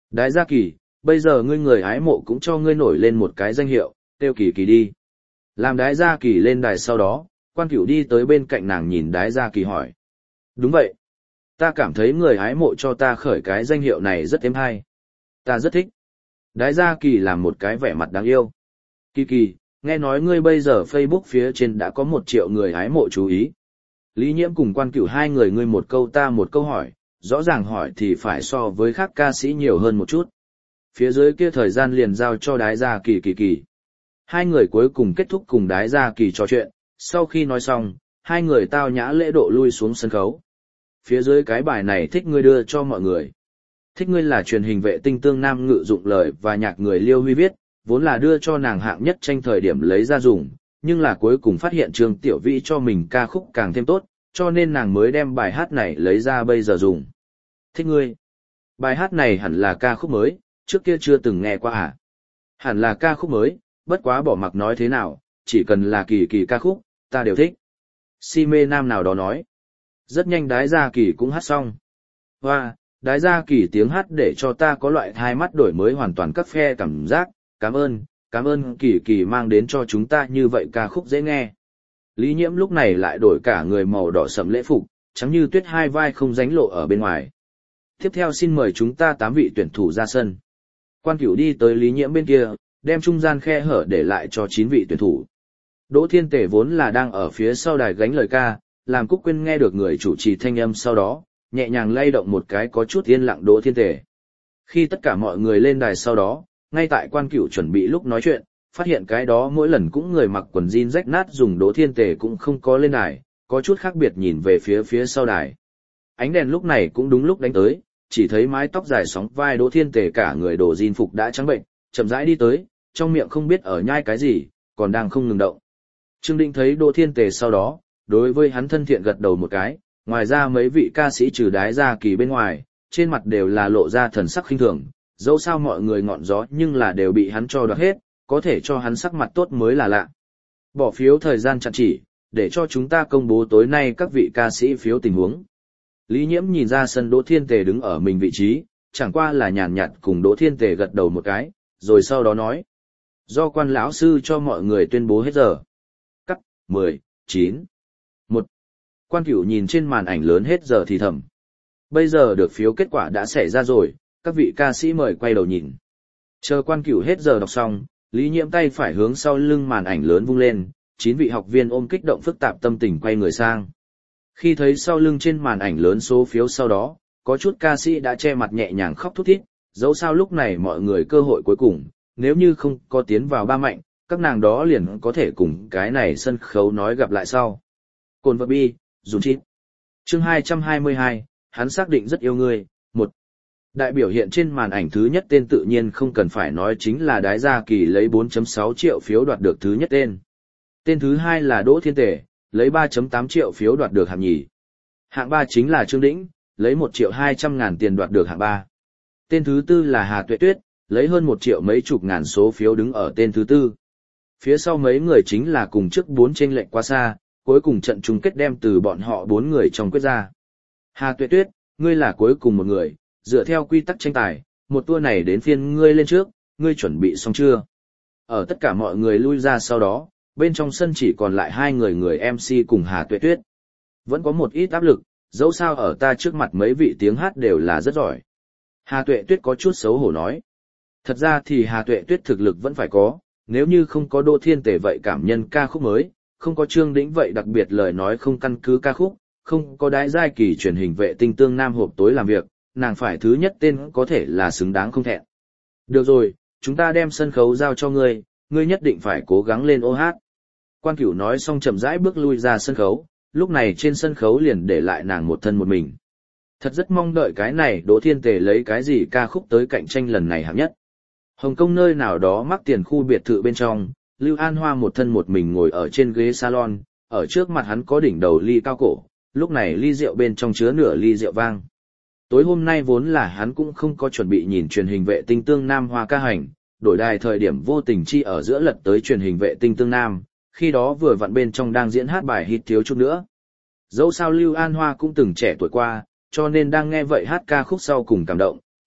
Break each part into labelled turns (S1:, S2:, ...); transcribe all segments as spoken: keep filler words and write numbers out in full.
S1: Đái Gia Kỳ, bây giờ ngươi người ái mộ cũng cho ngươi nổi lên một cái danh hiệu, tiêu Kỳ Kỳ đi. Làm Đái Gia Kỳ lên đài sau đó, Quan Cửu đi tới bên cạnh nàng nhìn Đái Gia Kỳ hỏi. Đúng vậy. Ta cảm thấy người ái mộ cho ta khởi cái danh hiệu này rất êm hay. Ta rất thích. Đái Gia Kỳ làm một cái vẻ mặt đáng yêu. Kỳ Kỳ, nghe nói ngươi bây giờ Facebook phía trên đã có một triệu người ái mộ chú ý. Lý Nhiễm cùng Quan Cửu hai người ngươi một câu ta một câu hỏi, rõ ràng hỏi thì phải so với khác ca sĩ nhiều hơn một chút. Phía dưới kia thời gian liền giao cho Đái Gia Kỳ Kỳ Kỳ. Hai người cuối cùng kết thúc cùng Đái Gia Kỳ trò chuyện, sau khi nói xong, hai người tao nhã lễ độ lui xuống sân khấu. Phía dưới cái bài này thích ngươi đưa cho mọi người. Thích ngươi là truyền hình vệ tinh tương nam ngự dụng lời và nhạc người Liêu Huy viết, vốn là đưa cho nàng hạng nhất tranh thời điểm lấy ra dùng, nhưng là cuối cùng phát hiện Trương Tiểu Vĩ cho mình ca khúc càng thêm tốt, cho nên nàng mới đem bài hát này lấy ra bây giờ dùng. Thích ngươi. Bài hát này hẳn là ca khúc mới, trước kia chưa từng nghe qua à? Hẳn là ca khúc mới, bất quá bỏ mặc nói thế nào, chỉ cần là Kỳ Kỳ ca khúc, ta đều thích. Si mê nam nào đó nói. Rất nhanh Đái Gia Kỳ cũng hát xong. Hoa, Đái Gia Kỳ tiếng hát để cho ta có loại hai mắt đổi mới hoàn toàn các phe cảm giác, cảm ơn, cảm ơn Kỳ Kỳ mang đến cho chúng ta như vậy ca khúc dễ nghe. Lý Nhiễm lúc này lại đổi cả người màu đỏ sẫm lễ phục, trắng như tuyết hai vai không ránh lộ ở bên ngoài. Tiếp theo xin mời chúng ta tám vị tuyển thủ ra sân. Quan Cửu đi tới Lý Nhiễm bên kia, đem trung gian khe hở để lại cho chín vị tuyển thủ. Đỗ Thiên Tể vốn là đang ở phía sau đài gánh lời ca, làm Cúc Quyên nghe được người chủ trì thanh âm sau đó, nhẹ nhàng lay động một cái có chút yên lặng Đỗ Thiên Tể. Khi tất cả mọi người lên đài sau đó, ngay tại Quan Cửu chuẩn bị lúc nói chuyện, phát hiện cái đó mỗi lần cũng người mặc quần jean rách nát dùng Đỗ Thiên Tể cũng không có lên đài, có chút khác biệt nhìn về phía phía sau đài. Ánh đèn lúc này cũng đúng lúc đánh tới, chỉ thấy mái tóc dài sóng vai Đỗ Thiên Tể cả người đồ jean phục đã trắng bệnh, chậm rãi đi tới, trong miệng không biết ở nhai cái gì, còn đang không ngừng động. Trương Đinh thấy Đỗ Thiên Tể sau đó, đối với hắn thân thiện gật đầu một cái, ngoài ra mấy vị ca sĩ trừ Đái Gia Kỳ bên ngoài, trên mặt đều là lộ ra thần sắc khinh thường, dẫu sao mọi người ngọn gió nhưng là đều bị hắn cho đoạt hết, có thể cho hắn sắc mặt tốt mới là lạ. Bỏ phiếu thời gian chặn chỉ, để cho chúng ta công bố tối nay các vị ca sĩ phiếu tình huống. Lý Nhiễm nhìn ra sân Đỗ Thiên Tề đứng ở mình vị trí, chẳng qua là nhàn nhạt cùng Đỗ Thiên Tề gật đầu một cái, rồi sau đó nói. Do quan lão sư cho mọi người tuyên bố hết giờ. Cắt, mười, chín, một. Quan Cửu nhìn trên màn ảnh lớn hết giờ thì thầm. Bây giờ được phiếu kết quả đã xảy ra rồi, các vị ca sĩ mời quay đầu nhìn. Chờ Quan Cửu hết giờ đọc xong, Lý Nhiễm tay phải hướng sau lưng màn ảnh lớn vung lên, chín vị học viên ôm kích động phức tạp tâm tình quay người sang. Khi thấy sau lưng trên màn ảnh lớn số phiếu sau đó, có chút ca sĩ đã che mặt nhẹ nhàng khóc thút thít, dẫu sao lúc này mọi người cơ hội cuối cùng, nếu như không có tiến vào ba mạnh, các nàng đó liền có thể cùng cái này sân khấu nói gặp lại sau. Cồn vật bi, dùn chít. Chương hai trăm hai mươi hai, hắn xác định rất yêu ngươi. Một. Đại biểu hiện trên màn ảnh thứ nhất tên tự nhiên không cần phải nói chính là Đái Gia Kỳ lấy bốn phẩy sáu triệu phiếu đoạt được thứ nhất tên. Tên thứ hai là Đỗ Thiên Tể, lấy ba phẩy tám triệu phiếu đoạt được hạng nhì. Hạng ba chính là Trương Đĩnh, lấy một triệu hai trăm ngàn tiền đoạt được hạng ba. Tên thứ tư là Hà Tuệ Tuyết, lấy hơn một triệu mấy chục ngàn số phiếu đứng ở tên thứ tư. Phía sau mấy người chính là cùng trước bốn chênh lệch quá xa, cuối cùng trận chung kết đem từ bọn họ bốn người trong quyết ra. Hà Tuệ Tuyết, ngươi là cuối cùng một người, dựa theo quy tắc tranh tài, một tour này đến phiên ngươi lên trước, ngươi chuẩn bị xong chưa? Ở tất cả mọi người lui ra sau đó, bên trong sân chỉ còn lại hai người người em xê cùng Hà Tuệ Tuyết. Vẫn có một ít áp lực, dẫu sao ở ta trước mặt mấy vị tiếng hát đều là rất giỏi. Hà Tuệ Tuyết có chút xấu hổ nói. Thật ra thì Hà Tuệ Tuyết thực lực vẫn phải có, nếu như không có Đỗ Thiên Tể vậy cảm nhân ca khúc mới, không có Trương Đĩnh vậy đặc biệt lời nói không căn cứ ca khúc, không có Đái Gia Kỳ truyền hình vệ tinh tương nam hộp tối làm việc, nàng phải thứ nhất tên có thể là xứng đáng không thẹn. Được rồi, chúng ta đem sân khấu giao cho ngươi, ngươi nhất định phải cố gắng lên ô hát. Quan Cửu nói xong chậm rãi bước lui ra sân khấu, lúc này trên sân khấu liền để lại nàng một thân một mình. Thật rất mong đợi cái này Đỗ Thiên Tể lấy cái gì ca khúc tới cạnh tranh lần này hạng nhất. Hồng Kông nơi nào đó mắc tiền khu biệt thự bên trong, Lưu An Hoa một thân một mình ngồi ở trên ghế salon, ở trước mặt hắn có đỉnh đầu ly cao cổ, lúc này ly rượu bên trong chứa nửa ly rượu vang. Tối hôm nay vốn là hắn cũng không có chuẩn bị nhìn truyền hình vệ tinh tương nam hoa ca hành, đổi đài thời điểm vô tình chi ở giữa lật tới truyền hình vệ tinh tương nam, khi đó vừa vặn bên trong đang diễn hát bài hit thiếu chút nữa. Dẫu sao Lưu An Hoa cũng từng trẻ tuổi qua, cho nên đang nghe vậy hát ca khúc sau cùng cảm động,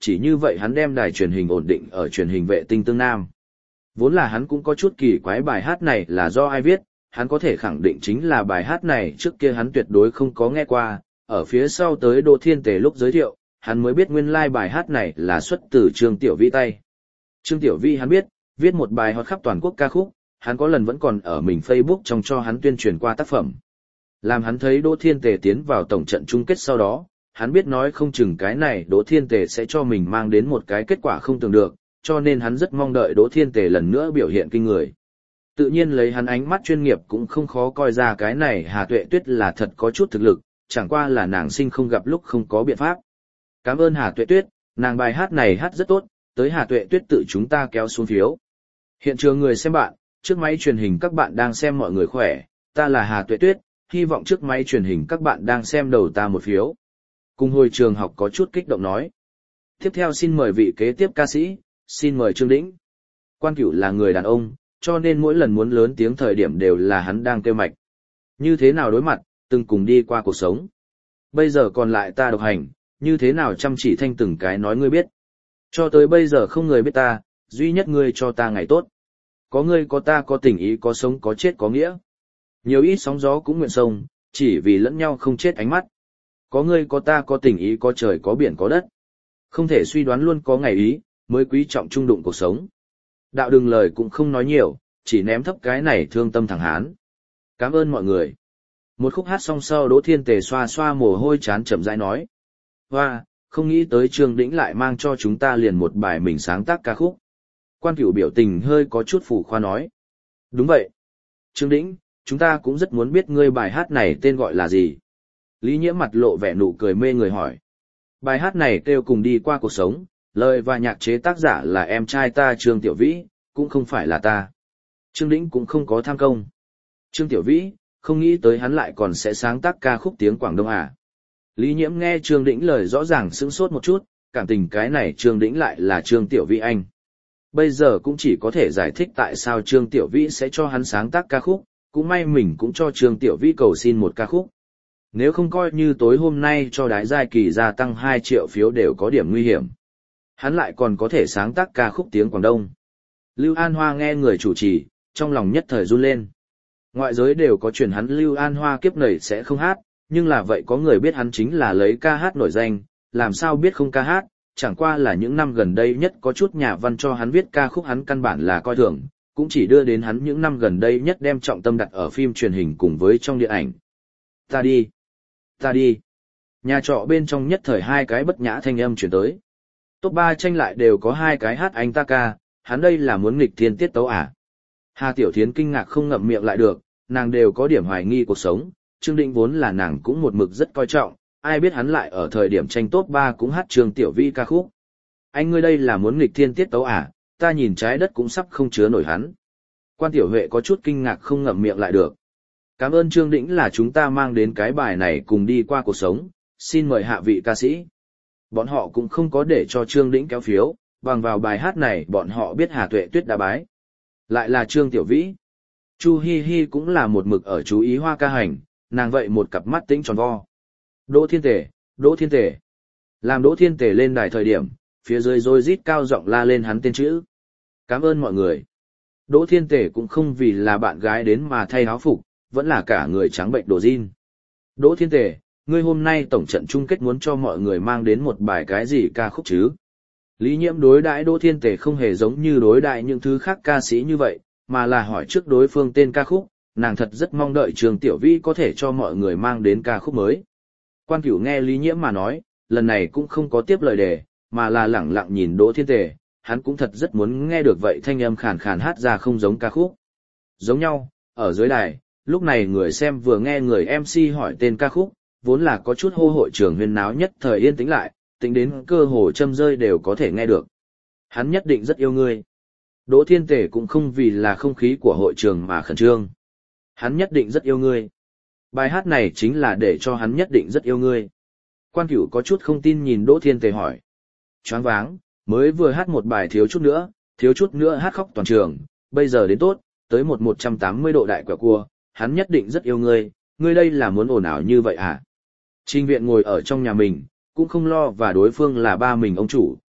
S1: chỉ như vậy hắn đem đài truyền hình ổn định ở truyền hình vệ tinh Tương Nam. Vốn là hắn cũng có chút kỳ quái bài hát này là do ai viết, hắn có thể khẳng định chính là bài hát này trước kia hắn tuyệt đối không có nghe qua, ở phía sau tới Đỗ Thiên Tề lúc giới thiệu, hắn mới biết nguyên lai like bài hát này là xuất từ Trương Tiểu Vĩ tay. Trương Tiểu Vĩ hắn biết, viết một bài hot khắp toàn quốc ca khúc, hắn có lần vẫn còn ở mình Facebook trong cho hắn tuyên truyền qua tác phẩm. Làm hắn thấy Đỗ Thiên Tề tiến vào tổng trận chung kết sau đó, hắn biết nói không chừng cái này Đỗ Thiên Tề sẽ cho mình mang đến một cái kết quả không tưởng được, cho nên hắn rất mong đợi Đỗ Thiên Tề lần nữa biểu hiện kinh người. Tự nhiên lấy hắn ánh mắt chuyên nghiệp cũng không khó coi ra cái này Hà Tuệ Tuyết là thật có chút thực lực, chẳng qua là nàng sinh không gặp lúc không có biện pháp. Cảm ơn Hà Tuệ Tuyết, nàng bài hát này hát rất tốt, tới Hà Tuệ Tuyết tự chúng ta kéo xuống phiếu. Hiện trường người xem bạn, trước máy truyền hình các bạn đang xem mọi người khỏe, ta là Hà Tuệ Tuyết, hy vọng trước máy truyền hình các bạn đang xem đầu ta một phiếu. Cùng hồi trường học có chút kích động nói. Tiếp theo xin mời vị kế tiếp ca sĩ, xin mời Trương Đĩnh. Quan Cửu là người đàn ông, cho nên mỗi lần muốn lớn tiếng thời điểm đều là hắn đang kêu mạch. Như thế nào đối mặt, từng cùng đi qua cuộc sống. Bây giờ còn lại ta độc hành, như thế nào chăm chỉ thanh từng cái nói ngươi biết. Cho tới bây giờ không người biết ta, duy nhất ngươi cho ta ngày tốt. Có ngươi có ta có tình ý có sống có chết có nghĩa. Nhiều ít sóng gió cũng nguyện sông, chỉ vì lẫn nhau không chết ánh mắt. Có ngươi có ta có tình ý có trời có biển có đất. Không thể suy đoán luôn có ngày ý, mới quý trọng trung đụng cuộc sống. Đạo đừng lời cũng không nói nhiều, chỉ ném thấp cái này thương tâm thẳng hán. Cảm ơn mọi người. Một khúc hát xong sau Đỗ Thiên Tề xoa xoa mồ hôi chán chậm rãi nói. Hoa, không nghĩ tới Trương Đĩnh lại mang cho chúng ta liền một bài mình sáng tác ca khúc. Quan Cửu biểu tình hơi có chút phủ khoa nói. Đúng vậy. Trương Đĩnh, chúng ta cũng rất muốn biết ngươi bài hát này tên gọi là gì. Lý Nhiễm mặt lộ vẻ nụ cười mê người hỏi. Bài hát này kêu cùng đi qua cuộc sống, lời và nhạc chế tác giả là em trai ta Trương Tiểu Vĩ, cũng không phải là ta. Trương Đĩnh cũng không có tham công. Trương Tiểu Vĩ, không nghĩ tới hắn lại còn sẽ sáng tác ca khúc tiếng Quảng Đông à. Lý Nhiễm nghe Trương Đĩnh lời rõ ràng sững sốt một chút, cảm tình cái này Trương Đĩnh lại là Trương Tiểu Vĩ anh. Bây giờ cũng chỉ có thể giải thích tại sao Trương Tiểu Vĩ sẽ cho hắn sáng tác ca khúc, cũng may mình cũng cho Trương Tiểu Vĩ cầu xin một ca khúc. Nếu không coi như tối hôm nay cho Đái Giai Kỳ gia tăng hai triệu phiếu đều có điểm nguy hiểm. Hắn lại còn có thể sáng tác ca khúc tiếng Quảng Đông. Lưu An Hoa nghe người chủ trì, trong lòng nhất thời run lên. Ngoại giới đều có truyền hắn Lưu An Hoa kiếp này sẽ không hát, nhưng là vậy có người biết hắn chính là lấy ca hát nổi danh, làm sao biết không ca hát, chẳng qua là những năm gần đây nhất có chút nhà văn cho hắn viết ca khúc hắn căn bản là coi thường, cũng chỉ đưa đến hắn những năm gần đây nhất đem trọng tâm đặt ở phim truyền hình cùng với trong điện ảnh. Ta đi, ta đi. Nhà trọ bên trong nhất thời hai cái bất nhã thanh âm chuyển tới. Top ba tranh lại đều có hai cái hát anh ta ca, hắn đây là muốn nghịch thiên tiết tấu à. Hà Tiểu Thiến kinh ngạc không ngậm miệng lại được, nàng đều có điểm hoài nghi cuộc sống, Trương Đĩnh vốn là nàng cũng một mực rất coi trọng, ai biết hắn lại ở thời điểm tranh top ba cũng hát Trương Tiểu Vĩ ca khúc. Anh ngươi đây là muốn nghịch thiên tiết tấu à, ta nhìn trái đất cũng sắp không chứa nổi hắn. Quan Tiểu Huệ có chút kinh ngạc không ngậm miệng lại được. Cảm ơn Trương Đĩnh là chúng ta mang đến cái bài này cùng đi qua cuộc sống, xin mời hạ vị ca sĩ. Bọn họ cũng không có để cho Trương Đĩnh kéo phiếu, bằng vào bài hát này bọn họ biết Hà Tuệ Tuyết đã bái. Lại là Trương Tiểu Vĩ. Chu Hi Hi cũng là một mực ở chú ý Hoa ca hành, nàng vậy một cặp mắt tĩnh tròn vo. Đỗ Thiên Tề, Đỗ Thiên Tề. Làm Đỗ Thiên Tề lên đài thời điểm, phía dưới rối rít cao giọng la lên hắn tên chữ. Cảm ơn mọi người. Đỗ Thiên Tề cũng không vì là bạn gái đến mà thay áo phục, vẫn là cả người trắng bệnh đồ jean. Đỗ Thiên Tề, ngươi hôm nay tổng trận chung kết muốn cho mọi người mang đến một bài cái gì ca khúc chứ? Lý Nhiễm đối đãi Đỗ Thiên Tề không hề giống như đối đãi những thứ khác ca sĩ như vậy, mà là hỏi trước đối phương tên ca khúc, nàng thật rất mong đợi Trương Tiểu Vĩ có thể cho mọi người mang đến ca khúc mới. Quan Cửu nghe Lý Nhiễm mà nói, lần này cũng không có tiếp lời đề, mà là lẳng lặng nhìn Đỗ Thiên Tề, hắn cũng thật rất muốn nghe được vậy thanh âm khàn khàn hát ra không giống ca khúc. Giống nhau, ở dưới đài, lúc này người xem vừa nghe người em xê hỏi tên ca khúc, vốn là có chút hô hội trường huyên náo nhất thời yên tĩnh lại, tính đến cơ hồ châm rơi đều có thể nghe được. Hắn nhất định rất yêu ngươi. Đỗ Thiên Tề cũng không vì là không khí của hội trường mà khẩn trương. Hắn nhất định rất yêu ngươi. Bài hát này chính là để cho hắn nhất định rất yêu ngươi. Quan Cửu có chút không tin nhìn Đỗ Thiên Tề hỏi. Choáng váng, mới vừa hát một bài thiếu chút nữa, thiếu chút nữa hát khóc toàn trường, bây giờ đến tốt, tới một một trăm tám mươi độ đại quẹo cua, hắn nhất định rất yêu ngươi, ngươi đây là muốn ồn ào như vậy à? Trình Viện ngồi ở trong nhà mình, cũng không lo và đối phương là ba mình ông chủ,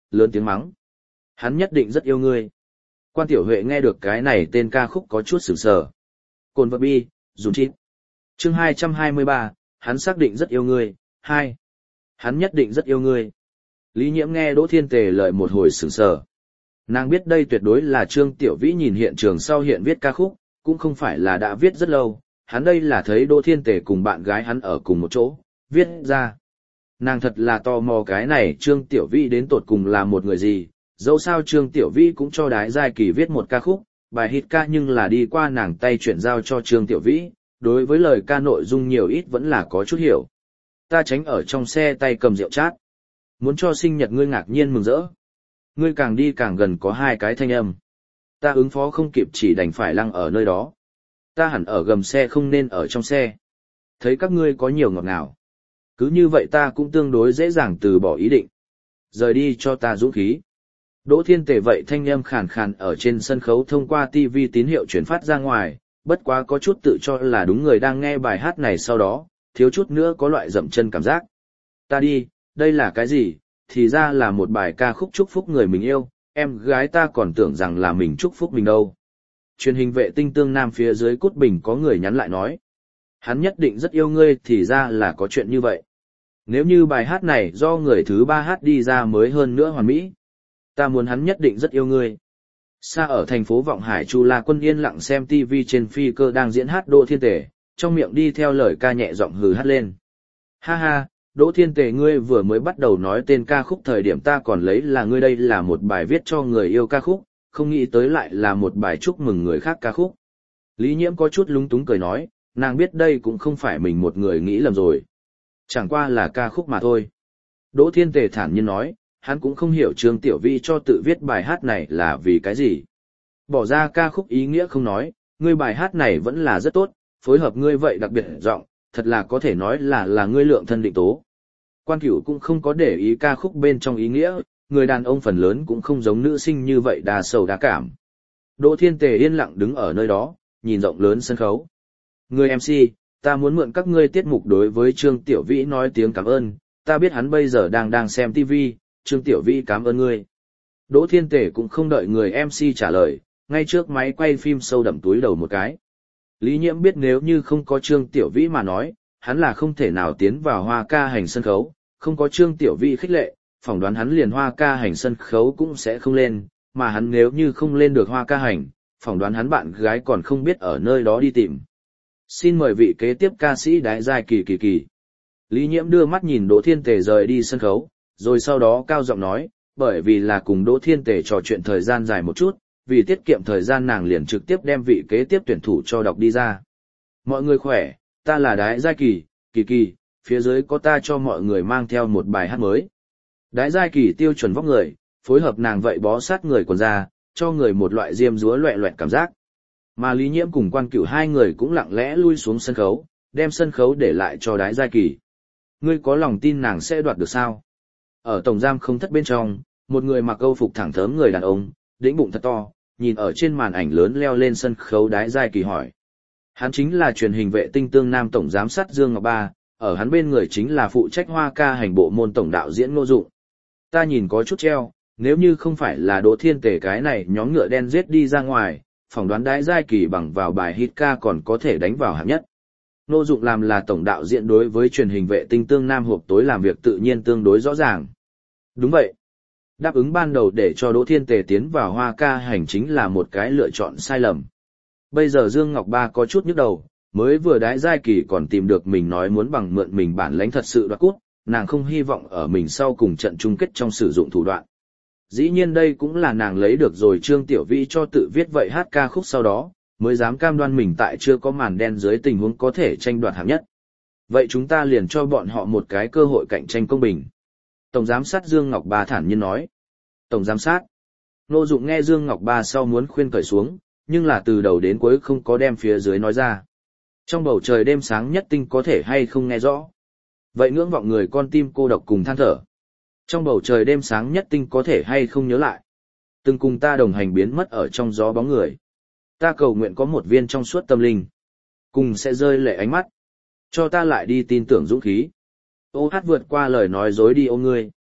S1: lớn tiếng mắng. Hắn nhất định rất yêu ngươi. Quan Tiểu Huệ nghe được cái này tên ca khúc có chút sửng sờ. Cồn vật bi, dùm chít. Chương hai trăm hai mươi ba, hắn xác định rất yêu ngươi, hai. Hắn nhất định rất yêu ngươi. Lý Nhiễm nghe Đỗ Thiên Tề lời một hồi sửng sờ. Nàng biết đây tuyệt đối là Trương Tiểu Vĩ nhìn hiện trường sau hiện viết ca khúc, cũng không phải là đã viết rất lâu, hắn đây là thấy Đỗ Thiên Tề cùng bạn gái hắn ở cùng một chỗ, viết ra. Nàng thật là tò mò cái này Trương Tiểu Vĩ đến tột cùng là một người gì, dẫu sao Trương Tiểu Vĩ cũng cho Đái Giai Kỳ viết một ca khúc, bài hit ca nhưng là đi qua nàng tay chuyển giao cho Trương Tiểu Vĩ, đối với lời ca nội dung nhiều ít vẫn là có chút hiểu. Ta tránh ở trong xe tay cầm rượu chát. Muốn cho sinh nhật ngươi ngạc nhiên mừng rỡ. Ngươi càng đi càng gần có hai cái thanh âm. Ta ứng phó không kịp chỉ đành phải lăng ở nơi đó. Ta hẳn ở gầm xe không nên ở trong xe. Thấy các ngươi có nhiều ngọt ngào. Cứ như vậy ta cũng tương đối dễ dàng từ bỏ ý định. Rời đi cho ta dũng khí. Đỗ Thiên Tề vậy thanh âm khàn khàn ở trên sân khấu thông qua ti vi tín hiệu truyền phát ra ngoài, bất quá có chút tự cho là đúng người đang nghe bài hát này sau đó, thiếu chút nữa có loại dậm chân cảm giác. Ta đi, đây là cái gì, thì ra là một bài ca khúc chúc phúc người mình yêu, em gái ta còn tưởng rằng là mình chúc phúc mình đâu. Truyền hình vệ tinh tương nam phía dưới cút bình có người nhắn lại nói. Hắn nhất định rất yêu ngươi thì ra là có chuyện như vậy. Nếu như bài hát này do người thứ ba hát đi ra mới hơn nữa hoàn mỹ. Ta muốn hắn nhất định rất yêu ngươi. Xa ở thành phố Vọng Hải Chu La Quân yên lặng xem ti vi trên phi cơ đang diễn hát Đỗ Thiên Tề, trong miệng đi theo lời ca nhẹ giọng hừ hát lên. Ha ha, Đỗ Thiên Tề ngươi vừa mới bắt đầu nói tên ca khúc thời điểm ta còn lấy là ngươi đây là một bài viết cho người yêu ca khúc, không nghĩ tới lại là một bài chúc mừng người khác ca khúc. Lý Nhiễm có chút lúng túng cười nói, nàng biết đây cũng không phải mình một người nghĩ lầm rồi. Chẳng qua là ca khúc mà thôi. Đỗ Thiên Tề thản nhiên nói, hắn cũng không hiểu Trương Tiểu Vi cho tự viết bài hát này là vì cái gì. Bỏ ra ca khúc ý nghĩa không nói, ngươi bài hát này vẫn là rất tốt, phối hợp ngươi vậy đặc biệt giọng, thật là có thể nói là là ngươi lượng thân định tố. Quan Cửu cũng không có để ý ca khúc bên trong ý nghĩa, người đàn ông phần lớn cũng không giống nữ sinh như vậy đa sầu đa cảm. Đỗ Thiên Tề yên lặng đứng ở nơi đó, nhìn rộng lớn sân khấu. Người em xê, ta muốn mượn các ngươi tiết mục đối với Trương Tiểu Vĩ nói tiếng cảm ơn, ta biết hắn bây giờ đang đang xem ti vi, Trương Tiểu Vĩ cảm ơn ngươi. Đỗ Thiên Tề cũng không đợi người em xê trả lời, ngay trước máy quay phim sâu đậm túi đầu một cái. Lý Nhiễm biết nếu như không có Trương Tiểu Vĩ mà nói, hắn là không thể nào tiến vào hoa ca hành sân khấu, không có Trương Tiểu Vĩ khích lệ, phỏng đoán hắn liền hoa ca hành sân khấu cũng sẽ không lên, mà hắn nếu như không lên được hoa ca hành, phỏng đoán hắn bạn gái còn không biết ở nơi đó đi tìm. Xin mời vị kế tiếp ca sĩ Đái Giai Kỳ Kỳ Kỳ. Lý Nhiễm đưa mắt nhìn Đỗ Thiên Tề rời đi sân khấu, rồi sau đó cao giọng nói, bởi vì là cùng Đỗ Thiên Tề trò chuyện thời gian dài một chút, vì tiết kiệm thời gian nàng liền trực tiếp đem vị kế tiếp tuyển thủ cho đọc đi ra. Mọi người khỏe, ta là Đái Giai Kỳ, Kỳ Kỳ, phía dưới có ta cho mọi người mang theo một bài hát mới. Đái Giai Kỳ tiêu chuẩn vóc người, phối hợp nàng vậy bó sát người quần ra, cho người một loại diêm dúa loẹ loẹt cảm giác. Mà Lý Nhiễm cùng Quan Cửu hai người cũng lặng lẽ lui xuống sân khấu, đem sân khấu để lại cho Đái Giai Kỳ. Ngươi có lòng tin nàng sẽ đoạt được sao? Ở tổng giam không thất bên trong, một người mặc âu phục thẳng thớm người đàn ông, đĩnh bụng thật to, nhìn ở trên màn ảnh lớn leo lên sân khấu Đái Giai Kỳ hỏi. Hắn chính là truyền hình vệ tinh tương nam tổng giám sát Dương Ngọc Ba, ở hắn bên người chính là phụ trách hoa ca hành bộ môn tổng đạo diễn Ngô Dụng. Ta nhìn có chút treo, nếu như không phải là Đỗ Thiên Tề cái này nhóm ngựa đen giết đi ra ngoài, phỏng đoán Đái Giai Kỳ bằng vào bài hit ca còn có thể đánh vào hạng nhất. Ngô Dụng làm là tổng đạo diễn đối với truyền hình vệ tinh tương nam hộp tối làm việc tự nhiên tương đối rõ ràng. Đúng vậy. Đáp ứng ban đầu để cho Đỗ Thiên Tề tiến vào hoa ca hành chính là một cái lựa chọn sai lầm. Bây giờ Dương Ngọc Ba có chút nhức đầu, mới vừa Đái Giai Kỳ còn tìm được mình nói muốn bằng mượn mình bản lãnh thật sự đoạt cút, nàng không hy vọng ở mình sau cùng trận chung kết trong sử dụng thủ đoạn. Dĩ nhiên đây cũng là nàng lấy được rồi Trương Tiểu Vĩ cho tự viết vậy hát ca khúc sau đó, mới dám cam đoan mình tại chưa có màn đen dưới tình huống có thể tranh đoạt hạng nhất. Vậy chúng ta liền cho bọn họ một cái cơ hội cạnh tranh công bình. Tổng giám sát Dương Ngọc Ba thản nhiên nói. Tổng giám sát. Ngô Dụng nghe Dương Ngọc Ba sau muốn khuyên cởi xuống, nhưng là từ đầu đến cuối không có đem phía dưới nói ra. Trong bầu trời đêm sáng nhất tinh có thể hay không nghe rõ. Vậy ngưỡng vọng người con tim cô độc cùng than thở. Trong bầu trời đêm sáng nhất tinh có thể hay không nhớ lại. Từng cùng ta đồng hành biến mất ở trong gió bóng người. Ta cầu nguyện có một viên trong suốt tâm linh. Cùng sẽ rơi lệ ánh mắt. Cho ta lại đi tin tưởng dũng khí. Ô hát vượt qua lời nói dối đi ôm ngươi.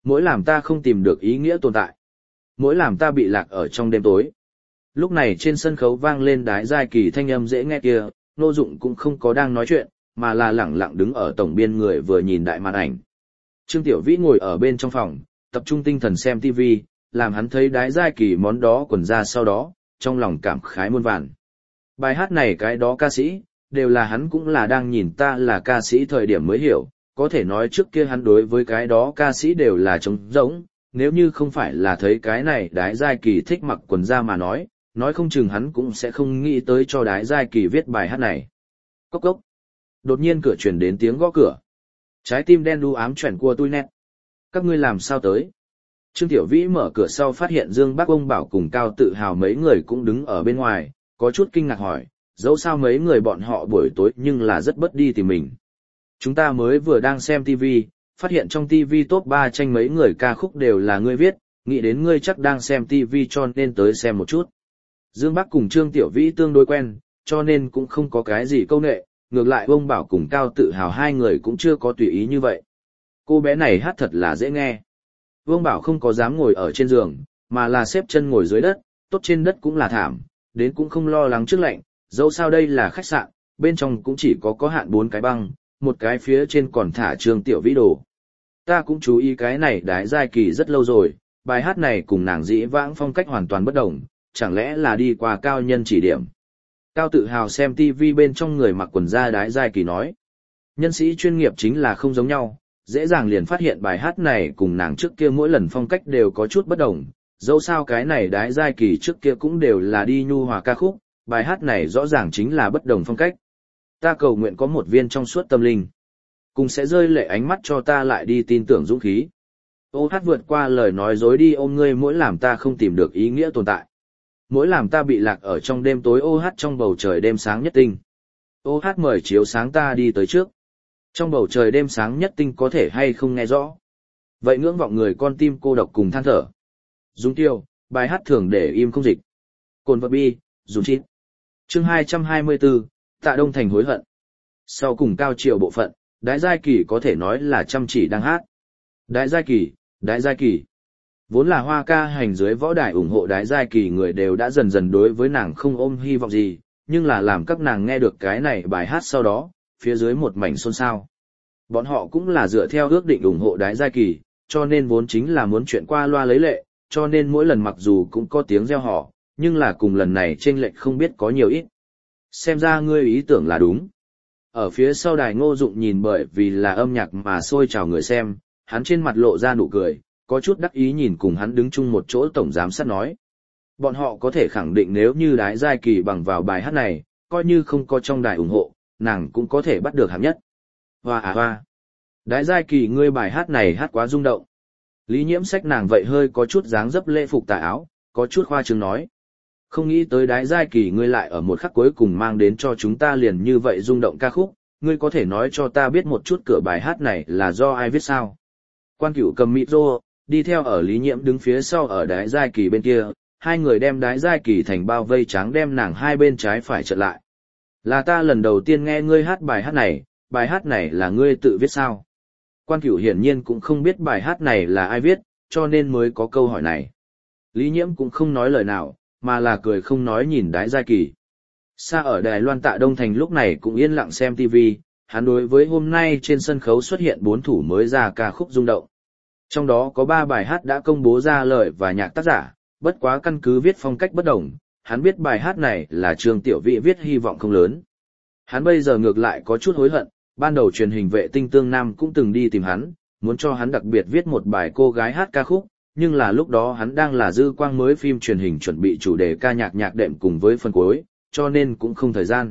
S1: Mỗi làm ta không tìm được ý nghĩa tồn tại. Mỗi làm ta bị lạc ở trong đêm tối. Lúc này trên sân khấu vang lên đái giai kỳ thanh âm dễ nghe kia, Ngô Dụng cũng không có đang nói chuyện, mà là lẳng lặng đứng ở tổng biên người vừa nhìn đại màn ảnh. Trương Tiểu Vĩ ngồi ở bên trong phòng, tập trung tinh thần xem ti vi, làm hắn thấy đái giai kỳ món đó quần ra sau đó, trong lòng cảm khái muôn vàn. Bài hát này cái đó ca sĩ, đều là hắn cũng là đang nhìn ta là ca sĩ thời điểm mới hiểu, có thể nói trước kia hắn đối với cái đó ca sĩ đều là trống rỗng, nếu như không phải là thấy cái này đái giai kỳ thích mặc quần ra mà nói, nói không chừng hắn cũng sẽ không nghĩ tới cho đái giai kỳ viết bài hát này. Cốc cốc. Đột nhiên cửa truyền đến tiếng gõ cửa. Trái tim đen đu ám chuyển qua tôi nét. Các ngươi làm sao tới? Trương Tiểu Vĩ mở cửa sau phát hiện Dương Bắc ông Bảo cùng Cao Tự Hào mấy người cũng đứng ở bên ngoài, có chút kinh ngạc hỏi, dẫu sao mấy người bọn họ buổi tối nhưng là rất bất đi tìm mình. Chúng ta mới vừa đang xem ti vi, phát hiện trong ti vi top ba tranh mấy người ca khúc đều là ngươi viết, nghĩ đến ngươi chắc đang xem ti vi cho nên tới xem một chút. Dương Bắc cùng Trương Tiểu Vĩ tương đối quen, cho nên cũng không có cái gì câu nệ, ngược lại ông Bảo cùng Cao Tự Hào hai người cũng chưa có tùy ý như vậy. Cô bé này hát thật là dễ nghe. Vương Bảo không có dám ngồi ở trên giường, mà là xếp chân ngồi dưới đất, tốt trên đất cũng là thảm, đến cũng không lo lắng trước lạnh, dẫu sao đây là khách sạn, bên trong cũng chỉ có có hạn bốn cái băng, một cái phía trên còn thả Trương Tiểu Vĩ đồ. Ta cũng chú ý cái này đái giai kỳ rất lâu rồi, bài hát này cùng nàng dĩ vãng phong cách hoàn toàn bất đồng, chẳng lẽ là đi qua cao nhân chỉ điểm. Cao Tự Hào xem ti vi bên trong người mặc quần da đái giai kỳ nói. Nhân sĩ chuyên nghiệp chính là không giống nhau, dễ dàng liền phát hiện bài hát này cùng nàng trước kia mỗi lần phong cách đều có chút bất đồng, dẫu sao cái này đái giai kỳ trước kia cũng đều là đi nhu hòa ca khúc, bài hát này rõ ràng chính là bất đồng phong cách. Ta cầu nguyện có một viên trong suốt tâm linh, cùng sẽ rơi lệ ánh mắt cho ta lại đi tin tưởng dũng khí. Ô hát vượt qua lời nói dối đi ôm ngươi mỗi làm ta không tìm được ý nghĩa tồn tại. Mỗi làm ta bị lạc ở trong đêm tối ô hát trong bầu trời đêm sáng nhất tinh. Ô hát mời chiếu sáng ta đi tới trước. Trong bầu trời đêm sáng nhất tinh có thể hay không nghe rõ. Vậy ngưỡng vọng người con tim cô độc cùng than thở. Dung tiêu, bài hát thường để im không dịch. Cồn vật bi, dùng chít. Chương hai trăm hai mươi tư, Tạ Đông Thành hối hận. Sau cùng cao chiều bộ phận, đái giai kỳ có thể nói là chăm chỉ đang hát. Đái giai kỳ, đái giai kỳ. Vốn là hoa ca hành dưới võ đài ủng hộ đái giai kỳ người đều đã dần dần đối với nàng không ôm hy vọng gì, nhưng là làm các nàng nghe được cái này bài hát sau đó, phía dưới một mảnh xôn xao. Bọn họ cũng là dựa theo ước định ủng hộ đái giai kỳ, cho nên vốn chính là muốn chuyện qua loa lấy lệ, cho nên mỗi lần mặc dù cũng có tiếng reo hò, nhưng là cùng lần này chênh lệch không biết có nhiều ít. Xem ra ngươi ý tưởng là đúng. Ở phía sau đài Ngô Dụng nhìn bởi vì là âm nhạc mà sôi trào người xem, hắn trên mặt lộ ra nụ cười, có chút đắc ý nhìn cùng hắn đứng chung một chỗ tổng giám sát nói. Bọn họ có thể khẳng định nếu như đái giai kỳ bằng vào bài hát này, coi như không có trong đài ủng hộ, nàng cũng có thể bắt được hạng nhất. Hoa à hoa! Đái giai kỳ ngươi bài hát này hát quá rung động. Lý Nhiễm xách nàng vậy hơi có chút dáng dấp lễ phục tà áo, có chút khoa trương nói. Không nghĩ tới đái giai kỳ ngươi lại ở một khắc cuối cùng mang đến cho chúng ta liền như vậy rung động ca khúc, ngươi có thể nói cho ta biết một chút cửa bài hát này là do ai viết sao? Quan Cửu cầm micro, đi theo ở Lý Nhiễm đứng phía sau ở đái giai kỳ bên kia, hai người đem đái giai kỳ thành bao vây trắng đem nàng hai bên trái phải chặn lại. Là ta lần đầu tiên nghe ngươi hát bài hát này, bài hát này là ngươi tự viết sao? Quan Cửu hiển nhiên cũng không biết bài hát này là ai viết, cho nên mới có câu hỏi này. Lý Nhiễm cũng không nói lời nào, mà là cười không nói nhìn đái giai kỳ. Xa ở Đài Loan Tạ Đông Thành lúc này cũng yên lặng xem ti vi, hắn đối với hôm nay trên sân khấu xuất hiện bốn thủ mới ra ca khúc rung động. Trong đó có ba bài hát đã công bố ra lời và nhạc tác giả, bất quá căn cứ viết phong cách bất đồng, hắn biết bài hát này là Trương Tiểu Vĩ viết hy vọng không lớn. Hắn bây giờ ngược lại có chút hối hận, ban đầu truyền hình Vệ Tinh Tương Nam cũng từng đi tìm hắn, muốn cho hắn đặc biệt viết một bài cô gái hát ca khúc, nhưng là lúc đó hắn đang là dư quang mới phim truyền hình chuẩn bị chủ đề ca nhạc nhạc đệm cùng với phần cuối, cho nên cũng không thời gian.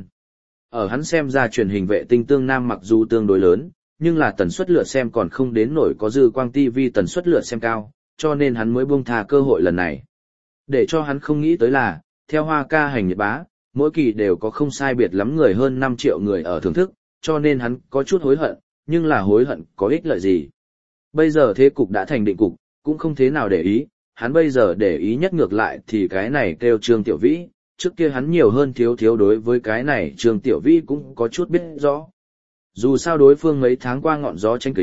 S1: Ở hắn xem ra truyền hình Vệ Tinh Tương Nam mặc dù tương đối lớn, nhưng là tần suất lượt xem còn không đến nổi có dư quang ti vi tần suất lượt xem cao, cho nên hắn mới buông tha cơ hội lần này. Để cho hắn không nghĩ tới là, theo hoa ca hành nhật bá, mỗi kỳ đều có không sai biệt lắm người hơn năm triệu người ở thưởng thức, cho nên hắn có chút hối hận, nhưng là hối hận có ích lợi gì. Bây giờ thế cục đã thành định cục, cũng không thế nào để ý, hắn bây giờ để ý nhất ngược lại thì cái này kêu Trương Tiểu Vĩ, trước kia hắn nhiều hơn thiếu thiếu đối với cái này Trương Tiểu Vĩ cũng có chút biết rõ. Dù sao đối phương mấy tháng qua ngọn gió tranh kính,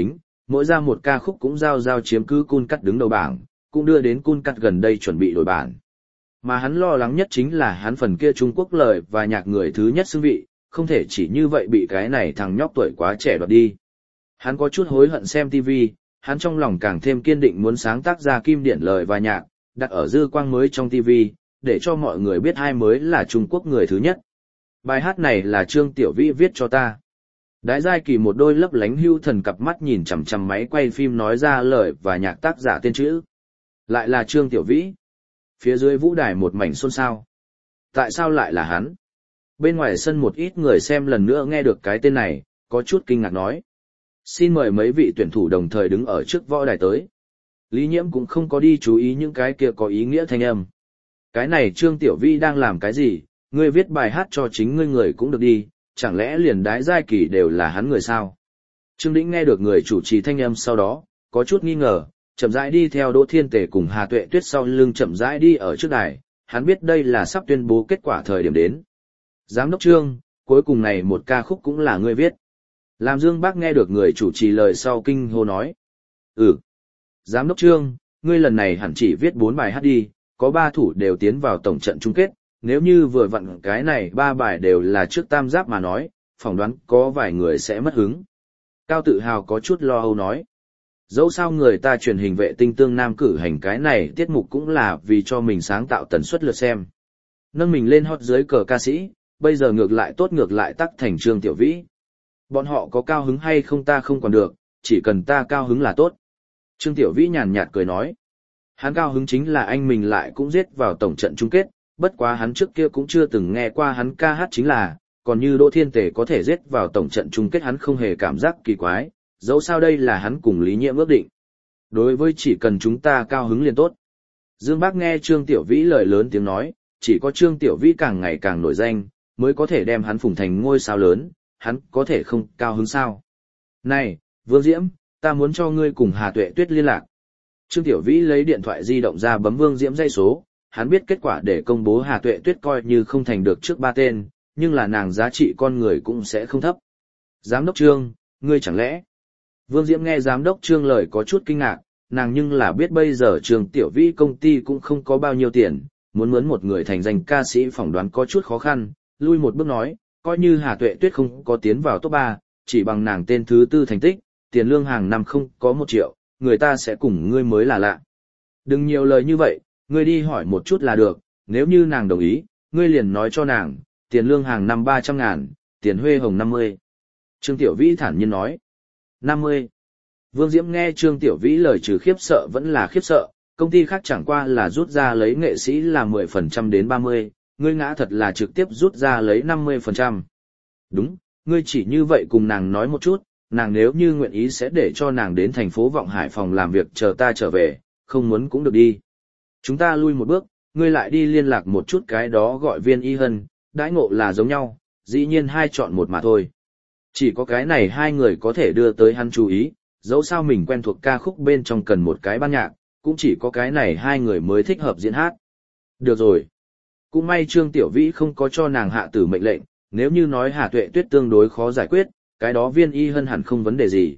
S1: mỗi ra một ca khúc cũng giao giao chiếm cứ Cun Cắt đứng đầu bảng, cũng đưa đến Cun Cắt gần đây chuẩn bị đổi bản. Mà hắn lo lắng nhất chính là hắn phần kia Trung Quốc lời và nhạc người thứ nhất xưng vị, không thể chỉ như vậy bị cái này thằng nhóc tuổi quá trẻ đoạt đi. Hắn có chút hối hận xem ti vi, hắn trong lòng càng thêm kiên định muốn sáng tác ra kim điển lời và nhạc, đặt ở dư quang mới trong ti vi, để cho mọi người biết ai mới là Trung Quốc người thứ nhất. Bài hát này là Trương Tiểu Vĩ viết cho ta. Đái Giai Kỳ một đôi lấp lánh hưu thần cặp mắt nhìn chằm chằm máy quay phim nói ra lời và nhạc tác giả tên chữ. Lại là Trương Tiểu Vĩ. Phía dưới vũ đài một mảnh xôn xao. Tại sao lại là hắn? Bên ngoài sân một ít người xem lần nữa nghe được cái tên này, có chút kinh ngạc nói. Xin mời mấy vị tuyển thủ đồng thời đứng ở trước võ đài tới. Lý Nhiễm cũng không có đi chú ý những cái kia có ý nghĩa thanh âm. Cái này Trương Tiểu Vĩ đang làm cái gì? Ngươi viết bài hát cho chính ngươi người cũng được đi, chẳng lẽ liền Đái Giai Kỳ đều là hắn người sao? Trương Đĩnh nghe được người chủ trì thanh âm sau đó, có chút nghi ngờ, chậm rãi đi theo Đỗ Thiên Tề cùng Hà Tuệ Tuyết sau lưng chậm rãi đi ở trước đài, hắn biết đây là sắp tuyên bố kết quả thời điểm đến. Giám đốc Trương, cuối cùng này một ca khúc cũng là ngươi viết. Làm Dương Bác nghe được người chủ trì lời sau kinh hô nói. Ừ. Giám đốc Trương, ngươi lần này hẳn chỉ viết bốn bài hát đi, có ba thủ đều tiến vào tổng trận chung kết, nếu như vừa vặn cái này ba bài đều là trước tam giáp mà nói, phỏng đoán có vài người sẽ mất hứng. Cao Tự Hào có chút lo âu nói. Dẫu sao người ta truyền hình vệ tinh tương nam cử hành cái này tiết mục cũng là vì cho mình sáng tạo tần suất lượt xem. Nâng mình lên hot dưới cờ ca sĩ, bây giờ ngược lại tốt ngược lại tắc thành Trương Tiểu Vĩ. Bọn họ có cao hứng hay không ta không còn được, chỉ cần ta cao hứng là tốt. Trương Tiểu Vĩ nhàn nhạt cười nói. Hắn cao hứng chính là anh mình lại cũng giết vào tổng trận chung kết, bất quá hắn trước kia cũng chưa từng nghe qua hắn ca hát chính là, còn như Đỗ Thiên Tề có thể giết vào tổng trận chung kết hắn không hề cảm giác kỳ quái, dẫu sao đây là hắn cùng Lý Nhiễm ước định. Đối với chỉ cần chúng ta cao hứng liền tốt. Dương Bác nghe Trương Tiểu Vĩ lời lớn tiếng nói, chỉ có Trương Tiểu Vĩ càng ngày càng nổi danh, mới có thể đem hắn phủng thành ngôi sao lớn, hắn có thể không cao hứng sao. Này, Vương Diễm, ta muốn cho ngươi cùng Hà Tuệ Tuyết liên lạc. Trương Tiểu Vĩ lấy điện thoại di động ra bấm Vương Diễm dây số, hắn biết kết quả để công bố Hà Tuệ Tuyết coi như không thành được trước ba tên, nhưng là nàng giá trị con người cũng sẽ không thấp. Giám đốc Trương, ngươi chẳng lẽ... Vương Diễm nghe giám đốc Trương lời có chút kinh ngạc, nàng nhưng là biết bây giờ Trương Tiểu Vĩ công ty cũng không có bao nhiêu tiền, muốn mướn một người thành danh ca sĩ phỏng đoán có chút khó khăn, lui một bước nói, coi như Hà Tuệ Tuyết không có tiến vào top ba, chỉ bằng nàng tên thứ tư thành tích, tiền lương hàng năm không có một triệu, người ta sẽ cùng ngươi mới là lạ. Đừng nhiều lời như vậy, ngươi đi hỏi một chút là được, nếu như nàng đồng ý, ngươi liền nói cho nàng, tiền lương hàng năm ba trăm ngàn, tiền huê hồng năm mươi. Trương Tiểu Vĩ thản nhiên nói. năm mươi. Vương Diễm nghe Trương Tiểu Vĩ lời trừ khiếp sợ vẫn là khiếp sợ, công ty khác chẳng qua là rút ra lấy nghệ sĩ là mười phần trăm đến ba mươi, ngươi ngã thật là trực tiếp rút ra lấy năm mươi phần trăm. Đúng, ngươi chỉ như vậy cùng nàng nói một chút, nàng nếu như nguyện ý sẽ để cho nàng đến thành phố Vọng Hải phòng làm việc chờ ta trở về, không muốn cũng được đi. Chúng ta lui một bước, ngươi lại đi liên lạc một chút cái đó gọi Viên Y Hân, đãi ngộ là giống nhau, dĩ nhiên hai chọn một mà thôi. Chỉ có cái này hai người có thể đưa tới hắn chú ý, dẫu sao mình quen thuộc ca khúc bên trong cần một cái ban nhạc, cũng chỉ có cái này hai người mới thích hợp diễn hát. Được rồi. Cũng may Trương Tiểu Vĩ không có cho nàng hạ tử mệnh lệnh, nếu như nói Hà Tuệ Tuyết tương đối khó giải quyết, cái đó Viên Y Hân hẳn không vấn đề gì.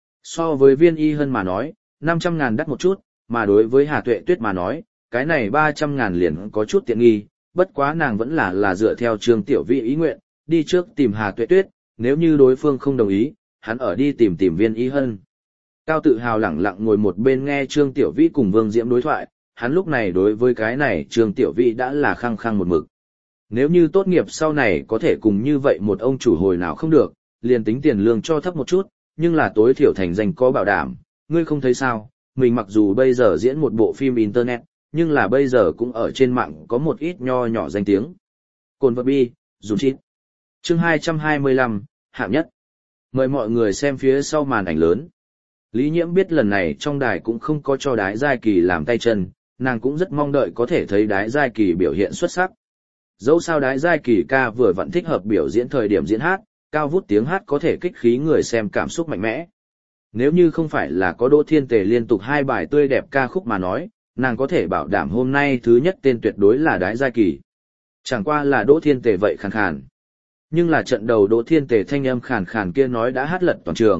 S1: So với Viên Y Hân mà nói, năm trăm ngàn đắt một chút, mà đối với Hà Tuệ Tuyết mà nói, cái này ba trăm ngàn liền có chút tiện nghi, bất quá nàng vẫn là là dựa theo Trương Tiểu Vĩ ý nguyện, đi trước tìm Hà Tuệ Tuyết, nếu như đối phương không đồng ý, hắn ở đi tìm tìm Viên Y Hân. Cao Tự Hào lẳng lặng ngồi một bên nghe Trương Tiểu Vĩ cùng Vương Diễm đối thoại, hắn lúc này đối với cái này Trương Tiểu Vĩ đã là khăng khăng một mực. Nếu như tốt nghiệp sau này có thể cùng như vậy một ông chủ hồi nào không được, liền tính tiền lương cho thấp một chút, nhưng là tối thiểu thành danh có bảo đảm, ngươi không thấy sao, mình mặc dù bây giờ diễn một bộ phim internet, nhưng là bây giờ cũng ở trên mạng có một ít nho nhỏ danh tiếng. Cồn vật bi, dùng chít. Chương hai trăm hai mươi lăm, hạng nhất. Mời mọi người xem phía sau màn ảnh lớn. Lý Nhiễm biết lần này trong đài cũng không có cho Đái Giai Kỳ làm tay chân, nàng cũng rất mong đợi có thể thấy Đái Giai Kỳ biểu hiện xuất sắc. Dẫu sao Đái Giai Kỳ ca vừa vẫn thích hợp biểu diễn thời điểm diễn hát, cao vút tiếng hát có thể kích khí người xem cảm xúc mạnh mẽ. Nếu như không phải là có Đỗ Thiên Tề liên tục hai bài tươi đẹp ca khúc mà nói, nàng có thể bảo đảm hôm nay thứ nhất tên tuyệt đối là Đái Giai Kỳ. Chẳng qua là Đỗ Thiên Tề vậy khàn khàn. Nhưng là trận đầu Đỗ Thiên Tề thanh âm khàn khàn kia nói đã hát lật toàn trường,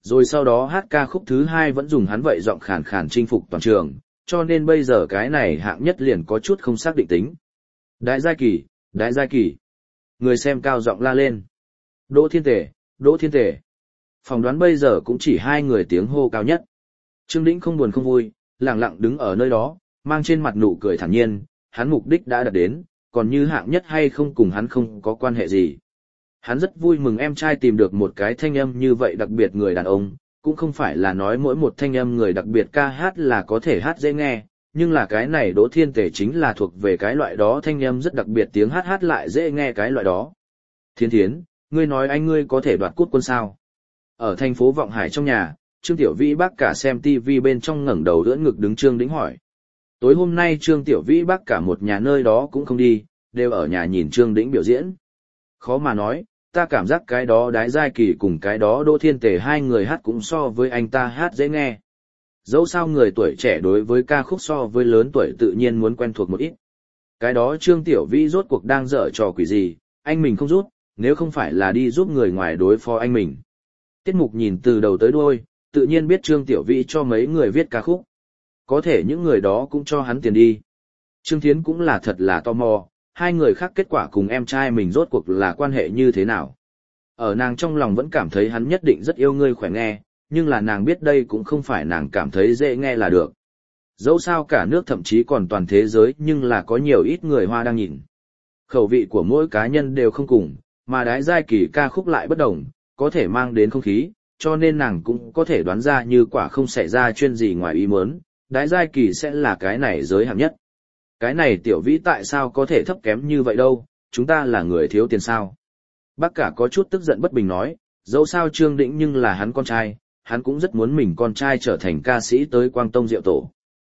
S1: Rồi sau đó hát ca khúc thứ hai vẫn dùng hắn vậy giọng khàn khàn chinh phục toàn trường, cho nên bây giờ cái này hạng nhất liền có chút không xác định tính. Đại giai kỳ, đại giai kỳ. Người xem cao giọng la lên. Đỗ Thiên Tề, Đỗ Thiên Tề. Phỏng đoán bây giờ cũng chỉ hai người tiếng hô cao nhất. Trương Đĩnh không buồn không vui, lặng lặng đứng ở nơi đó, mang trên mặt nụ cười thản nhiên, hắn mục đích đã đạt đến, còn như hạng nhất hay không cùng hắn không có quan hệ gì. Hắn rất vui mừng em trai tìm được một cái thanh âm như vậy đặc biệt người đàn ông, cũng không phải là nói mỗi một thanh âm người đặc biệt ca hát là có thể hát dễ nghe, nhưng là cái này Đỗ Thiên Tề chính là thuộc về cái loại đó thanh âm rất đặc biệt tiếng hát hát lại dễ nghe cái loại đó. Thiên Thiến, ngươi nói anh ngươi có thể đoạt cút quân sao? Ở thành phố Vọng Hải trong nhà, Trương Tiểu Vĩ bác cả xem tivi bên trong ngẩng đầu đỡ ngực đứng Trương Đĩnh hỏi. Tối hôm nay Trương Tiểu Vĩ bác cả một nhà nơi đó cũng không đi, đều ở nhà nhìn Trương Đĩnh biểu diễn. Khó mà nói, ta cảm giác cái đó Đái Giai Kỳ cùng cái đó Đỗ Thiên Tề hai người hát cũng so với anh ta hát dễ nghe. Dẫu sao người tuổi trẻ đối với ca khúc so với lớn tuổi tự nhiên muốn quen thuộc một ít. Cái đó Trương Tiểu Vĩ rốt cuộc đang dở trò quỷ gì, anh mình không giúp, nếu không phải là đi giúp người ngoài đối phó anh mình. Tiết mục nhìn từ đầu tới đuôi, tự nhiên biết Trương Tiểu Vĩ cho mấy người viết ca khúc. Có thể những người đó cũng cho hắn tiền đi. Trương Thiến cũng là thật là tò mò, hai người khác kết quả cùng em trai mình rốt cuộc là quan hệ như thế nào. Ở nàng trong lòng vẫn cảm thấy hắn nhất định rất yêu ngươi khỏe nghe, nhưng là nàng biết đây cũng không phải nàng cảm thấy dễ nghe là được. Dẫu sao cả nước thậm chí còn toàn thế giới nhưng là có nhiều ít người Hoa đang nhìn. Khẩu vị của mỗi cá nhân đều không cùng, mà Đái Giai Kỳ ca khúc lại bất đồng, có thể mang đến không khí, cho nên nàng cũng có thể đoán ra như quả không xảy ra chuyên gì ngoài ý muốn, Đái Giai Kỳ sẽ là cái này giới hạng nhất. Cái này Tiểu Vĩ tại sao có thể thấp kém như vậy đâu, chúng ta là người thiếu tiền sao? Bác cả có chút tức giận bất bình nói, dẫu sao Trương Đĩnh nhưng là hắn con trai, hắn cũng rất muốn mình con trai trở thành ca sĩ tới Quang Tông Diệu Tổ.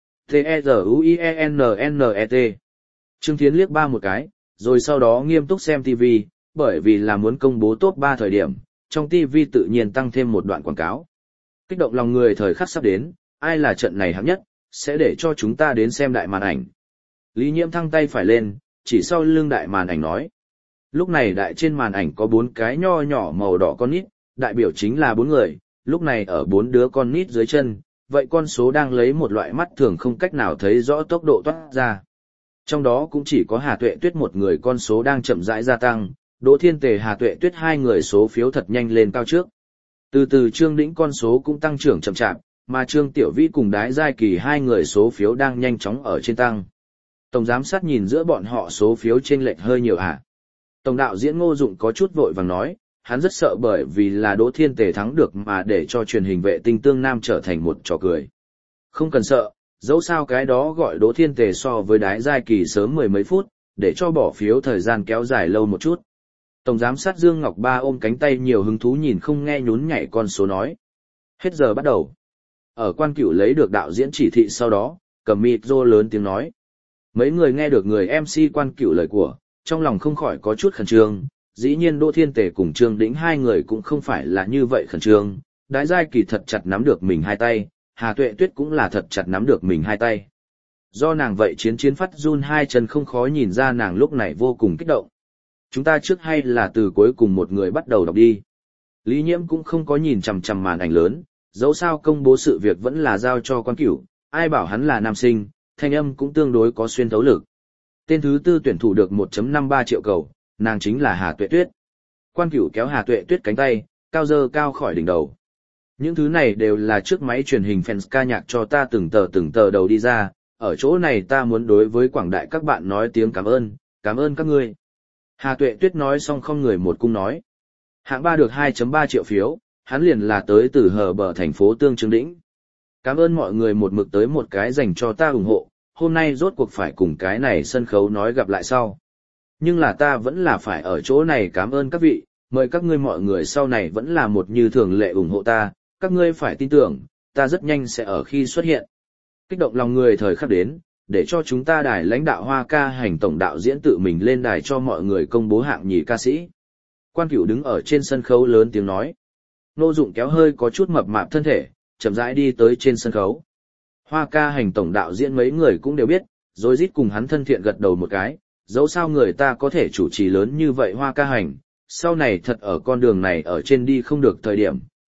S1: T-E-Z-U-I-E-N-N-E-T Trương Thiến liếc ba một cái, rồi sau đó nghiêm túc xem ti vi, bởi vì là muốn công bố top ba thời điểm, trong ti vi tự nhiên tăng thêm một đoạn quảng cáo. Kích động lòng người thời khắc sắp đến, ai là trận này hạng nhất, sẽ để cho chúng ta đến xem đại màn ảnh. Lý Nhiễm thăng tay phải lên, chỉ sau lưng đại màn ảnh nói. Lúc này đại trên màn ảnh có bốn cái nho nhỏ màu đỏ con nít, đại biểu chính là bốn người, lúc này ở bốn đứa con nít dưới chân, vậy con số đang lấy một loại mắt thường không cách nào thấy rõ tốc độ toát ra. Trong đó cũng chỉ có Hà Tuệ Tuyết một người con số đang chậm rãi gia tăng, Đỗ Thiên Tề Hà Tuệ Tuyết hai người số phiếu thật nhanh lên cao trước. Từ từ Trương Đĩnh con số cũng tăng trưởng chậm chạp, mà Trương Tiểu Vĩ cùng Đái Giai Kỳ hai người số phiếu đang nhanh chóng ở trên tăng. Tổng giám sát nhìn giữa bọn họ số phiếu chênh lệch hơi nhiều hả? Tổng đạo diễn Ngô Dụng có chút vội vàng nói, hắn rất sợ bởi vì là Đỗ Thiên Tề thắng được mà để cho truyền hình vệ tinh Tương Nam trở thành một trò cười. Không cần sợ, dẫu sao cái đó gọi Đỗ Thiên Tề so với Đái Giai Kỳ sớm mười mấy phút, để cho bỏ phiếu thời gian kéo dài lâu một chút. Tổng giám sát Dương Ngọc Ba ôm cánh tay nhiều hứng thú nhìn không nghe nhún nhảy con số nói. Hết giờ bắt đầu. Ở Quan Cửu lấy được đạo diễn chỉ thị sau đó, cầm micro lớn tiếng nói. Mấy người nghe được người em xê Quan Cửu lời của, trong lòng không khỏi có chút khẩn trương, dĩ nhiên Đỗ Thiên Tề cùng Trương Đĩnh hai người cũng không phải là như vậy khẩn trương, Đái Giai Kỳ thật chặt nắm được mình hai tay, Hà Tuệ Tuyết cũng là thật chặt nắm được mình hai tay. Do nàng vậy chiến chiến phát run hai chân không khó nhìn ra nàng lúc này vô cùng kích động. Chúng ta trước hay là từ cuối cùng một người bắt đầu đọc đi. Lý Nhiễm cũng không có nhìn chằm chằm màn ảnh lớn, dẫu sao công bố sự việc vẫn là giao cho Quan Cửu, ai bảo hắn là nam sinh, thanh âm cũng tương đối có xuyên thấu lực. Tên thứ tư tuyển thủ được một phẩy năm ba triệu cầu, nàng chính là Hà Tuệ Tuyết. Quan Cửu kéo Hà Tuệ Tuyết cánh tay, cao dơ cao khỏi đỉnh đầu. Những thứ này đều là trước máy truyền hình fans ca nhạc cho ta từng tờ từng tờ đầu đi ra, ở chỗ này ta muốn đối với quảng đại các bạn nói tiếng cảm ơn, cảm ơn các ngươi. Hà Tuệ Tuyết nói xong không người một cung nói. Hạng ba được hai phẩy ba triệu phiếu, hắn liền là tới từ hờ bờ thành phố Tương Trương Đĩnh. Cảm ơn mọi người một mực tới một cái dành cho ta ủng hộ, hôm nay rốt cuộc phải cùng cái này sân khấu nói gặp lại sau. Nhưng là ta vẫn là phải ở chỗ này cảm ơn các vị, mời các ngươi mọi người sau này vẫn là một như thường lệ ủng hộ ta, các ngươi phải tin tưởng, ta rất nhanh sẽ ở khi xuất hiện. Kích động lòng người thời khắc đến, để cho chúng ta đài lãnh đạo Hoa ca hành tổng đạo diễn tự mình lên đài cho mọi người công bố hạng nhì ca sĩ. Quan Cửu đứng ở trên sân khấu lớn tiếng nói. Ngô Dụng kéo hơi có chút mập mạp thân thể, chậm rãi đi tới trên sân khấu. Hoa ca hành tổng đạo diễn mấy người cũng đều biết, rồi rít cùng hắn thân thiện gật đầu một cái, dẫu sao người ta có thể chủ trì lớn như vậy Hoa ca hành, sau này thật ở con đường này ở trên đi không được thời điểm,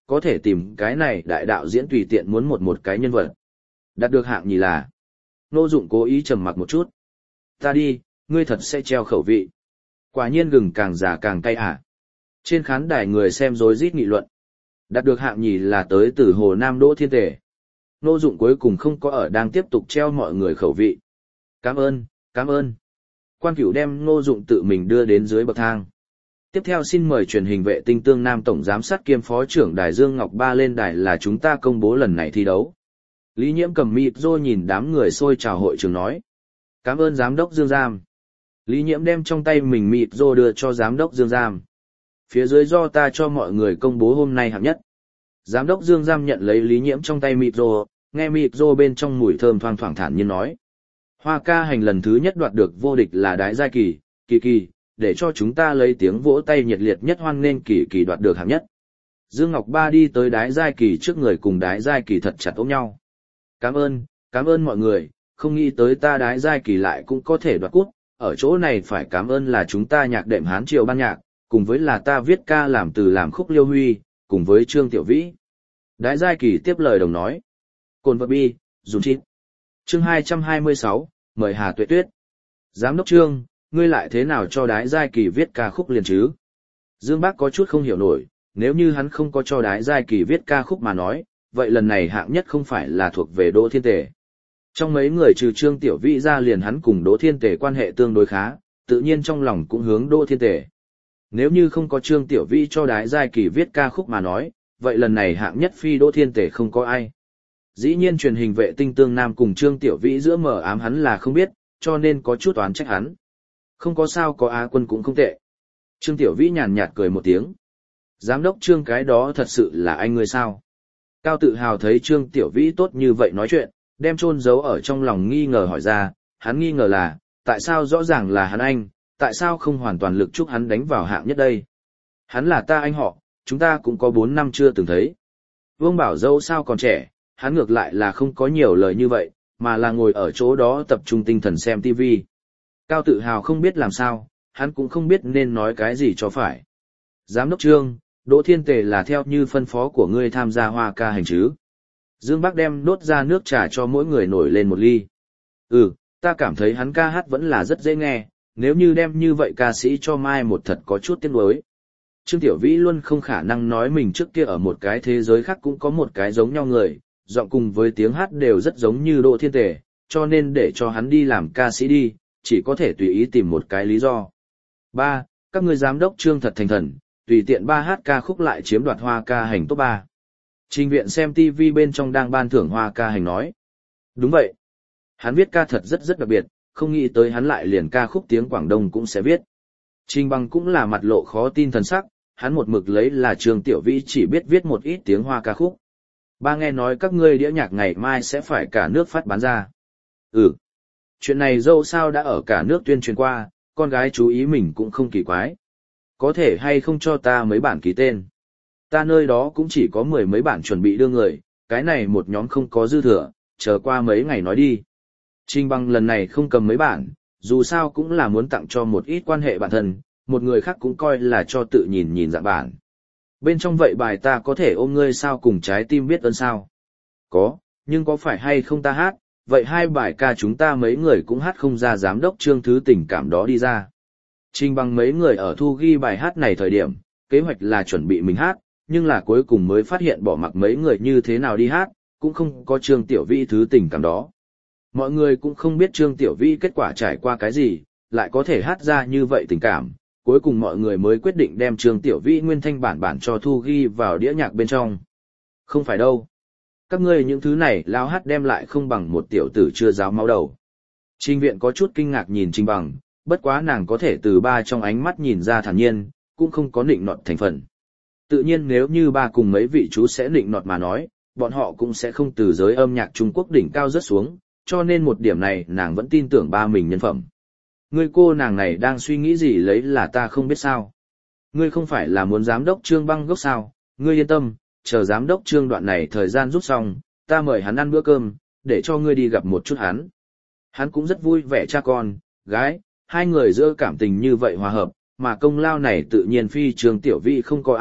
S1: có thể tìm cái này đại đạo diễn tùy tiện muốn một một cái nhân vật. Đạt được hạng nhì là. Ngô Dụng cố ý trầm mặc một chút. Ta đi, ngươi thật sẽ treo khẩu vị. Quả nhiên gừng càng già càng cay à. Trên khán đài người xem rối rít nghị luận. Đạt được hạng nhì là tới từ Hồ Nam Đỗ Thiên Tề. Ngô Dụng cuối cùng không có ở đang tiếp tục treo mọi người khẩu vị. Cảm ơn, cảm ơn. Quan Cửu đem Ngô Dụng tự mình đưa đến dưới bậc thang. Tiếp theo xin mời truyền hình vệ tinh Tương Nam Tổng Giám sát kiêm Phó trưởng Đài Dương Ngọc Ba lên đài là chúng ta công bố lần này thi đấu. Lý Nhiễm cầm mịt rô nhìn đám người xôi chào hội trường nói. Cảm ơn Giám đốc Dương Giam. Lý Nhiễm đem trong tay mình mịt rô đưa cho Giám đốc Dương Giam. Phía dưới do ta cho mọi người công bố hôm nay hạng nhất. Giám đốc Dương Giam nhận lấy Lý Nhiễm trong tay mịt rô, nghe mịt rô bên trong mùi thơm thoang thoảng thản nhiên nói. Hoa ca hành lần thứ nhất đoạt được vô địch là Đái Giai Kỳ, Kỳ Kỳ, để cho chúng ta lấy tiếng vỗ tay nhiệt liệt nhất hoan nghênh Kỳ Kỳ đoạt được hạng nhất. Dương Ngọc Ba đi tới Đái Giai Kỳ trước người cùng Đái Giai Kỳ thật chặt ôm nhau. Cảm ơn, cảm ơn mọi người, không nghĩ tới ta Đái Giai Kỳ lại cũng có thể đoạt cúp, ở chỗ này phải cảm ơn là chúng ta nhạc đệm Hán Triều ban nhạc, cùng với là ta viết ca làm từ làm khúc Liêu Huy, cùng với Trương Tiểu Vĩ. Đái Giai Kỳ tiếp lời đồng nói. Cồn vật bi, dùng chít. Chương hai trăm hai mươi sáu, mời Hà Tuệ Tuyết. Giám đốc Trương, ngươi lại thế nào cho Đái Giai Kỳ viết ca khúc liền chứ? Dương Bác có chút không hiểu nổi, nếu như hắn không có cho Đái Giai Kỳ viết ca khúc mà nói, vậy lần này hạng nhất không phải là thuộc về Đỗ Thiên Tề. Trong mấy người trừ Trương Tiểu Vĩ ra liền hắn cùng Đỗ Thiên Tề quan hệ tương đối khá, tự nhiên trong lòng cũng hướng Đỗ Thiên Tề. Nếu như không có Trương Tiểu Vĩ cho Đái Giai Kỳ viết ca khúc mà nói, vậy lần này hạng nhất phi Đỗ Thiên Tề không có ai. Dĩ nhiên truyền hình vệ tinh Tương Nam cùng Trương Tiểu Vĩ giữa mờ ám hắn là không biết, cho nên có chút oán trách hắn. Không có sao, có Á quân cũng không tệ. Trương Tiểu Vĩ nhàn nhạt cười một tiếng. Giám đốc Trương, cái đó thật sự là anh ngươi sao? Cao Tự Hào thấy Trương Tiểu Vĩ tốt như vậy nói chuyện, đem chôn giấu ở trong lòng nghi ngờ hỏi ra, hắn nghi ngờ là, tại sao rõ ràng là hắn anh, tại sao không hoàn toàn lực chúc hắn đánh vào hạng nhất đây? Hắn là ta anh họ, chúng ta cũng có bốn năm chưa từng thấy. Vương Bảo Dâu sao còn trẻ, hắn ngược lại là không có nhiều lời như vậy, mà là ngồi ở chỗ đó tập trung tinh thần xem tivi. Cao Tự Hào không biết làm sao, hắn cũng không biết nên nói cái gì cho phải. Giám đốc Trương, Đỗ Thiên Tề là theo như phân phó của ngươi tham gia hoa ca hành chứ? Dương Bắc đem đốt ra nước trà cho mỗi người nổi lên một ly. Ừ, ta cảm thấy hắn ca hát vẫn là rất dễ nghe, nếu như đem như vậy ca sĩ cho mai một thật có chút tiếc nuối. Trương Tiểu Vĩ luôn không khả năng nói mình trước kia ở một cái thế giới khác cũng có một cái giống nhau người, giọng cùng với tiếng hát đều rất giống như Đỗ Thiên Tề, cho nên để cho hắn đi làm ca sĩ đi, chỉ có thể tùy ý tìm một cái lý do. Ba, các người giám đốc Trương thật thành thần, tùy tiện ba hát ca khúc lại chiếm đoạt hoa ca hành top ba. Trình viện xem ti vi bên trong đang ban thưởng hoa ca hành nói. Đúng vậy. Hắn viết ca thật rất rất đặc biệt, không nghĩ tới hắn lại liền ca khúc tiếng Quảng Đông cũng sẽ viết. Trình Bằng cũng là mặt lộ khó tin thần sắc, hắn một mực lấy là Trương Tiểu Vĩ chỉ biết viết một ít tiếng hoa ca khúc. Ba nghe nói các ngươi đĩa nhạc ngày mai sẽ phải cả nước phát bán ra. Ừ. Chuyện này dâu sao đã ở cả nước tuyên truyền qua, con gái chú ý mình cũng không kỳ quái. Có thể hay không cho ta mấy bản ký tên. Ta nơi đó cũng chỉ có mười mấy bản chuẩn bị đưa người, cái này một nhóm không có dư thừa, chờ qua mấy ngày nói đi. Trình Bằng lần này không cầm mấy bản, dù sao cũng là muốn tặng cho một ít quan hệ bản thân, một người khác cũng coi là cho tự nhìn nhìn dạng bản. Bên trong vậy bài ta có thể ôm ngươi sao cùng trái tim biết ơn sao? Có, nhưng có phải hay không ta hát, vậy hai bài ca chúng ta mấy người cũng hát không ra giám đốc Trương thứ tình cảm đó đi ra. Trình Bằng mấy người ở thu ghi bài hát này thời điểm, kế hoạch là chuẩn bị mình hát, nhưng là cuối cùng mới phát hiện bỏ mặc mấy người như thế nào đi hát, cũng không có Trương Tiểu Vĩ thứ tình cảm đó. Mọi người cũng không biết Trương Tiểu Vĩ kết quả trải qua cái gì, lại có thể hát ra như vậy tình cảm, cuối cùng mọi người mới quyết định đem Trương Tiểu Vĩ nguyên thanh bản bản cho thu ghi vào đĩa nhạc bên trong. Không phải đâu. Các ngươi những thứ này lao hát đem lại không bằng một tiểu tử chưa giáo máu đầu. Trình viện có chút kinh ngạc nhìn Trình Bằng, bất quá nàng có thể từ ba trong ánh mắt nhìn ra thản nhiên, cũng không có nịnh nọt thành phần. Tự nhiên nếu như ba cùng mấy vị chú sẽ nịnh nọt mà nói, bọn họ cũng sẽ không từ giới âm nhạc Trung Quốc đỉnh cao rớt xuống, cho nên một điểm này nàng vẫn tin tưởng ba mình nhân phẩm. Ngươi cô nàng này đang suy nghĩ gì lấy là ta không biết sao. Ngươi không phải là muốn giám đốc Trương băng gốc sao, ngươi yên tâm, chờ giám đốc Trương đoạn này thời gian rút xong, ta mời hắn ăn bữa cơm, để cho ngươi đi gặp một chút hắn. Hắn cũng rất vui vẻ cha con, gái, hai người giữa cảm tình như vậy hòa hợp, mà công lao này tự nhiên phi Trương Tiểu Vĩ không có ai,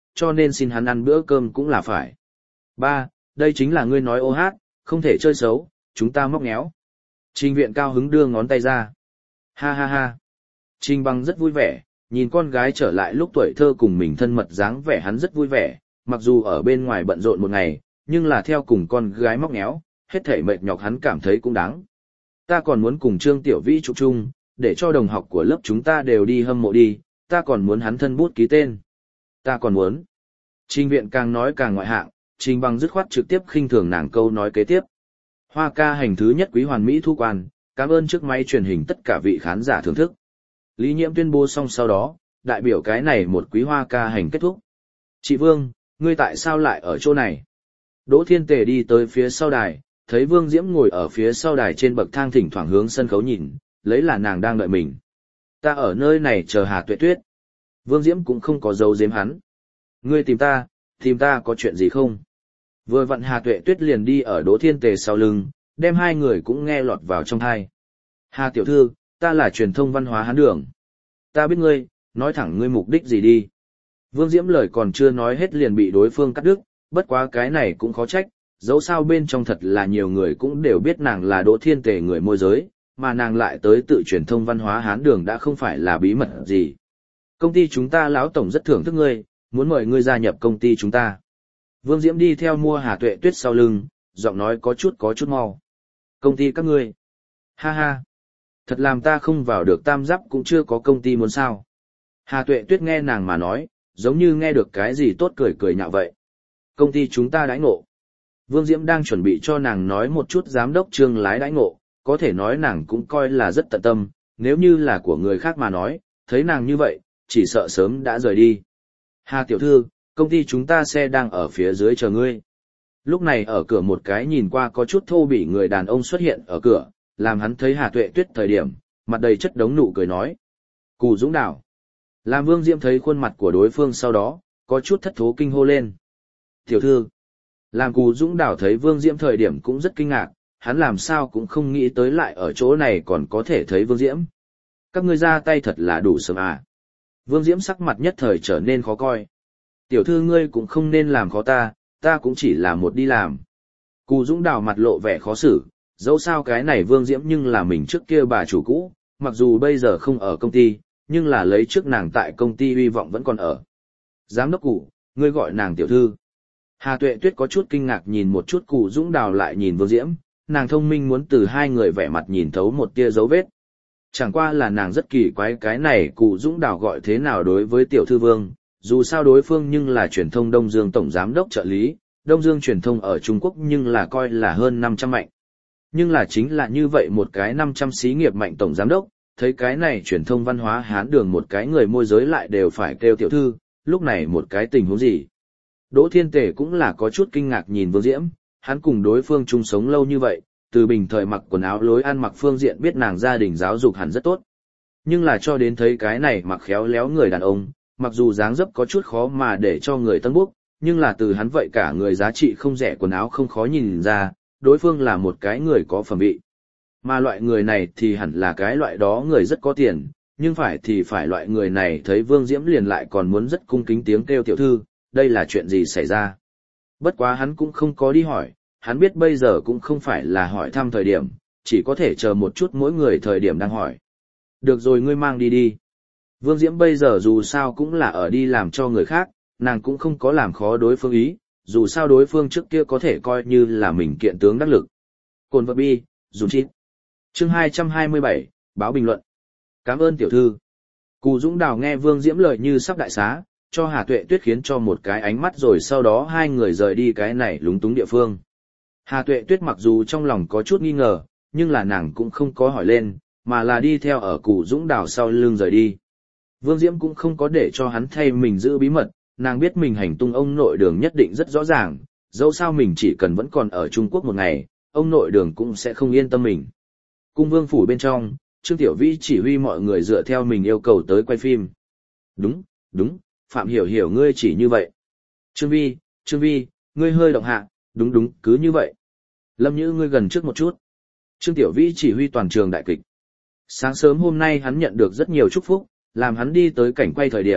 S1: cho nên xin hắn ăn bữa cơm cũng là phải. Ba, đây chính là ngươi nói ô hát, không thể chơi xấu, chúng ta móc méo. Trình Viện cao hứng đưa ngón tay ra. Ha ha ha. Trình Bằng rất vui vẻ, nhìn con gái trở lại lúc tuổi thơ cùng mình thân mật dáng vẻ hắn rất vui vẻ, mặc dù ở bên ngoài bận rộn một ngày, nhưng là theo cùng con gái móc méo, hết thảy mệt nhọc hắn cảm thấy cũng đáng. Ta còn muốn cùng Trương Tiểu Vĩ chụp chung, để cho đồng học của lớp chúng ta đều đi hâm mộ đi, ta còn muốn hắn thân bút ký tên. Ta còn muốn. Trình Viện càng nói càng ngoại hạng, Trình Bằng dứt khoát trực tiếp khinh thường nàng câu nói kế tiếp. Hoa ca hành thứ nhất quý hoàn mỹ thu quan, cảm ơn trước máy truyền hình tất cả vị khán giả thưởng thức. Lý Nhiễm tuyên bố xong sau đó, đại biểu cái này một quý hoa ca hành kết thúc. Chị Vương, ngươi tại sao lại ở chỗ này? Đỗ Thiên Tề đi tới phía sau đài, thấy Vương Diễm ngồi ở phía sau đài trên bậc thang thỉnh thoảng hướng sân khấu nhìn, lấy là nàng đang đợi mình. Ta ở nơi này chờ Hà Tuệ Tuyết. Vương Diễm cũng không có dấu giếm hắn. Ngươi tìm ta, tìm ta có chuyện gì không? Vừa vặn Hà Tuệ Tuyết liền đi ở Đỗ Thiên Tề sau lưng, đem hai người cũng nghe lọt vào trong tai. Hà tiểu thư, ta là truyền thông văn hóa Hán Đường. Ta biết ngươi, nói thẳng ngươi mục đích gì đi. Vương Diễm lời còn chưa nói hết liền bị đối phương cắt đứt, bất quá cái này cũng khó trách, dẫu sao bên trong thật là nhiều người cũng đều biết nàng là Đỗ Thiên Tề người môi giới, mà nàng lại tới tự truyền thông văn hóa Hán Đường đã không phải là bí mật gì. Công ty chúng ta lão tổng rất thưởng thức ngươi, muốn mời ngươi gia nhập công ty chúng ta. Vương Diễm đi theo mua Hà Tuệ Tuyết sau lưng, giọng nói có chút có chút mau. Công ty các ngươi. Ha ha. Thật làm ta không vào được Tam Giáp cũng chưa có công ty muốn sao. Hà Tuệ Tuyết nghe nàng mà nói, giống như nghe được cái gì tốt cười cười nhạo vậy. Công ty chúng ta đãi ngộ. Vương Diễm đang chuẩn bị cho nàng nói một chút giám đốc Trương lái đãi ngộ, có thể nói nàng cũng coi là rất tận tâm, nếu như là của người khác mà nói, thấy nàng như vậy, chỉ sợ sớm đã rời đi. Hà tiểu thư, công ty chúng ta xe đang ở phía dưới chờ ngươi. Lúc này ở cửa một cái nhìn qua có chút thô bỉ người đàn ông xuất hiện ở cửa, làm hắn thấy Hà Tuệ Tuyết thời điểm, mặt đầy chất đống nụ cười nói. Cù Dũng Đảo. Làm Vương Diễm thấy khuôn mặt của đối phương sau đó, có chút thất thố kinh hô lên. Tiểu thư. Làm Cù Dũng Đảo thấy Vương Diễm thời điểm cũng rất kinh ngạc, hắn làm sao cũng không nghĩ tới lại ở chỗ này còn có thể thấy Vương Diễm. Các ngươi ra tay thật là đủ sớm à. Vương Diễm sắc mặt nhất thời trở nên khó coi. Tiểu thư ngươi cũng không nên làm khó ta, ta cũng chỉ là một đi làm. Cù Dũng Đào mặt lộ vẻ khó xử, dẫu sao cái này Vương Diễm nhưng là mình trước kia bà chủ cũ, mặc dù bây giờ không ở công ty, nhưng là lấy trước nàng tại công ty hy vọng vẫn còn ở. Giám đốc Cù, ngươi gọi nàng tiểu thư. Hà Tuệ Tuyết có chút kinh ngạc nhìn một chút Cù Dũng Đào lại nhìn Vương Diễm, nàng thông minh muốn từ hai người vẻ mặt nhìn thấu một tia dấu vết. Chẳng qua là nàng rất kỳ quái cái này Cù Dũng Đào gọi thế nào đối với tiểu thư Vương, dù sao đối phương nhưng là truyền thông Đông Dương tổng giám đốc trợ lý, Đông Dương truyền thông ở Trung Quốc nhưng là coi là hơn năm trăm mạnh. Nhưng là chính là như vậy một cái năm trăm xí nghiệp mạnh tổng giám đốc, thấy cái này truyền thông văn hóa Hán Đường một cái người môi giới lại đều phải kêu tiểu thư, lúc này một cái tình huống gì. Đỗ Thiên Tề cũng là có chút kinh ngạc nhìn Vương Diễm, hắn cùng đối phương chung sống lâu như vậy, từ bình thời mặc quần áo lối ăn mặc phương diện biết nàng gia đình giáo dục hẳn rất tốt. Nhưng là cho đến thấy cái này mặc khéo léo người đàn ông, mặc dù dáng dấp có chút khó mà để cho người tân bốc, nhưng là từ hắn vậy cả người giá trị không rẻ quần áo không khó nhìn ra, đối phương là một cái người có phẩm vị. Mà loại người này thì hẳn là cái loại đó người rất có tiền, nhưng phải thì phải loại người này thấy Vương Diễm liền lại còn muốn rất cung kính tiếng kêu tiểu thư, đây là chuyện gì xảy ra. Bất quá hắn cũng không có đi hỏi, hắn biết bây giờ cũng không phải là hỏi thăm thời điểm, chỉ có thể chờ một chút mỗi người thời điểm đang hỏi. Được rồi ngươi mang đi đi. Vương Diễm bây giờ dù sao cũng là ở đi làm cho người khác, nàng cũng không có làm khó đối phương ý, dù sao đối phương trước kia có thể coi như là mình kiện tướng đắc lực. Cồn vật bi, dùm chít. Chương hai trăm hai mươi bảy, báo bình luận. Cảm ơn tiểu thư. Cù Dũng Đào nghe Vương Diễm lời như sắp đại xá, cho Hà Tuệ Tuyết khiến cho một cái ánh mắt rồi sau đó hai người rời đi cái này lúng túng địa phương. Hà Tuệ Tuyết mặc dù trong lòng có chút nghi ngờ, nhưng là nàng cũng không có hỏi lên, mà là đi theo ở Cù Dũng Đào sau lưng rời đi. Vương Diễm cũng không có để cho hắn thay mình giữ bí mật, nàng biết mình hành tung ông nội đường nhất định rất rõ ràng, dẫu sao mình chỉ cần vẫn còn ở Trung Quốc một ngày, ông nội đường cũng sẽ không yên tâm mình. Cung Vương phủ bên trong, Trương Tiểu Vĩ chỉ huy mọi người dựa theo mình yêu cầu tới quay phim. Đúng, đúng, Phạm Hiểu Hiểu ngươi chỉ như vậy. Trương Vi, Trương Vi, ngươi hơi động hạ, đúng đúng, cứ như vậy. Lâm Nhữ ngươi gần trước một chút. Trương Tiểu Vĩ chỉ huy toàn trường đại kịch. Sáng sớm hôm nay hắn nhận được rất nhiều chúc phúc, làm hắn đi tới cảnh quay thời điểm,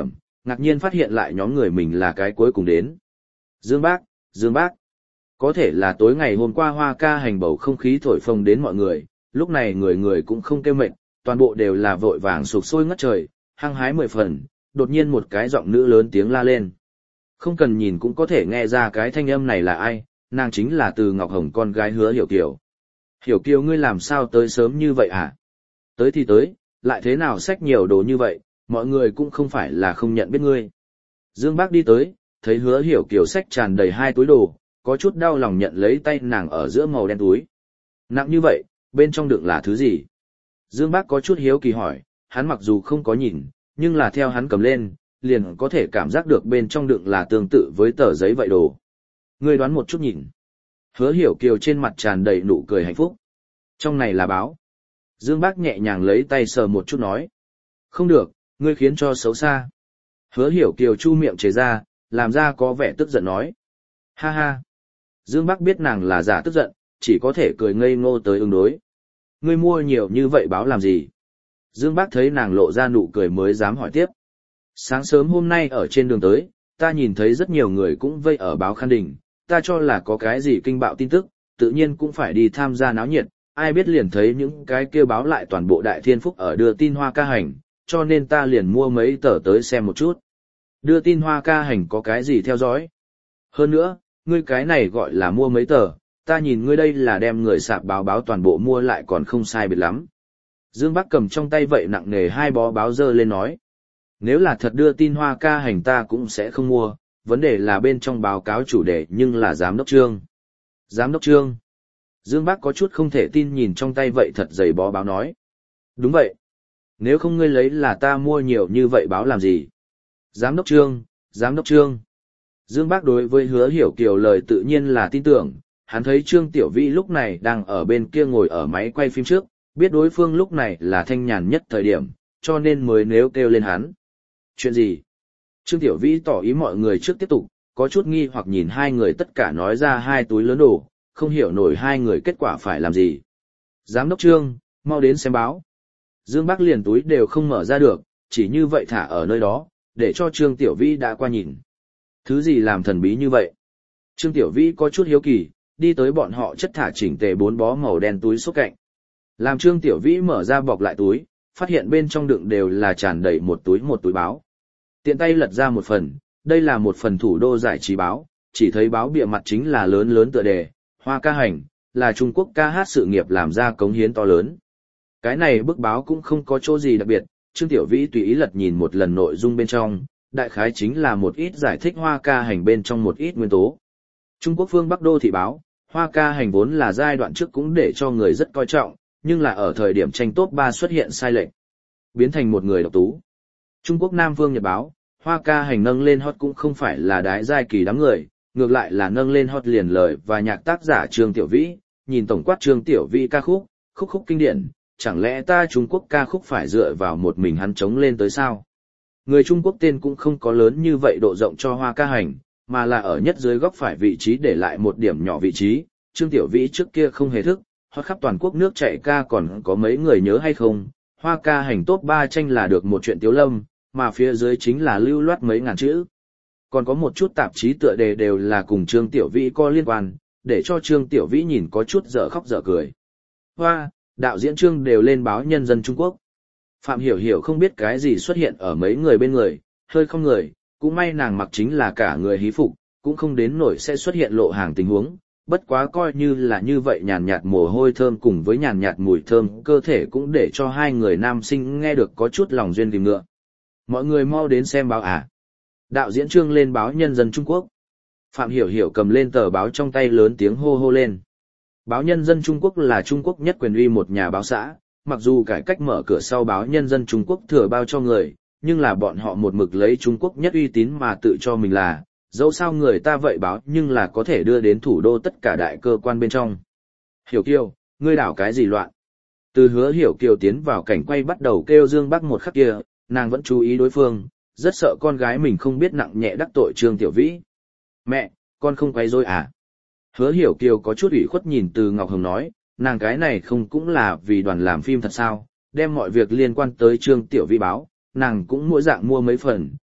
S1: ngạc nhiên phát hiện lại nhóm người mình là cái cuối cùng đến. Dương Bác, Dương Bác. Có thể là tối ngày hôm qua hoa ca hành bầu không khí thổi phồng đến mọi người, lúc này người người cũng không kêu mệt, toàn bộ đều là vội vàng sục sôi ngất trời, hăng hái mười phần, đột nhiên một cái giọng nữ lớn tiếng la lên. Không cần nhìn cũng có thể nghe ra cái thanh âm này là ai, nàng chính là Từ Ngọc Hồng con gái Hứa Hiểu Kiều. Hiểu Kiều ngươi làm sao tới sớm như vậy hả? Tới thì tới, lại thế nào xách nhiều đồ như vậy, mọi người cũng không phải là không nhận biết ngươi. Dương Bác đi tới, thấy Hứa Hiểu Kiều xách tràn đầy hai túi đồ, có chút đau lòng nhận lấy tay nàng ở giữa màu đen túi. Nặng như vậy, bên trong đựng là thứ gì? Dương Bác có chút hiếu kỳ hỏi, hắn mặc dù không có nhìn, nhưng là theo hắn cầm lên, liền có thể cảm giác được bên trong đựng là tương tự với tờ giấy vậy đồ. Ngươi đoán một chút nhìn. Hứa Hiểu Kiều trên mặt tràn đầy nụ cười hạnh phúc. Trong này là báo. Dương Bác nhẹ nhàng lấy tay sờ một chút nói. Không được, ngươi khiến cho xấu xa. Hứa Hiểu Kiều chu miệng chế ra, làm ra có vẻ tức giận nói. Ha ha. Dương Bác biết nàng là giả tức giận, chỉ có thể cười ngây ngô tới ứng đối. Ngươi mua nhiều như vậy báo làm gì? Dương Bác thấy nàng lộ ra nụ cười mới dám hỏi tiếp. Sáng sớm hôm nay ở trên đường tới, ta nhìn thấy rất nhiều người cũng vây ở báo Khăn Đình, ta cho là có cái gì kinh bạo tin tức, tự nhiên cũng phải đi tham gia náo nhiệt, ai biết liền thấy những cái kia báo lại toàn bộ Đại Thiên Phúc ở đưa tin hoa ca hành, cho nên ta liền mua mấy tờ tới xem một chút. Đưa tin hoa ca hành có cái gì theo dõi? Hơn nữa, ngươi cái này gọi là mua mấy tờ, ta nhìn ngươi đây là đem người sạp báo báo toàn bộ mua lại còn không sai biệt lắm. Dương Bác cầm trong tay vậy nặng nề hai bó báo dơ lên nói. Nếu là thật đưa tin hoa ca hành ta cũng sẽ không mua, vấn đề là bên trong báo cáo chủ đề nhưng là giám đốc Trương. Giám đốc Trương. Dương Bác có chút không thể tin nhìn trong tay vậy thật dày bó báo nói. Đúng vậy. Nếu không ngươi lấy là ta mua nhiều như vậy báo làm gì? Giám đốc Trương, giám đốc Trương. Dương Bác đối với Hứa Hiểu Kiều lời tự nhiên là tin tưởng, hắn thấy Trương Tiểu Vĩ lúc này đang ở bên kia ngồi ở máy quay phim trước, biết đối phương lúc này là thanh nhàn nhất thời điểm, cho nên mới nếu kêu lên hắn. Chuyện gì? Trương Tiểu Vĩ tỏ ý mọi người trước tiếp tục, có chút nghi hoặc nhìn hai người tất cả nói ra hai túi lớn đồ, không hiểu nổi hai người kết quả phải làm gì. Giám đốc Trương, mau đến xem báo. Dương Bác liền túi đều không mở ra được, chỉ như vậy thả ở nơi đó, để cho Trương Tiểu Vĩ đã qua nhìn. Thứ gì làm thần bí như vậy? Trương Tiểu Vĩ có chút hiếu kỳ, đi tới bọn họ chất thả chỉnh tề bốn bó màu đen túi số cạnh. Làm Trương Tiểu Vĩ mở ra bọc lại túi, phát hiện bên trong đựng đều là tràn đầy một túi một túi báo. Tiện tay lật ra một phần, đây là một phần thủ đô giải trí báo, chỉ thấy báo bìa mặt chính là lớn lớn tựa đề, hoa ca hành, là Trung Quốc ca hát sự nghiệp làm ra cống hiến to lớn. Cái này bức báo cũng không có chỗ gì đặc biệt, Trương Tiểu Vĩ tùy ý lật nhìn một lần nội dung bên trong, đại khái chính là một ít giải thích hoa ca hành bên trong một ít nguyên tố. Trung Quốc phương Bắc đô thị báo, hoa ca hành vốn là giai đoạn trước cũng để cho người rất coi trọng, nhưng là ở thời điểm tranh top ba xuất hiện sai lệch, biến thành một người độc tú. Trung Quốc Nam Phương Nhật báo, hoa ca hành nâng lên hot cũng không phải là đái giai kỳ đám người, ngược lại là nâng lên hot liền lời và nhạc tác giả Trương Tiểu Vĩ, nhìn tổng quát Trương Tiểu Vĩ ca khúc, khúc khúc kinh điển, chẳng lẽ ta Trung Quốc ca khúc phải dựa vào một mình hắn chống lên tới sao? Người Trung Quốc tên cũng không có lớn như vậy độ rộng cho hoa ca hành, mà là ở nhất dưới góc phải vị trí để lại một điểm nhỏ vị trí, Trương Tiểu Vĩ trước kia không hề thức, hot khắp toàn quốc nước chạy ca còn có mấy người nhớ hay không, hoa ca hành top ba tranh là được một chuyện tiếu lâm, mà phía dưới chính là lưu loát mấy ngàn chữ. Còn có một chút tạp chí tựa đề đều là cùng Trương Tiểu Vĩ có liên quan, để cho Trương Tiểu Vĩ nhìn có chút dở khóc dở cười. Hoa, đạo diễn Trương đều lên báo Nhân dân Trung Quốc. Phạm Hiểu Hiểu không biết cái gì xuất hiện ở mấy người bên người, hơi không người, cũng may nàng mặc chính là cả người hí phục, cũng không đến nổi sẽ xuất hiện lộ hàng tình huống, bất quá coi như là như vậy nhàn nhạt mồ hôi thơm cùng với nhàn nhạt mùi thơm cơ thể cũng để cho hai người nam sinh nghe được có chút lòng duyên tìm ngựa. Mọi người mau đến xem báo à. Đạo diễn Trương lên báo Nhân dân Trung Quốc. Phạm Hiểu Hiểu cầm lên tờ báo trong tay lớn tiếng hô hô lên. Báo Nhân dân Trung Quốc là Trung Quốc nhất quyền uy một nhà báo xã, mặc dù cải cách mở cửa sau báo Nhân dân Trung Quốc thừa bao cho người, nhưng là bọn họ một mực lấy Trung Quốc nhất uy tín mà tự cho mình là, dẫu sao người ta vậy báo nhưng là có thể đưa đến thủ đô tất cả đại cơ quan bên trong. Hiểu Kiều, ngươi đảo cái gì loạn? Từ Hứa Hiểu Kiều tiến vào cảnh quay bắt đầu kêu Dương Bắc một khắc kia, nàng vẫn chú ý đối phương, rất sợ con gái mình không biết nặng nhẹ đắc tội Trương Tiểu Vĩ. Mẹ, con không quay rồi à? Hứa Hiểu Kiều có chút ủy khuất nhìn Từ Ngọc Hồng nói, nàng cái này không cũng là vì đoàn làm phim thật sao, đem mọi việc liên quan tới Trương Tiểu Vĩ báo, nàng cũng mỗi dạng mua mấy phần,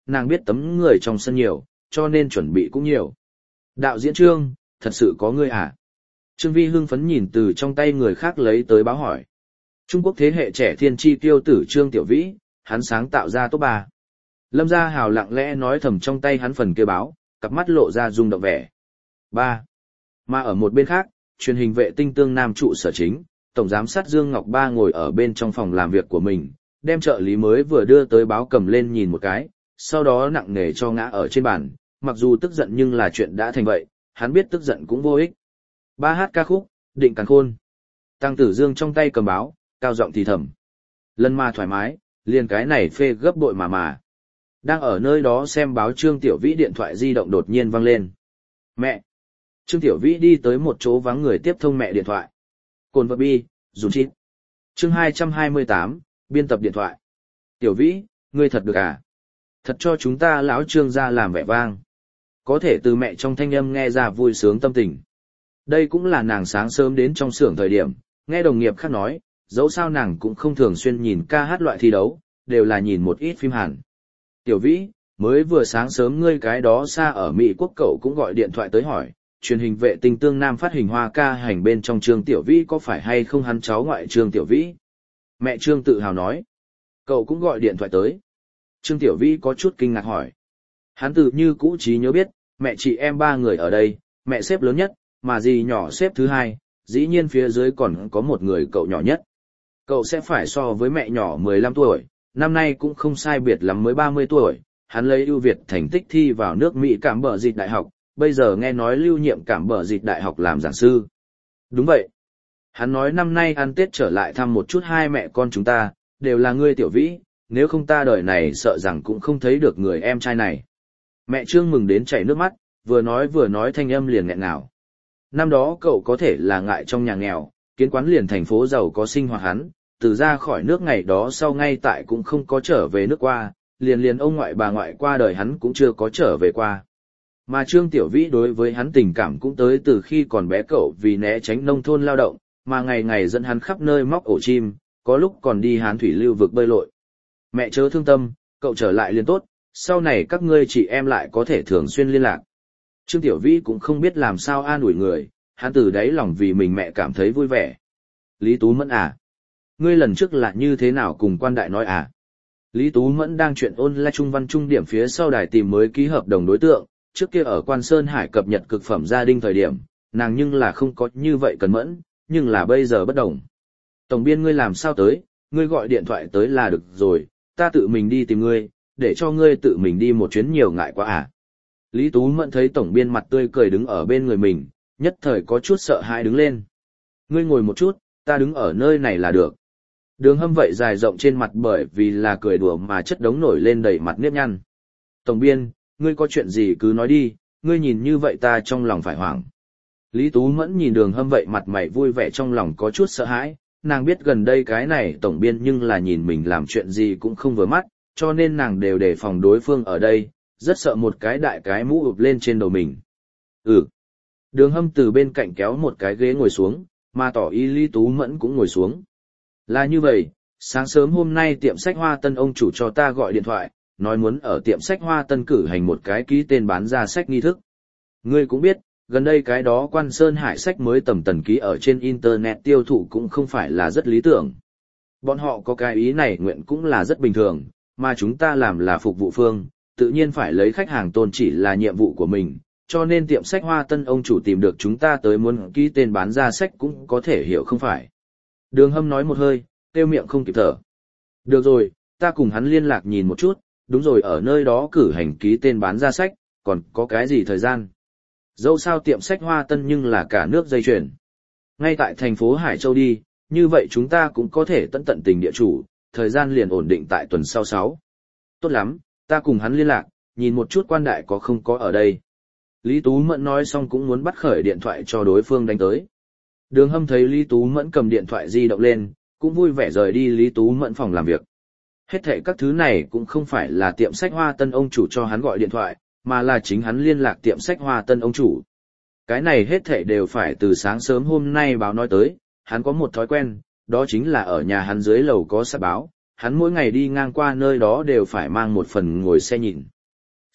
S1: nàng biết tấm người trong sân nhiều, cho nên chuẩn bị cũng nhiều. Đạo diễn Trương, thật sự có ngươi à? Trương Vi hưng phấn nhìn từ trong tay người khác lấy tới báo hỏi. Trung Quốc thế hệ trẻ thiên chi tiêu tử Trương Tiểu Vĩ, hắn sáng tạo ra top ba. Lâm Gia Hào lặng lẽ nói thầm trong tay hắn phần kia báo, cặp mắt lộ ra rung động vẻ. ba. Mà ở một bên khác, truyền hình vệ tinh tương nam trụ sở chính, Tổng giám sát Dương Ngọc Ba ngồi ở bên trong phòng làm việc của mình, đem trợ lý mới vừa đưa tới báo cầm lên nhìn một cái, sau đó nặng nề cho ngã ở trên bàn, mặc dù tức giận nhưng là chuyện đã thành vậy, hắn biết tức giận cũng vô ích. Ba hát ca khúc, định càn khôn. Tăng Tử Dương trong tay cầm báo, cao giọng thì thầm. Lần mà thoải mái, liền cái này phê gấp bội mà mà. Đang ở nơi đó xem báo Trương Tiểu Vĩ điện thoại di động đột nhiên vang lên. Mẹ! Trương Tiểu Vĩ đi tới một chỗ vắng người tiếp thông mẹ điện thoại. Cồn vật bi, dùng chít. Chương hai trăm hai mươi tám, biên tập điện thoại. Tiểu Vĩ, ngươi thật được à? Thật cho chúng ta lão Trương ra làm vẻ vang. Có thể từ mẹ trong thanh âm nghe ra vui sướng tâm tình. Đây cũng là nàng sáng sớm đến trong xưởng thời điểm, nghe đồng nghiệp khác nói, dẫu sao nàng cũng không thường xuyên nhìn ca hát loại thi đấu, đều là nhìn một ít phim Hàn. Tiểu Vĩ, mới vừa sáng sớm ngươi cái đó xa ở Mỹ quốc cậu cũng gọi điện thoại tới hỏi, truyền hình vệ tinh tương nam phát hình hoa ca hành bên trong Trương Tiểu Vĩ có phải hay không hắn cháu ngoại Trương Tiểu Vĩ? Mẹ Trương tự hào nói. Cậu cũng gọi điện thoại tới. Trương Tiểu Vĩ có chút kinh ngạc hỏi. Hắn tự như cũ trí nhớ biết, mẹ chị em ba người ở đây, mẹ xếp lớn nhất, mà dì nhỏ xếp thứ hai, dĩ nhiên phía dưới còn có một người cậu nhỏ nhất. Cậu sẽ phải so với mẹ nhỏ mười lăm tuổi, năm nay cũng không sai biệt lắm mới ba mươi tuổi, hắn lấy ưu việt thành tích thi vào nước Mỹ Cảm Bờ Dịch Đại học, bây giờ nghe nói lưu nhiệm Cảm Bờ Dịch Đại học làm giảng sư. Đúng vậy. Hắn nói năm nay ăn Tết trở lại thăm một chút hai mẹ con chúng ta, đều là ngươi Tiểu Vĩ, nếu không ta đời này sợ rằng cũng không thấy được người em trai này. Mẹ Trương mừng đến chảy nước mắt, vừa nói vừa nói thanh âm liền nghẹn ngào. Năm đó cậu có thể là ngại trong nhà nghèo, kiến quán liền thành phố giàu có sinh hoạt hắn, từ ra khỏi nước ngày đó sau ngay tại cũng không có trở về nước qua, liền liền ông ngoại bà ngoại qua đời hắn cũng chưa có trở về qua. Mà Trương Tiểu Vĩ đối với hắn tình cảm cũng tới từ khi còn bé cậu vì né tránh nông thôn lao động, mà ngày ngày dẫn hắn khắp nơi móc ổ chim, có lúc còn đi hán thủy lưu vực bơi lội. Mẹ chớ thương tâm, cậu trở lại liền tốt, sau này các ngươi chị em lại có thể thường xuyên liên lạc. Trương Tiểu Vĩ cũng không biết làm sao an ủi người, hắn từ đáy lòng vì mình mẹ cảm thấy vui vẻ. Lý Tú Mẫn à? Ngươi lần trước là như thế nào cùng quan đại nói à? Lý Tú Mẫn đang chuyện ôn lại trung văn trung điểm phía sau đài tìm mới ký hợp đồng đối tượng, trước kia ở Quan Sơn Hải cập nhật cực phẩm gia đình thời điểm, nàng nhưng là không có như vậy cần mẫn, nhưng là bây giờ bất đồng. Tổng biên ngươi làm sao tới, ngươi gọi điện thoại tới là được rồi, ta tự mình đi tìm ngươi, để cho ngươi tự mình đi một chuyến nhiều ngại quá à. Lý Tú Mẫn thấy tổng biên mặt tươi cười đứng ở bên người mình, nhất thời có chút sợ hãi đứng lên. Ngươi ngồi một chút, ta đứng ở nơi này là được. Đường Hâm vậy dài rộng trên mặt bởi vì là cười đùa mà chất đống nổi lên đầy mặt nếp nhăn. Tổng biên, ngươi có chuyện gì cứ nói đi, ngươi nhìn như vậy ta trong lòng phải hoảng. Lý Tú Mẫn nhìn Đường Hâm vậy mặt mày vui vẻ trong lòng có chút sợ hãi, nàng biết gần đây cái này tổng biên nhưng là nhìn mình làm chuyện gì cũng không vừa mắt, cho nên nàng đều đề phòng đối phương ở đây, rất sợ một cái đại cái mũ ụp lên trên đầu mình. Ừ. Đường Hâm từ bên cạnh kéo một cái ghế ngồi xuống, mà tỏ ý Lý Tú Mẫn cũng ngồi xuống. Là như vậy, sáng sớm hôm nay tiệm sách Hoa Tân ông chủ cho ta gọi điện thoại, nói muốn ở tiệm sách Hoa Tân cử hành một cái ký tên bán ra sách nghi thức. Ngươi cũng biết, gần đây cái đó Quan Sơn Hải sách mới tầm tần ký ở trên Internet tiêu thụ cũng không phải là rất lý tưởng. Bọn họ có cái ý này nguyện cũng là rất bình thường, mà chúng ta làm là phục vụ phương, tự nhiên phải lấy khách hàng tôn chỉ là nhiệm vụ của mình, cho nên tiệm sách Hoa Tân ông chủ tìm được chúng ta tới muốn ký tên bán ra sách cũng có thể hiểu không phải. Đường Hâm nói một hơi, tiêu miệng không kịp thở. Được rồi, ta cùng hắn liên lạc nhìn một chút, đúng rồi ở nơi đó cử hành ký tên bán ra sách, còn có cái gì thời gian. Dẫu sao tiệm sách Hoa Tân nhưng là cả nước dây chuyền. Ngay tại thành phố Hải Châu đi, như vậy chúng ta cũng có thể tận tận tình địa chủ, thời gian liền ổn định tại tuần sau sáu. Tốt lắm, ta cùng hắn liên lạc, nhìn một chút quan đại có không có ở đây. Lý Tú Mẫn nói xong cũng muốn bắt khởi điện thoại cho đối phương đánh tới. Đường Hâm thấy Lý Tú Mẫn cầm điện thoại di động lên, cũng vui vẻ rời đi Lý Tú Mẫn phòng làm việc. Hết thảy các thứ này cũng không phải là tiệm sách Hoa Tân ông chủ cho hắn gọi điện thoại, mà là chính hắn liên lạc tiệm sách Hoa Tân ông chủ. Cái này hết thảy đều phải từ sáng sớm hôm nay báo nói tới, hắn có một thói quen, đó chính là ở nhà hắn dưới lầu có sách báo, hắn mỗi ngày đi ngang qua nơi đó đều phải mang một phần ngồi xe nhìn.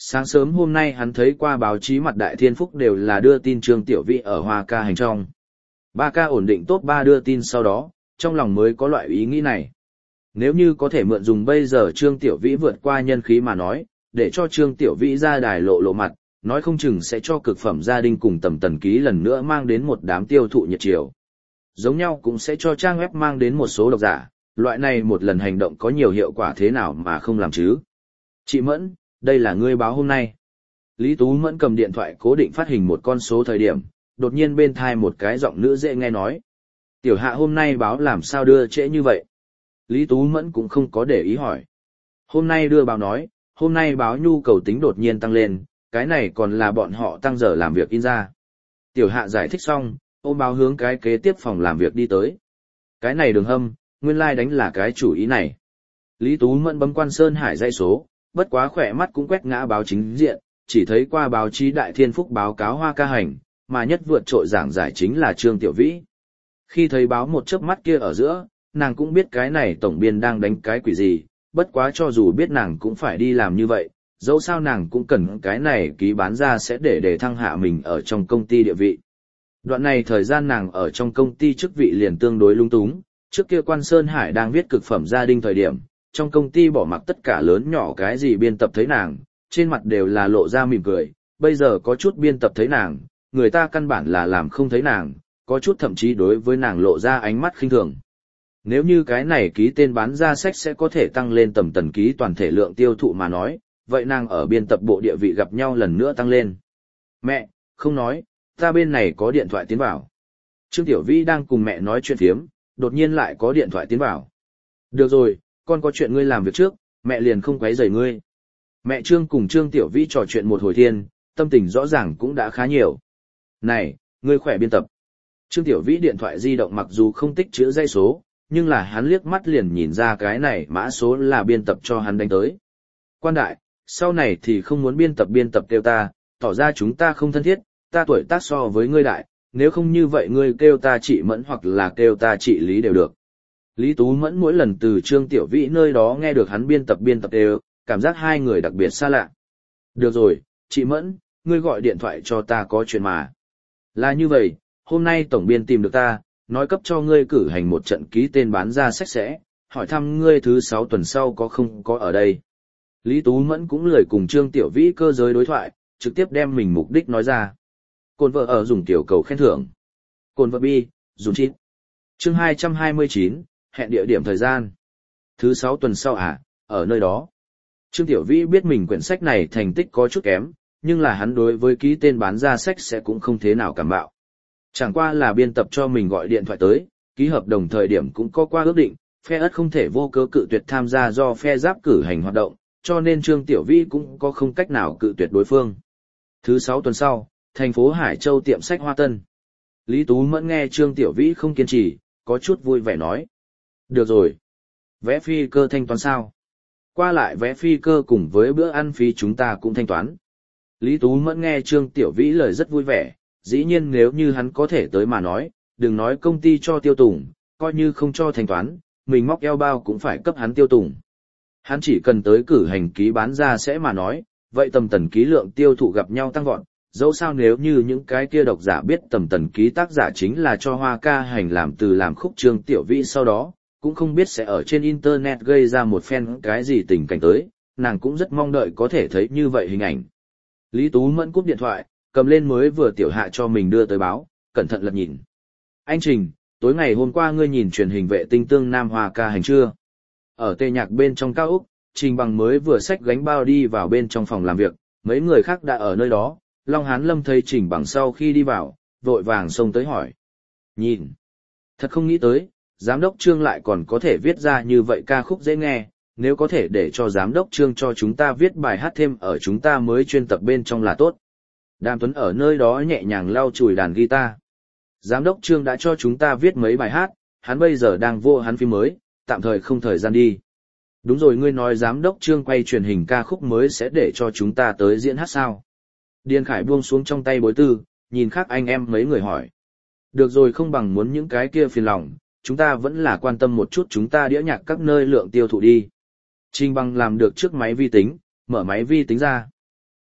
S1: Sáng sớm hôm nay hắn thấy qua báo chí mặt Đại Thiên Phúc đều là đưa tin Trương Tiểu Vĩ ở Hoa Ca hành trong. Ba ca ổn định top ba đưa tin sau đó, trong lòng mới có loại ý nghĩ này. Nếu như có thể mượn dùng bây giờ Trương Tiểu Vĩ vượt qua nhân khí mà nói, để cho Trương Tiểu Vĩ ra đài lộ lộ mặt, nói không chừng sẽ cho cực phẩm gia đình cùng Tầm Tần Ký lần nữa mang đến một đám tiêu thụ nhiệt chiều. Giống nhau cũng sẽ cho trang web mang đến một số độc giả, loại này một lần hành động có nhiều hiệu quả thế nào mà không làm chứ. Chị Mẫn, đây là ngươi báo hôm nay. Lý Tú Mẫn cầm điện thoại cố định phát hình một con số thời điểm, đột nhiên bên thai một cái giọng nữ dễ nghe nói. Tiểu Hạ hôm nay báo làm sao đưa trễ như vậy? Lý Tú Mẫn cũng không có để ý hỏi. Hôm nay đưa báo nói, hôm nay báo nhu cầu tính đột nhiên tăng lên, cái này còn là bọn họ tăng giờ làm việc in ra. Tiểu Hạ giải thích xong, ôm báo hướng cái kế tiếp phòng làm việc đi tới. Cái này Đường Hâm, nguyên lai like đánh là cái chủ ý này. Lý Tú Mẫn bấm Quan Sơn Hải dây số, bất quá khỏe mắt cũng quét ngã báo chính diện, chỉ thấy qua báo chí Đại Thiên Phúc báo cáo Hoa Ca hành, mà nhất vượt trội giảng giải chính là Trương Tiểu Vĩ. Khi thấy báo một chớp mắt kia ở giữa, nàng cũng biết cái này tổng biên đang đánh cái quỷ gì, bất quá cho dù biết nàng cũng phải đi làm như vậy, dẫu sao nàng cũng cần cái này ký bán ra sẽ để để thăng hạ mình ở trong công ty địa vị. Đoạn này thời gian nàng ở trong công ty chức vị liền tương đối lung túng, trước kia Quan Sơn Hải đang viết cực phẩm gia đình thời điểm, trong công ty bỏ mặc tất cả lớn nhỏ cái gì biên tập thấy nàng, trên mặt đều là lộ ra mỉm cười, bây giờ có chút biên tập thấy nàng, người ta căn bản là làm không thấy nàng, có chút thậm chí đối với nàng lộ ra ánh mắt khinh thường. Nếu như cái này ký tên bán ra sách sẽ có thể tăng lên Tầm Tần Ký toàn thể lượng tiêu thụ mà nói, vậy nàng ở biên tập bộ địa vị gặp nhau lần nữa tăng lên. Mẹ, không nói, ta bên này có điện thoại tiến vào. Trương Tiểu Vĩ đang cùng mẹ nói chuyện phiếm, đột nhiên lại có điện thoại tiến vào. Được rồi, con có chuyện ngươi làm việc trước, mẹ liền không quấy rầy ngươi. Mẹ Trương cùng Trương Tiểu Vĩ trò chuyện một hồi thiên, tâm tình rõ ràng cũng đã khá nhiều. Này, ngươi khỏe biên tập. Trương Tiểu Vĩ điện thoại di động mặc dù không tích chữ dây số, nhưng là hắn liếc mắt liền nhìn ra cái này mã số là biên tập cho hắn đánh tới. Quan đại, sau này thì không muốn biên tập biên tập kêu ta, tỏ ra chúng ta không thân thiết, ta tuổi tác so với ngươi đại, nếu không như vậy ngươi kêu ta chị Mẫn hoặc là kêu ta chị Lý đều được. Lý Tú Mẫn mỗi lần từ Trương Tiểu Vĩ nơi đó nghe được hắn biên tập biên tập đều, cảm giác hai người đặc biệt xa lạ. Được rồi, chị Mẫn, ngươi gọi điện thoại cho ta có chuyện mà. Là như vậy, hôm nay tổng biên tìm được ta, nói cấp cho ngươi cử hành một trận ký tên bán ra sách sẽ, hỏi thăm ngươi thứ sáu tuần sau có không có ở đây. Lý Tú Mẫn cũng lười cùng Trương Tiểu Vĩ cơ giới đối thoại, trực tiếp đem mình mục đích nói ra. Cồn vợ ở dùng tiểu cầu khen thưởng. Cồn vợ bi, dùng chít. Chương hai trăm hai mươi chín, hẹn địa điểm thời gian. Thứ sáu tuần sau à, ở nơi đó. Trương Tiểu Vĩ biết mình quyển sách này thành tích có chút kém, nhưng là hắn đối với ký tên bán ra sách sẽ cũng không thế nào cảm bạo. Chẳng qua là biên tập cho mình gọi điện thoại tới, ký hợp đồng thời điểm cũng có qua ước định, phe ất không thể vô cớ cự tuyệt tham gia do phe giáp cử hành hoạt động, cho nên Trương Tiểu Vĩ cũng có không cách nào cự tuyệt đối phương. Thứ sáu tuần sau, thành phố Hải Châu tiệm sách Hoa Tân. Lý Tú Mẫn nghe Trương Tiểu Vĩ không kiên trì, có chút vui vẻ nói. Được rồi. Vé phi cơ thanh toán sao? Qua lại vé phi cơ cùng với bữa ăn phí chúng ta cũng thanh toán. Lý Tú Mẫn nghe Trương Tiểu Vĩ lời rất vui vẻ, dĩ nhiên nếu như hắn có thể tới mà nói, đừng nói công ty cho tiêu tùng, coi như không cho thanh toán, mình móc eo bao cũng phải cấp hắn tiêu tùng. Hắn chỉ cần tới cử hành ký bán ra sẽ mà nói, vậy Tầm Tần Ký lượng tiêu thụ gặp nhau tăng vọt, dẫu sao nếu như những cái kia độc giả biết Tầm Tần Ký tác giả chính là cho Hoa Ca hành làm từ làm khúc Trương Tiểu Vĩ sau đó, cũng không biết sẽ ở trên internet gây ra một phen cái gì tình cảnh tới, nàng cũng rất mong đợi có thể thấy như vậy hình ảnh. Lý Tú Mẫn cúp điện thoại, cầm lên mới vừa Tiểu Hạ cho mình đưa tới báo, cẩn thận lật nhìn. Anh Trình, tối ngày hôm qua ngươi nhìn truyền hình vệ tinh tương Nam Hoa Ca hành chưa? Ở tê nhạc bên trong cao Úc, Trình Bằng mới vừa xách gánh bao đi vào bên trong phòng làm việc, mấy người khác đã ở nơi đó, Long Hán Lâm thấy Trình Bằng sau khi đi vào, vội vàng xông tới hỏi. Nhìn, thật không nghĩ tới, giám đốc Trương lại còn có thể viết ra như vậy ca khúc dễ nghe, nếu có thể để cho giám đốc Trương cho chúng ta viết bài hát thêm ở chúng ta mới chuyên tập bên trong là tốt. Đàm Tuấn ở nơi đó nhẹ nhàng lau chùi đàn guitar. Giám đốc Trương đã cho chúng ta viết mấy bài hát, hắn bây giờ đang vô hắn phim mới, tạm thời không thời gian đi. Đúng rồi, ngươi nói giám đốc Trương quay truyền hình ca khúc mới sẽ để cho chúng ta tới diễn hát sao? Điền Khải buông xuống trong tay bối tư, nhìn khác anh em mấy người hỏi. Được rồi, không bằng muốn những cái kia phiền lòng, chúng ta vẫn là quan tâm một chút chúng ta đĩa nhạc các nơi lượng tiêu thụ đi. Trình Bằng làm được trước máy vi tính, mở máy vi tính ra.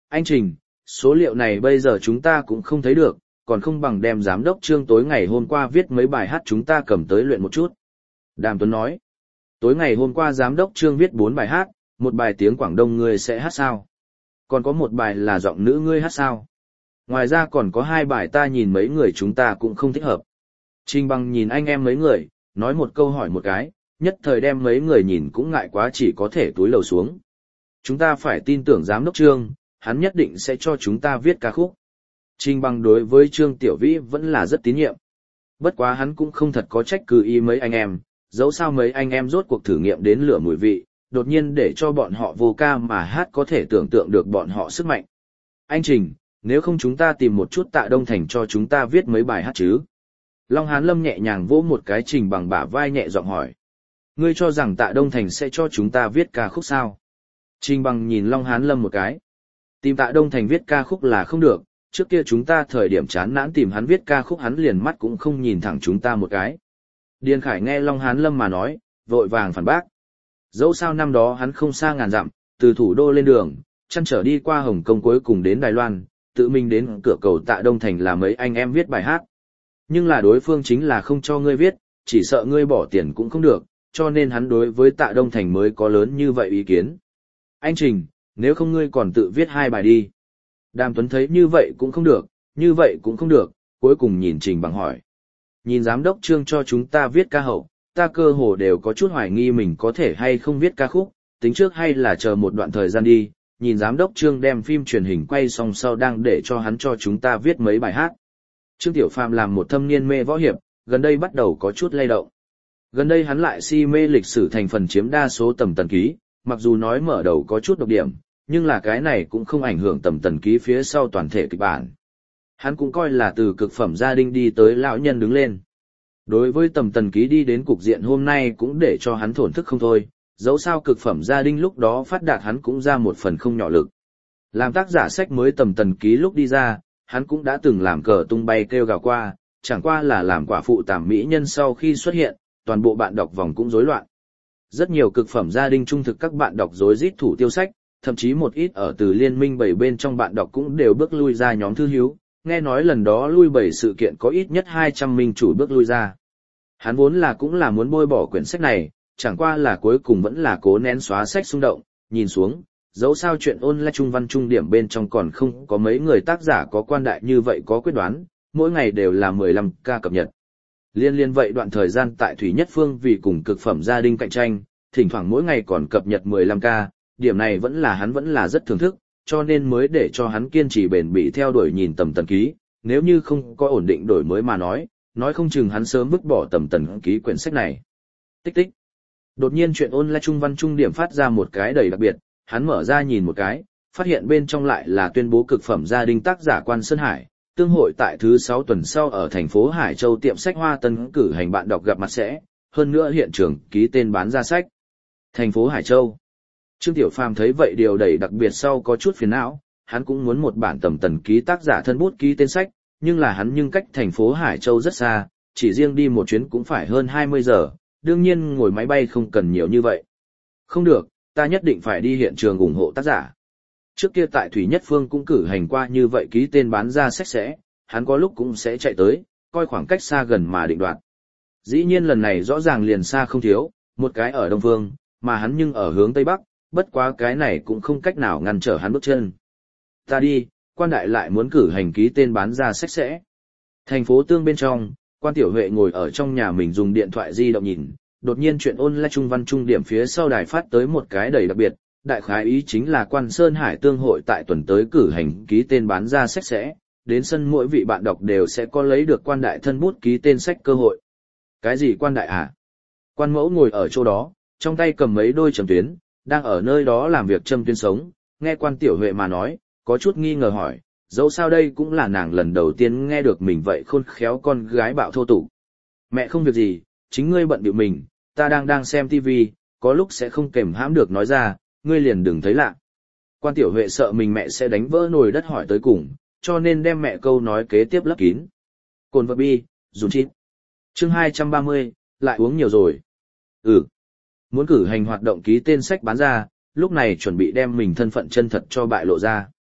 S1: Anh Trình, số liệu này bây giờ chúng ta cũng không thấy được, còn không bằng đem giám đốc Trương tối ngày hôm qua viết mấy bài hát chúng ta cầm tới luyện một chút. Đàm Tuấn nói, tối ngày hôm qua giám đốc Trương viết bốn bài hát, một bài tiếng Quảng Đông ngươi sẽ hát sao? Còn có một bài là giọng nữ ngươi hát sao? Ngoài ra còn có hai bài ta nhìn mấy người chúng ta cũng không thích hợp. Trình Bằng nhìn anh em mấy người, nói một câu hỏi một cái, nhất thời đem mấy người nhìn cũng ngại quá chỉ có thể túi lầu xuống. Chúng ta phải tin tưởng giám đốc Trương, hắn nhất định sẽ cho chúng ta viết ca khúc. Trình Bằng đối với Trương Tiểu Vĩ vẫn là rất tín nhiệm. Bất quá hắn cũng không thật có trách cứ ý mấy anh em, dẫu sao mấy anh em rốt cuộc thử nghiệm đến lửa mùi vị, đột nhiên để cho bọn họ vô ca mà hát có thể tưởng tượng được bọn họ sức mạnh. Anh Trình, nếu không chúng ta tìm một chút Tạ Đông Thành cho chúng ta viết mấy bài hát chứ? Long Hán Lâm nhẹ nhàng vỗ một cái Trình Bằng bả vai nhẹ giọng hỏi. Ngươi cho rằng Tạ Đông Thành sẽ cho chúng ta viết ca khúc sao? Trình Bằng nhìn Long Hán Lâm một cái. Tìm Tạ Đông Thành viết ca khúc là không được, trước kia chúng ta thời điểm chán nản tìm hắn viết ca khúc hắn liền mắt cũng không nhìn thẳng chúng ta một cái. Điền Khải nghe Long Hán Lâm mà nói, vội vàng phản bác. Dẫu sao năm đó hắn không xa ngàn dặm, từ thủ đô lên đường, chăn trở đi qua Hồng Kông cuối cùng đến Đài Loan, tự mình đến cửa cầu Tạ Đông Thành là mấy anh em viết bài hát. Nhưng là đối phương chính là không cho ngươi viết, chỉ sợ ngươi bỏ tiền cũng không được, cho nên hắn đối với Tạ Đông Thành mới có lớn như vậy ý kiến. Anh Trình, nếu không ngươi còn tự viết hai bài đi. Đàm Tuấn thấy như vậy cũng không được, như vậy cũng không được, cuối cùng nhìn Trình Bằng hỏi. Nhìn giám đốc Trương cho chúng ta viết ca hậu, ta cơ hồ đều có chút hoài nghi mình có thể hay không viết ca khúc, tính trước hay là chờ một đoạn thời gian đi, nhìn giám đốc Trương đem phim truyền hình quay xong sau đang để cho hắn cho chúng ta viết mấy bài hát. Trương Tiểu Phàm làm một thâm niên mê võ hiệp, gần đây bắt đầu có chút lay động. Gần đây hắn lại si mê lịch sử thành phần chiếm đa số Tầm Tần Ký, mặc dù nói mở đầu có chút độc điểm, nhưng là cái này cũng không ảnh hưởng Tầm Tần Ký phía sau toàn thể kịch bản. Hắn cũng coi là từ cực phẩm gia đình đi tới lão nhân đứng lên. Đối với Tầm Tần Ký đi đến cục diện hôm nay cũng để cho hắn thổn thức không thôi, dẫu sao cực phẩm gia đình lúc đó phát đạt hắn cũng ra một phần không nhỏ lực. Làm tác giả sách mới Tầm Tần Ký lúc đi ra, hắn cũng đã từng làm cờ tung bay kêu gào qua, chẳng qua là làm quả phụ tàm mỹ nhân sau khi xuất hiện, toàn bộ bạn đọc vòng cũng rối loạn. Rất nhiều cực phẩm gia đình trung thực các bạn đọc rối rít thủ tiêu sách, thậm chí một ít ở từ liên minh bảy bên trong bạn đọc cũng đều bước lui ra nhóm thư hiếu, nghe nói lần đó lui bảy sự kiện có ít nhất hai trăm minh chủ bước lui ra. Hắn vốn là cũng là muốn bôi bỏ quyển sách này, chẳng qua là cuối cùng vẫn là cố nén xóa sách xung động, nhìn xuống, dẫu sao chuyện online trung văn trung điểm bên trong còn không có mấy người tác giả có quan đại như vậy có quyết đoán, mỗi ngày đều là mười lăm ca cập nhật. Liên liên vậy đoạn thời gian tại Thủy Nhất Phương vì cùng cực phẩm gia đình cạnh tranh, thỉnh thoảng mỗi ngày còn cập nhật mười lăm ca, điểm này vẫn là hắn vẫn là rất thưởng thức, cho nên mới để cho hắn kiên trì bền bỉ theo đuổi nhìn Tầm Tần Ký, nếu như không có ổn định đổi mới mà nói, nói không chừng hắn sớm vứt bỏ Tầm Tần Ký quyển sách này. Tích tích. Đột nhiên chuyện online trung văn trung điểm phát ra một cái đầy đặc biệt, hắn mở ra nhìn một cái, phát hiện bên trong lại là tuyên bố cực phẩm gia đình tác giả Quan Sơn Hải, tương hội tại thứ sáu tuần sau ở thành phố Hải Châu tiệm sách Hoa Tân cử hành bạn đọc gặp mặt sẽ, hơn nữa hiện trường ký tên bán ra sách. Thành phố Hải Châu. Trương Tiểu Phàm thấy vậy điều đầy đặc biệt sau có chút phiền não, hắn cũng muốn một bản Tầm Tần Ký tác giả thân bút ký tên sách, nhưng là hắn nhưng cách thành phố Hải Châu rất xa, chỉ riêng đi một chuyến cũng phải hơn hai mươi giờ, đương nhiên ngồi máy bay không cần nhiều như vậy. Không được, ta nhất định phải đi hiện trường ủng hộ tác giả. Trước kia tại Thủy Nhất Phương cũng cử hành qua như vậy ký tên bán ra sách sẽ, hắn có lúc cũng sẽ chạy tới, coi khoảng cách xa gần mà định đoạt. Dĩ nhiên lần này rõ ràng liền xa không thiếu, một cái ở Đông Phương, mà hắn nhưng ở hướng Tây Bắc, bất quá cái này cũng không cách nào ngăn trở hắn bước chân. Ta đi, quan đại lại muốn cử hành ký tên bán ra sách sẽ. Thành phố Tương bên trong, Quan Tiểu Huệ ngồi ở trong nhà mình dùng điện thoại di động nhìn, đột nhiên chuyện online trung văn trung điểm phía sau đài phát tới một cái đầy đặc biệt, đại khái ý chính là Quan Sơn Hải tương hội tại tuần tới cử hành ký tên bán ra sách sẽ, đến sân mỗi vị bạn đọc đều sẽ có lấy được quan đại thân bút ký tên sách cơ hội. Cái gì quan đại à? Quan mẫu ngồi ở chỗ đó, trong tay cầm mấy đôi châm tuyến, đang ở nơi đó làm việc châm tuyến sống, nghe Quan Tiểu Huệ mà nói, có chút nghi ngờ hỏi, dẫu sao đây cũng là nàng lần đầu tiên nghe được mình vậy khôn khéo con gái bạo thô tục. Mẹ không việc gì, chính ngươi bận bịu mình, ta đang đang xem tivi, có lúc sẽ không kềm hãm được nói ra, ngươi liền đừng thấy lạ. Quan Tiểu Huệ sợ mình mẹ sẽ đánh vỡ nồi đất hỏi tới cùng, cho nên đem mẹ câu nói kế tiếp lấp kín. Cồn vật bi, dùn chít. Chương hai trăm ba mươi, lại uống nhiều rồi. Ừ. Muốn cử hành hoạt động ký tên sách bán ra, lúc này chuẩn bị đem mình thân phận chân thật cho bại lộ ra.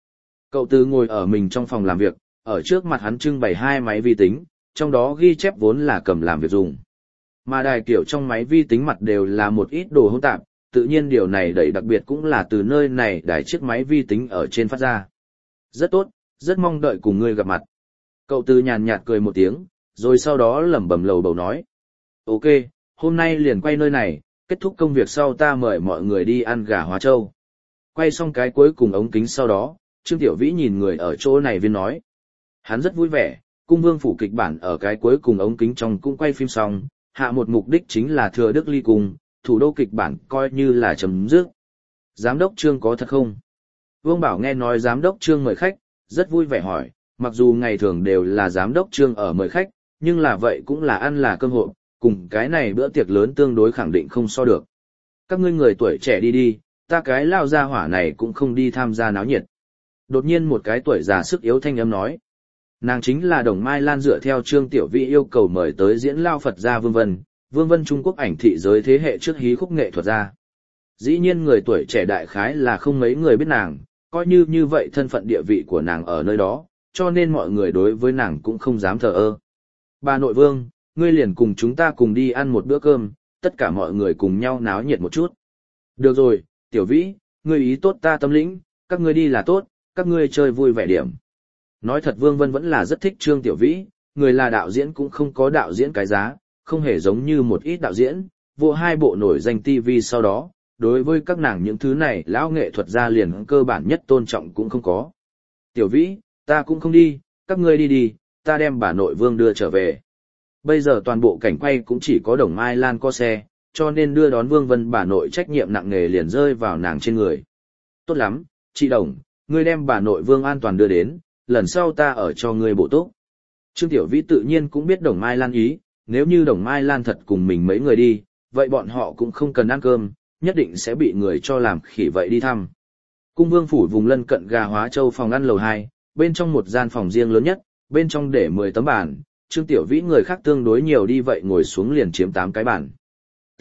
S1: Cậu Từ ngồi ở mình trong phòng làm việc, ở trước mặt hắn trưng bày hai máy vi tính, trong đó ghi chép vốn là cầm làm việc dùng. Mà đài kiểu trong máy vi tính mặt đều là một ít đồ hỗn tạp, tự nhiên điều này đẩy đặc biệt cũng là từ nơi này đài chiếc máy vi tính ở trên phát ra. Rất tốt, rất mong đợi cùng ngươi gặp mặt. Cậu Từ nhàn nhạt cười một tiếng, rồi sau đó lẩm bẩm lầu bầu nói. Ok, hôm nay liền quay nơi này, kết thúc công việc sau ta mời mọi người đi ăn gà Hóa Châu. Quay xong cái cuối cùng ống kính sau đó, Trương Tiểu Vĩ nhìn người ở chỗ này viên nói. Hắn rất vui vẻ, cung vương phủ kịch bản ở cái cuối cùng ống kính trong cũng quay phim xong, hạ một mục đích chính là thừa Đức ly cung, thủ đô kịch bản coi như là chấm dứt. Giám đốc Trương có thật không? Vương Bảo nghe nói giám đốc Trương mời khách, rất vui vẻ hỏi, mặc dù ngày thường đều là giám đốc Trương ở mời khách, nhưng là vậy cũng là ăn là cơm hộp, cùng cái này bữa tiệc lớn tương đối khẳng định không so được. Các ngươi người tuổi trẻ đi đi, ta cái lao gia hỏa này cũng không đi tham gia náo nhiệt. Đột nhiên một cái tuổi già sức yếu thanh âm nói. Nàng chính là Đồng Mai Lan dựa theo Trương Tiểu Vĩ yêu cầu mời tới diễn lao Phật gia Vương Vân, Vương Vân Trung Quốc ảnh thị giới thế hệ trước hí khúc nghệ thuật gia. Dĩ nhiên người tuổi trẻ đại khái là không mấy người biết nàng, coi như như vậy thân phận địa vị của nàng ở nơi đó, cho nên mọi người đối với nàng cũng không dám thờ ơ. Bà nội Vương, ngươi liền cùng chúng ta cùng đi ăn một bữa cơm, tất cả mọi người cùng nhau náo nhiệt một chút. Được rồi, Tiểu Vĩ, ngươi ý tốt ta tâm lĩnh, các ngươi đi là tốt, các ngươi chơi vui vẻ điểm. Nói thật Vương Vân vẫn là rất thích Trương Tiểu Vĩ, người là đạo diễn cũng không có đạo diễn cái giá, không hề giống như một ít đạo diễn, vô hai bộ nổi danh ti vi sau đó, đối với các nàng những thứ này lão nghệ thuật gia liền cơ bản nhất tôn trọng cũng không có. Tiểu Vĩ, ta cũng không đi, các ngươi đi đi, ta đem bà nội Vương đưa trở về. Bây giờ toàn bộ cảnh quay cũng chỉ có Đồng Mai Lan có xe, cho nên đưa đón Vương Vân bà nội trách nhiệm nặng nề liền rơi vào nàng trên người. Tốt lắm, chị Đồng, ngươi đem bà nội Vương an toàn đưa đến, lần sau ta ở cho ngươi bổ túc. Trương Tiểu Vĩ tự nhiên cũng biết Đồng Mai Lan ý, nếu như Đồng Mai Lan thật cùng mình mấy người đi, vậy bọn họ cũng không cần ăn cơm, nhất định sẽ bị người cho làm khỉ vậy đi thăm. Cung vương phủ vùng lân cận gà Hóa Châu phòng ăn lầu hai, bên trong một gian phòng riêng lớn nhất, bên trong để mười tấm bàn, Trương Tiểu Vĩ người khác tương đối nhiều đi vậy ngồi xuống liền chiếm tám cái bàn. T.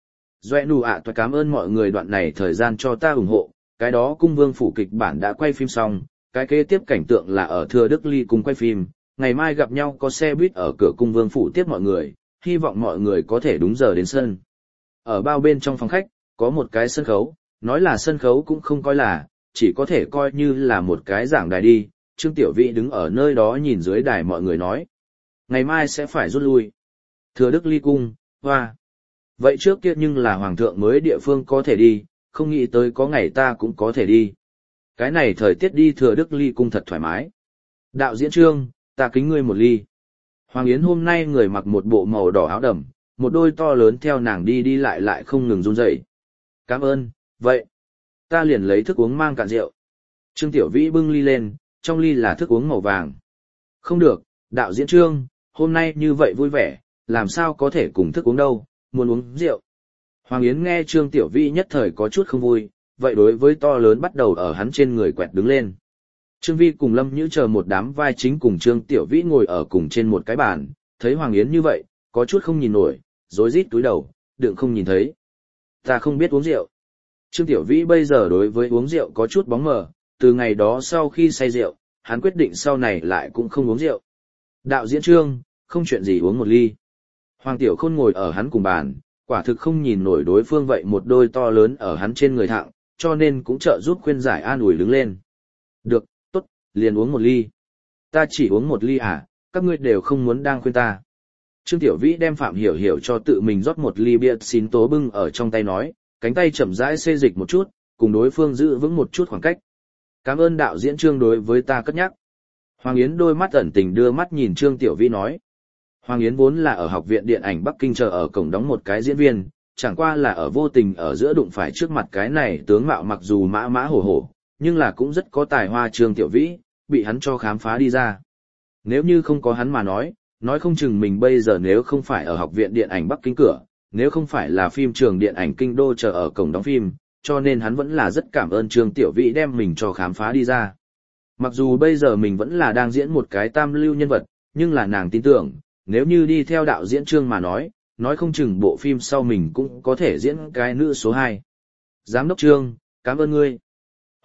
S1: Doẹ nụ ạ tôi cảm ơn mọi người đoạn này thời gian cho ta ủng hộ, cái đó cung vương phủ kịch bản đã quay phim xong, cái kế tiếp cảnh tượng là ở Thừa Đức Ly cung quay phim, ngày mai gặp nhau có xe buýt ở cửa cung vương phủ tiếp mọi người, hy vọng mọi người có thể đúng giờ đến sân. Ở bao bên trong phòng khách, có một cái sân khấu, nói là sân khấu cũng không coi là, chỉ có thể coi như là một cái giảng đài đi, Trương Tiểu Vĩ đứng ở nơi đó nhìn dưới đài mọi người nói. Ngày mai sẽ phải rút lui. Thừa Đức Ly cung, hoa. Vậy trước kia nhưng là hoàng thượng mới địa phương có thể đi, không nghĩ tới có ngày ta cũng có thể đi. Cái này thời tiết đi Thừa Đức Ly cung thật thoải mái. Đạo diễn Trương, ta kính ngươi một ly. Hoàng Yến hôm nay người mặc một bộ màu đỏ áo đầm, một đôi to lớn theo nàng đi đi lại lại không ngừng run rẩy. Cảm ơn, vậy. Ta liền lấy thức uống mang cạn rượu. Trương Tiểu Vĩ bưng ly lên, trong ly là thức uống màu vàng. Không được, đạo diễn Trương, hôm nay như vậy vui vẻ, làm sao có thể cùng thức uống đâu, muốn uống rượu. Hoàng Yến nghe Trương Tiểu Vĩ nhất thời có chút không vui, vậy đối với to lớn bắt đầu ở hắn trên người quẹt đứng lên. Trương Vi cùng Lâm Nhữ chờ một đám vai chính cùng Trương Tiểu Vĩ ngồi ở cùng trên một cái bàn, thấy Hoàng Yến như vậy, có chút không nhìn nổi, rối rít túi đầu, đừng không nhìn thấy. Ta không biết uống rượu. Trương Tiểu Vĩ bây giờ đối với uống rượu có chút bóng mờ, từ ngày đó sau khi say rượu, hắn quyết định sau này lại cũng không uống rượu. Đạo diễn Trương, không chuyện gì uống một ly. Hoàng Tiểu Khôn ngồi ở hắn cùng bàn, quả thực không nhìn nổi đối phương vậy một đôi to lớn ở hắn trên người thẳng, cho nên cũng trợ giúp khuyên giải an ủi đứng lên. Được, tốt, liền uống một ly. Ta chỉ uống một ly à, các ngươi đều không muốn đang khuyên ta. Trương Tiểu Vĩ đem Phạm Hiểu Hiểu cho tự mình rót một ly bia xin tố bưng ở trong tay nói, cánh tay chậm rãi xê dịch một chút, cùng đối phương giữ vững một chút khoảng cách. Cảm ơn đạo diễn Trương đối với ta cất nhắc. Hoàng Yến đôi mắt ẩn tình đưa mắt nhìn Trương Tiểu Vĩ nói. Hoàng Yến vốn là ở học viện điện ảnh Bắc Kinh chờ ở cổng đóng một cái diễn viên, chẳng qua là ở vô tình ở giữa đụng phải trước mặt cái này tướng mạo mặc dù mã mã hổ hổ, nhưng là cũng rất có tài hoa Trương Tiểu Vĩ, bị hắn cho khám phá đi ra. Nếu như không có hắn mà nói, nói không chừng mình bây giờ nếu không phải ở học viện điện ảnh Bắc Kinh cửa, nếu không phải là phim trường điện ảnh Kinh Đô chờ ở cổng đóng phim, cho nên hắn vẫn là rất cảm ơn Trương Tiểu Vĩ đem mình cho khám phá đi ra. Mặc dù bây giờ mình vẫn là đang diễn một cái tam lưu nhân vật, nhưng là nàng tin tưởng, nếu như đi theo đạo diễn Trương mà nói, nói không chừng bộ phim sau mình cũng có thể diễn cái nữ số hai. Giám đốc Trương, cảm ơn ngươi.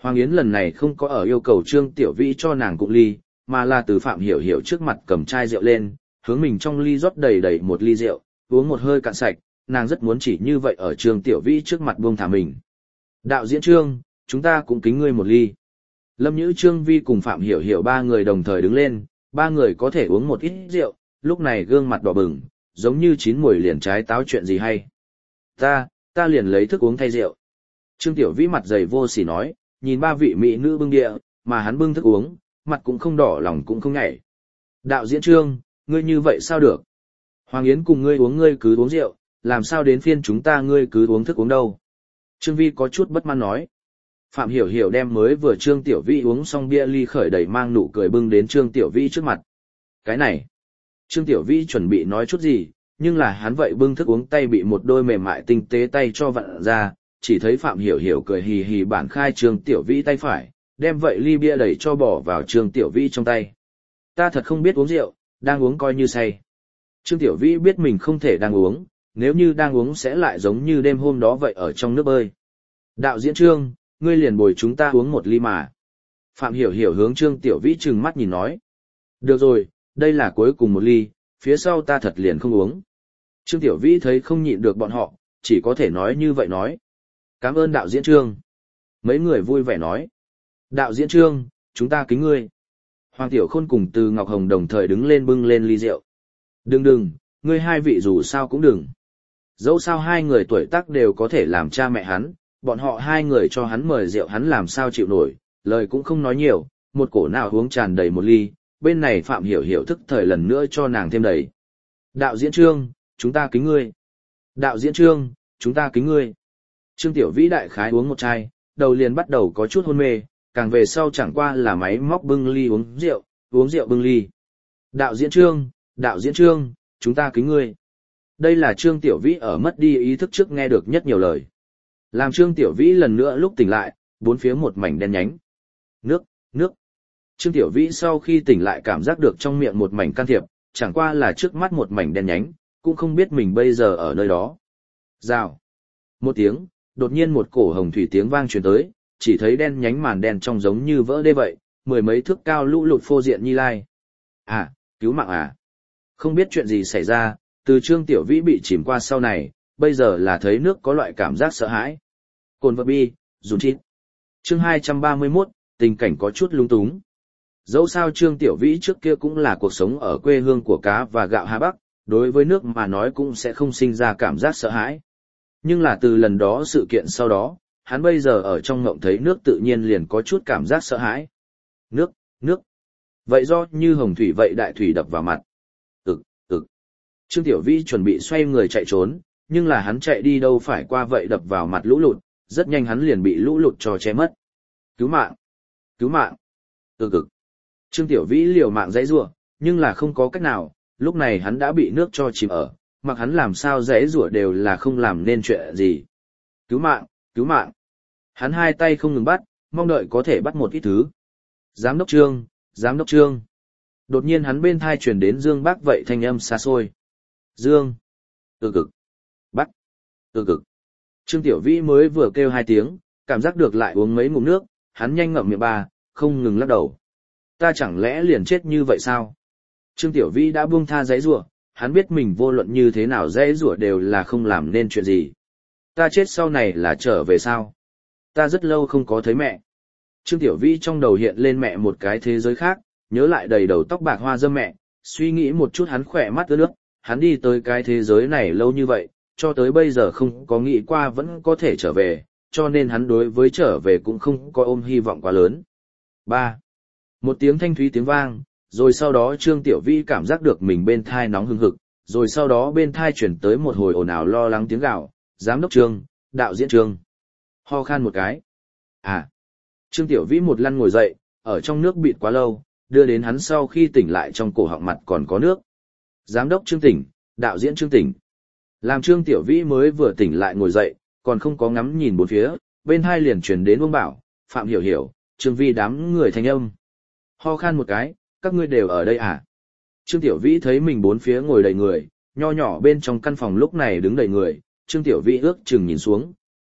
S1: Hoàng Yến lần này không có ở yêu cầu Trương Tiểu Vĩ cho nàng cụng ly, mà là từ Phạm Hiểu Hiểu trước mặt cầm chai rượu lên, hướng mình trong ly rót đầy đầy một ly rượu, uống một hơi cạn sạch, nàng rất muốn chỉ như vậy ở Trương Tiểu Vĩ trước mặt buông thả mình. Đạo diễn Trương, chúng ta cũng kính ngươi một ly. Lâm Nhữ, Trương Vi cùng Phạm Hiểu Hiểu ba người đồng thời đứng lên, ba người có thể uống một ít rượu, lúc này gương mặt đỏ bừng, giống như chín mùi liền trái táo chuyện gì hay. Ta, ta liền lấy thức uống thay rượu. Trương Tiểu Vĩ mặt dày vô sỉ nói, nhìn ba vị mỹ nữ bưng địa, mà hắn bưng thức uống, mặt cũng không đỏ lòng cũng không nhảy. Đạo diễn Trương, ngươi như vậy sao được? Hoàng Yến cùng ngươi uống ngươi cứ uống rượu, làm sao đến phiên chúng ta ngươi cứ uống thức uống đâu? Trương Vi có chút bất mãn nói. Phạm Hiểu Hiểu đem mới vừa Trương Tiểu Vĩ uống xong bia ly khởi đầy mang nụ cười bưng đến Trương Tiểu Vĩ trước mặt. Cái này, Trương Tiểu Vĩ chuẩn bị nói chút gì, nhưng là hắn vậy bưng thức uống tay bị một đôi mềm mại tinh tế tay cho vặn ra, chỉ thấy Phạm Hiểu Hiểu cười hì hì bản khai Trương Tiểu Vĩ tay phải, đem vậy ly bia đẩy cho bỏ vào Trương Tiểu Vĩ trong tay. Ta thật không biết uống rượu, đang uống coi như say. Trương Tiểu Vĩ biết mình không thể đang uống, nếu như đang uống sẽ lại giống như đêm hôm đó vậy ở trong nước bơi. Đạo diễn Trương, ngươi liền bồi chúng ta uống một ly mà. Phạm Hiểu Hiểu hướng Trương Tiểu Vĩ trừng mắt nhìn nói. Được rồi, đây là cuối cùng một ly, phía sau ta thật liền không uống. Trương Tiểu Vĩ thấy không nhịn được bọn họ, chỉ có thể nói như vậy nói. Cảm ơn đạo diễn Trương. Mấy người vui vẻ nói. Đạo diễn Trương, chúng ta kính ngươi. Hoàng Tiểu Khôn cùng Từ Ngọc Hồng đồng thời đứng lên bưng lên ly rượu. Đừng đừng, ngươi hai vị dù sao cũng đừng. Dẫu sao hai người tuổi tác đều có thể làm cha mẹ hắn, bọn họ hai người cho hắn mời rượu hắn làm sao chịu nổi, lời cũng không nói nhiều, một cổ nào uống tràn đầy một ly, bên này Phạm Hiểu Hiểu thức thời lần nữa cho nàng thêm đầy. Đạo diễn Trương, chúng ta kính ngươi. Đạo diễn Trương, chúng ta kính ngươi. Trương Tiểu Vĩ đại khái uống một chai, đầu liền bắt đầu có chút hôn mê, càng về sau chẳng qua là máy móc bưng ly uống rượu, uống rượu bưng ly. Đạo diễn Trương, đạo diễn Trương, chúng ta kính ngươi. Đây là Trương Tiểu Vĩ ở mất đi ý thức trước nghe được nhất nhiều lời. Làm Trương Tiểu Vĩ lần nữa lúc tỉnh lại, bốn phía một mảnh đen nhánh. Nước, nước. Trương Tiểu Vĩ sau khi tỉnh lại cảm giác được trong miệng một mảnh can thiệp, chẳng qua là trước mắt một mảnh đen nhánh, cũng không biết mình bây giờ ở nơi đó. Rào. Một tiếng, đột nhiên một cổ hồng thủy tiếng vang truyền tới, chỉ thấy đen nhánh màn đen trong giống như vỡ đê vậy, mười mấy thước cao lũ lụt phô diện Nhi Lai. À, cứu mạng à. Không biết chuyện gì xảy ra, từ Trương Tiểu Vĩ bị chìm qua sau này, bây giờ là thấy nước có loại cảm giác sợ hãi. Cồn vật bi, dùn chít. Chương hai trăm ba mươi mốt, tình cảnh có chút lung túng. Dẫu sao Trương Tiểu Vĩ trước kia cũng là cuộc sống ở quê hương của cá và gạo Hà Bắc, đối với nước mà nói cũng sẽ không sinh ra cảm giác sợ hãi. Nhưng là từ lần đó sự kiện sau đó, hắn bây giờ ở trong ngộng thấy nước tự nhiên liền có chút cảm giác sợ hãi. Nước, nước. Vậy do như hồng thủy vậy đại thủy đập vào mặt. Ực, ực. Trương Tiểu Vĩ chuẩn bị xoay người chạy trốn, nhưng là hắn chạy đi đâu phải qua vậy đập vào mặt lũ lụt, rất nhanh hắn liền bị lũ lụt cho che mất. Cứu mạng! Cứu mạng! Ực ực. Trương Tiểu Vĩ liều mạng giãy giụa, nhưng là không có cách nào, lúc này hắn đã bị nước cho chìm ở, mặc hắn làm sao giãy giụa đều là không làm nên chuyện gì. Cứu mạng! Cứu mạng! Hắn hai tay không ngừng bắt, mong đợi có thể bắt một ít thứ. Giám đốc Trương! Giám đốc Trương! Đột nhiên hắn bên thai truyền đến Dương Bác vậy thanh âm xa xôi. Dương! Ực ực! Bắt! Ực ực! Trương Tiểu Vĩ mới vừa kêu hai tiếng, cảm giác được lại uống mấy ngụm nước, hắn nhanh ngậm miệng ba, không ngừng lắc đầu. Ta chẳng lẽ liền chết như vậy sao? Trương Tiểu Vĩ đã buông tha giãy giụa, hắn biết mình vô luận như thế nào giãy giụa đều là không làm nên chuyện gì. Ta chết sau này là trở về sao? Ta rất lâu không có thấy mẹ. Trương Tiểu Vĩ trong đầu hiện lên mẹ một cái thế giới khác, nhớ lại đầy đầu tóc bạc hoa dâm mẹ, suy nghĩ một chút hắn khỏe mắt ướt nước, hắn đi tới cái thế giới này lâu như vậy, cho tới bây giờ không có nghĩ qua vẫn có thể trở về, cho nên hắn đối với trở về cũng không có ôm hy vọng quá lớn. ba. Một tiếng thanh thúy tiếng vang, rồi sau đó Trương Tiểu Vĩ cảm giác được mình bên thai nóng hừng hực, rồi sau đó bên thai chuyển tới một hồi ồn ào lo lắng tiếng gào, giám đốc Trương, đạo diễn Trương. Ho khan một cái. À. Trương Tiểu Vĩ một lăn ngồi dậy, ở trong nước bịt quá lâu, đưa đến hắn sau khi tỉnh lại trong cổ họng mặt còn có nước. Giám đốc Trương tỉnh, đạo diễn Trương tỉnh. Làm Trương Tiểu Vĩ mới vừa tỉnh lại ngồi dậy, còn không có ngắm nhìn bốn phía, bên hai liền truyền đến Vương Bảo, Phạm Hiểu Hiểu, Trương Vi đám người thanh âm. Ho khan một cái, các ngươi đều ở đây à? Trương Tiểu Vĩ thấy mình bốn phía ngồi đầy người, nho nhỏ bên trong căn phòng lúc này đứng đầy người, Trương Tiểu Vĩ ước chừng nhìn xuống,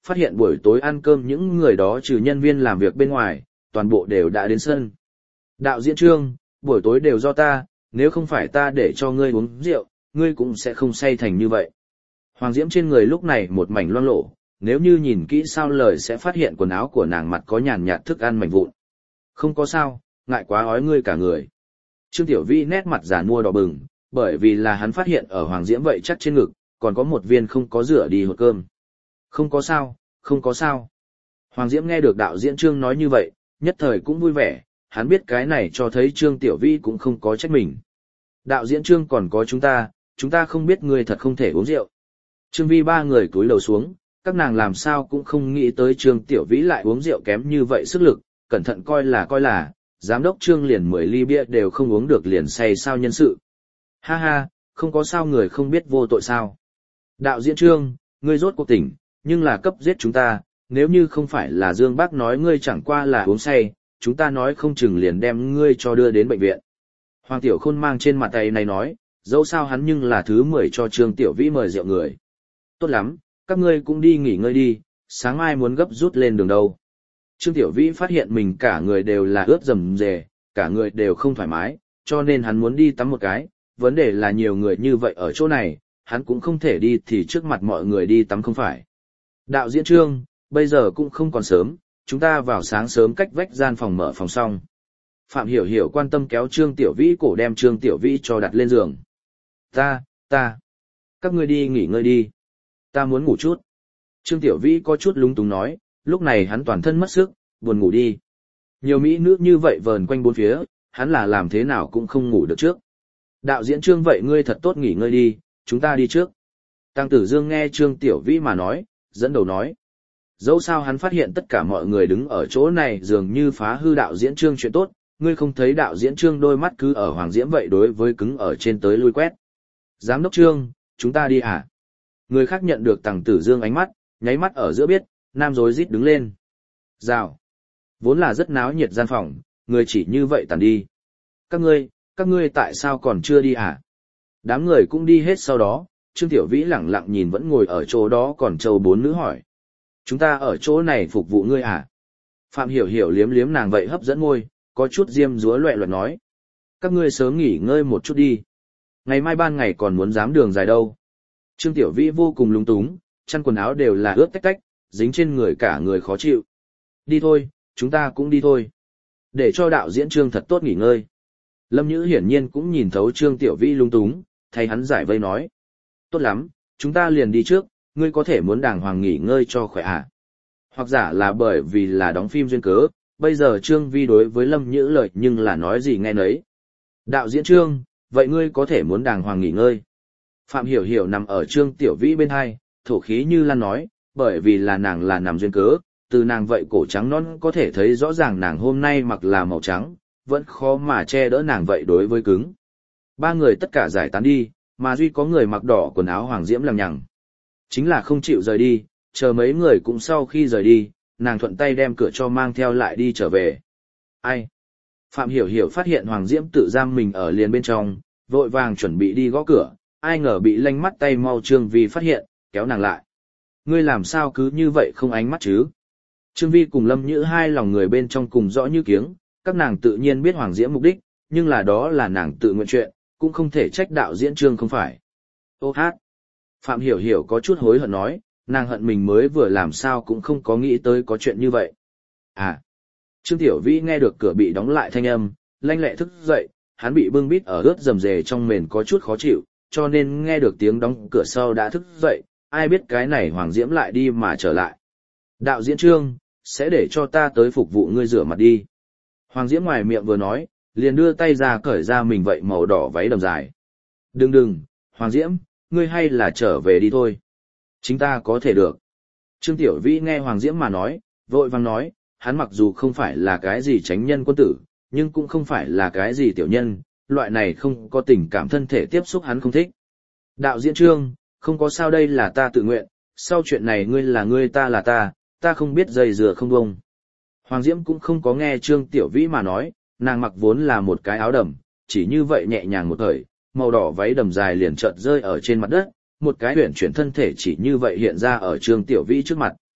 S1: phát hiện buổi tối ăn cơm những người đó trừ nhân viên làm việc bên ngoài, toàn bộ đều đã đến sân. Đạo diễn Trương, buổi tối đều do ta, nếu không phải ta để cho ngươi uống rượu, ngươi cũng sẽ không say thành như vậy. Hoàng Diễm trên người lúc này một mảnh loang lổ, nếu như nhìn kỹ sao lời sẽ phát hiện quần áo của nàng mặt có nhàn nhạt thức ăn mảnh vụn. Không có sao, ngại quá ói ngươi cả người. Trương Tiểu Vĩ nét mặt già nua đỏ bừng, bởi vì là hắn phát hiện ở Hoàng Diễm vậy chắc trên ngực, còn có một viên không có rửa đi hột cơm. Không có sao, không có sao. Hoàng Diễm nghe được đạo diễn Trương nói như vậy, nhất thời cũng vui vẻ, hắn biết cái này cho thấy Trương Tiểu Vĩ cũng không có trách mình. Đạo diễn Trương còn có chúng ta, chúng ta không biết ngươi thật không thể uống rượu. Trương Vi ba người cúi đầu xuống, các nàng làm sao cũng không nghĩ tới Trương Tiểu Vĩ lại uống rượu kém như vậy sức lực, cẩn thận coi là coi là, giám đốc Trương liền mười ly bia đều không uống được liền say sao nhân sự. Ha ha, không có sao người không biết vô tội sao. Đạo diễn Trương, ngươi rốt cuộc tỉnh, nhưng là cấp giết chúng ta, nếu như không phải là Dương Bác nói ngươi chẳng qua là uống say, chúng ta nói không chừng liền đem ngươi cho đưa đến bệnh viện. Hoàng Tiểu Khôn mang trên mặt tay này nói, dẫu sao hắn nhưng là thứ mười cho Trương Tiểu Vĩ mời rượu người. Tốt lắm, các ngươi cũng đi nghỉ ngơi đi, sáng mai muốn gấp rút lên đường đâu. Trương Tiểu Vĩ phát hiện mình cả người đều là ướt rầm rề, cả người đều không thoải mái, cho nên hắn muốn đi tắm một cái, vấn đề là nhiều người như vậy ở chỗ này, hắn cũng không thể đi thì trước mặt mọi người đi tắm không phải. Đạo diễn Trương, bây giờ cũng không còn sớm, chúng ta vào sáng sớm cách vách gian phòng mở phòng xong. Phạm Hiểu Hiểu quan tâm kéo Trương Tiểu Vĩ cổ đem Trương Tiểu Vĩ cho đặt lên giường. Ta, ta, các ngươi đi nghỉ ngơi đi. Ta muốn ngủ chút. Trương Tiểu Vĩ có chút lúng túng nói, lúc này hắn toàn thân mất sức, buồn ngủ đi. Nhiều mỹ nữ như vậy vờn quanh bốn phía, hắn là làm thế nào cũng không ngủ được trước. Đạo diễn Trương vậy ngươi thật tốt nghỉ ngơi đi, chúng ta đi trước. Tăng Tử Dương nghe Trương Tiểu Vĩ mà nói, dẫn đầu nói. Dẫu sao hắn phát hiện tất cả mọi người đứng ở chỗ này dường như phá hư đạo diễn Trương chuyện tốt, ngươi không thấy đạo diễn Trương đôi mắt cứ ở Hoàng Diễm vậy đối với cứng ở trên tới lui quét. Giám đốc Trương, chúng ta đi hả? Người khác nhận được Tăng Tử Dương ánh mắt, nháy mắt ở giữa biết, nam rối rít đứng lên. Rào. Vốn là rất náo nhiệt gian phòng, người chỉ như vậy tàn đi. Các ngươi, các ngươi tại sao còn chưa đi hả? Đám người cũng đi hết sau đó, Trương Tiểu Vĩ lẳng lặng nhìn vẫn ngồi ở chỗ đó còn châu bốn nữ hỏi. Chúng ta ở chỗ này phục vụ ngươi hả? Phạm Hiểu Hiểu liếm liếm nàng vậy hấp dẫn môi, có chút diêm dúa loẹ loẹt nói. Các ngươi sớm nghỉ ngơi một chút đi. Ngày mai ban ngày còn muốn dám đường dài đâu. Trương Tiểu Vĩ vô cùng lúng túng, chăn quần áo đều là ướt tách tách, dính trên người cả người khó chịu. Đi thôi, chúng ta cũng đi thôi. Để cho đạo diễn Trương thật tốt nghỉ ngơi. Lâm Nhữ hiển nhiên cũng nhìn thấu Trương Tiểu Vĩ lung túng, thay hắn giải vây nói. Tốt lắm, chúng ta liền đi trước, ngươi có thể muốn đàng hoàng nghỉ ngơi cho khỏe à? Hoặc giả là bởi vì là đóng phim duyên cớ, bây giờ Trương Vi đối với Lâm Nhữ lời nhưng là nói gì nghe nấy. Đạo diễn Trương, vậy ngươi có thể muốn đàng hoàng nghỉ ngơi. Phạm Hiểu Hiểu nằm ở Trương Tiểu Vĩ bên hai, thổ khí như lan nói, bởi vì là nàng là nằm duyên cớ, từ nàng vậy cổ trắng non có thể thấy rõ ràng nàng hôm nay mặc là màu trắng, vẫn khó mà che đỡ nàng vậy đối với cứng. Ba người tất cả giải tán đi, mà duy có người mặc đỏ quần áo Hoàng Diễm lằng nhằng. Chính là không chịu rời đi, chờ mấy người cũng sau khi rời đi, nàng thuận tay đem cửa cho mang theo lại đi trở về. Ai? Phạm Hiểu Hiểu phát hiện Hoàng Diễm tự giam mình ở liền bên trong, vội vàng chuẩn bị đi gõ cửa, ai ngờ bị lanh mắt tay mau Trương Vi phát hiện, kéo nàng lại. Ngươi làm sao cứ như vậy không ánh mắt chứ? Trương Vi cùng Lâm Nhữ hai lòng người bên trong cùng rõ như kiếng, các nàng tự nhiên biết Hoàng Diễm mục đích, nhưng là đó là nàng tự nguyện chuyện, cũng không thể trách đạo diễn Trương không phải. Ô hát! Phạm Hiểu Hiểu có chút hối hận nói, nàng hận mình mới vừa làm sao cũng không có nghĩ tới có chuyện như vậy. À! Trương Tiểu Vĩ nghe được cửa bị đóng lại thanh âm, lanh lẹ thức dậy, hắn bị bưng bít ở ướt rầm rề trong mền có chút khó chịu, cho nên nghe được tiếng đóng cửa sau đã thức dậy, ai biết cái này Hoàng Diễm lại đi mà trở lại. Đạo diễn Trương, sẽ để cho ta tới phục vụ ngươi rửa mặt đi. Hoàng Diễm ngoài miệng vừa nói, liền đưa tay ra cởi ra mình vậy màu đỏ váy đầm dài. Đừng đừng, Hoàng Diễm, ngươi hay là trở về đi thôi. Chính ta có thể được. Trương Tiểu Vĩ nghe Hoàng Diễm mà nói, vội vàng nói, hắn mặc dù không phải là cái gì chánh nhân quân tử, nhưng cũng không phải là cái gì tiểu nhân, loại này không có tình cảm thân thể tiếp xúc hắn không thích. Đạo diễn Trương, không có sao đây là ta tự nguyện, sau chuyện này ngươi là ngươi ta là ta, ta không biết dây dừa không bông. Hoàng Diễm cũng không có nghe Trương Tiểu Vĩ mà nói, nàng mặc vốn là một cái áo đầm, chỉ như vậy nhẹ nhàng một thời, màu đỏ váy đầm dài liền chợt rơi ở trên mặt đất, một cái huyền chuyển thân thể chỉ như vậy hiện ra ở Trương Tiểu Vĩ trước mặt.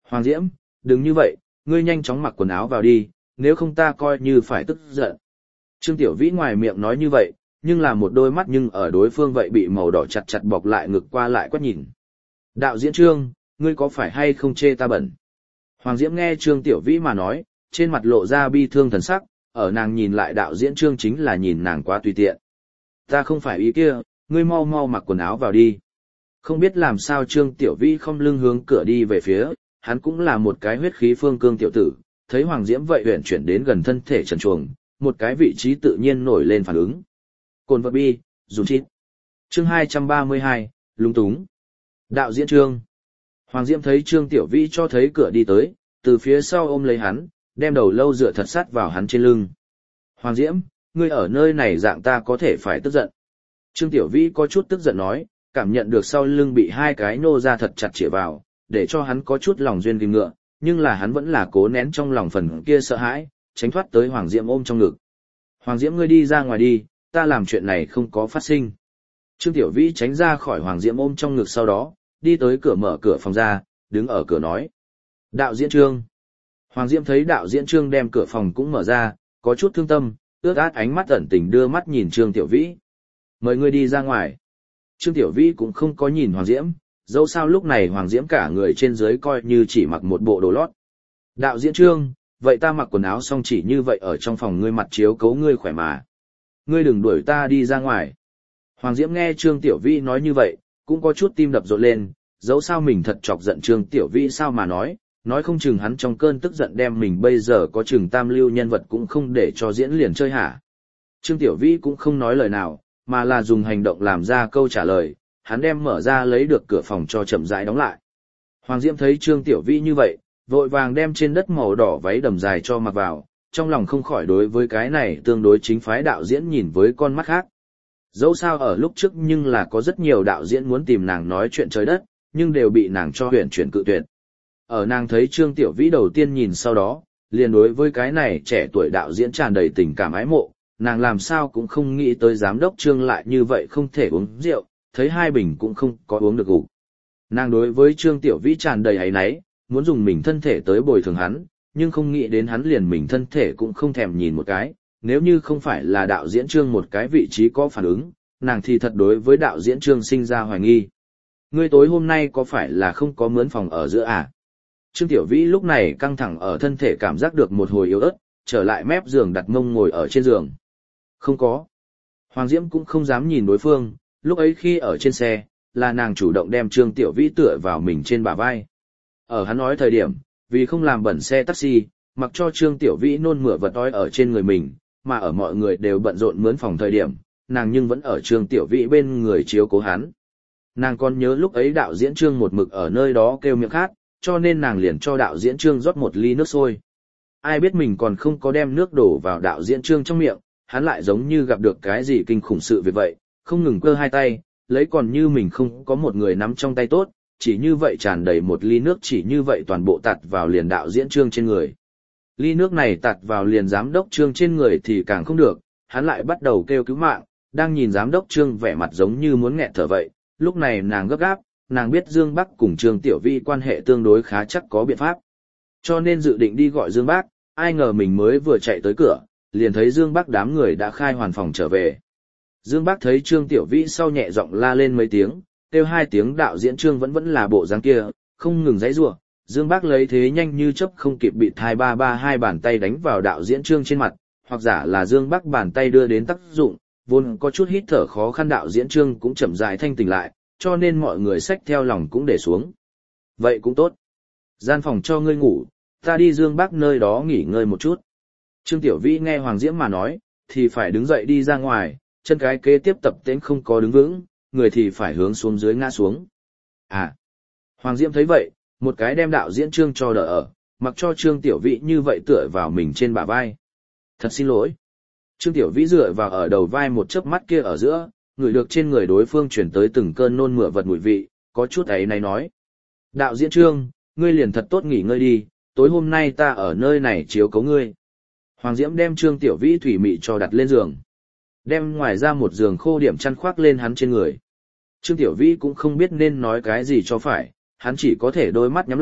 S1: Hoàng Diễm, đừng như vậy, ngươi nhanh chóng mặc quần áo vào đi, nếu không ta coi như phải tức giận. Trương Tiểu Vĩ ngoài miệng nói như vậy, nhưng là một đôi mắt nhưng ở đối phương vậy bị màu đỏ chặt chặt bọc lại ngực qua lại quét nhìn. Đạo diễn Trương, ngươi có phải hay không chê ta bẩn? Hoàng Diễm nghe Trương Tiểu Vĩ mà nói, trên mặt lộ ra bi thương thần sắc, ở nàng nhìn lại đạo diễn Trương chính là nhìn nàng quá tùy tiện. Ta không phải ý kia, ngươi mau mau mặc quần áo vào đi. Không biết làm sao Trương Tiểu Vĩ không lưng hướng cửa đi về phía, hắn cũng là một cái huyết khí phương cương tiểu tử, thấy Hoàng Diễm vậy huyền chuyển đến gần thân thể trần truồng, một cái vị trí tự nhiên nổi lên phản ứng. Cồn vật bi, dùng chít. Chương hai trăm ba mươi hai, lung túng. Đạo diễn Trương. Hoàng Diễm thấy Trương Tiểu Vĩ cho thấy cửa đi tới, từ phía sau ôm lấy hắn, đem đầu lâu dựa thật sát vào hắn trên lưng. Hoàng Diễm, ngươi ở nơi này dạng ta có thể phải tức giận. Trương Tiểu Vĩ có chút tức giận nói, cảm nhận được sau lưng bị hai cái nô ra thật chặt chĩa vào, để cho hắn có chút lòng duyên kinh ngựa, nhưng là hắn vẫn là cố nén trong lòng phần kia sợ hãi, tránh thoát tới Hoàng Diễm ôm trong ngực. Hoàng Diễm ngươi đi ra ngoài đi, ta làm chuyện này không có phát sinh. Trương Tiểu Vĩ tránh ra khỏi Hoàng Diễm ôm trong ngực sau đó, đi tới cửa mở cửa phòng ra, đứng ở cửa nói. Đạo diễn Trương. Hoàng Diễm thấy đạo diễn Trương đem cửa phòng cũng mở ra, có chút thương tâm, ướt át ánh mắt ẩn tình đưa mắt nhìn Trương Tiểu Vĩ. Mời ngươi đi ra ngoài. Trương Tiểu Vĩ cũng không có nhìn Hoàng Diễm, dẫu sao lúc này Hoàng Diễm cả người trên dưới coi như chỉ mặc một bộ đồ lót. Đạo diễn Trương, vậy ta mặc quần áo xong chỉ như vậy ở trong phòng ngươi mặt chiếu cấu ngươi khỏe mà. Ngươi đừng đuổi ta đi ra ngoài. Hoàng Diễm nghe Trương Tiểu Vĩ nói như vậy, cũng có chút tim đập rộn lên, dẫu sao mình thật chọc giận Trương Tiểu Vĩ sao mà nói, nói không chừng hắn trong cơn tức giận đem mình bây giờ có chừng tam lưu nhân vật cũng không để cho diễn liền chơi hả. Trương Tiểu Vĩ cũng không nói lời nào, mà là dùng hành động làm ra câu trả lời, hắn đem mở ra lấy được cửa phòng cho chậm rãi đóng lại. Hoàng Diễm thấy Trương Tiểu Vĩ như vậy, vội vàng đem trên đất màu đỏ váy đầm dài cho mặc vào, trong lòng không khỏi đối với cái này tương đối chính phái đạo diễn nhìn với con mắt khác. Dẫu sao ở lúc trước nhưng là có rất nhiều đạo diễn muốn tìm nàng nói chuyện trời đất, nhưng đều bị nàng cho huyền chuyển cự tuyệt. Ở nàng thấy Trương Tiểu Vĩ đầu tiên nhìn sau đó, liền đối với cái này trẻ tuổi đạo diễn tràn đầy tình cảm ái mộ, nàng làm sao cũng không nghĩ tới giám đốc Trương lại như vậy không thể uống rượu, thấy hai bình cũng không có uống được gục. Nàng đối với Trương Tiểu Vĩ tràn đầy áy náy, muốn dùng mình thân thể tới bồi thường hắn, nhưng không nghĩ đến hắn liền mình thân thể cũng không thèm nhìn một cái, nếu như không phải là đạo diễn Trương một cái vị trí có phản ứng, nàng thì thật đối với đạo diễn Trương sinh ra hoài nghi. Ngươi tối hôm nay có phải là không có mướn phòng ở giữa à? Trương Tiểu Vĩ lúc này căng thẳng ở thân thể cảm giác được một hồi yếu ớt, trở lại mép giường đặt mông ngồi ở trên giường. Không có. Hoàng Diễm cũng không dám nhìn đối phương, lúc ấy khi ở trên xe, là nàng chủ động đem Trương Tiểu Vĩ tựa vào mình trên bả vai. Ở hắn nói thời điểm, vì không làm bẩn xe taxi, mặc cho Trương Tiểu Vĩ nôn mửa vật ói ở trên người mình, mà ở mọi người đều bận rộn mướn phòng thời điểm, nàng nhưng vẫn ở Trương Tiểu Vĩ bên người chiếu cố hắn. Nàng còn nhớ lúc ấy đạo diễn Trương một mực ở nơi đó kêu miệng khát, cho nên nàng liền cho đạo diễn Trương rót một ly nước sôi. Ai biết mình còn không có đem nước đổ vào đạo diễn Trương trong miệng, hắn lại giống như gặp được cái gì kinh khủng sự việc vậy, không ngừng cơ hai tay, lấy còn như mình không có một người nắm trong tay tốt, chỉ như vậy tràn đầy một ly nước chỉ như vậy toàn bộ tạt vào liền đạo diễn Trương trên người. Ly nước này tạt vào liền giám đốc Trương trên người thì càng không được, hắn lại bắt đầu kêu cứu mạng, đang nhìn giám đốc Trương vẻ mặt giống như muốn nghẹt thở vậy, lúc này nàng gấp gáp, nàng biết Dương Bắc cùng Trương Tiểu Vĩ quan hệ tương đối khá chắc có biện pháp. Cho nên dự định đi gọi Dương Bắc, ai ngờ mình mới vừa chạy tới cửa, liền thấy Dương Bắc đám người đã khai hoàn phòng trở về. Dương Bắc thấy Trương Tiểu Vĩ sau nhẹ giọng la lên mấy tiếng, kêu hai tiếng đạo diễn Trương vẫn vẫn là bộ dáng kia, không ngừng giãy giụa. Dương Bắc lấy thế nhanh như chớp không kịp bị thai ba ba hai bàn tay đánh vào đạo diễn Trương trên mặt, hoặc giả là Dương Bắc bàn tay đưa đến tác dụng, vốn có chút hít thở khó khăn đạo diễn Trương cũng chậm rãi thanh tỉnh lại, cho nên mọi người xách theo lòng cũng để xuống. Vậy cũng tốt. Gian phòng cho ngươi ngủ, ta đi Dương Bắc nơi đó nghỉ ngơi một chút. Trương Tiểu Vĩ nghe Hoàng Diễm mà nói, thì phải đứng dậy đi ra ngoài, chân cái kế tiếp tập tễnh không có đứng vững, người thì phải hướng xuống dưới ngã xuống. À! Hoàng Diễm thấy vậy, một cái đem đạo diễn Trương cho đỡ ở, mặc cho Trương Tiểu Vĩ như vậy tựa vào mình trên bả vai. Thật xin lỗi. Trương Tiểu Vĩ dựa vào ở đầu vai một chớp mắt kia ở giữa, người được trên người đối phương chuyển tới từng cơn nôn mửa vật mùi vị, có chút ấy này nói. Đạo diễn Trương, ngươi liền thật tốt nghỉ ngơi đi, tối hôm nay ta ở nơi này chiếu cấu ngươi. Hoàng Diễm đem Trương Tiểu Vĩ thủy mị cho đặt lên giường. Đem ngoài ra một giường khô điểm chăn khoác lên hắn trên người. Trương Tiểu Vĩ cũng không biết nên nói cái gì cho phải, hắn chỉ có thể đôi mắt nhắm lại,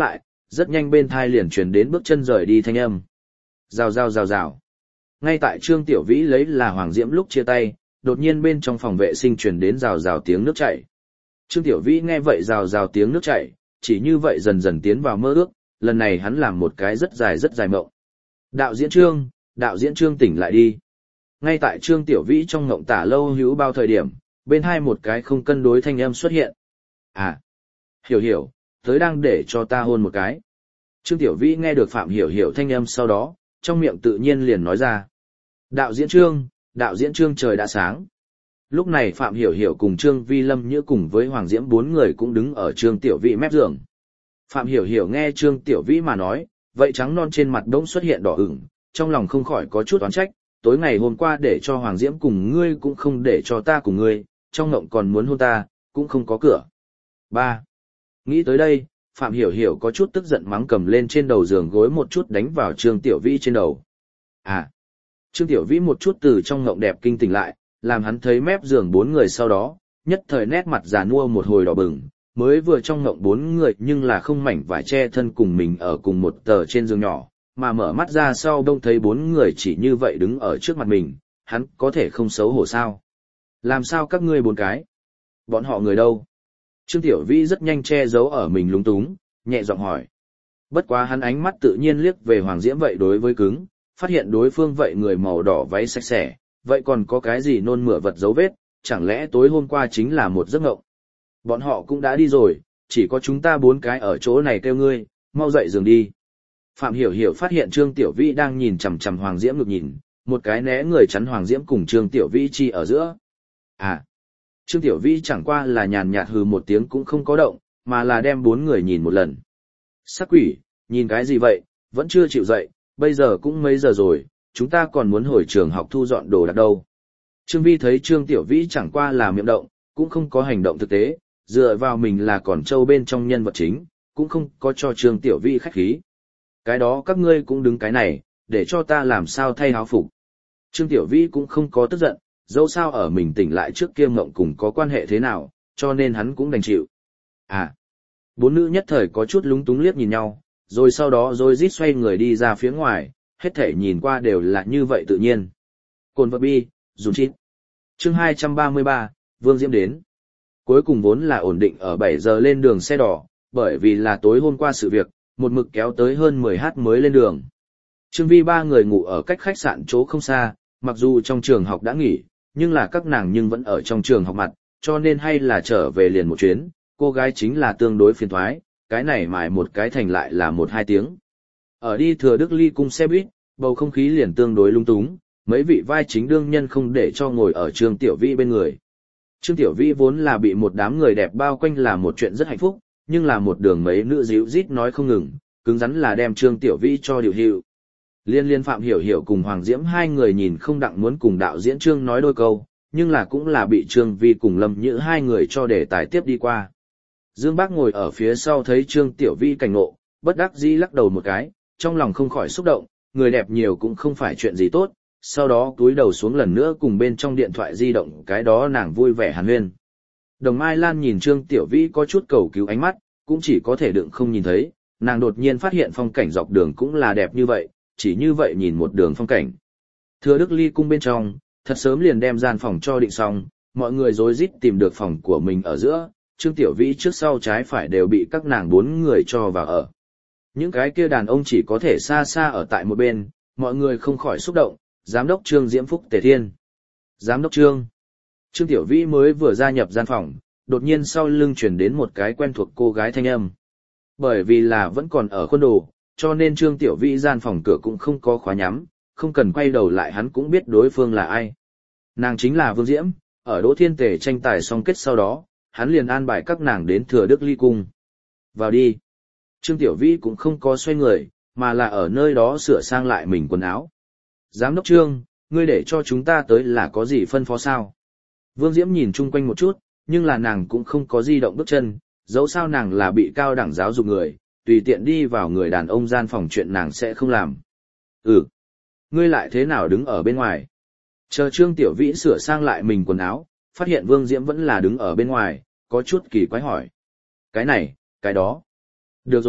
S1: rất nhanh bên thai liền truyền đến bước chân rời đi thanh âm. Rào rào rào rào. Ngay tại Trương Tiểu Vĩ lấy là Hoàng Diễm lúc chia tay, đột nhiên bên trong phòng vệ sinh truyền đến rào rào tiếng nước chảy. Trương Tiểu Vĩ nghe vậy rào rào tiếng nước chảy, chỉ như vậy dần dần tiến vào mơ ước, lần này hắn làm một cái rất dài rất dài mộng. Đạo diễn Trương, đạo diễn Trương tỉnh lại đi. Ngay tại Trương Tiểu Vĩ trong ngộng tả lâu hữu bao thời điểm, bên hai một cái không cân đối thanh âm xuất hiện. À, hiểu hiểu, tới đang để cho ta hôn một cái. Trương Tiểu Vĩ nghe được Phạm Hiểu Hiểu thanh âm sau đó, trong miệng tự nhiên liền nói ra. Đạo diễn Trương, đạo diễn Trương trời đã sáng. Lúc này Phạm Hiểu Hiểu cùng Trương Vi Lâm Nhữ cùng với Hoàng Diễm bốn người cũng đứng ở Trương Tiểu Vĩ mép giường. Phạm Hiểu Hiểu nghe Trương Tiểu Vĩ mà nói, vậy trắng non trên mặt đống xuất hiện đỏ ửng, trong lòng không khỏi có chút oán trách, tối ngày hôm qua để cho Hoàng Diễm cùng ngươi cũng không để cho ta cùng ngươi, trong ngộng còn muốn hôn ta, cũng không có cửa. ba. Nghĩ tới đây, Phạm Hiểu Hiểu có chút tức giận mắng cầm lên trên đầu giường gối một chút đánh vào Trương Tiểu Vĩ trên đầu. À! Trương Tiểu Vĩ một chút từ trong ngộng đẹp kinh tỉnh lại, làm hắn thấy mép giường bốn người sau đó, nhất thời nét mặt già nua một hồi đỏ bừng, mới vừa trong ngộng bốn người nhưng là không mảnh vải che thân cùng mình ở cùng một tờ trên giường nhỏ, mà mở mắt ra sau đông thấy bốn người chỉ như vậy đứng ở trước mặt mình, hắn có thể không xấu hổ sao? Làm sao các ngươi bốn cái? Bọn họ người đâu? Trương Tiểu Vĩ rất nhanh che giấu ở mình lúng túng, nhẹ giọng hỏi. Bất quá hắn ánh mắt tự nhiên liếc về Hoàng Diễm vậy đối với cứng, phát hiện đối phương vậy người màu đỏ váy sạch sẽ, vậy còn có cái gì nôn mửa vật dấu vết, chẳng lẽ tối hôm qua chính là một giấc mộng? Bọn họ cũng đã đi rồi, chỉ có chúng ta bốn cái ở chỗ này kêu ngươi, mau dậy giường đi. Phạm Hiểu Hiểu phát hiện Trương Tiểu Vĩ đang nhìn chằm chằm Hoàng Diễm ngược nhìn, một cái né người chắn Hoàng Diễm cùng Trương Tiểu Vĩ chi ở giữa. À, Trương Tiểu Vĩ chẳng qua là nhàn nhạt hừ một tiếng cũng không có động, mà là đem bốn người nhìn một lần. Sắc quỷ, nhìn cái gì vậy, vẫn chưa chịu dậy, bây giờ cũng mấy giờ rồi, chúng ta còn muốn hồi trường học thu dọn đồ đạc đâu. Trương Vi thấy Trương Tiểu Vĩ chẳng qua là miệng động, cũng không có hành động thực tế, dựa vào mình là còn trâu bên trong nhân vật chính, cũng không có cho Trương Tiểu Vĩ khách khí. Cái đó các ngươi cũng đứng cái này, để cho ta làm sao thay áo phục. Trương Tiểu Vĩ cũng không có tức giận, dẫu sao ở mình tỉnh lại trước kia mộng cùng có quan hệ thế nào, cho nên hắn cũng đành chịu. À, bốn nữ nhất thời có chút lúng túng liếc nhìn nhau, rồi sau đó rồi rít xoay người đi ra phía ngoài, hết thể nhìn qua đều là như vậy tự nhiên. Cồn vật bi, dùng chít. Chương hai trăm ba mươi ba, Vương Diễm đến. Cuối cùng vốn là ổn định ở bảy giờ lên đường xe đỏ, bởi vì là tối hôm qua sự việc, một mực kéo tới hơn mười h mới lên đường. Trương Vi ba người ngủ ở cách khách sạn chỗ không xa, mặc dù trong trường học đã nghỉ, nhưng là các nàng nhưng vẫn ở trong trường học mặt, cho nên hay là trở về liền một chuyến, cô gái chính là tương đối phiền thoái, cái này mài một cái thành lại là một hai tiếng. Ở đi Thừa Đức Ly cung xe buýt, bầu không khí liền tương đối lung túng, mấy vị vai chính đương nhân không để cho ngồi ở Trương Tiểu Vĩ bên người. Trương Tiểu Vĩ vốn là bị một đám người đẹp bao quanh là một chuyện rất hạnh phúc, nhưng là một đường mấy nữ díu rít nói không ngừng, cứng rắn là đem Trương Tiểu Vĩ cho điều hiệu. Liên liên Phạm Hiểu Hiểu cùng Hoàng Diễm hai người nhìn không đặng muốn cùng đạo diễn Trương nói đôi câu, nhưng là cũng là bị Trương Vi cùng Lâm Nhữ hai người cho để tài tiếp đi qua. Dương Bác ngồi ở phía sau thấy Trương Tiểu Vi cảnh ngộ, bất đắc dĩ lắc đầu một cái, trong lòng không khỏi xúc động, người đẹp nhiều cũng không phải chuyện gì tốt, sau đó cúi đầu xuống lần nữa cùng bên trong điện thoại di động cái đó nàng vui vẻ hàn huyên. Đồng Mai Lan nhìn Trương Tiểu Vi có chút cầu cứu ánh mắt, cũng chỉ có thể đựng không nhìn thấy, nàng đột nhiên phát hiện phong cảnh dọc đường cũng là đẹp như vậy, chỉ như vậy nhìn một đường phong cảnh. Thừa Đức Ly cung bên trong, thật sớm liền đem gian phòng cho định xong, mọi người rối rít tìm được phòng của mình ở giữa, Trương Tiểu Vĩ trước sau trái phải đều bị các nàng bốn người cho vào ở. Những cái kia đàn ông chỉ có thể xa xa ở tại một bên, mọi người không khỏi xúc động, giám đốc Trương Diễm Phúc Tề Thiên. Giám đốc Trương. Trương Tiểu Vĩ mới vừa gia nhập gian phòng, đột nhiên sau lưng truyền đến một cái quen thuộc cô gái thanh âm. Bởi vì là vẫn còn ở khuôn đồ, cho nên Trương Tiểu Vĩ gian phòng cửa cũng không có khóa nhắm, không cần quay đầu lại hắn cũng biết đối phương là ai. Nàng chính là Vương Diễm, ở Đỗ Thiên Tề tranh tài xong kết sau đó, hắn liền an bài các nàng đến Thừa Đức Ly cung. Vào đi. Trương Tiểu Vĩ cũng không có xoay người, mà là ở nơi đó sửa sang lại mình quần áo. Giám đốc Trương, ngươi để cho chúng ta tới là có gì phân phó sao? Vương Diễm nhìn chung quanh một chút, nhưng là nàng cũng không có di động bước chân, dẫu sao nàng là bị cao đẳng giáo dục người, tùy tiện đi vào người đàn ông gian phòng chuyện nàng sẽ không làm. Ừ. Ngươi lại thế nào đứng ở bên ngoài? Chờ Trương Tiểu Vĩ sửa sang lại mình quần áo, phát hiện Vương Diễm vẫn là đứng ở bên ngoài, có chút kỳ quái hỏi. Cái này, cái đó. Được rồi,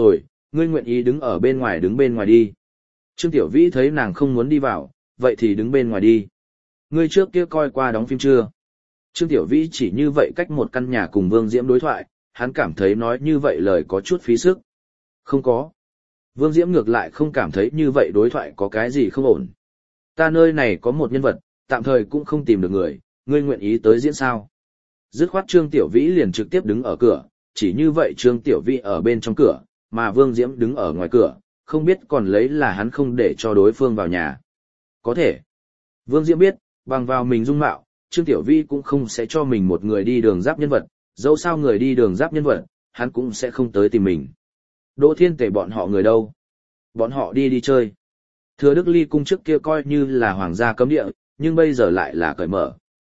S1: ngươi nguyện ý đứng ở bên ngoài đứng bên ngoài đi. Trương Tiểu Vĩ thấy nàng không muốn đi vào, vậy thì đứng bên ngoài đi. Ngươi trước kia coi qua đóng phim chưa? Trương Tiểu Vĩ chỉ như vậy cách một căn nhà cùng Vương Diễm đối thoại, hắn cảm thấy nói như vậy lời có chút phí sức. Không có. Vương Diễm ngược lại không cảm thấy như vậy đối thoại có cái gì không ổn. Ta nơi này có một nhân vật, tạm thời cũng không tìm được người, ngươi nguyện ý tới diễn sao? Dứt khoát Trương Tiểu Vĩ liền trực tiếp đứng ở cửa, chỉ như vậy Trương Tiểu Vĩ ở bên trong cửa, mà Vương Diễm đứng ở ngoài cửa, không biết còn lấy là hắn không để cho đối phương vào nhà. Có thể. Vương Diễm biết, bằng vào mình dung mạo, Trương Tiểu Vĩ cũng không sẽ cho mình một người đi đường giáp nhân vật, dẫu sao người đi đường giáp nhân vật, hắn cũng sẽ không tới tìm mình. Đỗ Thiên Tề bọn họ người đâu? Bọn họ đi đi chơi. Thừa Đức Ly cung trước kia coi như là hoàng gia cấm địa, nhưng bây giờ lại là cởi mở.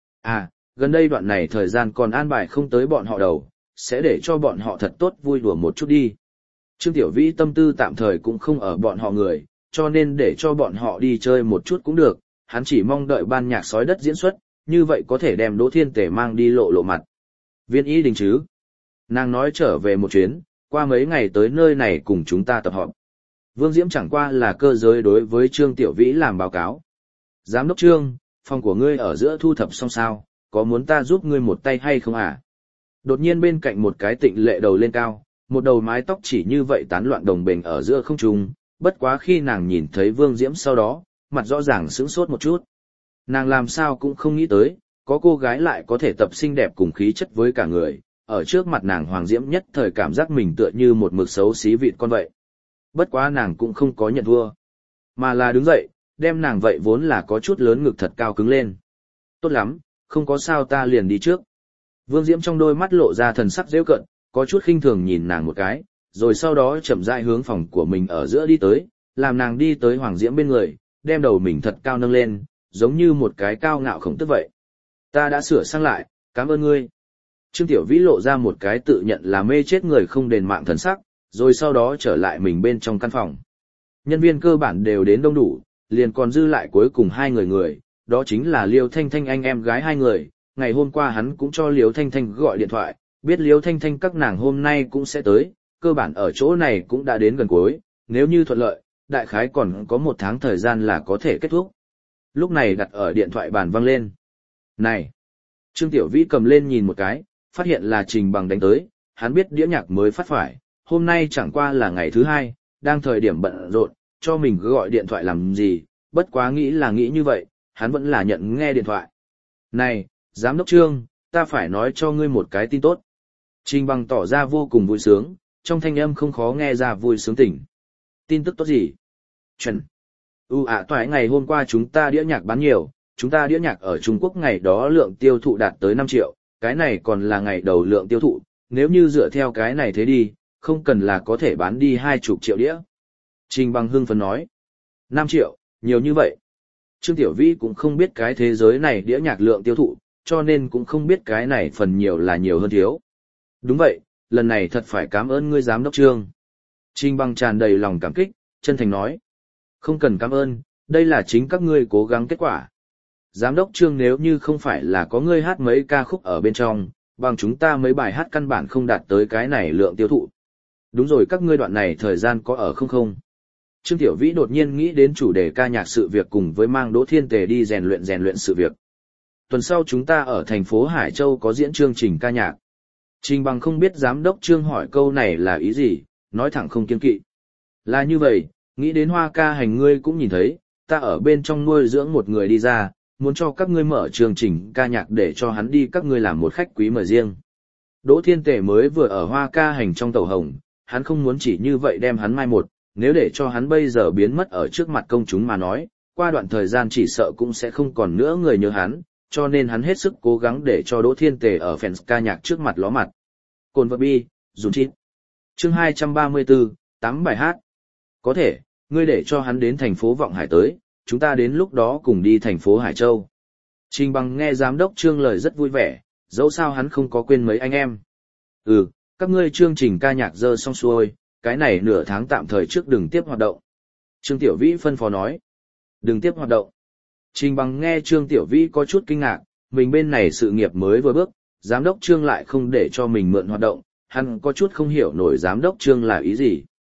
S1: À, gần đây đoạn này thời gian còn an bài không tới bọn họ đầu, sẽ để cho bọn họ thật tốt vui đùa một chút đi. Trương Tiểu Vĩ tâm tư tạm thời cũng không ở bọn họ người, cho nên để cho bọn họ đi chơi một chút cũng được, hắn chỉ mong đợi ban nhạc sói đất diễn xuất, như vậy có thể đem Đỗ Thiên Tề mang đi lộ lộ mặt. Viên ý đình chứ? Nàng nói trở về một chuyến, qua mấy ngày tới nơi này cùng chúng ta tập họp. Vương Diễm chẳng qua là cơ giới đối với Trương Tiểu Vĩ làm báo cáo. Giám đốc Trương, phòng của ngươi ở giữa thu thập xong sao, có muốn ta giúp ngươi một tay hay không à? Đột nhiên bên cạnh một cái tịnh lệ đầu lên cao, một đầu mái tóc chỉ như vậy tán loạn đồng bền ở giữa không trung, bất quá khi nàng nhìn thấy Vương Diễm sau đó, mặt rõ ràng sững sốt một chút. Nàng làm sao cũng không nghĩ tới, có cô gái lại có thể tập xinh đẹp cùng khí chất với cả người, ở trước mặt nàng Hoàng Diễm nhất thời cảm giác mình tựa như một mực xấu xí vịt con vậy. Bất quá nàng cũng không có nhận thua, mà là đứng dậy, đem nàng vậy vốn là có chút lớn ngực thật cao cứng lên. Tốt lắm, không có sao ta liền đi trước. Vương Diễm trong đôi mắt lộ ra thần sắc giễu cợt, có chút khinh thường nhìn nàng một cái, rồi sau đó chậm rãi hướng phòng của mình ở giữa đi tới, làm nàng đi tới Hoàng Diễm bên người, đem đầu mình thật cao nâng lên, giống như một cái cao ngạo khổng tức vậy. Ta đã sửa sang lại, cảm ơn ngươi. Trương Tiểu Vĩ lộ ra một cái tự nhận là mê chết người không đền mạng thần sắc, rồi sau đó trở lại mình bên trong căn phòng. Nhân viên cơ bản đều đến đông đủ, liền còn dư lại cuối cùng hai người người, đó chính là Liêu Thanh Thanh anh em gái hai người. Ngày hôm qua hắn cũng cho Liêu Thanh Thanh gọi điện thoại, biết Liêu Thanh Thanh các nàng hôm nay cũng sẽ tới, cơ bản ở chỗ này cũng đã đến gần cuối, nếu như thuận lợi, đại khái còn có một tháng thời gian là có thể kết thúc. Lúc này đặt ở điện thoại bàn vang lên. Này! Trương Tiểu Vĩ cầm lên nhìn một cái, phát hiện là Trình Bằng đánh tới, hắn biết đĩa nhạc mới phát phải, hôm nay chẳng qua là ngày thứ hai, đang thời điểm bận rộn, cho mình gọi điện thoại làm gì, bất quá nghĩ là nghĩ như vậy, hắn vẫn là nhận nghe điện thoại. Này, Giám đốc Trương, ta phải nói cho ngươi một cái tin tốt. Trình Bằng tỏ ra vô cùng vui sướng, trong thanh âm không khó nghe ra vui sướng tỉnh. Tin tức tốt gì? Chuẩn. U ạ toại ngày hôm qua chúng ta đĩa nhạc bán nhiều, chúng ta đĩa nhạc ở Trung Quốc ngày đó lượng tiêu thụ đạt tới năm triệu, cái này còn là ngày đầu lượng tiêu thụ, nếu như dựa theo cái này thế đi, không cần là có thể bán đi hai chục triệu đĩa. Trình Bằng hưng phấn nói. năm triệu, nhiều như vậy. Trương Tiểu Vĩ cũng không biết cái thế giới này đĩa nhạc lượng tiêu thụ, cho nên cũng không biết cái này phần nhiều là nhiều hơn thiếu. Đúng vậy, lần này thật phải cảm ơn ngươi giám đốc Trương. Trình Bằng tràn đầy lòng cảm kích, chân thành nói. Không cần cảm ơn, đây là chính các ngươi cố gắng kết quả. Giám đốc Trương nếu như không phải là có ngươi hát mấy ca khúc ở bên trong, bằng chúng ta mấy bài hát căn bản không đạt tới cái này lượng tiêu thụ. Đúng rồi, các ngươi đoạn này thời gian có ở không không? Trương Tiểu Vĩ đột nhiên nghĩ đến chủ đề ca nhạc sự việc cùng với mang Đỗ Thiên Tề đi rèn luyện rèn luyện sự việc. Tuần sau chúng ta ở thành phố Hải Châu có diễn chương trình ca nhạc. Trình Bằng không biết giám đốc Trương hỏi câu này là ý gì, nói thẳng không kiêng kỵ. Là như vậy, nghĩ đến Hoa ca hành ngươi cũng nhìn thấy, ta ở bên trong nuôi dưỡng một người đi ra, muốn cho các ngươi mở chương trình ca nhạc để cho hắn đi các ngươi làm một khách quý mời riêng. Đỗ Thiên Tề mới vừa ở Hoa ca hành trong tàu hồng, hắn không muốn chỉ như vậy đem hắn mai một, nếu để cho hắn bây giờ biến mất ở trước mặt công chúng mà nói, qua đoạn thời gian chỉ sợ cũng sẽ không còn nữa người nhớ hắn, cho nên hắn hết sức cố gắng để cho Đỗ Thiên Tề ở fans ca nhạc trước mặt ló mặt. Cồn vật bi, dùng chít. Chương hai trăm ba mươi tư, tám bài hát. Có thể, ngươi để cho hắn đến thành phố Vọng Hải tới, chúng ta đến lúc đó cùng đi thành phố Hải Châu. Trình Bằng nghe giám đốc Trương lời rất vui vẻ, dẫu sao hắn không có quên mấy anh em. Ừ, các ngươi chương trình ca nhạc dơ xong xuôi, cái này nửa tháng tạm thời trước đừng tiếp hoạt động. Trương Tiểu Vĩ phân phó nói. Đừng tiếp hoạt động. Trình Bằng nghe Trương Tiểu Vĩ có chút kinh ngạc, mình bên này sự nghiệp mới vừa bước, giám đốc Trương lại không để cho mình mượn hoạt động, hắn có chút không hiểu nổi giám đốc Trương là ý gì.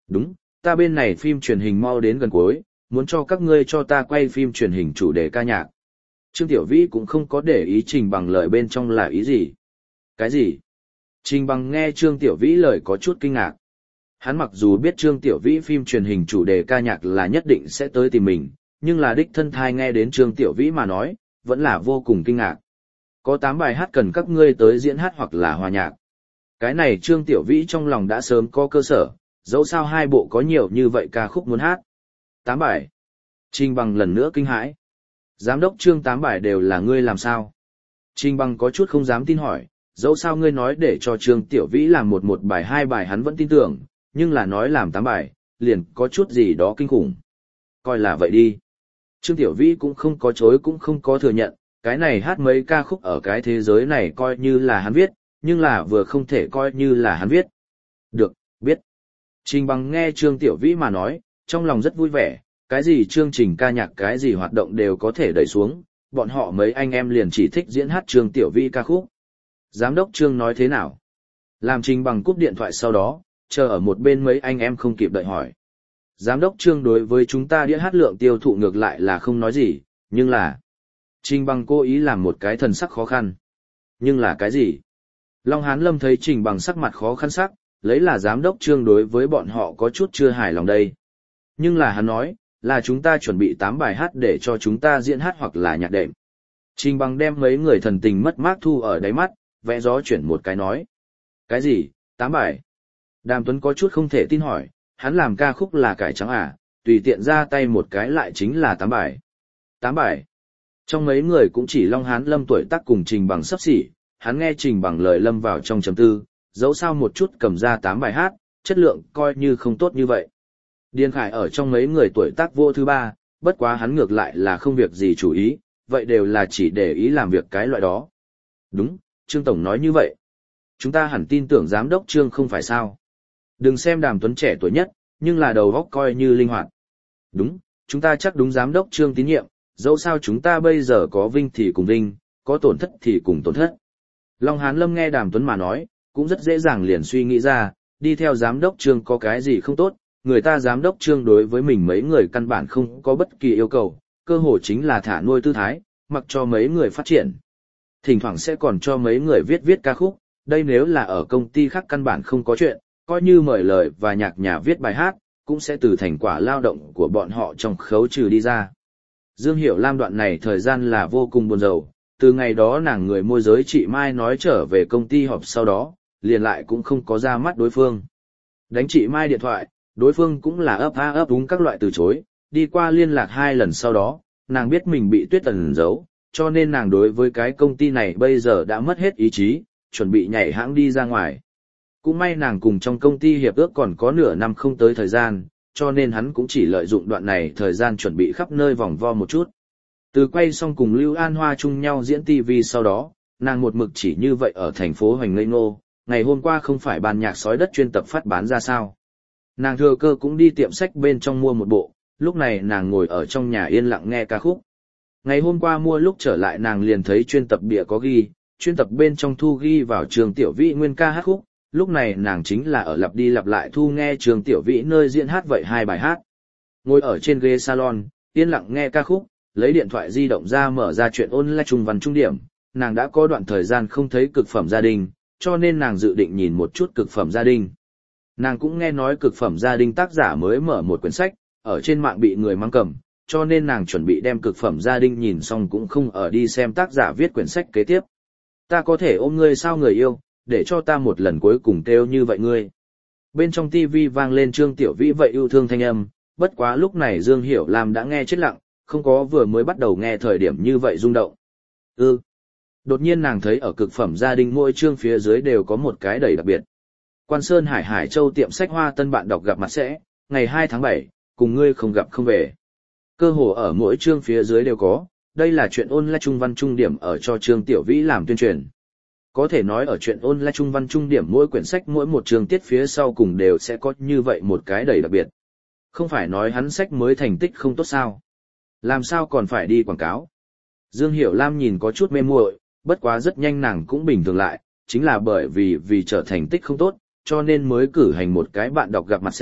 S1: Đúng, ta bên này phim truyền hình mau đến gần cuối, muốn cho các ngươi cho ta quay phim truyền hình chủ đề ca nhạc. Trương Tiểu Vĩ cũng không có để ý Trình Bằng lời bên trong là ý gì. Cái gì? Trình Bằng nghe Trương Tiểu Vĩ lời có chút kinh ngạc. Hắn mặc dù biết Trương Tiểu Vĩ phim truyền hình chủ đề ca nhạc là nhất định sẽ tới tìm mình, nhưng là đích thân thai nghe đến Trương Tiểu Vĩ mà nói, vẫn là vô cùng kinh ngạc. Có tám bài hát cần các ngươi tới diễn hát hoặc là hòa nhạc. Cái này Trương Tiểu Vĩ trong lòng đã sớm có cơ sở, dẫu sao hai bộ có nhiều như vậy ca khúc muốn hát. Tám bài. Trình Bằng lần nữa kinh hãi. Giám đốc Trương tám bài đều là ngươi làm sao? Trình Bằng có chút không dám tin hỏi, dẫu sao ngươi nói để cho Trương Tiểu Vĩ làm một một bài hai bài hắn vẫn tin tưởng, nhưng là nói làm tám bài, liền có chút gì đó kinh khủng. Coi là vậy đi. Trương Tiểu Vĩ cũng không có chối cũng không có thừa nhận, cái này hát mấy ca khúc ở cái thế giới này coi như là hắn viết, nhưng là vừa không thể coi như là hắn viết. Được, biết. Trình Bằng nghe Trương Tiểu Vĩ mà nói, trong lòng rất vui vẻ, cái gì chương trình ca nhạc cái gì hoạt động đều có thể đẩy xuống, bọn họ mấy anh em liền chỉ thích diễn hát Trương Tiểu Vĩ ca khúc. Giám đốc Trương nói thế nào? Làm Trình Bằng cúp điện thoại sau đó, chờ ở một bên mấy anh em không kịp đợi hỏi. Giám đốc Trương đối với chúng ta đĩa hát lượng tiêu thụ ngược lại là không nói gì, nhưng là... Trình Bằng cố ý làm một cái thần sắc khó khăn. Nhưng là cái gì? Long Hán Lâm thấy Trình Bằng sắc mặt khó khăn sắc, lấy là giám đốc Trương đối với bọn họ có chút chưa hài lòng đây. Nhưng là hắn nói, là chúng ta chuẩn bị tám bài hát để cho chúng ta diễn hát hoặc là nhạc đệm. Trình Bằng đem mấy người thần tình mất mát thu ở đáy mắt, vẽ gió chuyển một cái nói. Cái gì, tám bài? Đàm Tuấn có chút không thể tin hỏi, hắn làm ca khúc là cải trắng à, tùy tiện ra tay một cái lại chính là tám bài. Tám bài. Trong mấy người cũng chỉ Long Hán Lâm tuổi tác cùng Trình Bằng sắp xỉ, hắn nghe Trình Bằng lời lâm vào trong trầm tư, dẫu sao một chút cầm ra tám bài hát, chất lượng coi như không tốt như vậy. Điền Khải ở trong mấy người tuổi tác vô thứ ba, bất quá hắn ngược lại là không việc gì chú ý, vậy đều là chỉ để ý làm việc cái loại đó. Đúng, Trương Tổng nói như vậy. Chúng ta hẳn tin tưởng giám đốc Trương không phải sao. Đừng xem Đàm Tuấn trẻ tuổi nhất, nhưng là đầu óc coi như linh hoạt. Đúng, chúng ta chắc đúng giám đốc Trương tín nhiệm, dẫu sao chúng ta bây giờ có vinh thì cùng vinh, có tổn thất thì cùng tổn thất. Long Hán Lâm nghe Đàm Tuấn mà nói, cũng rất dễ dàng liền suy nghĩ ra, đi theo giám đốc Trương có cái gì không tốt, người ta giám đốc Trương đối với mình mấy người căn bản không có bất kỳ yêu cầu, cơ hội chính là thả nuôi tư thái, mặc cho mấy người phát triển. Thỉnh thoảng sẽ còn cho mấy người viết viết ca khúc, đây nếu là ở công ty khác căn bản không có chuyện, coi như mời lời và nhạc nhà viết bài hát, cũng sẽ từ thành quả lao động của bọn họ trong khấu trừ đi ra. Dương Hiểu Lam đoạn này thời gian là vô cùng buồn rầu, từ ngày đó nàng người môi giới chị Mai nói trở về công ty họp sau đó, liền lại cũng không có ra mắt đối phương. Đánh chị Mai điện thoại, đối phương cũng là ấp a ấp úng các loại từ chối, đi qua liên lạc hai lần sau đó, nàng biết mình bị Tuyết Tần giấu, cho nên nàng đối với cái công ty này bây giờ đã mất hết ý chí, chuẩn bị nhảy hãng đi ra ngoài. Cũng may nàng cùng trong công ty hiệp ước còn có nửa năm không tới thời gian, cho nên hắn cũng chỉ lợi dụng đoạn này thời gian chuẩn bị khắp nơi vòng vo một chút. Từ quay xong cùng Lưu An Hoa chung nhau diễn ti vi sau đó, nàng một mực chỉ như vậy ở thành phố Hoành Ngây Ngô, ngày hôm qua không phải ban nhạc sói đất chuyên tập phát bán ra sao. Nàng thừa cơ cũng đi tiệm sách bên trong mua một bộ, lúc này nàng ngồi ở trong nhà yên lặng nghe ca khúc. Ngày hôm qua mua lúc trở lại nàng liền thấy chuyên tập bìa có ghi, chuyên tập bên trong thu ghi vào Trường Tiểu Vĩ nguyên ca hát khúc, lúc này nàng chính là ở lặp đi lặp lại thu nghe Trường Tiểu Vĩ nơi diễn hát vậy hai bài hát. Ngồi ở trên ghế salon, yên lặng nghe ca khúc, lấy điện thoại di động ra mở ra chuyện online trung văn trung điểm, nàng đã có đoạn thời gian không thấy cực phẩm gia đình, cho nên nàng dự định nhìn một chút cực phẩm gia đình. Nàng cũng nghe nói cực phẩm gia đình tác giả mới mở một quyển sách, ở trên mạng bị người mang cầm, cho nên nàng chuẩn bị đem cực phẩm gia đình nhìn xong cũng không ở đi xem tác giả viết quyển sách kế tiếp. Ta có thể ôm ngươi sao người yêu, để cho ta một lần cuối cùng kêu như vậy ngươi. Bên trong tivi vang lên Trương Tiểu Vĩ vậy yêu thương thanh âm, bất quá lúc này Dương Hiểu Lam đã nghe chết lặng, không có vừa mới bắt đầu nghe thời điểm như vậy rung động. Ừ. Đột nhiên nàng thấy ở cực phẩm gia đình mỗi chương phía dưới đều có một cái đầy đặc biệt. Quan Sơn Hải Hải Châu tiệm sách Hoa Tân bạn đọc gặp mặt sẽ, ngày hai tháng bảy, cùng ngươi không gặp không về. Cơ hồ ở mỗi chương phía dưới đều có, đây là chuyện online trung văn trung điểm ở cho Trương Tiểu Vĩ làm tuyên truyền. Có thể nói ở chuyện online trung văn trung điểm mỗi quyển sách mỗi một chương tiết phía sau cùng đều sẽ có như vậy một cái đầy đặc biệt. Không phải nói hắn sách mới thành tích không tốt sao? Làm sao còn phải đi quảng cáo? Dương Hiểu Lam nhìn có chút mê muội, bất quá rất nhanh nàng cũng bình thường lại, chính là bởi vì vì trở thành tích không tốt, cho nên mới cử hành một cái bạn đọc gặp mặt sẽ,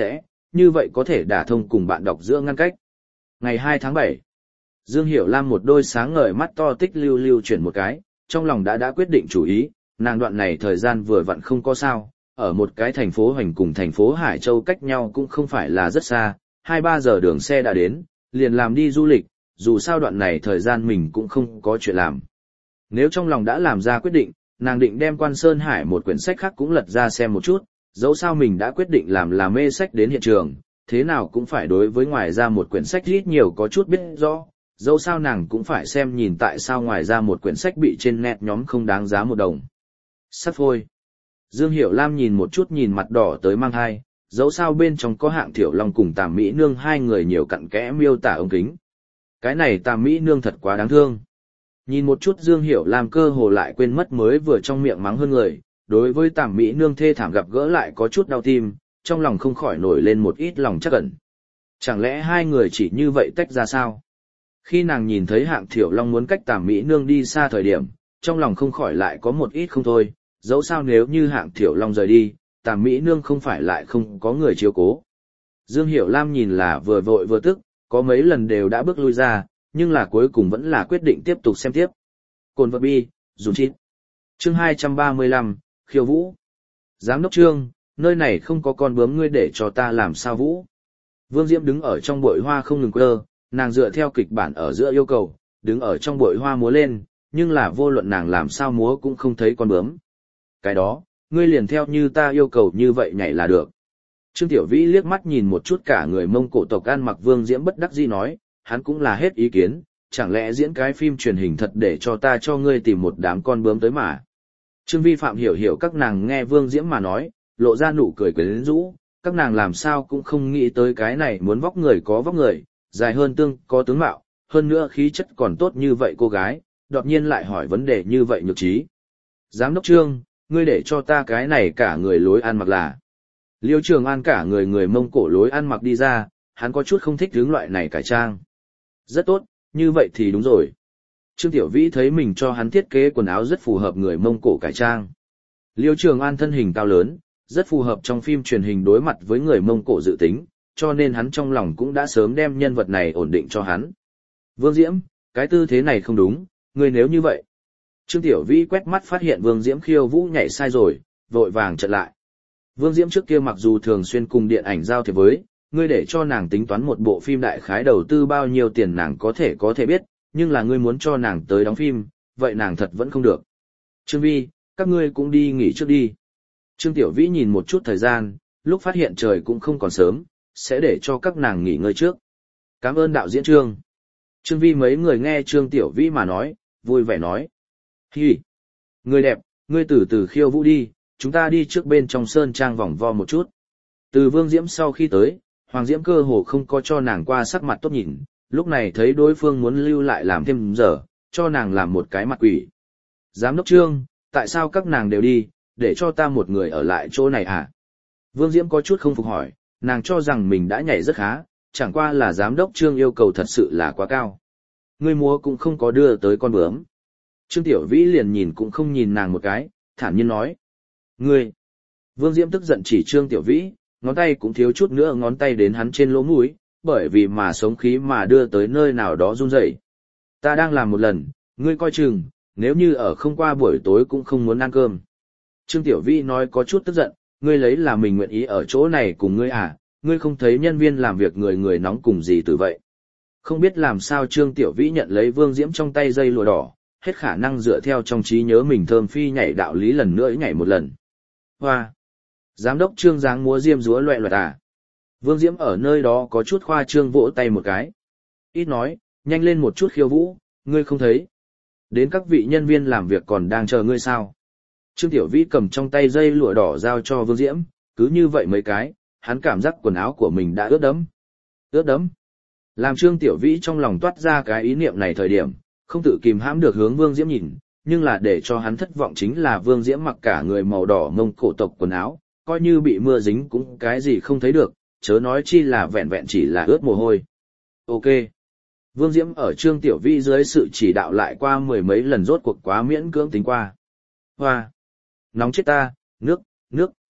S1: như vậy có thể đả thông cùng bạn đọc giữa ngăn cách. Ngày hai tháng bảy, Dương Hiểu Lam một đôi sáng ngời mắt to tích lưu lưu chuyển một cái, trong lòng đã đã quyết định chủ ý, nàng đoạn này thời gian vừa vặn không có sao, ở một cái thành phố Hoành cùng thành phố Hải Châu cách nhau cũng không phải là rất xa, hai ba giờ đường xe đã đến, liền làm đi du lịch, dù sao đoạn này thời gian mình cũng không có chuyện làm. Nếu trong lòng đã làm ra quyết định, nàng định đem Quan Sơn Hải một quyển sách khác cũng lật ra xem một chút, dẫu sao mình đã quyết định làm là mê sách đến hiện trường, thế nào cũng phải đối với ngoài ra một quyển sách ít nhiều có chút biết rõ, dẫu sao nàng cũng phải xem nhìn tại sao ngoài ra một quyển sách bị trên net nhóm không đáng giá một đồng. Sắp phôi. Dương Hiểu Lam nhìn một chút nhìn mặt đỏ tới mang hai, dẫu sao bên trong có Hạng Thiểu Long cùng Tàm Mỹ Nương hai người nhiều cặn kẽ miêu tả ống kính. Cái này Tàm Mỹ Nương thật quá đáng thương. Nhìn một chút Dương Hiểu Lam cơ hồ lại quên mất mới vừa trong miệng mắng hơn người, đối với Tàm Mỹ Nương thê thảm gặp gỡ lại có chút đau tim, trong lòng không khỏi nổi lên một ít lòng chắc ẩn. Chẳng lẽ hai người chỉ như vậy tách ra sao? Khi nàng nhìn thấy Hạng Thiểu Long muốn cách Tàm Mỹ Nương đi xa thời điểm, trong lòng không khỏi lại có một ít không thôi, dẫu sao nếu như Hạng Thiểu Long rời đi, Tàm Mỹ Nương không phải lại không có người chiếu cố. Dương Hiểu Lam nhìn là vừa vội vừa tức, có mấy lần đều đã bước lui ra, nhưng là cuối cùng vẫn là quyết định tiếp tục xem tiếp. Cồn vật bi, dùng chít. Chương hai trăm ba mươi lăm, khiêu vũ. Giám đốc Trương, nơi này không có con bướm ngươi để cho ta làm sao vũ. Vương Diễm đứng ở trong bụi hoa không ngừng quơ, nàng dựa theo kịch bản ở giữa yêu cầu, đứng ở trong bụi hoa múa lên, nhưng là vô luận nàng làm sao múa cũng không thấy con bướm. Cái đó, ngươi liền theo như ta yêu cầu như vậy nhảy là được. Trương Tiểu Vĩ liếc mắt nhìn một chút cả người Mông Cổ tộc ăn mặc Vương Diễm bất đắc dĩ nói, hắn cũng là hết ý kiến, chẳng lẽ diễn cái phim truyền hình thật để cho ta cho ngươi tìm một đám con bướm tới mà. Trương Vi Phạm hiểu hiểu các nàng nghe Vương Diễm mà nói, lộ ra nụ cười quyến rũ, các nàng làm sao cũng không nghĩ tới cái này muốn vóc người có vóc người, dài hơn tương có tướng mạo, hơn nữa khí chất còn tốt như vậy cô gái, đột nhiên lại hỏi vấn đề như vậy nhược trí. Giám đốc Trương, ngươi để cho ta cái này cả người lối ăn mặc là. Liêu Trường An cả người người Mông Cổ lối ăn mặc đi ra, hắn có chút không thích hướng loại này cải trang. Rất tốt, như vậy thì đúng rồi. Trương Tiểu Vĩ thấy mình cho hắn thiết kế quần áo rất phù hợp người Mông Cổ cải trang. Liêu Trường An thân hình cao lớn, rất phù hợp trong phim truyền hình đối mặt với người Mông Cổ dự tính, cho nên hắn trong lòng cũng đã sớm đem nhân vật này ổn định cho hắn. Vương Diễm, cái tư thế này không đúng, ngươi nếu như vậy. Trương Tiểu Vĩ quét mắt phát hiện Vương Diễm khiêu vũ nhảy sai rồi, vội vàng chặn lại. Vương Diễm trước kia mặc dù thường xuyên cùng điện ảnh giao thiệp với, ngươi để cho nàng tính toán một bộ phim đại khái đầu tư bao nhiêu tiền nàng có thể có thể biết, nhưng là ngươi muốn cho nàng tới đóng phim, vậy nàng thật vẫn không được. Trương Vi, các ngươi cũng đi nghỉ trước đi. Trương Tiểu Vĩ nhìn một chút thời gian, lúc phát hiện trời cũng không còn sớm, sẽ để cho các nàng nghỉ ngơi trước. Cảm ơn đạo diễn Trương. Trương Vi mấy người nghe Trương Tiểu Vĩ mà nói, vui vẻ nói. Hi, người đẹp, ngươi từ từ khiêu vũ đi, chúng ta đi trước bên trong sơn trang vòng vo một chút. Từ Vương Diễm sau khi tới, Hoàng Diễm cơ hồ không có cho nàng qua sắc mặt tốt nhìn, lúc này thấy đối phương muốn lưu lại làm thêm giờ, cho nàng làm một cái mặt quỷ. Giám đốc Trương, tại sao các nàng đều đi, để cho ta một người ở lại chỗ này hả? Vương Diễm có chút không phục hỏi, nàng cho rằng mình đã nhảy rất khá, chẳng qua là giám đốc Trương yêu cầu thật sự là quá cao. Người múa cũng không có đưa tới con bướm. Trương Tiểu Vĩ liền nhìn cũng không nhìn nàng một cái, thản nhiên nói. Ngươi! Vương Diễm tức giận chỉ Trương Tiểu Vĩ, ngón tay cũng thiếu chút nữa ngón tay đến hắn trên lỗ mũi, bởi vì mà sống khí mà đưa tới nơi nào đó run rẩy. Ta đang làm một lần, ngươi coi chừng, nếu như ở không qua buổi tối cũng không muốn ăn cơm. Trương Tiểu Vĩ nói có chút tức giận, ngươi lấy là mình nguyện ý ở chỗ này cùng ngươi à, ngươi không thấy nhân viên làm việc người người nóng cùng gì từ vậy. Không biết làm sao Trương Tiểu Vĩ nhận lấy Vương Diễm trong tay dây lụa đỏ, hết khả năng dựa theo trong trí nhớ mình thơm phi nhảy đạo lý lần nữa nhảy một lần. Hoa! Giám đốc Trương dáng múa diêm dúa loẹ loẹt à. Vương Diễm ở nơi đó có chút khoa trương vỗ tay một cái. Ít nói, nhanh lên một chút khiêu vũ, ngươi không thấy. Đến các vị nhân viên làm việc còn đang chờ ngươi sao. Trương Tiểu Vĩ cầm trong tay dây lụa đỏ giao cho Vương Diễm, cứ như vậy mấy cái, hắn cảm giác quần áo của mình đã ướt đẫm. Ướt đẫm. Làm Trương Tiểu Vĩ trong lòng toát ra cái ý niệm này thời điểm, không tự kìm hãm được hướng Vương Diễm nhìn, nhưng là để cho hắn thất vọng chính là Vương Diễm mặc cả người màu đỏ Mông Cổ tộc quần áo, coi như bị mưa dính cũng cái gì không thấy được, chớ nói chi là vẹn vẹn chỉ là ướt mồ hôi. Ok. Vương Diễm ở Trương Tiểu Vĩ dưới sự chỉ đạo lại qua mười mấy lần rốt cuộc quá miễn cưỡng tính qua. Hoa. Nóng chết ta, nước, nước.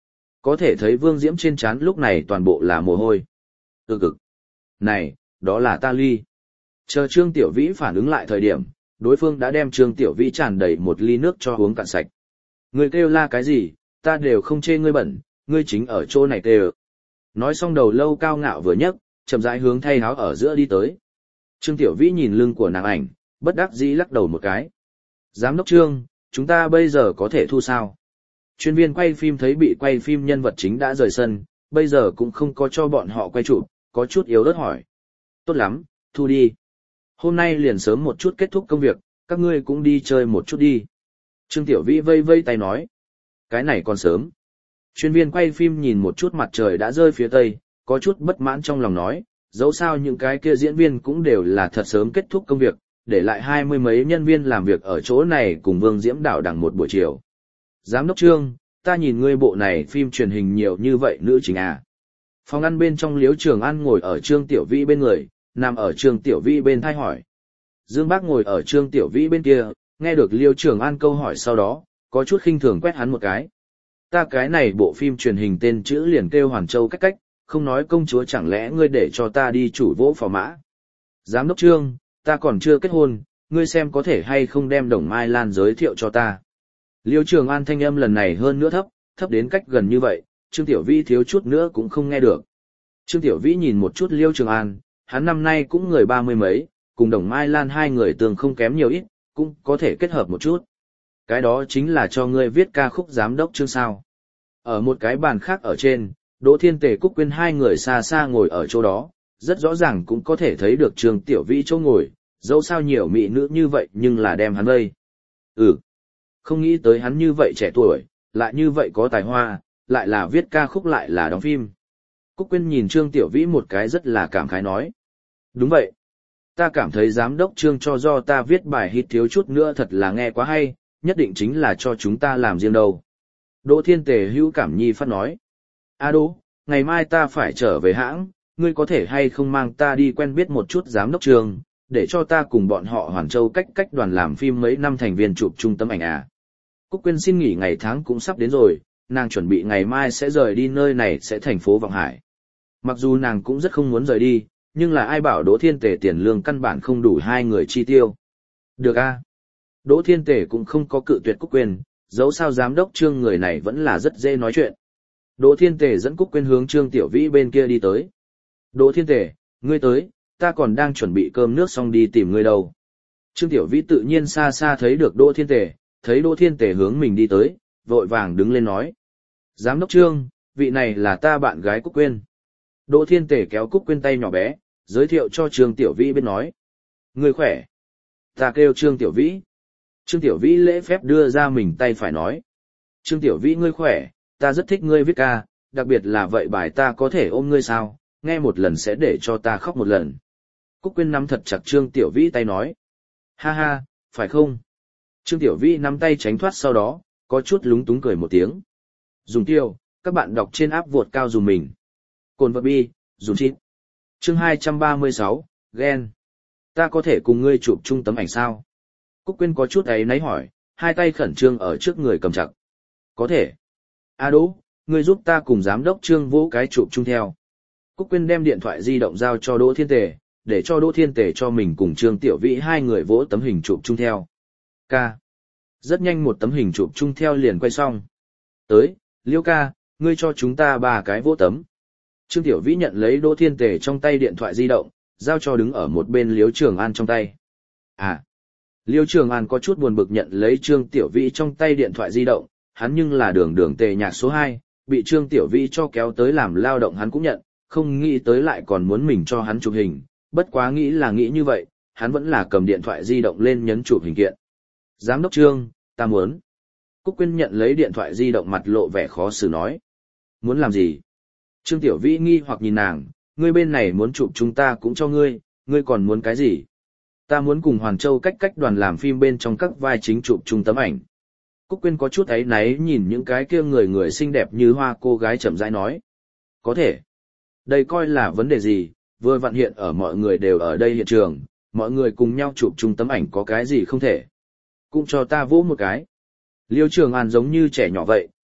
S1: Có thể thấy Vương Diễm trên trán lúc này toàn bộ là mồ hôi. Ừ cực. Này, đó là ta ly. Chờ Trương Tiểu Vĩ phản ứng lại thời điểm, đối phương đã đem Trương Tiểu Vĩ tràn đầy một ly nước cho uống cạn sạch. Ngươi kêu la cái gì, ta đều không chê ngươi bẩn, ngươi chính ở chỗ này kêu. Nói xong đầu lâu cao ngạo vừa nhấc, chậm rãi hướng thay áo ở giữa đi tới. Trương Tiểu Vĩ nhìn lưng của nàng ảnh, bất đắc dĩ lắc đầu một cái. Giám đốc Trương, chúng ta bây giờ có thể thu sao? Chuyên viên quay phim thấy bị quay phim nhân vật chính đã rời sân, bây giờ cũng không có cho bọn họ quay chụp, có chút yếu ớt hỏi. Tốt lắm, thu đi. Hôm nay liền sớm một chút kết thúc công việc, các ngươi cũng đi chơi một chút đi. Trương Tiểu Vĩ vây vây tay nói. Cái này còn sớm. Chuyên viên quay phim nhìn một chút mặt trời đã rơi phía tây, có chút bất mãn trong lòng nói, dẫu sao những cái kia diễn viên cũng đều là thật sớm kết thúc công việc, để lại hai mươi mấy nhân viên làm việc ở chỗ này cùng Vương Diễm đảo đằng một buổi chiều. Giám đốc Trương, ta nhìn ngươi bộ này phim truyền hình nhiều như vậy nữ chính à. Phòng ăn bên trong Liễu Trường An ngồi ở Trương Tiểu Vĩ bên người, nằm ở Trương Tiểu Vĩ bên thai hỏi. Dương Bác ngồi ở Trương Tiểu Vĩ bên kia, nghe được Liễu Trường An câu hỏi sau đó, có chút khinh thường quét hắn một cái. Ta cái này bộ phim truyền hình tên chữ liền kêu Hoàn Châu cách cách, không nói công chúa chẳng lẽ ngươi để cho ta đi chủ vỗ phò mã. Giám đốc Trương, ta còn chưa kết hôn, ngươi xem có thể hay không đem Đồng Mai Lan giới thiệu cho ta. Liêu Trường An thanh âm lần này hơn nữa thấp, thấp đến cách gần như vậy, Trương Tiểu Vĩ thiếu chút nữa cũng không nghe được. Trương Tiểu Vĩ nhìn một chút Liêu Trường An, hắn năm nay cũng người ba mươi mấy, cùng Đồng Mai Lan hai người tương không kém nhiều ít, cũng có thể kết hợp một chút. Cái đó chính là cho ngươi viết ca khúc giám đốc Trương sao. Ở một cái bàn khác ở trên, Đỗ Thiên Tề Cúc Quyên hai người xa xa ngồi ở chỗ đó, rất rõ ràng cũng có thể thấy được Trương Tiểu Vĩ chỗ ngồi, dẫu sao nhiều mỹ nữ như vậy nhưng là đem hắn vây. Ừ, không nghĩ tới hắn như vậy trẻ tuổi, lại như vậy có tài hoa, lại là viết ca khúc lại là đóng phim. Cúc Quyên nhìn Trương Tiểu Vĩ một cái rất là cảm khái nói. Đúng vậy. Ta cảm thấy giám đốc Trương cho do ta viết bài hit thiếu chút nữa thật là nghe quá hay, nhất định chính là cho chúng ta làm riêng đâu. Đỗ Thiên Tề hữu cảm nhi phát nói. A Đỗ, ngày mai ta phải trở về hãng, ngươi có thể hay không mang ta đi quen biết một chút giám đốc Trương, để cho ta cùng bọn họ Hoàn Châu cách cách đoàn làm phim mấy năm thành viên chụp trung tâm ảnh à. Cúc Quyên xin nghỉ ngày tháng cũng sắp đến rồi, nàng chuẩn bị ngày mai sẽ rời đi nơi này sẽ thành phố Vọng Hải. Mặc dù nàng cũng rất không muốn rời đi, nhưng là ai bảo Đỗ Thiên Tề tiền lương căn bản không đủ hai người chi tiêu. Được a. Đỗ Thiên Tề cũng không có cự tuyệt Cúc Quyên, dẫu sao giám đốc Trương người này vẫn là rất dễ nói chuyện. Đỗ Thiên Tề dẫn Cúc Quyên hướng Trương Tiểu Vĩ bên kia đi tới. Đỗ Thiên Tề, ngươi tới, ta còn đang chuẩn bị cơm nước xong đi tìm ngươi đâu. Trương Tiểu Vĩ tự nhiên xa xa thấy được Đỗ Thiên Tề, thấy Đỗ Thiên Tề hướng mình đi tới, vội vàng đứng lên nói. Giám đốc Trương, vị này là ta bạn gái Cúc Quyên. Đỗ Thiên Tề kéo Cúc Quyên tay nhỏ bé, giới thiệu cho Trương Tiểu Vĩ biết nói. Ngươi khỏe. Ta kêu Trương Tiểu Vĩ. Trương Tiểu Vĩ lễ phép đưa ra mình tay phải nói. Trương Tiểu Vĩ ngươi khỏe, ta rất thích ngươi viết ca, đặc biệt là vậy bài ta có thể ôm ngươi sao, nghe một lần sẽ để cho ta khóc một lần. Cúc Quyên nắm thật chặt Trương Tiểu Vĩ tay nói. Ha ha, phải không? Trương Tiểu Vĩ nắm tay tránh thoát sau đó, có chút lúng túng cười một tiếng. Dùng tiêu, các bạn đọc trên áp vuột cao dùng mình. Cồn vật bi, dùng chít. Chương hai trăm ba mươi sáu, ghen. Ta có thể cùng ngươi chụp chung tấm ảnh sao? Cúc Quyên có chút ấy nấy hỏi, hai tay khẩn trương ở trước người cầm chặt. Có thể. A Đỗ, ngươi giúp ta cùng giám đốc Trương vỗ cái chụp chung theo. Cúc Quyên đem điện thoại di động giao cho Đỗ Thiên Tề, để cho Đỗ Thiên Tề cho mình cùng Trương Tiểu Vĩ hai người vỗ tấm hình chụp chung theo. Ca. Rất nhanh một tấm hình chụp chung theo liền quay xong. Tới, Liêu ca, ngươi cho chúng ta ba cái vỗ tấm. Trương Tiểu Vĩ nhận lấy Đỗ Thiên Tề trong tay điện thoại di động, giao cho đứng ở một bên Liêu Trường An trong tay. À. Liêu Trường An có chút buồn bực nhận lấy Trương Tiểu Vĩ trong tay điện thoại di động, hắn nhưng là đường đường tề nhạc số hai, bị Trương Tiểu Vĩ cho kéo tới làm lao động hắn cũng nhận, không nghĩ tới lại còn muốn mình cho hắn chụp hình, bất quá nghĩ là nghĩ như vậy, hắn vẫn là cầm điện thoại di động lên nhấn chụp hình kiện. Giám đốc Trương, ta muốn. Cúc Quyên nhận lấy điện thoại di động mặt lộ vẻ khó xử nói. Muốn làm gì? Trương Tiểu Vĩ nghi hoặc nhìn nàng, ngươi bên này muốn chụp chúng ta cũng cho ngươi, ngươi còn muốn cái gì? Ta muốn cùng Hoàn Châu cách cách đoàn làm phim bên trong các vai chính chụp chung tấm ảnh. Cúc Quyên có chút áy náy nhìn những cái kia người người xinh đẹp như hoa cô gái chậm rãi nói. Có thể. Đây coi là vấn đề gì, vừa vặn hiện ở mọi người đều ở đây hiện trường, mọi người cùng nhau chụp chung tấm ảnh có cái gì không thể. Cũng cho ta vỗ một cái. Liêu Trường An giống như trẻ nhỏ vậy,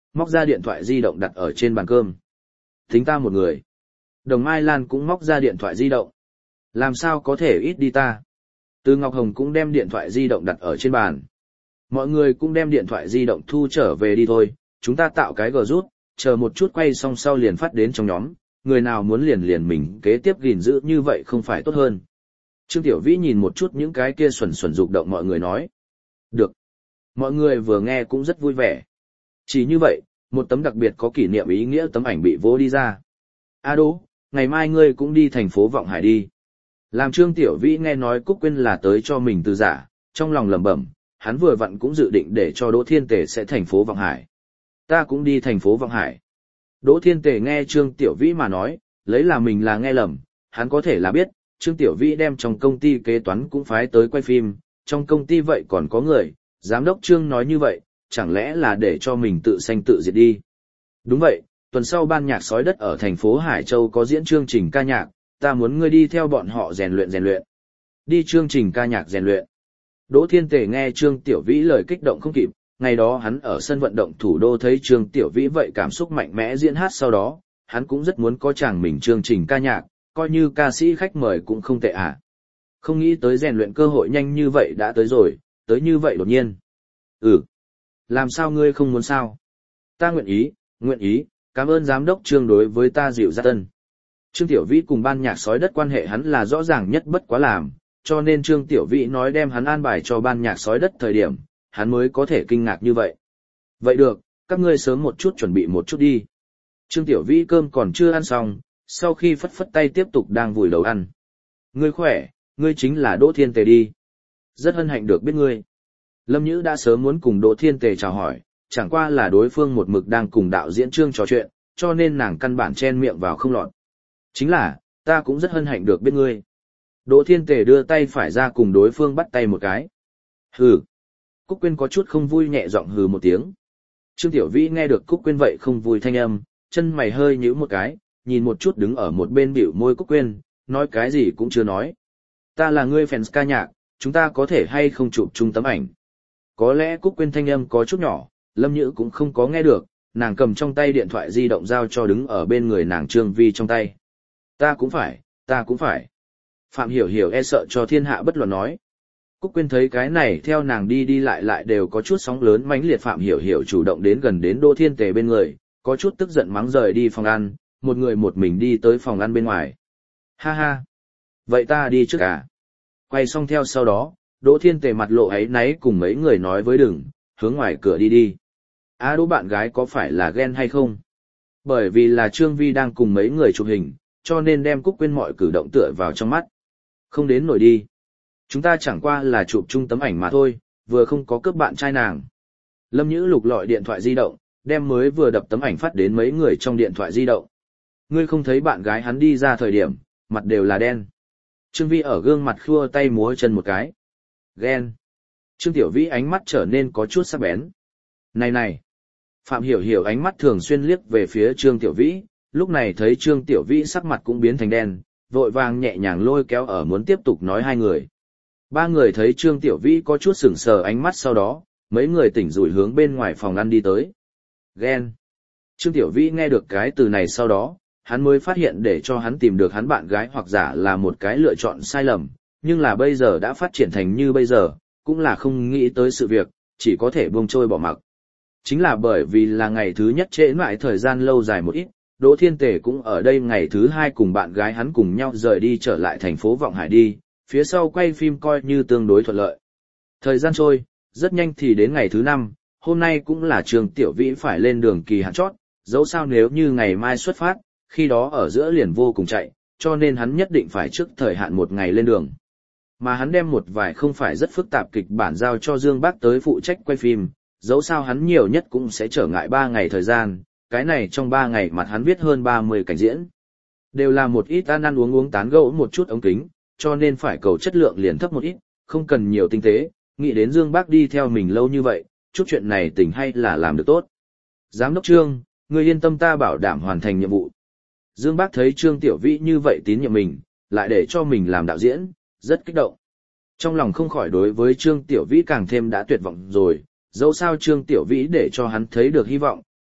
S1: móc ra điện thoại di động đặt ở trên bàn cơm. Tính ta một người. Đồng Mai Lan cũng móc ra điện thoại di động. Làm sao có thể ít đi ta? Từ Ngọc Hồng cũng đem điện thoại di động đặt ở trên bàn. Mọi người cũng đem điện thoại di động thu trở về đi thôi, chúng ta tạo cái gờ rút, chờ một chút quay xong sau liền phát đến trong nhóm, người nào muốn liền liền mình kế tiếp gìn giữ như vậy không phải tốt hơn. Trương Tiểu Vĩ nhìn một chút những cái kia xuẩn xuẩn rụng động mọi người nói. Được. Mọi người vừa nghe cũng rất vui vẻ. Chỉ như vậy, một tấm đặc biệt có kỷ niệm ý nghĩa tấm ảnh bị vỗ đi ra. A Đỗ, ngày mai ngươi cũng đi thành phố Vọng Hải đi. Làm Trương Tiểu Vĩ nghe nói Cúc Quyên là tới cho mình từ giả, trong lòng lẩm bẩm, hắn vừa vặn cũng dự định để cho Đỗ Thiên Tề sẽ thành phố Vọng Hải. Ta cũng đi thành phố Vọng Hải. Đỗ Thiên Tề nghe Trương Tiểu Vĩ mà nói, lấy là mình là nghe lầm, hắn có thể là biết, Trương Tiểu Vĩ đem trong công ty kế toán cũng phái tới quay phim, trong công ty vậy còn có người, giám đốc Trương nói như vậy, chẳng lẽ là để cho mình tự sanh tự diệt đi. Đúng vậy, tuần sau ban nhạc sói đất ở thành phố Hải Châu có diễn chương trình ca nhạc, ta muốn ngươi đi theo bọn họ rèn luyện rèn luyện. Đi chương trình ca nhạc rèn luyện. Đỗ Thiên Tề nghe Trương Tiểu Vĩ lời kích động không kịp, ngày đó hắn ở sân vận động thủ đô thấy Trương Tiểu Vĩ vậy cảm xúc mạnh mẽ diễn hát sau đó, hắn cũng rất muốn có chàng mình chương trình ca nhạc, coi như ca sĩ khách mời cũng không tệ à. Không nghĩ tới rèn luyện cơ hội nhanh như vậy đã tới rồi, tới như vậy đột nhiên. Ừ. Làm sao ngươi không muốn sao? Ta nguyện ý, nguyện ý, cảm ơn giám đốc Trương đối với ta dịu dắt tân. Trương Tiểu Vĩ cùng ban nhạc sói đất quan hệ hắn là rõ ràng nhất bất quá làm, cho nên Trương Tiểu Vĩ nói đem hắn an bài cho ban nhạc sói đất thời điểm, hắn mới có thể kinh ngạc như vậy. Vậy được, các ngươi sớm một chút chuẩn bị một chút đi. Trương Tiểu Vĩ cơm còn chưa ăn xong, sau khi phất phất tay tiếp tục đang vùi đầu ăn. Ngươi khỏe, ngươi chính là Đỗ Thiên Tề đi. Rất hân hạnh được biết ngươi. Lâm Nhữ đã sớm muốn cùng Đỗ Thiên Tề chào hỏi, chẳng qua là đối phương một mực đang cùng đạo diễn Trương trò chuyện, cho nên nàng căn bản chen miệng vào không lọt. Chính là, ta cũng rất hân hạnh được biết ngươi. Đỗ Thiên Tề đưa tay phải ra cùng đối phương bắt tay một cái. Hừ. Cúc Quyên có chút không vui nhẹ giọng hừ một tiếng. Trương Tiểu Vĩ nghe được Cúc Quyên vậy không vui thanh âm, chân mày hơi nhíu một cái, nhìn một chút đứng ở một bên bĩu môi Cúc Quyên, nói cái gì cũng chưa nói. Ta là ngươi fans ca nhạc, chúng ta có thể hay không chụp chung tấm ảnh. Có lẽ Cúc Quyên thanh âm có chút nhỏ, Lâm Nhữ cũng không có nghe được, nàng cầm trong tay điện thoại di động giao cho đứng ở bên người nàng Trương Vi trong tay. Ta cũng phải, ta cũng phải. Phạm Hiểu Hiểu e sợ cho thiên hạ bất luận nói. Cúc Quyên thấy cái này theo nàng đi đi lại lại đều có chút sóng lớn mãnh liệt. Phạm Hiểu Hiểu chủ động đến gần đến Đỗ Thiên Tề bên người, có chút tức giận mắng rời đi phòng ăn, một người một mình đi tới phòng ăn bên ngoài. Ha ha, vậy ta đi trước à? Quay xong theo sau đó, Đỗ Thiên Tề mặt lộ áy náy cùng mấy người nói với đừng, hướng ngoài cửa đi đi. À Đỗ bạn gái có phải là ghen hay không? Bởi vì là Trương Vi đang cùng mấy người chụp hình, cho nên đem Cúc Quyên mọi cử động tựa vào trong mắt. Không đến nổi đi. Chúng ta chẳng qua là chụp chung tấm ảnh mà thôi, vừa không có cướp bạn trai nàng. Lâm Nhữ lục lọi điện thoại di động, đem mới vừa đập tấm ảnh phát đến mấy người trong điện thoại di động. Ngươi không thấy bạn gái hắn đi ra thời điểm, mặt đều là đen. Trương Vi ở gương mặt khua tay múa chân một cái. Ghen. Trương Tiểu Vĩ ánh mắt trở nên có chút sắc bén. Này này. Phạm Hiểu Hiểu ánh mắt thường xuyên liếc về phía Trương Tiểu Vĩ, lúc này thấy Trương Tiểu Vĩ sắc mặt cũng biến thành đen, vội vàng nhẹ nhàng lôi kéo ở muốn tiếp tục nói hai người. Ba người thấy Trương Tiểu Vĩ có chút sững sờ ánh mắt sau đó, mấy người tỉnh rủi hướng bên ngoài phòng ăn đi tới. Ghen. Trương Tiểu Vĩ nghe được cái từ này sau đó, hắn mới phát hiện để cho hắn tìm được hắn bạn gái hoặc giả là một cái lựa chọn sai lầm, nhưng là bây giờ đã phát triển thành như bây giờ, cũng là không nghĩ tới sự việc, chỉ có thể buông trôi bỏ mặc. Chính là bởi vì là ngày thứ nhất trễ mãi thời gian lâu dài một ít, Đỗ Thiên Tề cũng ở đây ngày thứ hai cùng bạn gái hắn cùng nhau rời đi trở lại thành phố Vọng Hải đi, phía sau quay phim coi như tương đối thuận lợi. Thời gian trôi, rất nhanh thì đến ngày thứ năm, hôm nay cũng là Trương Tiểu Vĩ phải lên đường kỳ hạn chót, dẫu sao nếu như ngày mai xuất phát, khi đó ở giữa liền vô cùng chạy, cho nên hắn nhất định phải trước thời hạn một ngày lên đường. Mà hắn đem một vài không phải rất phức tạp kịch bản giao cho Dương Bác tới phụ trách quay phim, dẫu sao hắn nhiều nhất cũng sẽ trở ngại ba ngày thời gian, cái này trong ba ngày mặt hắn viết hơn ba mươi cảnh diễn. Đều là một ít ăn ăn uống uống tán gẫu một chút ống kính, cho nên phải cầu chất lượng liền thấp một ít, không cần nhiều tinh tế, nghĩ đến Dương Bác đi theo mình lâu như vậy, chút chuyện này tỉnh hay là làm được tốt. Giám đốc Trương, người yên tâm ta bảo đảm hoàn thành nhiệm vụ. Dương Bác thấy Trương Tiểu Vĩ như vậy tín nhiệm mình, lại để cho mình làm đạo diễn, rất kích động. Trong lòng không khỏi đối với Trương Tiểu Vĩ càng thêm đã tuyệt vọng rồi, dẫu sao Trương Tiểu Vĩ để cho hắn thấy được hy vọng,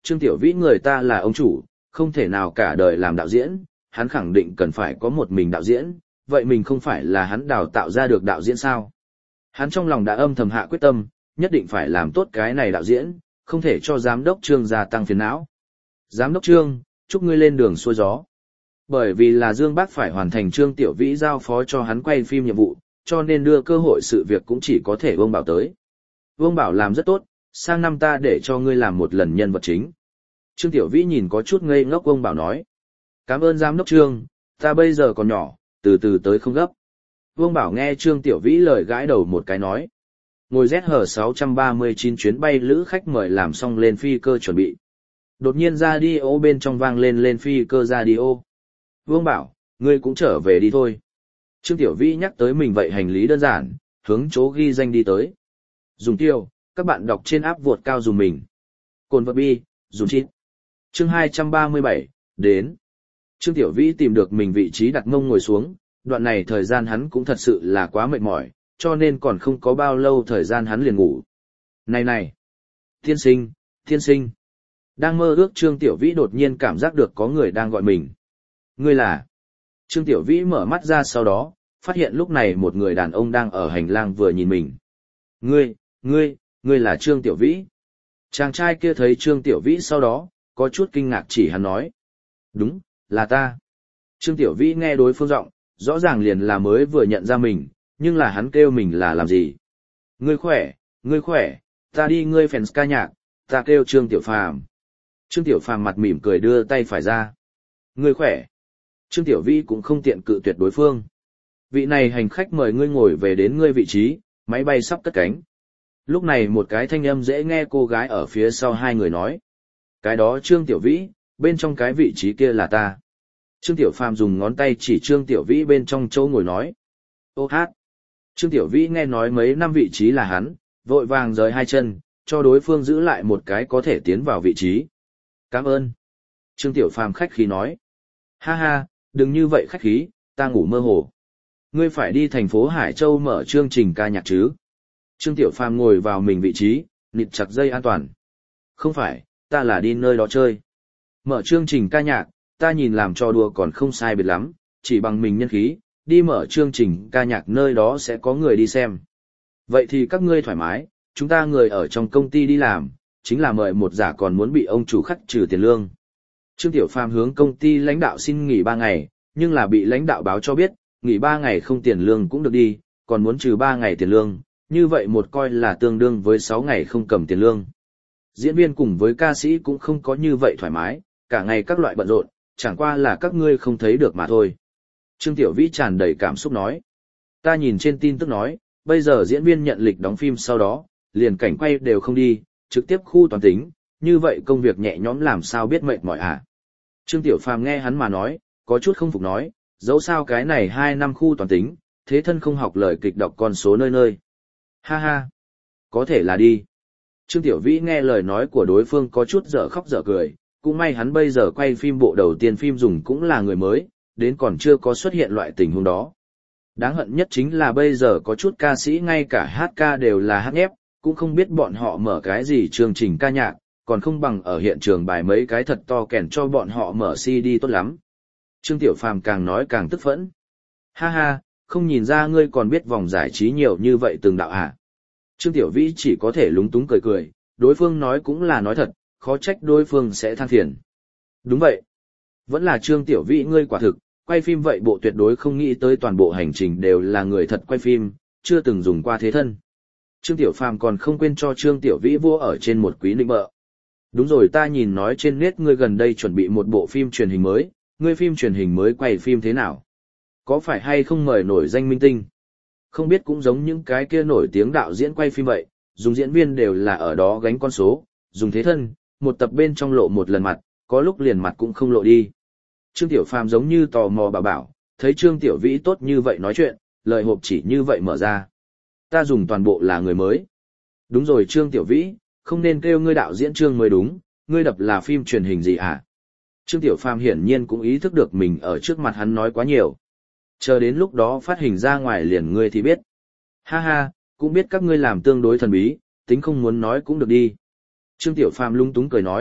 S1: Trương Tiểu Vĩ người ta là ông chủ, không thể nào cả đời làm đạo diễn, hắn khẳng định cần phải có một mình đạo diễn, vậy mình không phải là hắn đào tạo ra được đạo diễn sao? Hắn trong lòng đã âm thầm hạ quyết tâm, nhất định phải làm tốt cái này đạo diễn, không thể cho giám đốc Trương gia tăng phiền não. Giám đốc Trương, chúc ngươi lên đường xuôi gió. Bởi vì là Dương Bác phải hoàn thành Trương Tiểu Vĩ giao phó cho hắn quay phim nhiệm vụ, cho nên đưa cơ hội sự việc cũng chỉ có thể Vương Bảo tới. Vương Bảo làm rất tốt, sang năm ta để cho ngươi làm một lần nhân vật chính. Trương Tiểu Vĩ nhìn có chút ngây ngốc. Vương Bảo nói. Cảm ơn giám đốc Trương, ta bây giờ còn nhỏ, từ từ tới không gấp. Vương Bảo nghe Trương Tiểu Vĩ lời gãi đầu một cái nói. Ngồi Z H sáu ba chín chuyến bay lữ khách mời làm xong lên phi cơ chuẩn bị. Đột nhiên radio bên trong vang lên lên phi cơ radio. Vương Bảo, ngươi cũng trở về đi thôi. Trương Tiểu Vĩ nhắc tới mình vậy hành lý đơn giản, hướng chỗ ghi danh đi tới. Dùng tiêu, các bạn đọc trên áp vuột cao dùng mình. Cồn vật bi, dùng chít. Chương hai trăm ba mươi bảy, đến. Trương Tiểu Vĩ tìm được mình vị trí đặt mông ngồi xuống, đoạn này thời gian hắn cũng thật sự là quá mệt mỏi, cho nên còn không có bao lâu thời gian hắn liền ngủ. Này này! Tiên sinh, tiên sinh! Đang mơ ước Trương Tiểu Vĩ đột nhiên cảm giác được có người đang gọi mình. Ngươi là? Trương Tiểu Vĩ mở mắt ra sau đó, phát hiện lúc này một người đàn ông đang ở hành lang vừa nhìn mình. Ngươi, ngươi, ngươi là Trương Tiểu Vĩ. Chàng trai kia thấy Trương Tiểu Vĩ sau đó, có chút kinh ngạc chỉ hắn nói. Đúng, là ta. Trương Tiểu Vĩ nghe đối phương giọng, rõ ràng liền là mới vừa nhận ra mình, nhưng là hắn kêu mình là làm gì. Ngươi khỏe, ngươi khỏe, ta đi ngươi fans ca nhạc, ta kêu Trương Tiểu Phàm. Trương Tiểu Phàm mặt mỉm cười đưa tay phải ra. Ngươi khỏe. Trương Tiểu Vĩ cũng không tiện cự tuyệt đối phương. Vị này hành khách mời ngươi ngồi về đến ngươi vị trí, máy bay sắp cất cánh. Lúc này một cái thanh âm dễ nghe cô gái ở phía sau hai người nói. Cái đó Trương Tiểu Vĩ, bên trong cái vị trí kia là ta. Trương Tiểu Phàm dùng ngón tay chỉ Trương Tiểu Vĩ bên trong chỗ ngồi nói. Ô hát. Trương Tiểu Vĩ nghe nói mấy năm vị trí là hắn, vội vàng rời hai chân, cho đối phương giữ lại một cái có thể tiến vào vị trí. Cảm ơn. Trương Tiểu Phàm khách khí nói. Ha ha, đừng như vậy khách khí, ta ngủ mơ hồ. Ngươi phải đi thành phố Hải Châu mở chương trình ca nhạc chứ? Trương Tiểu Phàm ngồi vào mình vị trí, nịt chặt dây an toàn. Không phải, ta là đi nơi đó chơi. Mở chương trình ca nhạc, ta nhìn làm cho đùa còn không sai biệt lắm, chỉ bằng mình nhân khí, đi mở chương trình ca nhạc nơi đó sẽ có người đi xem. Vậy thì các ngươi thoải mái, chúng ta người ở trong công ty đi làm, chính là mời một giả còn muốn bị ông chủ khắc trừ tiền lương. Trương Tiểu Phàm hướng công ty lãnh đạo xin nghỉ ba ngày, nhưng là bị lãnh đạo báo cho biết, nghỉ ba ngày không tiền lương cũng được đi, còn muốn trừ ba ngày tiền lương, như vậy một coi là tương đương với sáu ngày không cầm tiền lương. Diễn viên cùng với ca sĩ cũng không có như vậy thoải mái, cả ngày các loại bận rộn, chẳng qua là các ngươi không thấy được mà thôi. Trương Tiểu Vĩ tràn đầy cảm xúc nói. Ta nhìn trên tin tức nói, bây giờ diễn viên nhận lịch đóng phim sau đó, liền cảnh quay đều không đi, trực tiếp khu toàn tính, như vậy công việc nhẹ nhõm làm sao biết mệt mỏi à. Trương Tiểu Phàm nghe hắn mà nói, có chút không phục nói, dẫu sao cái này hai năm khu toàn tính, thế thân không học lời kịch đọc con số nơi nơi. Ha ha, có thể là đi. Trương Tiểu Vĩ nghe lời nói của đối phương có chút dở khóc dở cười, cũng may hắn bây giờ quay phim bộ đầu tiên phim dùng cũng là người mới, đến còn chưa có xuất hiện loại tình huống đó. Đáng hận nhất chính là bây giờ có chút ca sĩ ngay cả hát ca đều là hát nhép, cũng không biết bọn họ mở cái gì chương trình ca nhạc, còn không bằng ở hiện trường bài mấy cái thật to kèn cho bọn họ mở xê đê tốt lắm. Trương Tiểu Phàm càng nói càng tức phẫn. Ha ha, không nhìn ra ngươi còn biết vòng giải trí nhiều như vậy từng đạo hả? Trương Tiểu Vĩ chỉ có thể lúng túng cười cười, đối phương nói cũng là nói thật, khó trách đối phương sẽ than phiền. Đúng vậy. Vẫn là Trương Tiểu Vĩ ngươi quả thực, quay phim vậy bộ tuyệt đối không nghĩ tới toàn bộ hành trình đều là người thật quay phim, chưa từng dùng qua thế thân. Trương Tiểu Phàm còn không quên cho Trương Tiểu Vĩ vua ở trên một quý nịnh bợ. Đúng rồi, ta nhìn nói trên net ngươi gần đây chuẩn bị một bộ phim truyền hình mới, ngươi phim truyền hình mới quay phim thế nào? Có phải hay không mời nổi danh minh tinh? Không biết cũng giống những cái kia nổi tiếng đạo diễn quay phim vậy, dùng diễn viên đều là ở đó gánh con số, dùng thế thân, một tập bên trong lộ một lần mặt, có lúc liền mặt cũng không lộ đi. Trương Tiểu Phàm giống như tò mò bảo bảo, thấy Trương Tiểu Vĩ tốt như vậy nói chuyện, lời hộp chỉ như vậy mở ra. Ta dùng toàn bộ là người mới. Đúng rồi Trương Tiểu Vĩ, không nên kêu ngươi đạo diễn Trương mới đúng, ngươi đập là phim truyền hình gì à? Trương Tiểu Phàm hiển nhiên cũng ý thức được mình ở trước mặt hắn nói quá nhiều. Chờ đến lúc đó phát hình ra ngoài liền ngươi thì biết. Ha ha, cũng biết các ngươi làm tương đối thần bí, tính không muốn nói cũng được đi. Trương Tiểu Phàm lung túng cười nói,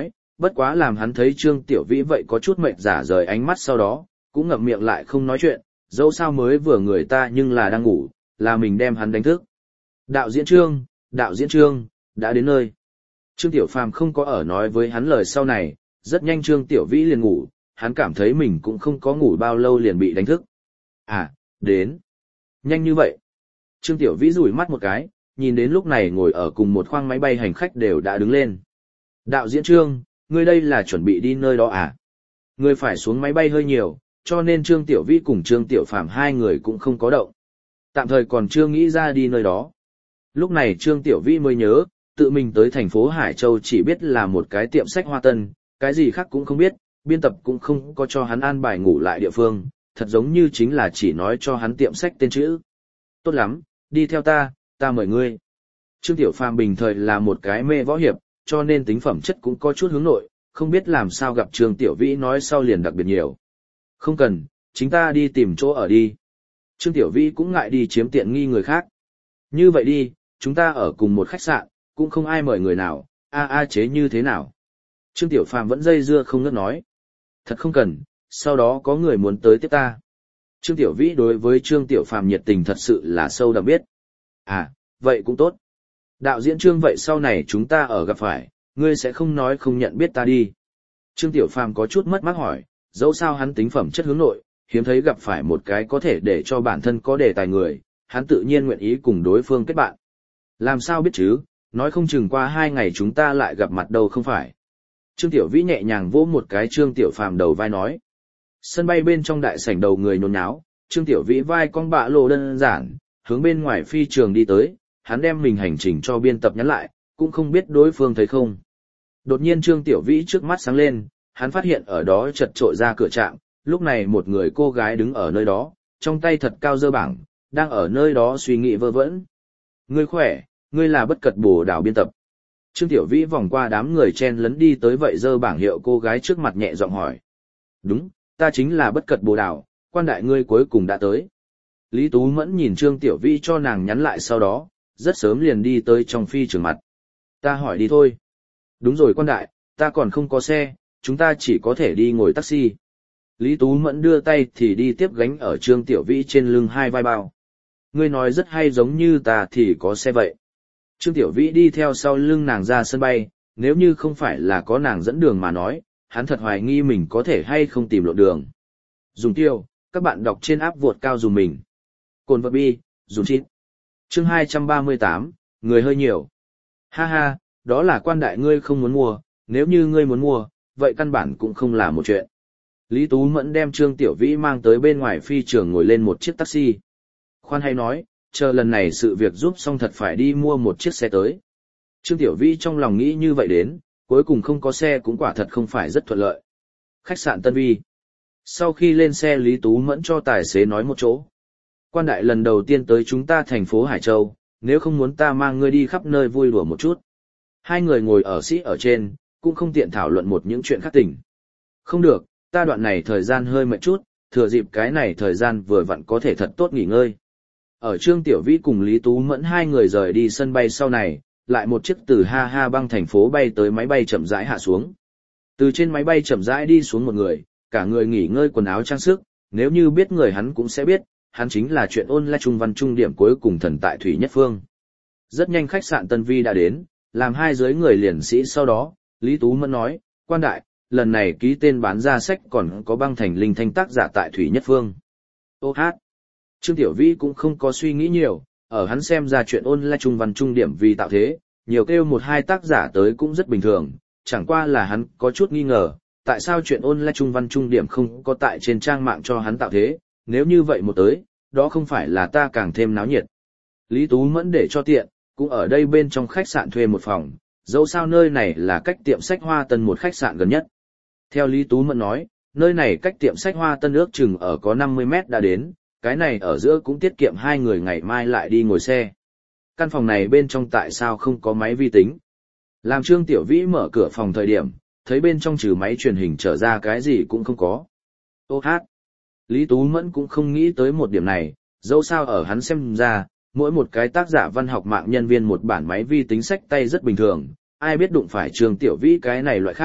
S1: Bất quá làm hắn thấy Trương Tiểu Vĩ vậy có chút mệt giả rời ánh mắt sau đó, cũng ngậm miệng lại không nói chuyện, dẫu sao mới vừa người ta nhưng là đang ngủ, là mình đem hắn đánh thức. Đạo diễn Trương, đạo diễn Trương, đã đến nơi. Trương Tiểu Phàm không có ở nói với hắn lời sau này, rất nhanh Trương Tiểu Vĩ liền ngủ, hắn cảm thấy mình cũng không có ngủ bao lâu liền bị đánh thức. À, đến. Nhanh như vậy. Trương Tiểu Vĩ rủi mắt một cái, nhìn đến lúc này ngồi ở cùng một khoang máy bay hành khách đều đã đứng lên. Đạo diễn Trương, ngươi đây là chuẩn bị đi nơi đó à? Ngươi phải xuống máy bay hơi nhiều, cho nên Trương Tiểu Vĩ cùng Trương Tiểu Phàm hai người cũng không có động. Tạm thời còn chưa nghĩ ra đi nơi đó. Lúc này Trương Tiểu Vĩ mới nhớ, tự mình tới thành phố Hải Châu chỉ biết là một cái tiệm sách hoa tân, cái gì khác cũng không biết, biên tập cũng không có cho hắn an bài ngủ lại địa phương, thật giống như chính là chỉ nói cho hắn tiệm sách tên chữ. Tốt lắm, đi theo ta, ta mời ngươi. Trương Tiểu Phàm bình thời là một cái mê võ hiệp, cho nên tính phẩm chất cũng có chút hướng nội, không biết làm sao gặp Trương Tiểu Vĩ nói sau liền đặc biệt nhiều. Không cần, chính ta đi tìm chỗ ở đi. Trương Tiểu Vĩ cũng ngại đi chiếm tiện nghi người khác. Như vậy đi, chúng ta ở cùng một khách sạn, cũng không ai mời người nào, a a chế như thế nào. Trương Tiểu Phàm vẫn dây dưa không ngớt nói. Thật không cần, sau đó có người muốn tới tiếp ta. Trương Tiểu Vĩ đối với Trương Tiểu Phàm nhiệt tình thật sự là sâu đậm biết. À, vậy cũng tốt. Đạo diễn Trương vậy sau này chúng ta ở gặp phải, ngươi sẽ không nói không nhận biết ta đi. Trương Tiểu Phàm có chút mất mát hỏi, dẫu sao hắn tính phẩm chất hướng nội, hiếm thấy gặp phải một cái có thể để cho bản thân có đề tài người, hắn tự nhiên nguyện ý cùng đối phương kết bạn. Làm sao biết chứ, nói không chừng qua hai ngày chúng ta lại gặp mặt đâu không phải. Trương Tiểu Vĩ nhẹ nhàng vỗ một cái Trương Tiểu Phàm đầu vai nói. Sân bay bên trong đại sảnh đầu người nhốn nháo, Trương Tiểu Vĩ vai cong bạ lộ đơn giản, hướng bên ngoài phi trường đi tới, hắn đem mình hành trình cho biên tập nhắn lại, cũng không biết đối phương thấy không. Đột nhiên Trương Tiểu Vĩ trước mắt sáng lên, hắn phát hiện ở đó chật trội ra cửa trạm, lúc này một người cô gái đứng ở nơi đó, trong tay thật cao dơ bảng, đang ở nơi đó suy nghĩ vơ vẩn. Ngươi khỏe, ngươi là Bất Cật Bồ Đào biên tập. Trương Tiểu Vĩ vòng qua đám người chen lấn đi tới vậy dơ bảng hiệu cô gái trước mặt nhẹ giọng hỏi. Đúng, ta chính là Bất Cật Bồ Đào, quan đại ngươi cuối cùng đã tới. Lý Tú Mẫn nhìn Trương Tiểu Vĩ cho nàng nhắn lại sau đó, rất sớm liền đi tới trong phi trường mặt. Ta hỏi đi thôi. Đúng rồi quan đại, ta còn không có xe, chúng ta chỉ có thể đi ngồi taxi. Lý Tú Mẫn đưa tay thì đi tiếp gánh ở Trương Tiểu Vĩ trên lưng hai vai bao. Ngươi nói rất hay giống như ta thì có xe vậy. Trương Tiểu Vĩ đi theo sau lưng nàng ra sân bay, nếu như không phải là có nàng dẫn đường mà nói, hắn thật hoài nghi mình có thể hay không tìm lộ đường. Dùng tiêu, các bạn đọc trên áp vuột cao dùng mình. Cồn vật bi, dùng chít. Chương hai trăm ba mươi tám, người hơi nhiều. Ha ha, đó là quan đại ngươi không muốn mua, nếu như ngươi muốn mua, vậy căn bản cũng không là một chuyện. Lý Tú Mẫn đem Trương Tiểu Vĩ mang tới bên ngoài phi trường ngồi lên một chiếc taxi. Khoan hay nói, chờ lần này sự việc giúp xong thật phải đi mua một chiếc xe tới. Trương Tiểu Vĩ trong lòng nghĩ như vậy đến, cuối cùng không có xe cũng quả thật không phải rất thuận lợi. Khách sạn Tân Vi. Sau khi lên xe Lý Tú Mẫn cho tài xế nói một chỗ. Quan đại lần đầu tiên tới chúng ta thành phố Hải Châu, nếu không muốn ta mang ngươi đi khắp nơi vui đùa một chút. Hai người ngồi ở sĩ ở trên, cũng không tiện thảo luận một những chuyện khác tỉnh. Không được, ta đoạn này thời gian hơi mệt chút, thừa dịp cái này thời gian vừa vặn có thể thật tốt nghỉ ngơi. Ở Trương Tiểu Vĩ cùng Lý Tú Mẫn hai người rời đi sân bay sau này, lại một chiếc từ Ha Ha băng thành phố bay tới máy bay chậm rãi hạ xuống. Từ trên máy bay chậm rãi đi xuống một người, cả người nghỉ ngơi quần áo trang sức, nếu như biết người hắn cũng sẽ biết, hắn chính là chuyện ôn lại trung văn trung điểm cuối cùng thần tại Thủy Nhất Phương. Rất nhanh khách sạn Tân Vi đã đến, làm hai dưới người liền sĩ sau đó, Lý Tú Mẫn nói, quan đại, lần này ký tên bán ra sách còn có băng thành linh thanh tác giả tại Thủy Nhất Phương. Ô hát! Trương Tiểu Vĩ cũng không có suy nghĩ nhiều, ở hắn xem ra chuyện ôn lại trung văn trung điểm vì tạo thế, nhiều kêu một hai tác giả tới cũng rất bình thường, chẳng qua là hắn có chút nghi ngờ, tại sao chuyện ôn lại trung văn trung điểm không có tại trên trang mạng cho hắn tạo thế, nếu như vậy một tới, đó không phải là ta càng thêm náo nhiệt. Lý Tú Mẫn để cho tiện, cũng ở đây bên trong khách sạn thuê một phòng, dẫu sao nơi này là cách tiệm sách Hoa Tân một khách sạn gần nhất. Theo Lý Tú Mẫn nói, nơi này cách tiệm sách Hoa Tân ước chừng ở có năm mươi mét đã đến, cái này ở giữa cũng tiết kiệm hai người ngày mai lại đi ngồi xe. Căn phòng này bên trong tại sao không có máy vi tính? Làm Trương Tiểu Vĩ mở cửa phòng thời điểm, thấy bên trong trừ máy truyền hình trở ra cái gì cũng không có. Ô hát! Lý Tú Mẫn cũng không nghĩ tới một điểm này, dẫu sao ở hắn xem ra, mỗi một cái tác giả văn học mạng nhân viên một bản máy vi tính sách tay rất bình thường, ai biết đụng phải Trương Tiểu Vĩ cái này loại khác,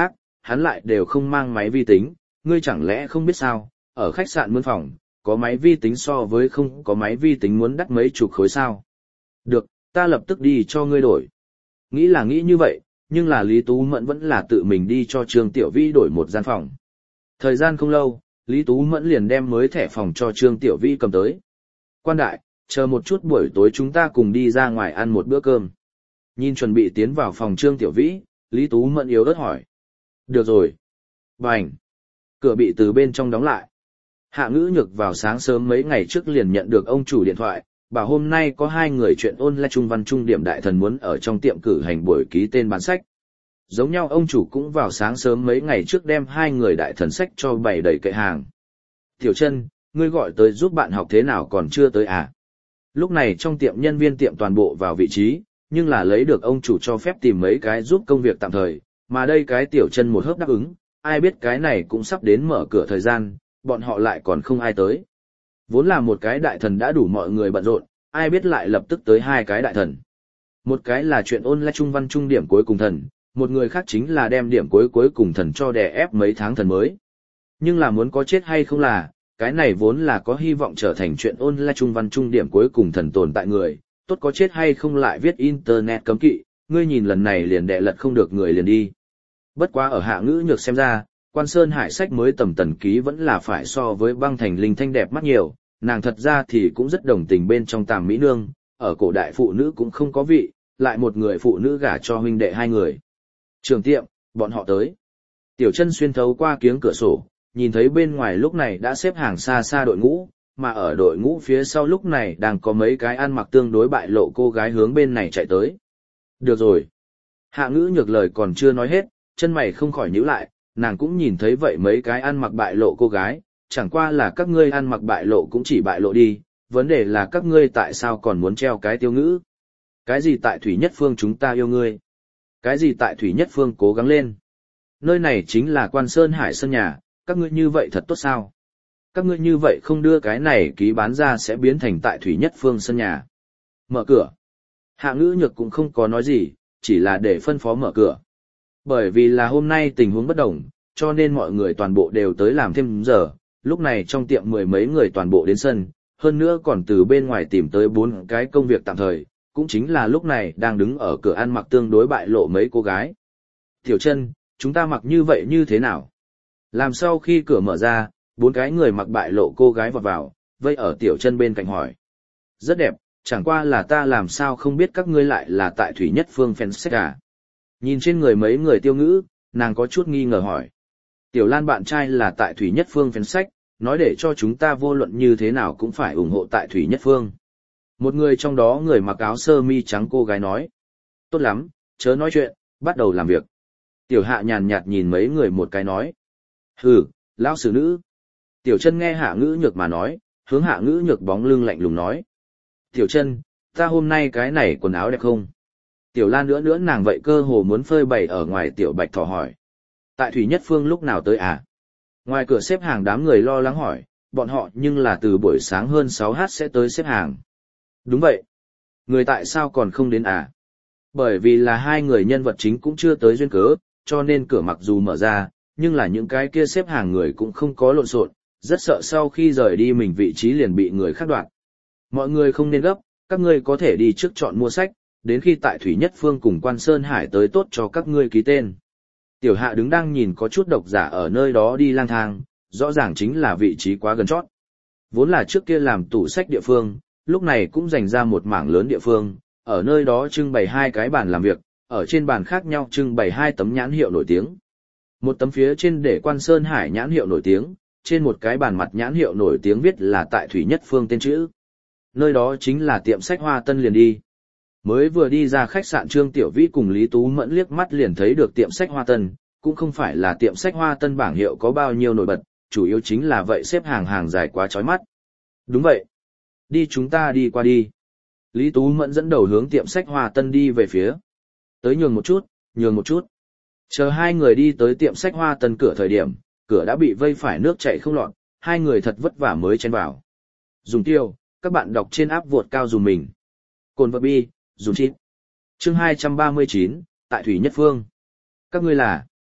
S1: hắn lại đều không mang máy vi tính, ngươi chẳng lẽ không biết sao, ở khách sạn mướn phòng, có máy vi tính so với không có máy vi tính muốn đắt mấy chục khối sao. Được, ta lập tức đi cho ngươi đổi. Nghĩ là nghĩ như vậy, nhưng là Lý Tú Mẫn vẫn là tự mình đi cho Trương Tiểu Vĩ đổi một gian phòng. Thời gian không lâu, Lý Tú Mẫn liền đem mới thẻ phòng cho Trương Tiểu Vĩ cầm tới. Quan đại, chờ một chút buổi tối chúng ta cùng đi ra ngoài ăn một bữa cơm. Nhìn chuẩn bị tiến vào phòng Trương Tiểu Vĩ, Lý Tú Mẫn yếu ớt hỏi. Được rồi. Bành. Cửa bị từ bên trong đóng lại. Hạ Ngữ Nhược vào sáng sớm mấy ngày trước liền nhận được ông chủ điện thoại, bảo hôm nay có hai người chuyện ôn lại trung văn trung điểm đại thần muốn ở trong tiệm cử hành buổi ký tên bán sách. Giống nhau ông chủ cũng vào sáng sớm mấy ngày trước đem hai người đại thần sách cho bày đầy kệ hàng. Tiểu Chân, ngươi gọi tới giúp bạn học thế nào còn chưa tới à? Lúc này trong tiệm nhân viên tiệm toàn bộ vào vị trí, nhưng là lấy được ông chủ cho phép tìm mấy cái giúp công việc tạm thời, mà đây cái Tiểu Chân một hớp đáp ứng, ai biết cái này cũng sắp đến mở cửa thời gian, bọn họ lại còn không ai tới. Vốn là một cái đại thần đã đủ mọi người bận rộn, ai biết lại lập tức tới hai cái đại thần. Một cái là chuyện ôn lại trung văn trung điểm cuối cùng thần, một người khác chính là đem điểm cuối cuối cùng thần cho đè ép mấy tháng thần mới. Nhưng là muốn có chết hay không là, cái này vốn là có hy vọng trở thành chuyện ôn lại trung văn trung điểm cuối cùng thần tồn tại người, tốt có chết hay không lại viết internet cấm kỵ, ngươi nhìn lần này liền đè lật không được người liền đi. Bất quá ở Hạ Ngữ Nhược xem ra, Quan Sơn Hải sách mới tầm tần ký vẫn là phải so với Băng Thành Linh Thanh đẹp mắt nhiều, nàng thật ra thì cũng rất đồng tình bên trong Tàm Mỹ Nương, ở cổ đại phụ nữ cũng không có vị, lại một người phụ nữ gả cho huynh đệ hai người. Trường tiệm, bọn họ tới. Tiểu Chân xuyên thấu qua kiếng cửa sổ, nhìn thấy bên ngoài lúc này đã xếp hàng xa xa đội ngũ, mà ở đội ngũ phía sau lúc này đang có mấy cái ăn mặc tương đối bại lộ cô gái hướng bên này chạy tới. Được rồi. Hạ Ngữ Nhược lời còn chưa nói hết, chân mày không khỏi nhíu lại, nàng cũng nhìn thấy vậy mấy cái ăn mặc bại lộ cô gái, chẳng qua là các ngươi ăn mặc bại lộ cũng chỉ bại lộ đi, vấn đề là các ngươi tại sao còn muốn treo cái tiêu ngữ. Cái gì tại Thủy Nhất Phương chúng ta yêu ngươi? Cái gì tại Thủy Nhất Phương cố gắng lên? Nơi này chính là Quan Sơn Hải sân nhà, các ngươi như vậy thật tốt sao? Các ngươi như vậy không đưa cái này ký bán ra sẽ biến thành tại Thủy Nhất Phương sân nhà. Mở cửa. Hạ Ngữ Nhược cũng không có nói gì, chỉ là để phân phó mở cửa. Bởi vì là hôm nay tình huống bất đồng, cho nên mọi người toàn bộ đều tới làm thêm giờ, lúc này trong tiệm mười mấy người toàn bộ đến sân, hơn nữa còn từ bên ngoài tìm tới bốn cái công việc tạm thời, cũng chính là lúc này đang đứng ở cửa ăn mặc tương đối bại lộ mấy cô gái. Tiểu Chân, chúng ta mặc như vậy như thế nào? Làm sau khi cửa mở ra, bốn cái người mặc bại lộ cô gái vọt vào, vây ở Tiểu Chân bên cạnh hỏi. Rất đẹp, chẳng qua là ta làm sao không biết các ngươi lại là tại Thủy Nhất Phương fans à? Nhìn trên người mấy người tiêu ngữ, nàng có chút nghi ngờ hỏi. Tiểu Lan bạn trai là tại Thủy Nhất Phương phèn sách, nói để cho chúng ta vô luận như thế nào cũng phải ủng hộ tại Thủy Nhất Phương. Một người trong đó người mặc áo sơ mi trắng cô gái nói. Tốt lắm, chớ nói chuyện, bắt đầu làm việc. Tiểu Hạ nhàn nhạt nhìn mấy người một cái nói. Hừ, lão sử nữ. Tiểu Chân nghe Hạ Ngữ Nhược mà nói, hướng Hạ Ngữ Nhược bóng lưng lạnh lùng nói. Tiểu Chân, ta hôm nay cái này quần áo đẹp không? Tiểu Lan nữa nữa nàng vậy cơ hồ muốn phơi bày ở ngoài Tiểu Bạch thỏ hỏi. Tại Thủy Nhất Phương lúc nào tới à? Ngoài cửa xếp hàng đám người lo lắng hỏi, bọn họ nhưng là từ buổi sáng hơn sáu h sẽ tới xếp hàng. Đúng vậy. Người tại sao còn không đến à? Bởi vì là hai người nhân vật chính cũng chưa tới duyên cớ, cho nên cửa mặc dù mở ra, nhưng là những cái kia xếp hàng người cũng không có lộn xộn, rất sợ sau khi rời đi mình vị trí liền bị người khác đoạt. Mọi người không nên gấp, các ngươi có thể đi trước chọn mua sách, đến khi tại Thủy Nhất Phương cùng Quan Sơn Hải tới tốt cho các ngươi ký tên. Tiểu Hạ đứng đang nhìn có chút độc giả ở nơi đó đi lang thang, rõ ràng chính là vị trí quá gần chót. Vốn là trước kia làm tủ sách địa phương, lúc này cũng dành ra một mảng lớn địa phương, ở nơi đó trưng bày hai cái bàn làm việc, ở trên bàn khác nhau trưng bày hai tấm nhãn hiệu nổi tiếng. Một tấm phía trên để Quan Sơn Hải nhãn hiệu nổi tiếng, trên một cái bàn mặt nhãn hiệu nổi tiếng viết là tại Thủy Nhất Phương tên chữ. Nơi đó chính là tiệm sách Hoa Tân liền đi. Mới vừa đi ra khách sạn Trương Tiểu Vĩ cùng Lý Tú Mẫn liếc mắt liền thấy được tiệm sách Hoa Tân, cũng không phải là tiệm sách Hoa Tân bảng hiệu có bao nhiêu nổi bật, chủ yếu chính là vậy xếp hàng hàng dài quá chói mắt. Đúng vậy. Đi chúng ta đi qua đi. Lý Tú Mẫn dẫn đầu hướng tiệm sách Hoa Tân đi về phía. Tới nhường một chút, nhường một chút. Chờ hai người đi tới tiệm sách Hoa Tân cửa thời điểm, cửa đã bị vây phải nước chảy không lọt, hai người thật vất vả mới chen vào. Dùng tiêu, các bạn đọc trên áp vuột cao dùng mình. Cồn vật bi, dùng chít. Chương hai trăm ba mươi chín, tại Thủy Nhất Phương. Các ngươi là?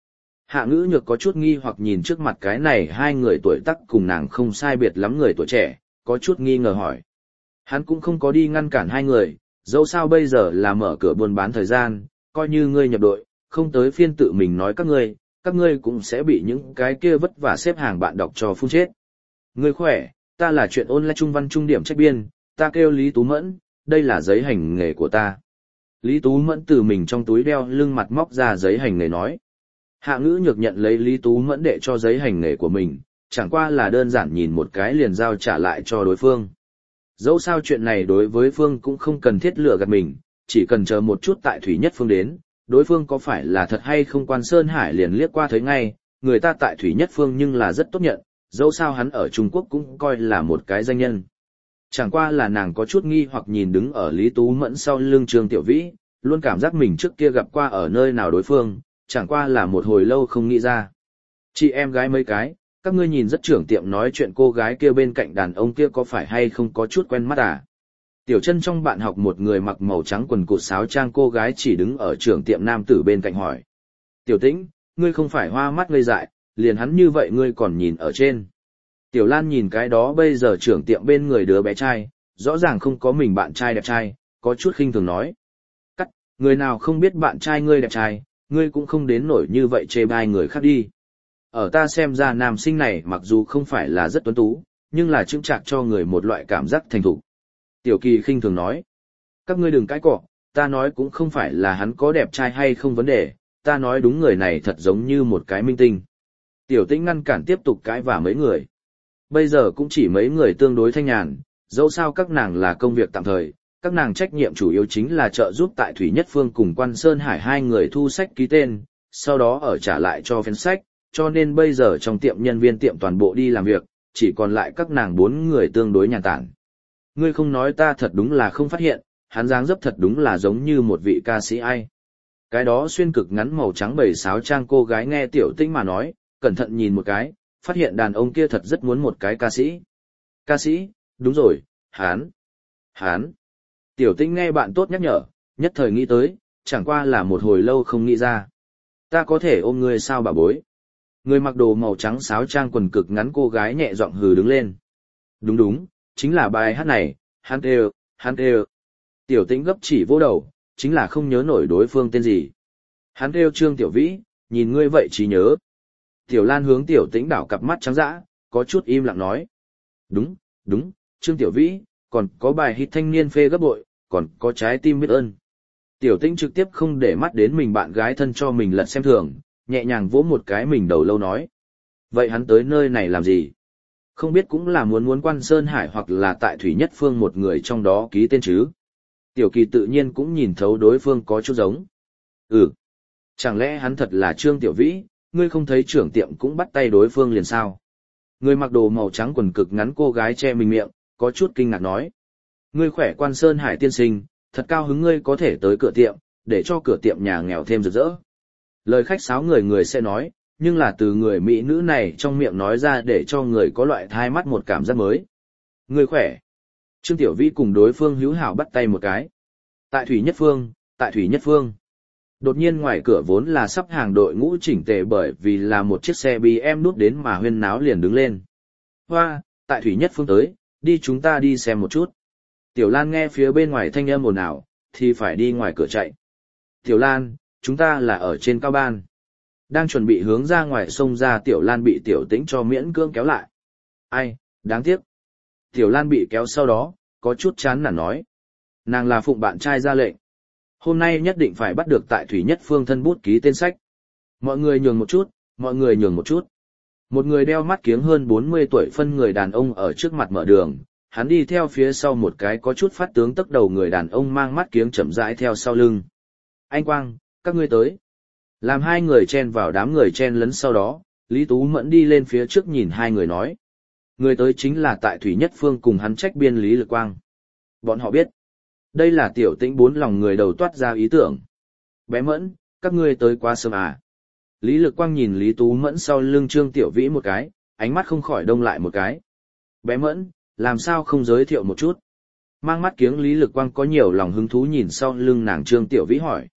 S1: Hạ Ngữ Nhược có chút nghi hoặc nhìn trước mặt cái này hai người tuổi tác cùng nàng không sai biệt lắm người tuổi trẻ, có chút nghi ngờ hỏi. Hắn cũng không có đi ngăn cản hai người, dẫu sao bây giờ là mở cửa buôn bán thời gian, coi như ngươi nhập đội, không tới phiên tự mình nói các ngươi, các ngươi cũng sẽ bị những cái kia vất vả xếp hàng bạn đọc cho phun chết. Ngươi khỏe, ta là chuyện online trung văn trung điểm trách biên, ta kêu Lý Tú Mẫn, đây là giấy hành nghề của ta. Lý Tú Mẫn từ mình trong túi đeo lưng mặt móc ra giấy hành nghề nói. Hạ Ngữ Nhược nhận lấy Lý Tú Mẫn để cho giấy hành nghề của mình, chẳng qua là đơn giản nhìn một cái liền giao trả lại cho đối phương. Dẫu sao chuyện này đối với Phương cũng không cần thiết lựa gạt mình, chỉ cần chờ một chút tại Thủy Nhất Phương đến, đối phương có phải là thật hay không Quan Sơn Hải liền liếc qua thấy ngay, người ta tại Thủy Nhất Phương nhưng là rất tốt nhận, dẫu sao hắn ở Trung Quốc cũng coi là một cái danh nhân. Chẳng qua là nàng có chút nghi hoặc nhìn đứng ở Lý Tú Mẫn sau lưng Trương Tiểu Vĩ, luôn cảm giác mình trước kia gặp qua ở nơi nào đối phương, chẳng qua là một hồi lâu không nghĩ ra. Chị em gái mấy cái, các ngươi nhìn rất trưởng tiệm nói chuyện cô gái kia bên cạnh đàn ông kia có phải hay không có chút quen mắt à? Tiểu Chân trong bạn học một người mặc màu trắng quần cụt sáo trang cô gái chỉ đứng ở trưởng tiệm nam tử bên cạnh hỏi. Tiểu Tĩnh, ngươi không phải hoa mắt ngây dại, liền hắn như vậy ngươi còn nhìn ở trên. Tiểu Lan nhìn cái đó bây giờ trưởng tiệm bên người đứa bé trai, rõ ràng không có mình bạn trai đẹp trai, có chút khinh thường nói. Cắt, người nào không biết bạn trai ngươi đẹp trai, ngươi cũng không đến nổi như vậy chê bai người khác đi. Ở ta xem ra nam sinh này mặc dù không phải là rất tuấn tú, nhưng là chững chạc cho người một loại cảm giác thành thục. Tiểu Kỳ khinh thường nói. Các ngươi đừng cãi cọ, ta nói cũng không phải là hắn có đẹp trai hay không vấn đề, ta nói đúng người này thật giống như một cái minh tinh. Tiểu Tĩnh ngăn cản tiếp tục cãi vả mấy người. Bây giờ cũng chỉ mấy người tương đối thanh nhàn, dẫu sao các nàng là công việc tạm thời, các nàng trách nhiệm chủ yếu chính là trợ giúp tại Thủy Nhất Phương cùng Quan Sơn Hải hai người thu sách ký tên, sau đó ở trả lại cho phiên sách, cho nên bây giờ trong tiệm nhân viên tiệm toàn bộ đi làm việc, chỉ còn lại các nàng bốn người tương đối nhàn tản. Ngươi không nói ta thật đúng là không phát hiện, hắn dáng dấp thật đúng là giống như một vị ca sĩ ai. Cái đó xuyên cực ngắn màu trắng bầy sáo trang cô gái nghe Tiểu Tĩnh mà nói, cẩn thận nhìn một cái, phát hiện đàn ông kia thật rất muốn một cái ca sĩ. Ca sĩ, đúng rồi, hán, hán. Tiểu Tĩnh nghe bạn tốt nhắc nhở, nhất thời nghĩ tới, chẳng qua là một hồi lâu không nghĩ ra. Ta có thể ôm ngươi sao bà bối? Người mặc đồ màu trắng sáo trang quần cực ngắn cô gái nhẹ giọng hừ đứng lên. Đúng đúng, chính là bài hát này, hắn kêu, hắn kêu. Tiểu Tĩnh gấp chỉ vô đầu, chính là không nhớ nổi đối phương tên gì. Hắn kêu Trương Tiểu Vĩ, nhìn ngươi vậy trí nhớ. Tiểu Lan hướng Tiểu Tĩnh đảo cặp mắt trắng dã, có chút im lặng nói. Đúng, đúng, Trương Tiểu Vĩ, còn có bài hit thanh niên phê gấp bội, còn có trái tim biết ơn. Tiểu Tĩnh trực tiếp không để mắt đến mình bạn gái thân cho mình lật xem thường, nhẹ nhàng vỗ một cái mình đầu lâu nói. Vậy hắn tới nơi này làm gì? Không biết cũng là muốn muốn Quan Sơn Hải hoặc là tại Thủy Nhất Phương một người trong đó ký tên chứ. Tiểu Kỳ tự nhiên cũng nhìn thấu đối phương có chút giống. Ừ. Chẳng lẽ hắn thật là Trương Tiểu Vĩ, ngươi không thấy trưởng tiệm cũng bắt tay đối phương liền sao? Người mặc đồ màu trắng quần cực ngắn cô gái che mình miệng, có chút kinh ngạc nói. Ngươi khỏe Quan Sơn Hải tiên sinh, thật cao hứng ngươi có thể tới cửa tiệm, để cho cửa tiệm nhà nghèo thêm rực rỡ. Lời khách sáo người người sẽ nói, nhưng là từ người mỹ nữ này trong miệng nói ra để cho người có loại thai mắt một cảm giác mới. Ngươi khỏe. Trương Tiểu Vĩ cùng đối phương hữu hảo bắt tay một cái. Tại Thủy Nhất Phương, tại Thủy Nhất Phương. Đột nhiên ngoài cửa vốn là sắp hàng đội ngũ chỉnh tề bởi vì là một chiếc xe bê em đút đến mà huyên náo liền đứng lên. Hoa, tại Thủy Nhất Phương tới, đi chúng ta đi xem một chút. Tiểu Lan nghe phía bên ngoài thanh âm ồn ào, thì phải đi ngoài cửa chạy. Tiểu Lan, chúng ta là ở trên cao ban. Đang chuẩn bị hướng ra ngoài sông ra Tiểu Lan bị Tiểu Tĩnh cho miễn cưỡng kéo lại. Ai, đáng tiếc. Tiểu Lan bị kéo sau đó, có chút chán nản nói. Nàng là phụng bạn trai ra lệnh. Hôm nay nhất định phải bắt được tại Thủy Nhất Phương thân bút ký tên sách. Mọi người nhường một chút, mọi người nhường một chút. Một người đeo mắt kiếng hơn bốn mươi tuổi phân người đàn ông ở trước mặt mở đường, hắn đi theo phía sau một cái có chút phát tướng tốc đầu người đàn ông mang mắt kiếng chậm rãi theo sau lưng. Anh Quang, các ngươi tới. Làm hai người chen vào đám người chen lấn sau đó, Lý Tú Mẫn đi lên phía trước nhìn hai người nói. Người tới chính là tại Thủy Nhất Phương cùng hắn trách biên Lý Lực Quang. Bọn họ biết. Đây là Tiểu Tĩnh bốn lòng người đầu toát ra ý tưởng. Bé Mẫn, các ngươi tới quá sớm à. Lý Lực Quang nhìn Lý Tú Mẫn sau lưng Trương Tiểu Vĩ một cái, ánh mắt không khỏi đông lại một cái. Bé Mẫn, làm sao không giới thiệu một chút? Mang mắt kiếng Lý Lực Quang có nhiều lòng hứng thú nhìn sau lưng nàng Trương Tiểu Vĩ hỏi.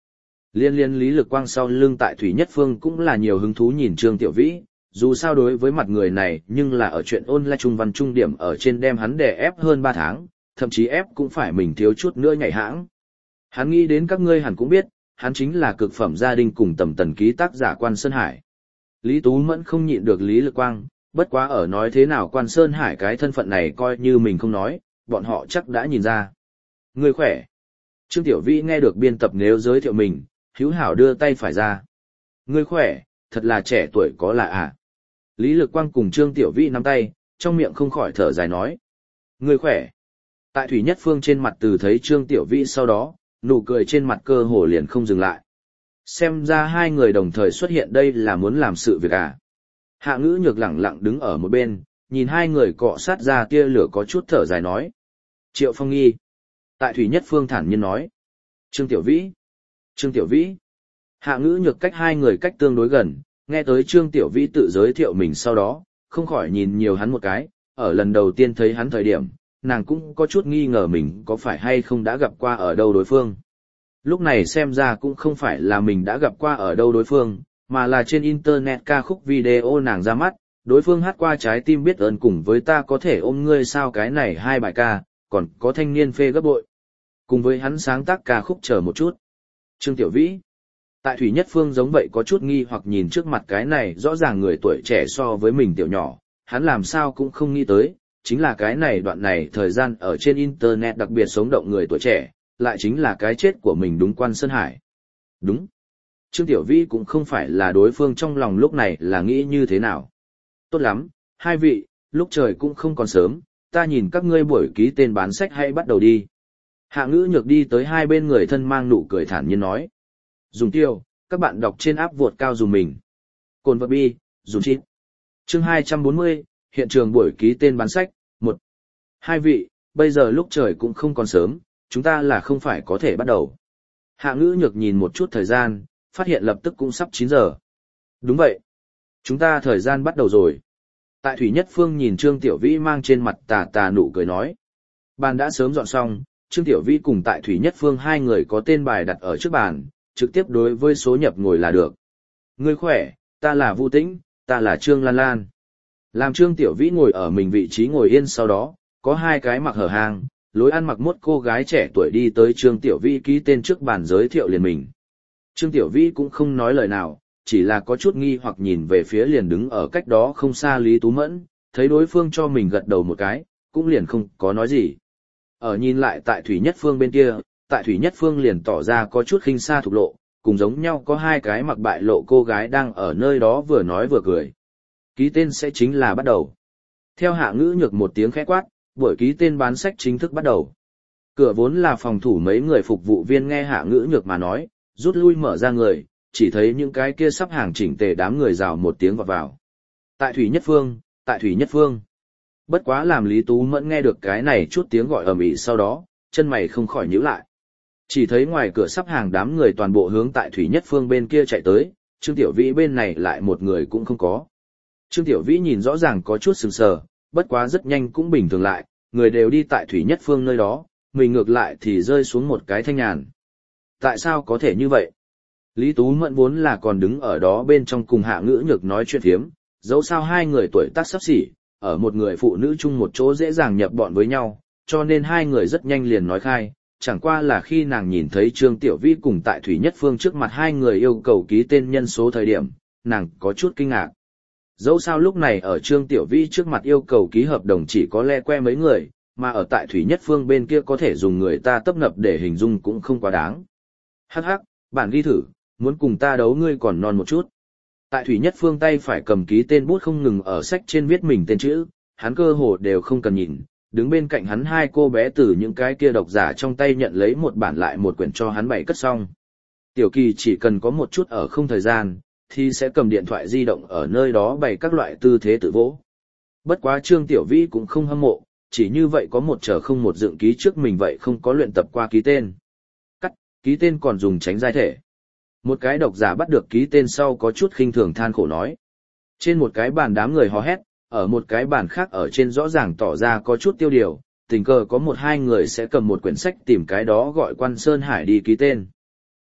S1: Liên liên Lý Lực Quang sau lưng tại Thủy Nhất Phương cũng là nhiều hứng thú nhìn Trương Tiểu Vĩ, dù sao đối với mặt người này nhưng là ở chuyện ôn lại trung văn trung điểm ở trên đem hắn đè ép hơn ba tháng, thậm chí ép cũng phải mình thiếu chút nữa nhảy hãng. Hắn nghĩ đến các ngươi hẳn cũng biết, hắn chính là cực phẩm gia đình cùng tầm tần ký tác giả Quan Sơn Hải. Lý Tú Mẫn không nhịn được Lý Lực Quang, bất quá ở nói thế nào Quan Sơn Hải cái thân phận này coi như mình không nói, bọn họ chắc đã nhìn ra. Ngươi khỏe. Trương Tiểu Vĩ nghe được biên tập nếu giới thiệu mình, hữu hảo đưa tay phải ra. Ngươi khỏe, thật là trẻ tuổi có lạ à. Lý Lực Quang cùng Trương Tiểu Vĩ nắm tay, trong miệng không khỏi thở dài nói. Ngươi khỏe. Tại Thủy Nhất Phương trên mặt từ thấy Trương Tiểu Vĩ sau đó, nụ cười trên mặt cơ hồ liền không dừng lại. Xem ra hai người đồng thời xuất hiện đây là muốn làm sự việc à. Hạ Ngữ Nhược lẳng lặng đứng ở một bên, nhìn hai người cọ sát ra tia lửa có chút thở dài nói. Triệu Phong nghi. Tại Thủy Nhất Phương thản nhiên nói. Trương Tiểu Vĩ. Trương Tiểu Vĩ. Hạ Ngữ Nhược cách hai người cách tương đối gần, nghe tới Trương Tiểu Vĩ tự giới thiệu mình sau đó, không khỏi nhìn nhiều hắn một cái, ở lần đầu tiên thấy hắn thời điểm, nàng cũng có chút nghi ngờ mình có phải hay không đã gặp qua ở đâu đối phương. Lúc này xem ra cũng không phải là mình đã gặp qua ở đâu đối phương, mà là trên internet ca khúc video nàng ra mắt, đối phương hát qua trái tim biết ơn cùng với ta có thể ôm ngươi sao cái này hai bài ca, còn có thanh niên phê gấp bội. Cùng với hắn sáng tác ca khúc chờ một chút. Trương Tiểu Vĩ. Tại Thủy Nhất Phương giống vậy có chút nghi hoặc nhìn trước mặt cái này rõ ràng người tuổi trẻ so với mình tiểu nhỏ, hắn làm sao cũng không nghĩ tới, chính là cái này đoạn này thời gian ở trên internet đặc biệt sống động người tuổi trẻ, lại chính là cái chết của mình đúng Quan Sơn Hải. Đúng. Trương Tiểu Vĩ cũng không phải là đối phương trong lòng lúc này là nghĩ như thế nào. Tốt lắm, hai vị, lúc trời cũng không còn sớm, ta nhìn các ngươi buổi ký tên bán sách hãy bắt đầu đi. Hạ Ngữ Nhược đi tới hai bên người thân mang nụ cười thản nhiên nói. Dùng tiêu, các bạn đọc trên áp vuột cao dùng mình. Cồn vật bi, dùng chít. Chương hai trăm bốn mươi, hiện trường buổi ký tên bán sách, một. Hai vị, bây giờ lúc trời cũng không còn sớm, chúng ta là không phải có thể bắt đầu. Hạ Ngữ Nhược nhìn một chút thời gian, phát hiện lập tức cũng sắp chín giờ. Đúng vậy. Chúng ta thời gian bắt đầu rồi. Tại Thủy Nhất Phương nhìn Trương Tiểu Vĩ mang trên mặt tà tà nụ cười nói. Bàn đã sớm dọn xong, Trương Tiểu Vĩ cùng tại Thủy Nhất Phương hai người có tên bài đặt ở trước bàn, trực tiếp đối với số nhập ngồi là được. Ngươi khỏe, ta là Vu Tĩnh, ta là Trương Lan Lan. Làm Trương Tiểu Vĩ ngồi ở mình vị trí ngồi yên sau đó, có hai cái mặc hở hang, lối ăn mặc mốt cô gái trẻ tuổi đi tới Trương Tiểu Vĩ ký tên trước bàn giới thiệu liền mình. Trương Tiểu Vĩ cũng không nói lời nào, chỉ là có chút nghi hoặc nhìn về phía liền đứng ở cách đó không xa Lý Tú Mẫn, thấy đối phương cho mình gật đầu một cái, cũng liền không có nói gì. Ở nhìn lại tại Thủy Nhất Phương bên kia, tại Thủy Nhất Phương liền tỏ ra có chút khinh xa thục lộ, cùng giống nhau có hai cái mặc bại lộ cô gái đang ở nơi đó vừa nói vừa cười. Ký tên sẽ chính là bắt đầu. Theo Hạ Ngữ Nhược một tiếng khẽ quát, buổi ký tên bán sách chính thức bắt đầu. Cửa vốn là phòng thủ mấy người phục vụ viên nghe Hạ Ngữ Nhược mà nói, rút lui mở ra người, chỉ thấy những cái kia sắp hàng chỉnh tề đám người rào một tiếng vọt vào. Tại Thủy Nhất Phương, tại Thủy Nhất Phương. Bất quá làm Lý Tú Mẫn nghe được cái này chút tiếng gọi ầm ĩ sau đó, chân mày không khỏi nhíu lại. Chỉ thấy ngoài cửa sắp hàng đám người toàn bộ hướng tại Thủy Nhất Phương bên kia chạy tới, Trương Tiểu Vĩ bên này lại một người cũng không có. Trương Tiểu Vĩ nhìn rõ ràng có chút sừng sờ, bất quá rất nhanh cũng bình thường lại, người đều đi tại Thủy Nhất Phương nơi đó, mình ngược lại thì rơi xuống một cái thanh nhàn. Tại sao có thể như vậy? Lý Tú Mẫn vốn là còn đứng ở đó bên trong cùng Hạ Ngữ Nhược nói chuyện phiếm, dẫu sao hai người tuổi tác xấp xỉ, ở một người phụ nữ chung một chỗ dễ dàng nhập bọn với nhau, cho nên hai người rất nhanh liền nói khai, chẳng qua là khi nàng nhìn thấy Trương Tiểu Vĩ cùng tại Thủy Nhất Phương trước mặt hai người yêu cầu ký tên nhân số thời điểm, nàng có chút kinh ngạc. Dẫu sao lúc này ở Trương Tiểu Vĩ trước mặt yêu cầu ký hợp đồng chỉ có le que mấy người, mà ở tại Thủy Nhất Phương bên kia có thể dùng người ta tấp nập để hình dung cũng không quá đáng. Hắc hắc, bản ghi thử, muốn cùng ta đấu ngươi còn non một chút. Tại Thủy Nhất Phương tay phải cầm ký tên bút không ngừng ở sách trên viết mình tên chữ, hắn cơ hồ đều không cần nhìn, đứng bên cạnh hắn hai cô bé từ những cái kia độc giả trong tay nhận lấy một bản lại một quyển cho hắn bày cất xong. Tiểu Kỳ chỉ cần có một chút ở không thời gian, thì sẽ cầm điện thoại di động ở nơi đó bày các loại tư thế tự vỗ. Bất quá Trương Tiểu Vĩ cũng không hâm mộ, chỉ như vậy có một trở không một dựng ký trước mình vậy không có luyện tập qua ký tên. Cắt, ký tên còn dùng tránh giai thể. Một cái độc giả bắt được ký tên sau có chút khinh thường than khổ nói. Trên một cái bàn đám người hò hét, ở một cái bàn khác ở trên rõ ràng tỏ ra có chút tiêu điều, tình cờ có một hai người sẽ cầm một quyển sách tìm cái đó gọi Quan Sơn Hải đi ký tên.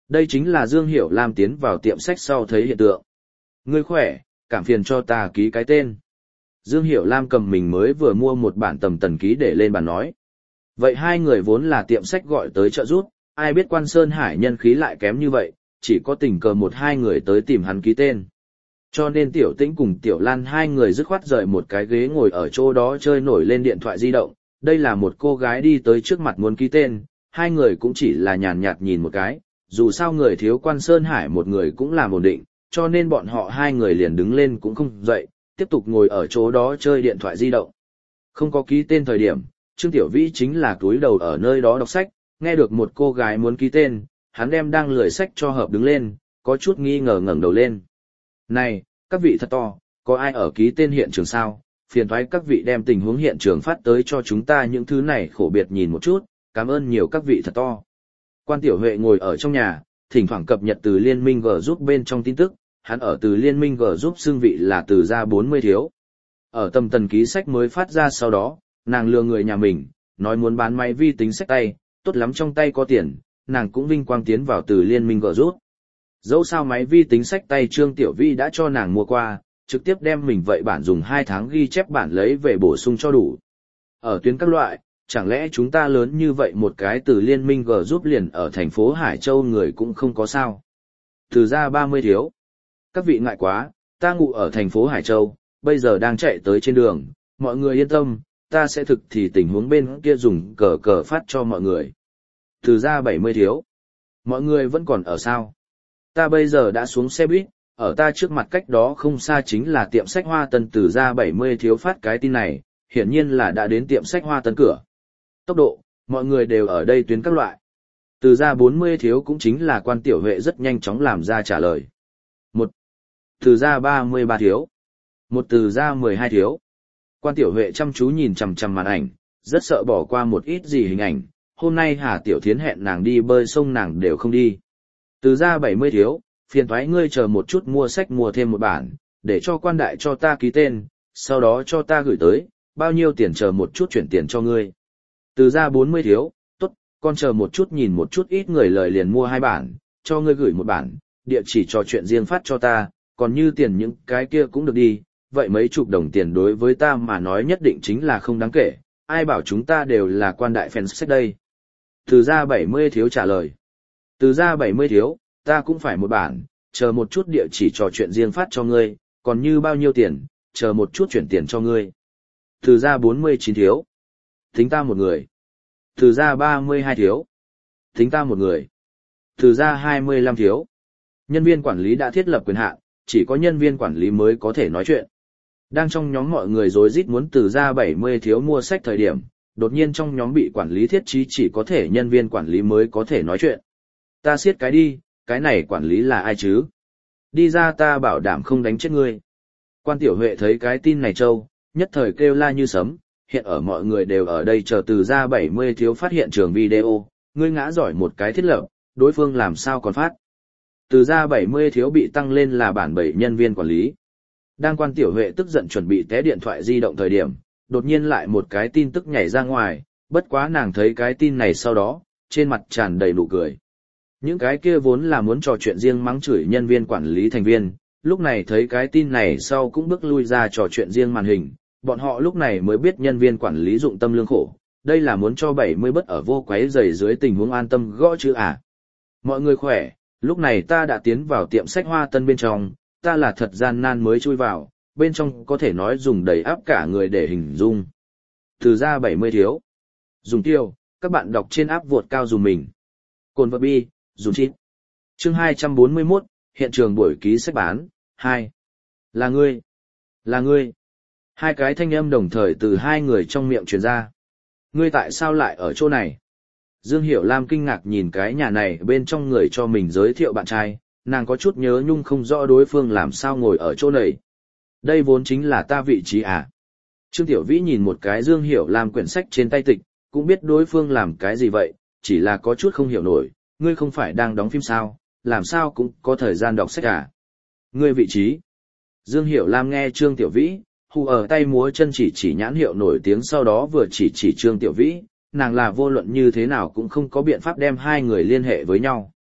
S1: Đây chính là Dương Hiểu Lam tiến vào tiệm sách sau thấy hiện tượng. Ngươi khỏe, cảm phiền cho ta ký cái tên. Dương Hiểu Lam cầm mình mới vừa mua một bản tầm tần ký để lên bàn nói. Vậy hai người vốn là tiệm sách gọi tới trợ giúp, ai biết Quan Sơn Hải nhân khí lại kém như vậy, chỉ có tình cờ một hai người tới tìm hắn ký tên. Cho nên Tiểu Tĩnh cùng Tiểu Lan hai người dứt khoát rời một cái ghế ngồi ở chỗ đó chơi nổi lên điện thoại di động. Đây là một cô gái đi tới trước mặt muốn ký tên, hai người cũng chỉ là nhàn nhạt nhìn một cái, dù sao người thiếu Quan Sơn Hải một người cũng làm ổn định, cho nên bọn họ hai người liền đứng lên cũng không dậy, tiếp tục ngồi ở chỗ đó chơi điện thoại di động. Không có ký tên thời điểm, Trương Tiểu Vĩ chính là túi đầu ở nơi đó đọc sách, nghe được một cô gái muốn ký tên, hắn đem đang lười sách cho hợp đứng lên, có chút nghi ngờ ngẩng đầu lên. Này, các vị thật to, có ai ở ký tên hiện trường sao? Phiền thoái các vị đem tình huống hiện trường phát tới cho chúng ta những thứ này khổ biệt nhìn một chút, cảm ơn nhiều các vị thật to. Quan Tiểu Huệ ngồi ở trong nhà, thỉnh thoảng cập nhật từ Liên minh G giúp bên trong tin tức, hắn ở từ Liên minh G giúp xương vị là từ gia bốn mươi thiếu. Ở tầm tần ký sách mới phát ra sau đó, nàng lừa người nhà mình, nói muốn bán máy vi tính sách tay, tốt lắm trong tay có tiền, nàng cũng vinh quang tiến vào từ Liên minh G giúp. Dẫu sao máy vi tính sách tay Trương Tiểu Vi đã cho nàng mua qua, trực tiếp đem mình vậy bản dùng hai tháng ghi chép bản lấy về bổ sung cho đủ. Ở tuyến các loại, chẳng lẽ chúng ta lớn như vậy một cái từ Liên minh G giúp liền ở thành phố Hải Châu người cũng không có sao. Từ gia ba mươi thiếu. Các vị ngại quá, ta ngụ ở thành phố Hải Châu, bây giờ đang chạy tới trên đường, mọi người yên tâm, ta sẽ thực thì tình huống bên kia dùng cờ cờ phát cho mọi người. Từ gia bảy mươi thiếu. Mọi người vẫn còn ở sao? Ta bây giờ đã xuống xe buýt, ở ta trước mặt cách đó không xa chính là tiệm sách Hoa Tân. Từ gia bảy mươi thiếu phát cái tin này, hiển nhiên là đã đến tiệm sách Hoa Tân cửa. Tốc độ, mọi người đều ở đây tuyến các loại. Từ gia bốn mươi thiếu cũng chính là Quan Tiểu Huệ rất nhanh chóng làm ra trả lời. Một. Từ gia ba mươi ba thiếu. Một từ gia mười hai thiếu. Quan Tiểu Huệ chăm chú nhìn chằm chằm màn ảnh, rất sợ bỏ qua một ít gì hình ảnh. Hôm nay Hà Tiểu Thiến hẹn nàng đi bơi sông nàng đều không đi. Từ gia bảy mươi thiếu, phiền thoái ngươi chờ một chút mua sách mua thêm một bản, để cho quan đại cho ta ký tên, sau đó cho ta gửi tới, bao nhiêu tiền chờ một chút chuyển tiền cho ngươi. Từ gia bốn mươi thiếu, tốt, con chờ một chút nhìn một chút ít người lời liền mua hai bản, cho ngươi gửi một bản, địa chỉ trò chuyện riêng phát cho ta, còn như tiền những cái kia cũng được đi, vậy mấy chục đồng tiền đối với ta mà nói nhất định chính là không đáng kể, ai bảo chúng ta đều là quan đại fans sách đây. Từ gia bảy mươi thiếu trả lời. Từ gia bảy mươi thiếu, ta cũng phải một bản, chờ một chút địa chỉ trò chuyện riêng phát cho ngươi, còn như bao nhiêu tiền, chờ một chút chuyển tiền cho ngươi. Từ gia bốn mươi chín thiếu. Tính ta một người. Từ gia ba mươi hai thiếu. Tính ta một người. Từ gia hai mươi lăm thiếu. Nhân viên quản lý đã thiết lập quyền hạn, chỉ có nhân viên quản lý mới có thể nói chuyện. Đang trong nhóm mọi người rối rít muốn từ gia bảy mươi thiếu mua sách thời điểm, đột nhiên trong nhóm bị quản lý thiết trí chỉ có thể nhân viên quản lý mới có thể nói chuyện. Ta siết cái đi, cái này quản lý là ai chứ? Đi ra ta bảo đảm không đánh chết ngươi. Quan Tiểu Huệ thấy cái tin này trâu, nhất thời kêu la như sấm, hiện ở mọi người đều ở đây chờ từ gia bảy mươi thiếu phát hiện trường video, ngươi ngã giỏi một cái thiết lập, đối phương làm sao còn phát. Từ gia bảy mươi thiếu bị tăng lên là bản bảy nhân viên quản lý. Đang Quan Tiểu Huệ tức giận chuẩn bị té điện thoại di động thời điểm, đột nhiên lại một cái tin tức nhảy ra ngoài, bất quá nàng thấy cái tin này sau đó, trên mặt tràn đầy nụ cười. Những cái kia vốn là muốn trò chuyện riêng mắng chửi nhân viên quản lý thành viên, lúc này thấy cái tin này sau cũng bước lui ra trò chuyện riêng màn hình, bọn họ lúc này mới biết nhân viên quản lý dụng tâm lương khổ, đây là muốn cho bảy mươi bất ở vô quấy rầy dưới tình huống an tâm gõ chữ à. Mọi người khỏe, lúc này ta đã tiến vào tiệm sách Hoa Tân bên trong, ta là thật gian nan mới chui vào, bên trong có thể nói dùng đầy áp cả người để hình dung. Từ gia bảy mươi thiếu. Dùng tiêu, các bạn đọc trên áp vuột cao dùng mình. Cồn vật bi, dùng chít. Chương hai trăm bốn mươi mốt, hiện trường buổi ký sách bán, hai. Là ngươi. Là ngươi. Hai cái thanh âm đồng thời từ hai người trong miệng truyền ra. Ngươi tại sao lại ở chỗ này? Dương Hiểu Lam kinh ngạc nhìn cái nhà này bên trong người cho mình giới thiệu bạn trai, nàng có chút nhớ nhung không rõ đối phương làm sao ngồi ở chỗ này. Đây vốn chính là ta vị trí à? Trương Tiểu Vĩ nhìn một cái Dương Hiểu Lam quyển sách trên tay tịch, cũng biết đối phương làm cái gì vậy, chỉ là có chút không hiểu nổi, ngươi không phải đang đóng phim sao, làm sao cũng có thời gian đọc sách à? Ngươi vị trí? Dương Hiểu Lam nghe Trương Tiểu Vĩ, hù ở tay múa chân chỉ chỉ nhãn hiệu nổi tiếng sau đó vừa chỉ chỉ Trương Tiểu Vĩ, nàng là vô luận như thế nào cũng không có biện pháp đem hai người liên hệ với nhau.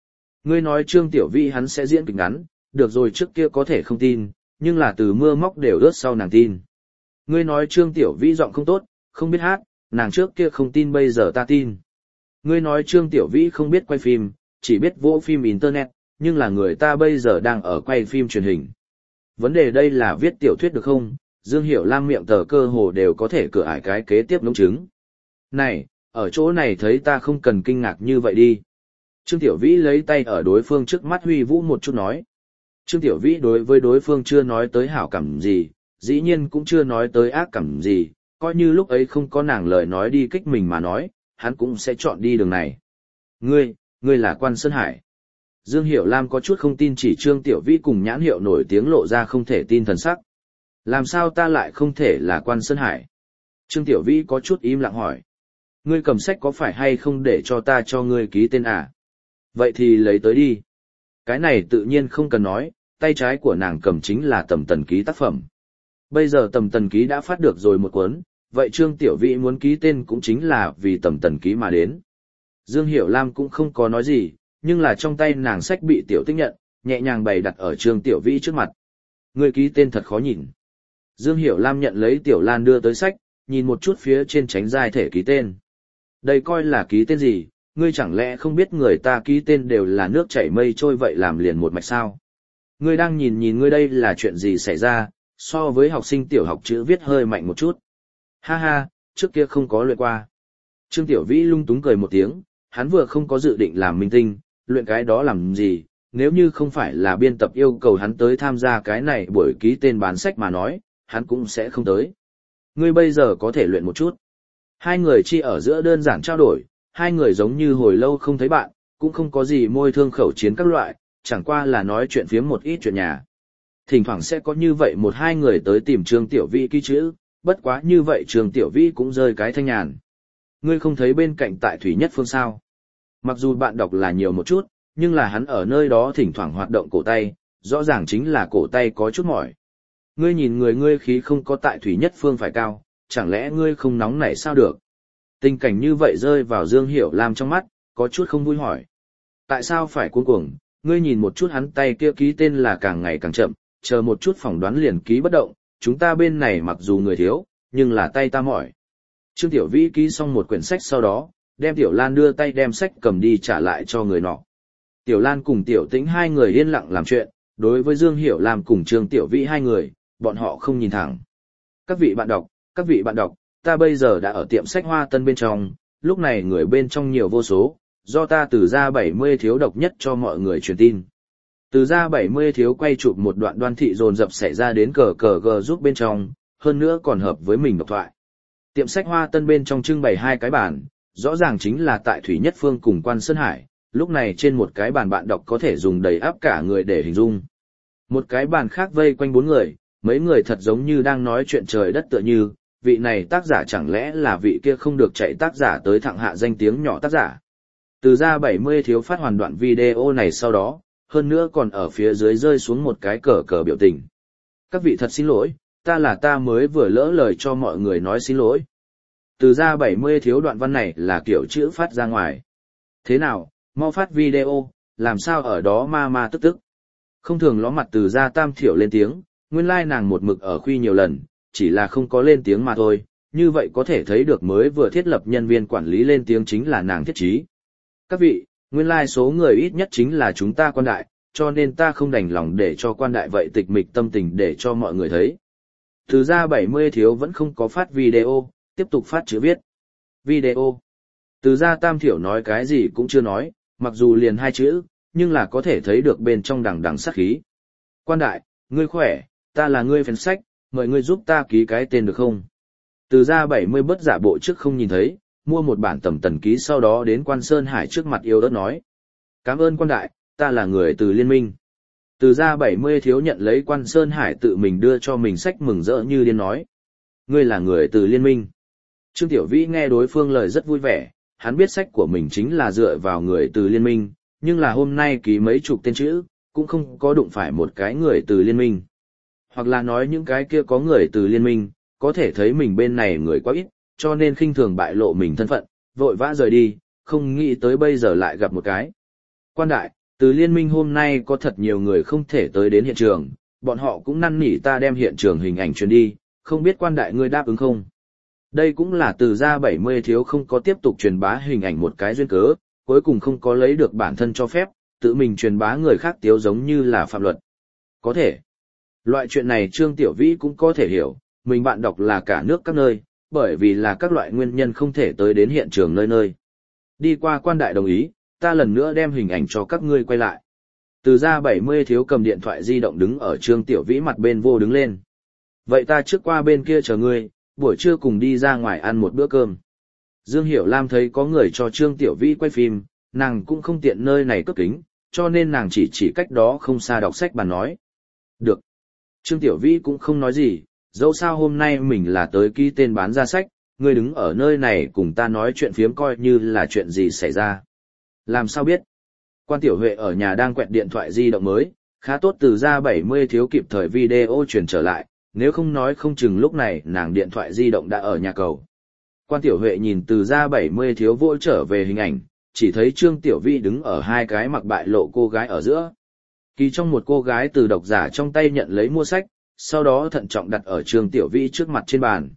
S1: Ngươi nói Trương Tiểu Vĩ hắn sẽ diễn kịch ngắn, được rồi trước kia có thể không tin, nhưng là từ mưa móc đều ướt sau nàng tin. Ngươi nói Trương Tiểu Vĩ giọng không tốt, không biết hát, nàng trước kia không tin bây giờ ta tin. Ngươi nói Trương Tiểu Vĩ không biết quay phim, chỉ biết vỗ phim internet, nhưng là người ta bây giờ đang ở quay phim truyền hình. Vấn đề đây là viết tiểu thuyết được không? Dương Hiểu Lam miệng tờ cơ hồ đều có thể cửa ải cái kế tiếp nông chứng. Này, ở chỗ này thấy ta không cần kinh ngạc như vậy đi. Trương Tiểu Vĩ lấy tay ở đối phương trước mắt huy vũ một chút nói. Trương Tiểu Vĩ đối với đối phương chưa nói tới hảo cảm gì, dĩ nhiên cũng chưa nói tới ác cảm gì, coi như lúc ấy không có nàng lời nói đi kích mình mà nói, hắn cũng sẽ chọn đi đường này. Ngươi, ngươi là Quan Sơn Hải. Dương Hiểu Lam có chút không tin chỉ Trương Tiểu Vĩ cùng nhãn hiệu nổi tiếng lộ ra không thể tin thần sắc. Làm sao ta lại không thể là Quan Sơn Hải? Trương Tiểu Vĩ có chút im lặng hỏi. Ngươi cầm sách có phải hay không để cho ta cho ngươi ký tên à? Vậy thì lấy tới đi. Cái này tự nhiên không cần nói, tay trái của nàng cầm chính là Tầm Tần Ký tác phẩm. Bây giờ Tầm Tần Ký đã phát được rồi một cuốn, vậy Trương Tiểu Vĩ muốn ký tên cũng chính là vì Tầm Tần Ký mà đến. Dương Hiểu Lam cũng không có nói gì, nhưng là trong tay nàng sách bị Tiểu Tích nhận, nhẹ nhàng bày đặt ở Trương Tiểu Vĩ trước mặt. Ngươi ký tên thật khó nhìn. Dương Hiểu Lam nhận lấy Tiểu Lan đưa tới sách, nhìn một chút phía trên tránh giai thể ký tên. Đây coi là ký tên gì, ngươi chẳng lẽ không biết người ta ký tên đều là nước chảy mây trôi vậy làm liền một mạch sao? Ngươi đang nhìn nhìn ngươi đây là chuyện gì xảy ra, so với học sinh tiểu học chữ viết hơi mạnh một chút. Ha ha, trước kia không có luyện qua. Trương Tiểu Vĩ lung túng cười một tiếng, hắn vừa không có dự định làm minh tinh, luyện cái đó làm gì, nếu như không phải là biên tập yêu cầu hắn tới tham gia cái này buổi ký tên bán sách mà nói, hắn cũng sẽ không tới. Ngươi bây giờ có thể luyện một chút. Hai người chi ở giữa đơn giản trao đổi, hai người giống như hồi lâu không thấy bạn, cũng không có gì môi thương khẩu chiến các loại, chẳng qua là nói chuyện phiếm một ít chuyện nhà. Thỉnh thoảng sẽ có như vậy một hai người tới tìm Trương Tiểu Vĩ ký chữ, bất quá như vậy Trương Tiểu Vĩ cũng rơi cái thanh nhàn. Ngươi không thấy bên cạnh tại Thủy Nhất Phương sao? Mặc dù bạn đọc là nhiều một chút, nhưng là hắn ở nơi đó thỉnh thoảng hoạt động cổ tay, rõ ràng chính là cổ tay có chút mỏi. Ngươi nhìn người ngươi khí không có tại Thủy Nhất Phương phải cao, chẳng lẽ ngươi không nóng nảy sao được? Tình cảnh như vậy rơi vào Dương Hiểu Lam trong mắt, có chút không vui hỏi. Tại sao phải cuống cuồng, ngươi nhìn một chút hắn tay kia ký tên là càng ngày càng chậm, chờ một chút phỏng đoán liền ký bất động, chúng ta bên này mặc dù người thiếu, nhưng là tay ta mỏi. Trương Tiểu Vĩ ký xong một quyển sách sau đó, đem Tiểu Lan đưa tay đem sách cầm đi trả lại cho người nọ. Tiểu Lan cùng Tiểu Tĩnh hai người yên lặng làm chuyện, đối với Dương Hiểu Lam cùng Trương Tiểu Vĩ hai người, bọn họ không nhìn thẳng. Các vị bạn đọc, các vị bạn đọc, ta bây giờ đã ở tiệm sách Hoa Tân bên trong, lúc này người bên trong nhiều vô số, do ta từ ra bảy mươi thiếu độc nhất cho mọi người truyền tin. Từ ra bảy mươi thiếu quay chụp một đoạn đoan thị dồn dập xảy ra đến cờ cờ gờ giúp bên trong, hơn nữa còn hợp với mình độc thoại. Tiệm sách Hoa Tân bên trong trưng bày hai cái bàn, rõ ràng chính là tại Thủy Nhất Phương cùng Quan Sơn Hải, lúc này trên một cái bàn bạn đọc có thể dùng đầy áp cả người để hình dung. Một cái bàn khác vây quanh bốn người, mấy người thật giống như đang nói chuyện trời đất tựa như, vị này tác giả chẳng lẽ là vị kia không được chạy tác giả tới thẳng hạ danh tiếng nhỏ tác giả. Từ ra bảy mươi thiếu phát hoàn đoạn video này sau đó, hơn nữa còn ở phía dưới rơi xuống một cái cờ cờ biểu tình. Các vị thật xin lỗi, ta là ta mới vừa lỡ lời cho mọi người nói xin lỗi. Từ ra bảy mươi thiếu đoạn văn này là kiểu chữ phát ra ngoài. Thế nào, mau phát video, làm sao ở đó ma ma tức tức. Không thường ló mặt từ ra tam thiểu lên tiếng, nguyên lai nàng một mực ở khuy nhiều lần, chỉ là không có lên tiếng mà thôi, như vậy có thể thấy được mới vừa thiết lập nhân viên quản lý lên tiếng chính là nàng thiết trí. Các vị, nguyên lai số người ít nhất chính là chúng ta quan đại, cho nên ta không đành lòng để cho quan đại vậy tịch mịch tâm tình để cho mọi người thấy. Từ ra bảy mươi thiếu vẫn không có phát video, tiếp tục phát chữ viết. Video. Từ ra tam thiểu nói cái gì cũng chưa nói, mặc dù liền hai chữ, nhưng là có thể thấy được bên trong đằng đằng sát khí. Quan đại, ngươi khỏe, ta là ngươi fan sách, mời ngươi giúp ta ký cái tên được không? Từ ra bảy mươi bất giả bộ trước không nhìn thấy, mua một bản Tầm Tần Ký sau đó đến Quan Sơn Hải trước mặt yêu đất nói. Cảm ơn quan đại, ta là người từ liên minh. Từ ra bảy mươi thiếu nhận lấy Quan Sơn Hải tự mình đưa cho mình sách mừng rỡ như điên nói. Ngươi là người từ liên minh. Trương Tiểu Vĩ nghe đối phương lời rất vui vẻ, hắn biết sách của mình chính là dựa vào người từ liên minh, nhưng là hôm nay ký mấy chục tên chữ, cũng không có đụng phải một cái người từ liên minh. Hoặc là nói những cái kia có người từ liên minh, có thể thấy mình bên này người quá ít, cho nên khinh thường bại lộ mình thân phận, vội vã rời đi, không nghĩ tới bây giờ lại gặp một cái. Quan đại, Từ liên minh hôm nay có thật nhiều người không thể tới đến hiện trường, bọn họ cũng năn nỉ ta đem hiện trường hình ảnh truyền đi, không biết quan đại ngươi đáp ứng không? Đây cũng là từ gia bảy mươi thiếu không có tiếp tục truyền bá hình ảnh một cái duyên cớ, cuối cùng không có lấy được bản thân cho phép, tự mình truyền bá người khác tiếu giống như là phạm luật. Có thể. Loại chuyện này Trương Tiểu Vĩ cũng có thể hiểu, mình bạn đọc là cả nước các nơi, bởi vì là các loại nguyên nhân không thể tới đến hiện trường nơi nơi. Đi qua quan đại đồng ý, ta lần nữa đem hình ảnh cho các ngươi quay lại. Từ gia bảy mươi thiếu cầm điện thoại di động đứng ở Trương Tiểu Vĩ mặt bên vô đứng lên. Vậy ta trước qua bên kia chờ ngươi, buổi trưa cùng đi ra ngoài ăn một bữa cơm. Dương Hiểu Lam thấy có người cho Trương Tiểu Vĩ quay phim, nàng cũng không tiện nơi này cấp kính, cho nên nàng chỉ chỉ cách đó không xa đọc sách bàn nói. Được. Trương Tiểu Vĩ cũng không nói gì, dẫu sao hôm nay mình là tới ký tên bán ra sách, ngươi đứng ở nơi này cùng ta nói chuyện phiếm coi như là chuyện gì xảy ra. Làm sao biết? Quan Tiểu Huệ ở nhà đang quẹt điện thoại di động mới, khá tốt từ gia bảy mươi thiếu kịp thời video truyền trở lại, nếu không nói không chừng lúc này nàng điện thoại di động đã ở nhà cầu. Quan Tiểu Huệ nhìn từ gia bảy mươi thiếu vội trở về hình ảnh, chỉ thấy Trương Tiểu Vĩ đứng ở hai cái mặc bại lộ cô gái ở giữa. Kỳ trong một cô gái từ độc giả trong tay nhận lấy mua sách, sau đó thận trọng đặt ở Trương Tiểu Vĩ trước mặt trên bàn.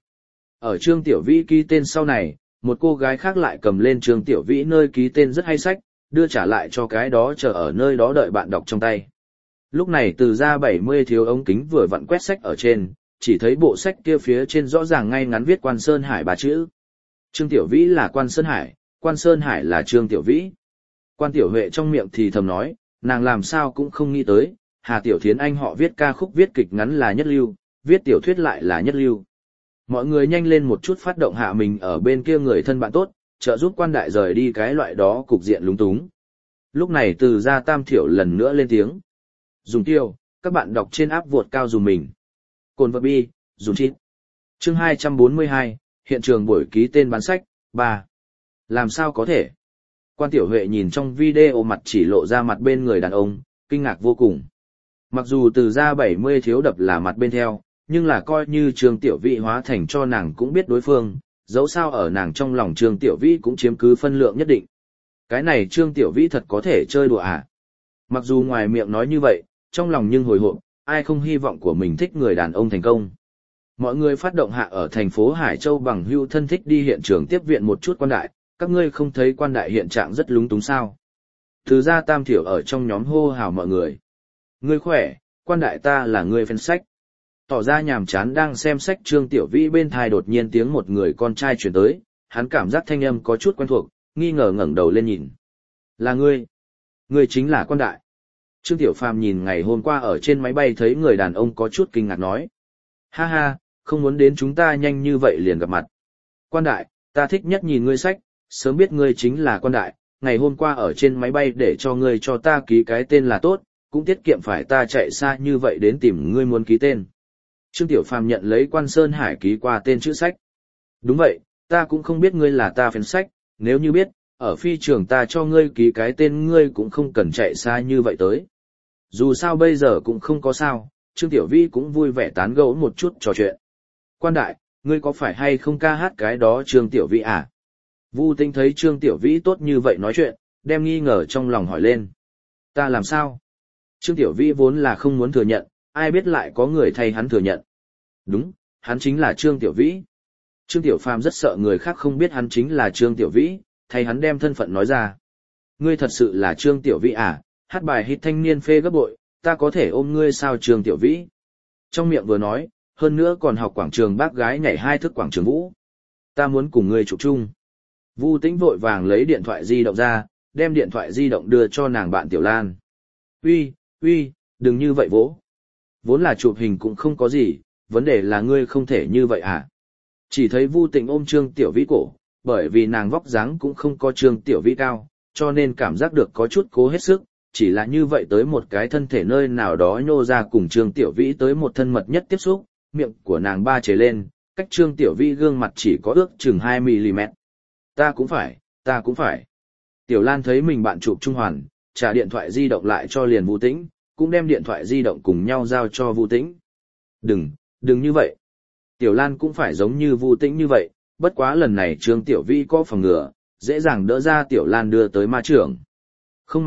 S1: Ở Trương Tiểu Vĩ ký tên sau này, một cô gái khác lại cầm lên Trương Tiểu Vĩ nơi ký tên rất hay sách, đưa trả lại cho cái đó chờ ở nơi đó đợi bạn đọc trong tay. Lúc này từ gia bảy mươi thiếu ống kính vừa vặn quét sách ở trên, chỉ thấy bộ sách kia phía trên rõ ràng ngay ngắn viết Quan Sơn Hải ba chữ. Trương Tiểu Vĩ là Quan Sơn Hải, Quan Sơn Hải là Trương Tiểu Vĩ. Quan Tiểu Huệ trong miệng thì thầm nói, nàng làm sao cũng không nghĩ tới, Hà Tiểu Thiến Anh họ viết ca khúc viết kịch ngắn là nhất lưu, viết tiểu thuyết lại là nhất lưu. Mọi người nhanh lên một chút phát động hạ mình ở bên kia người thân bạn tốt, trợ giúp quan đại rời đi cái loại đó cục diện lúng túng. Lúc này từ gia Tam Thiểu lần nữa lên tiếng. Dùng tiêu, các bạn đọc trên áp vuột cao dùng mình. Cồn vật bi, dùng chít. Chương hai trăm bốn mươi hai, hiện trường buổi ký tên bán sách, ba. Làm sao có thể? Quan Tiểu Huệ nhìn trong video mặt chỉ lộ ra mặt bên người đàn ông, kinh ngạc vô cùng. Mặc dù từ gia bảy mươi thiếu đập là mặt bên theo, nhưng là coi như Trương Tiểu Vĩ hóa thành cho nàng cũng biết đối phương, dẫu sao ở nàng trong lòng Trương Tiểu Vĩ cũng chiếm cứ phân lượng nhất định. Cái này Trương Tiểu Vĩ thật có thể chơi đùa à? Mặc dù ngoài miệng nói như vậy, trong lòng nhưng hồi hộp, ai không hy vọng của mình thích người đàn ông thành công. Mọi người phát động hạ ở thành phố Hải Châu bằng hưu thân thích đi hiện trường tiếp viện một chút quan đại, các ngươi không thấy quan đại hiện trạng rất lúng túng sao? Từ gia Tam Thiểu ở trong nhóm hô hào mọi người. Ngươi khỏe, quan đại ta là người fan sách. Tỏ ra nhàm chán đang xem sách Trương Tiểu Vĩ bên thai đột nhiên tiếng một người con trai truyền tới, hắn cảm giác thanh âm có chút quen thuộc, nghi ngờ ngẩng đầu lên nhìn. Là ngươi. Ngươi chính là quan đại. Trương Tiểu Phàm nhìn ngày hôm qua ở trên máy bay thấy người đàn ông có chút kinh ngạc nói. Ha ha, không muốn đến chúng ta nhanh như vậy liền gặp mặt. Quan đại, ta thích nhất nhìn ngươi sách, sớm biết ngươi chính là quan đại, ngày hôm qua ở trên máy bay để cho ngươi cho ta ký cái tên là tốt, cũng tiết kiệm phải ta chạy xa như vậy đến tìm ngươi muốn ký tên. Trương Tiểu Phàm nhận lấy Quan Sơn Hải ký qua tên chữ sách. Đúng vậy, ta cũng không biết ngươi là ta fan sách, nếu như biết, ở phi trường ta cho ngươi ký cái tên ngươi cũng không cần chạy xa như vậy tới. Dù sao bây giờ cũng không có sao, Trương Tiểu Vĩ cũng vui vẻ tán gẫu một chút trò chuyện. Quan đại, ngươi có phải hay không ca hát cái đó Trương Tiểu Vĩ à? Vu Tinh thấy Trương Tiểu Vĩ tốt như vậy nói chuyện, đem nghi ngờ trong lòng hỏi lên. Ta làm sao? Trương Tiểu Vĩ vốn là không muốn thừa nhận, ai biết lại có người thay hắn thừa nhận. Đúng, hắn chính là Trương Tiểu Vĩ. Trương Tiểu Phàm rất sợ người khác không biết hắn chính là Trương Tiểu Vĩ, thay hắn đem thân phận nói ra. Ngươi thật sự là Trương Tiểu Vĩ à, hát bài hit thanh niên phê gấp bội, ta có thể ôm ngươi sao Trương Tiểu Vĩ. Trong miệng vừa nói, hơn nữa còn học quảng trường bác gái nhảy hai thức quảng trường vũ. Ta muốn cùng ngươi chụp chung. Vu Tĩnh vội vàng lấy điện thoại di động ra, đem điện thoại di động đưa cho nàng bạn Tiểu Lan. Uy, uy, đừng như vậy vỗ. Vốn là chụp hình cũng không có gì, vấn đề là ngươi không thể như vậy à. Chỉ thấy Vu Tĩnh ôm Trương Tiểu Vĩ cổ, bởi vì nàng vóc dáng cũng không có Trương Tiểu Vĩ cao, cho nên cảm giác được có chút cố hết sức, chỉ là như vậy tới một cái thân thể nơi nào đó nhô ra cùng Trương Tiểu Vĩ tới một thân mật nhất tiếp xúc, miệng của nàng ba chế lên, cách Trương Tiểu Vĩ gương mặt chỉ có ước chừng hai mi li mét. Ta cũng phải, ta cũng phải. Tiểu Lan thấy mình bạn chụp trung hoàn, trả điện thoại di động lại cho liền Vu Tĩnh, cũng đem điện thoại di động cùng nhau giao cho Vu Tĩnh. Đừng, đừng như vậy. Tiểu Lan cũng phải giống như Vu Tĩnh như vậy, bất quá lần này Trương Tiểu Vĩ có phòng ngừa, dễ dàng đỡ ra Tiểu Lan đưa tới ma trưởng. Không mà,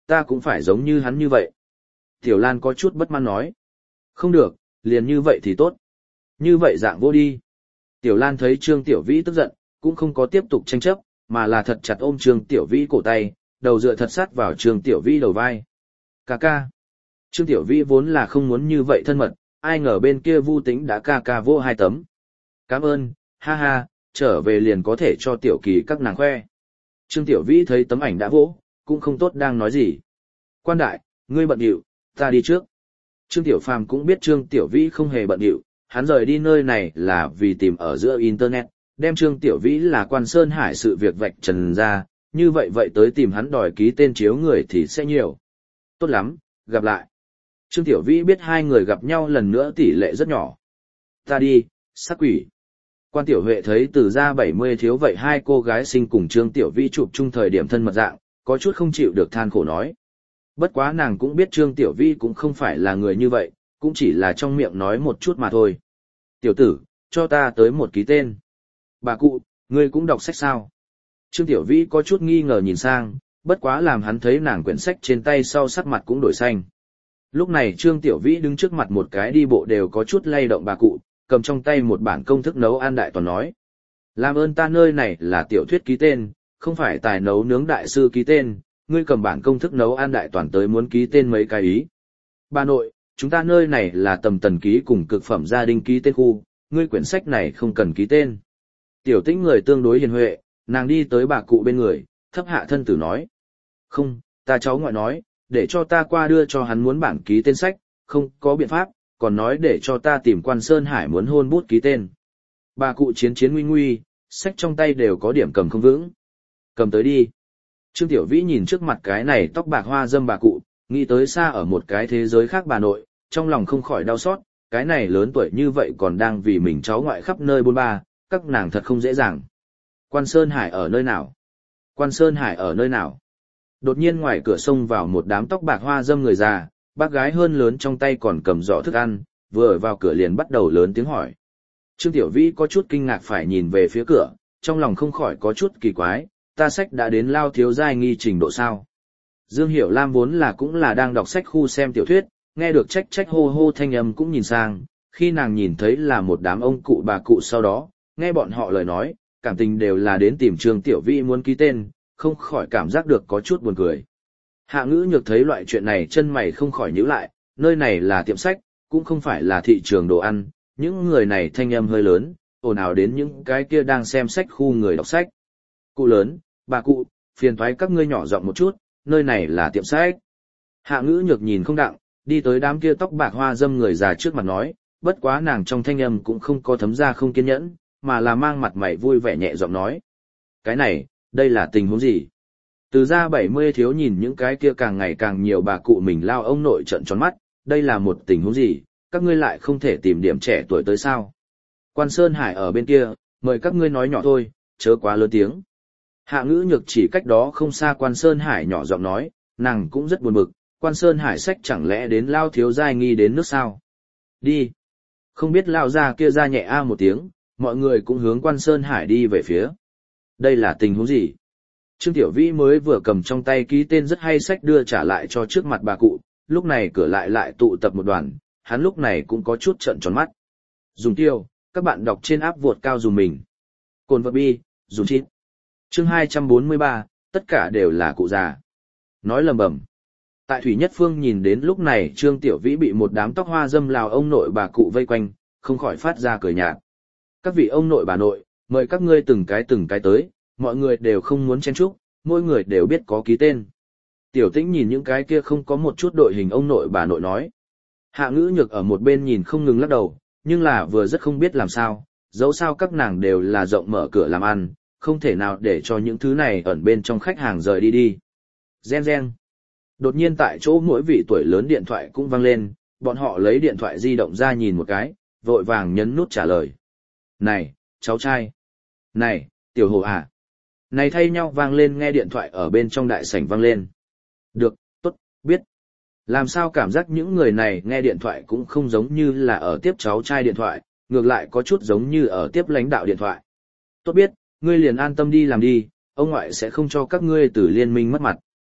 S1: ta cũng phải giống như hắn như vậy. Tiểu Lan có chút bất mãn nói. Không được, liền như vậy thì tốt. Như vậy dạng vô đi. Tiểu Lan thấy Trương Tiểu Vĩ tức giận, cũng không có tiếp tục tranh chấp, mà là thật chặt ôm Trương Tiểu Vĩ cổ tay, đầu dựa thật sát vào Trương Tiểu Vĩ đầu vai. Ca ca. Trương Tiểu Vĩ vốn là không muốn như vậy thân mật, ai ngờ bên kia Vu Tĩnh đã ca ca vô hai tấm. Cảm ơn, ha ha, trở về liền có thể cho Tiểu Kỳ các nàng khoe. Trương Tiểu Vĩ thấy tấm ảnh đã vỗ, cũng không tốt đang nói gì. Quan đại, ngươi bận điệu, ta đi trước. Trương Tiểu Phàm cũng biết Trương Tiểu Vĩ không hề bận điệu, hắn rời đi nơi này là vì tìm ở giữa Internet, đem Trương Tiểu Vĩ là Quan Sơn Hải sự việc vạch trần ra, như vậy vậy tới tìm hắn đòi ký tên chiếu người thì sẽ nhiều. Tốt lắm, gặp lại. Trương Tiểu Vĩ biết hai người gặp nhau lần nữa tỷ lệ rất nhỏ. Ta đi, sắc quỷ. Quan Tiểu Huệ thấy từ ra bảy mươi thiếu vậy hai cô gái sinh cùng Trương Tiểu Vĩ chụp chung thời điểm thân mật dạng, có chút không chịu được than khổ nói. Bất quá nàng cũng biết Trương Tiểu Vĩ cũng không phải là người như vậy, cũng chỉ là trong miệng nói một chút mà thôi. Tiểu tử, cho ta tới một ký tên. Bà cụ, ngươi cũng đọc sách sao? Trương Tiểu Vĩ có chút nghi ngờ nhìn sang, bất quá làm hắn thấy nàng quyển sách trên tay sau sắc mặt cũng đổi xanh. Lúc này Trương Tiểu Vĩ đứng trước mặt một cái đi bộ đều có chút lay động bà cụ, cầm trong tay một bản công thức nấu ăn đại toàn nói. Làm ơn ta nơi này là tiểu thuyết ký tên, không phải tài nấu nướng đại sư ký tên, ngươi cầm bản công thức nấu ăn đại toàn tới muốn ký tên mấy cái ý. Bà nội, chúng ta nơi này là tầm tần ký cùng cực phẩm gia đình ký tên khu, ngươi quyển sách này không cần ký tên. Tiểu Tĩnh người tương đối hiền huệ, nàng đi tới bà cụ bên người, thấp hạ thân tử nói. Không, ta cháu ngoại nói, để cho ta qua đưa cho hắn muốn bản ký tên sách, không có biện pháp, còn nói để cho ta tìm Quan Sơn Hải muốn hôn bút ký tên. Bà cụ chiến chiến nguy nguy, sách trong tay đều có điểm cầm không vững. Cầm tới đi. Trương Tiểu Vĩ nhìn trước mặt cái này tóc bạc hoa dâm bà cụ, nghĩ tới xa ở một cái thế giới khác bà nội, trong lòng không khỏi đau xót, cái này lớn tuổi như vậy còn đang vì mình cháu ngoại khắp nơi bôn ba, các nàng thật không dễ dàng. Quan Sơn Hải ở nơi nào? Quan Sơn Hải ở nơi nào? Đột nhiên ngoài cửa xông vào một đám tóc bạc hoa dâm người già, bác gái hơn lớn trong tay còn cầm giỏ thức ăn, vừa ở vào cửa liền bắt đầu lớn tiếng hỏi. Trương Tiểu Vĩ có chút kinh ngạc phải nhìn về phía cửa, trong lòng không khỏi có chút kỳ quái, ta sách đã đến lao thiếu giai nghi trình độ sao. Dương Hiểu Lam vốn là cũng là đang đọc sách khu xem tiểu thuyết, nghe được trách trách hô hô thanh âm cũng nhìn sang, khi nàng nhìn thấy là một đám ông cụ bà cụ sau đó, nghe bọn họ lời nói, cảm tình đều là đến tìm Trương Tiểu Vĩ muốn ký tên, không khỏi cảm giác được có chút buồn cười. Hạ Ngữ Nhược thấy loại chuyện này chân mày không khỏi nhíu lại, nơi này là tiệm sách, cũng không phải là thị trường đồ ăn, những người này thanh âm hơi lớn, ồn ào đến những cái kia đang xem sách khu người đọc sách. Cụ lớn, bà cụ, phiền thoái các ngươi nhỏ giọng một chút, nơi này là tiệm sách. Hạ Ngữ Nhược nhìn không đặng, đi tới đám kia tóc bạc hoa dâm người già trước mặt nói, bất quá nàng trong thanh âm cũng không có thấm ra không kiên nhẫn, mà là mang mặt mày vui vẻ nhẹ giọng nói. Cái này, đây là tình huống gì? Từ ra bảy mươi thiếu nhìn những cái kia càng ngày càng nhiều bà cụ mình lao ông nội trận tròn mắt, đây là một tình huống gì, các ngươi lại không thể tìm điểm trẻ tuổi tới sao? Quan Sơn Hải ở bên kia, mời các ngươi nói nhỏ thôi, chớ quá lớn tiếng. Hạ Ngữ Nhược chỉ cách đó không xa Quan Sơn Hải nhỏ giọng nói, nàng cũng rất buồn bực, Quan Sơn Hải sách chẳng lẽ đến lao thiếu giai nghi đến nước sao? Đi. Không biết lao ra kia ra nhẹ a một tiếng, mọi người cũng hướng Quan Sơn Hải đi về phía. Đây là tình huống gì? Trương Tiểu Vĩ mới vừa cầm trong tay ký tên rất hay sách đưa trả lại cho trước mặt bà cụ, lúc này cửa lại lại tụ tập một đoàn, hắn lúc này cũng có chút trợn tròn mắt. Dùng tiêu, các bạn đọc trên áp vuột cao dùng mình. Cồn vật bi, dùng chít. Chương hai trăm bốn mươi ba, tất cả đều là cụ già. Nói lầm bầm. Tại Thủy Nhất Phương nhìn đến lúc này Trương Tiểu Vĩ bị một đám tóc hoa dâm lào ông nội bà cụ vây quanh, không khỏi phát ra cười nhạt. Các vị ông nội bà nội, mời các ngươi từng cái từng cái tới, mọi người đều không muốn chen chúc, mỗi người đều biết có ký tên. Tiểu Tĩnh nhìn những cái kia không có một chút đội hình ông nội bà nội nói. Hạ Ngữ Nhược ở một bên nhìn không ngừng lắc đầu, nhưng là vừa rất không biết làm sao, dẫu sao các nàng đều là rộng mở cửa làm ăn, không thể nào để cho những thứ này ẩn bên trong khách hàng rời đi đi. Gen gen. Đột nhiên tại chỗ mỗi vị tuổi lớn điện thoại cũng vang lên, bọn họ lấy điện thoại di động ra nhìn một cái, vội vàng nhấn nút trả lời. Này, cháu trai. Này, tiểu hồ à. Này thay nhau vang lên nghe điện thoại ở bên trong đại sảnh vang lên. Được, tốt, biết. Làm sao cảm giác những người này nghe điện thoại cũng không giống như là ở tiếp cháu trai điện thoại, ngược lại có chút giống như ở tiếp lãnh đạo điện thoại. Tốt biết, ngươi liền an tâm đi làm đi, ông ngoại sẽ không cho các ngươi từ liên minh mất mặt.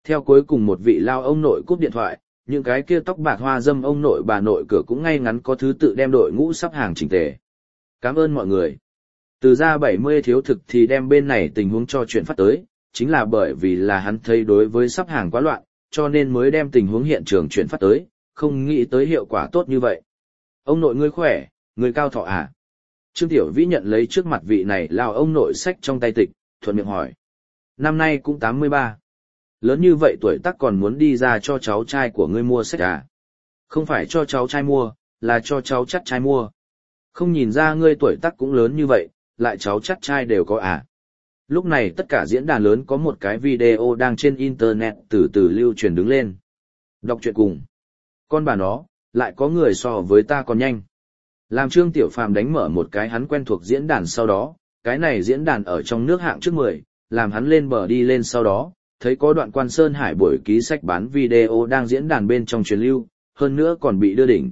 S1: Theo cuối cùng một vị lao ông nội cúp điện thoại, những cái kia tóc bạc hoa dâm ông nội bà nội cửa cũng ngay ngắn có thứ tự đem đội ngũ sắp hàng chỉnh tề. Cảm ơn mọi người. Từ ra bảy mươi thiếu thực thì đem bên này tình huống cho chuyện phát tới, chính là bởi vì là hắn thấy đối với sắp hàng quá loạn, cho nên mới đem tình huống hiện trường chuyển phát tới, không nghĩ tới hiệu quả tốt như vậy. Ông nội ngươi khỏe, ngươi cao thọ à? Trương Tiểu Vĩ nhận lấy trước mặt vị này lao ông nội sách trong tay tịch, thuận miệng hỏi. Năm nay cũng tám mươi ba. Lớn như vậy tuổi tác còn muốn đi ra cho cháu trai của ngươi mua sách à? Không phải cho cháu trai mua, là cho cháu chắc trai mua. Không nhìn ra ngươi tuổi tác cũng lớn như vậy, lại cháu chắc trai đều có à? Lúc này tất cả diễn đàn lớn có một cái video đang trên internet từ từ lưu truyền đứng lên. Đọc truyện cùng. Con bà nó, lại có người so với ta còn nhanh. Làm Trương Tiểu Phàm đánh mở một cái hắn quen thuộc diễn đàn sau đó, cái này diễn đàn ở trong nước hạng trước mười, làm hắn lên bờ đi lên sau đó, thấy có đoạn Quan Sơn Hải buổi ký sách bán video đang diễn đàn bên trong truyền lưu, hơn nữa còn bị đưa đỉnh.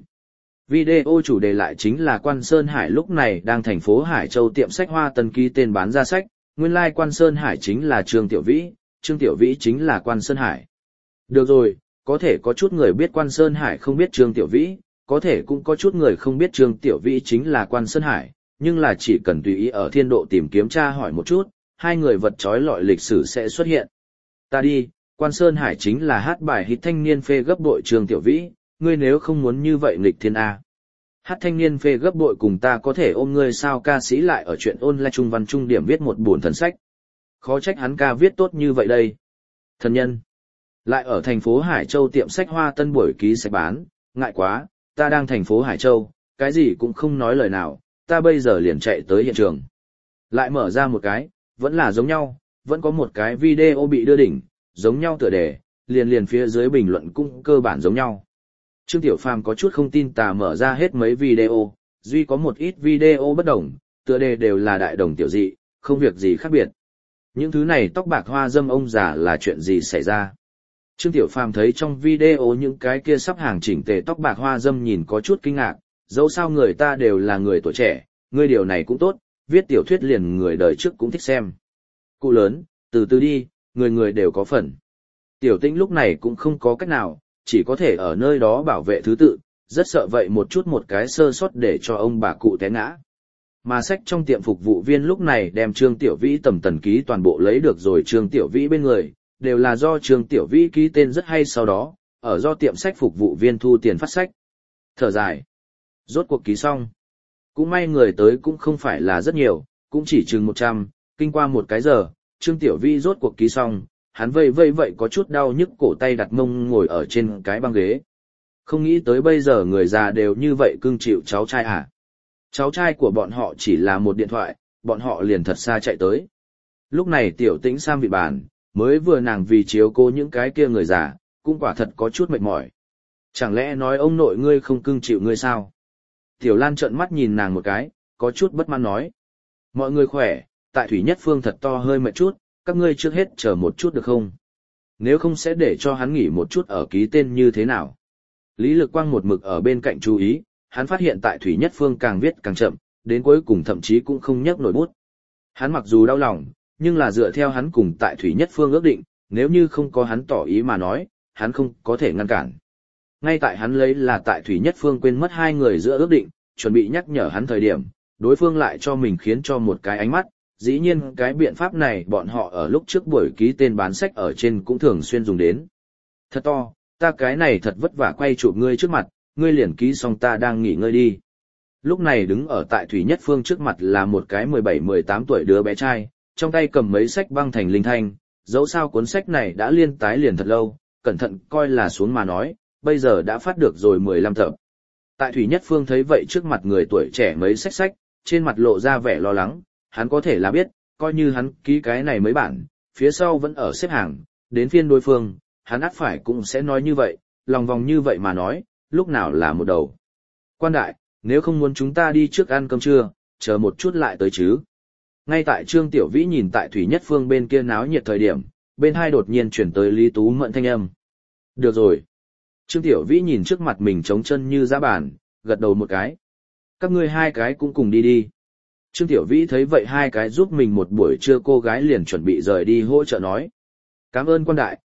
S1: Video chủ đề lại chính là Quan Sơn Hải lúc này đang thành phố Hải Châu tiệm sách Hoa Tân ký tên bán ra sách, nguyên lai like Quan Sơn Hải chính là Trương Tiểu Vĩ, Trương Tiểu Vĩ chính là Quan Sơn Hải. Được rồi, có thể có chút người biết Quan Sơn Hải không biết Trương Tiểu Vĩ, có thể cũng có chút người không biết Trương Tiểu Vĩ chính là Quan Sơn Hải, nhưng là chỉ cần tùy ý ở thiên độ tìm kiếm tra hỏi một chút, hai người vật trói lọi lịch sử sẽ xuất hiện. Ta đi, Quan Sơn Hải chính là hát bài hit thanh niên phê gấp bội Trương Tiểu Vĩ, ngươi nếu không muốn như vậy nghịch thiên A. Hát thanh niên phê gấp bội cùng ta có thể ôm ngươi sao ca sĩ lại ở chuyện online trung văn trung điểm viết một buồn thần sách. Khó trách hắn ca viết tốt như vậy đây. Thần nhân. Lại ở thành phố Hải Châu tiệm sách Hoa Tân buổi ký sách bán, ngại quá, ta đang thành phố Hải Châu, cái gì cũng không nói lời nào, ta bây giờ liền chạy tới hiện trường. Lại mở ra một cái, vẫn là giống nhau, vẫn có một cái video bị đưa đỉnh, giống nhau tựa đề, liền liền phía dưới bình luận cũng cơ bản giống nhau. Trương Tiểu Phàm có chút không tin tà mở ra hết mấy video, duy có một ít video bất đồng, tựa đề đều là đại đồng tiểu dị, không việc gì khác biệt. Những thứ này tóc bạc hoa dâm ông già là chuyện gì xảy ra? Trương Tiểu Phàm thấy trong video những cái kia sắp hàng chỉnh tề tóc bạc hoa dâm nhìn có chút kinh ngạc, dẫu sao người ta đều là người tuổi trẻ, ngươi điều này cũng tốt, viết tiểu thuyết liền người đời trước cũng thích xem. Cụ lớn, từ từ đi, người người đều có phần. Tiểu Tĩnh lúc này cũng không có cách nào, chỉ có thể ở nơi đó bảo vệ thứ tự, rất sợ vậy một chút một cái sơ sót để cho ông bà cụ té ngã. Mà sách trong tiệm phục vụ viên lúc này đem Trương Tiểu Vĩ tầm tần ký toàn bộ lấy được rồi Trương Tiểu Vĩ bên người, đều là do Trương Tiểu Vĩ ký tên rất hay sau đó, ở do tiệm sách phục vụ viên thu tiền phát sách. Thở dài. Rốt cuộc ký xong. Cũng may người tới cũng không phải là rất nhiều, cũng chỉ chừng một trăm, kinh qua một cái giờ, Trương Tiểu Vĩ rốt cuộc ký xong, hắn vây vây vậy có chút đau nhức cổ tay đặt mông ngồi ở trên cái băng ghế. Không nghĩ tới bây giờ người già đều như vậy cưng chịu cháu trai à. Cháu trai của bọn họ chỉ là một điện thoại, bọn họ liền thật xa chạy tới. Lúc này Tiểu Tĩnh sang vị bàn, mới vừa nàng vì chiếu cố những cái kia người già, cũng quả thật có chút mệt mỏi. Chẳng lẽ nói ông nội ngươi không cưng chịu ngươi sao? Tiểu Lan trợn mắt nhìn nàng một cái, có chút bất mãn nói. Mọi người khỏe, tại Thủy Nhất Phương thật to hơi mệt chút, các ngươi trước hết chờ một chút được không? Nếu không sẽ để cho hắn nghỉ một chút ở ký tên như thế nào? Lý Lực Quang một mực ở bên cạnh chú ý, hắn phát hiện tại Thủy Nhất Phương càng viết càng chậm, đến cuối cùng thậm chí cũng không nhấc nổi bút. Hắn mặc dù đau lòng, nhưng là dựa theo hắn cùng tại Thủy Nhất Phương ước định, nếu như không có hắn tỏ ý mà nói, hắn không có thể ngăn cản. Ngay tại hắn lấy là tại Thủy Nhất Phương quên mất hai người giữa ước định, chuẩn bị nhắc nhở hắn thời điểm, đối phương lại cho mình khiến cho một cái ánh mắt, dĩ nhiên cái biện pháp này bọn họ ở lúc trước buổi ký tên bán sách ở trên cũng thường xuyên dùng đến. Thật to, ta cái này thật vất vả quay chụp ngươi trước mặt, ngươi liền ký xong ta đang nghỉ ngơi đi. Lúc này đứng ở tại Thủy Nhất Phương trước mặt là một cái mười bảy mười tám tuổi đứa bé trai, trong tay cầm mấy sách băng thành linh thanh, dẫu sao cuốn sách này đã liên tái liền thật lâu, cẩn thận coi là xuống mà nói, bây giờ đã phát được rồi mười lăm tập. Tại Thủy Nhất Phương thấy vậy trước mặt người tuổi trẻ mấy sách sách, trên mặt lộ ra vẻ lo lắng, hắn có thể là biết, coi như hắn ký cái này mấy bản, phía sau vẫn ở xếp hàng, đến phiên đối phương, hắn ắt phải cũng sẽ nói như vậy, lòng vòng như vậy mà nói, lúc nào là một đầu. Quan đại, nếu không muốn chúng ta đi trước ăn cơm trưa, chờ một chút lại tới chứ. Ngay tại Trương Tiểu Vĩ nhìn tại Thủy Nhất Phương bên kia náo nhiệt thời điểm, bên hai đột nhiên chuyển tới Lý Tú Mận thanh âm. Được rồi. Trương Tiểu Vĩ nhìn trước mặt mình trống chân như giã bàn, gật đầu một cái. Các ngươi hai cái cũng cùng đi đi. Trương Tiểu Vĩ thấy vậy hai cái giúp mình một buổi trưa cô gái liền chuẩn bị rời đi hỗ trợ nói. Cảm ơn quan đại,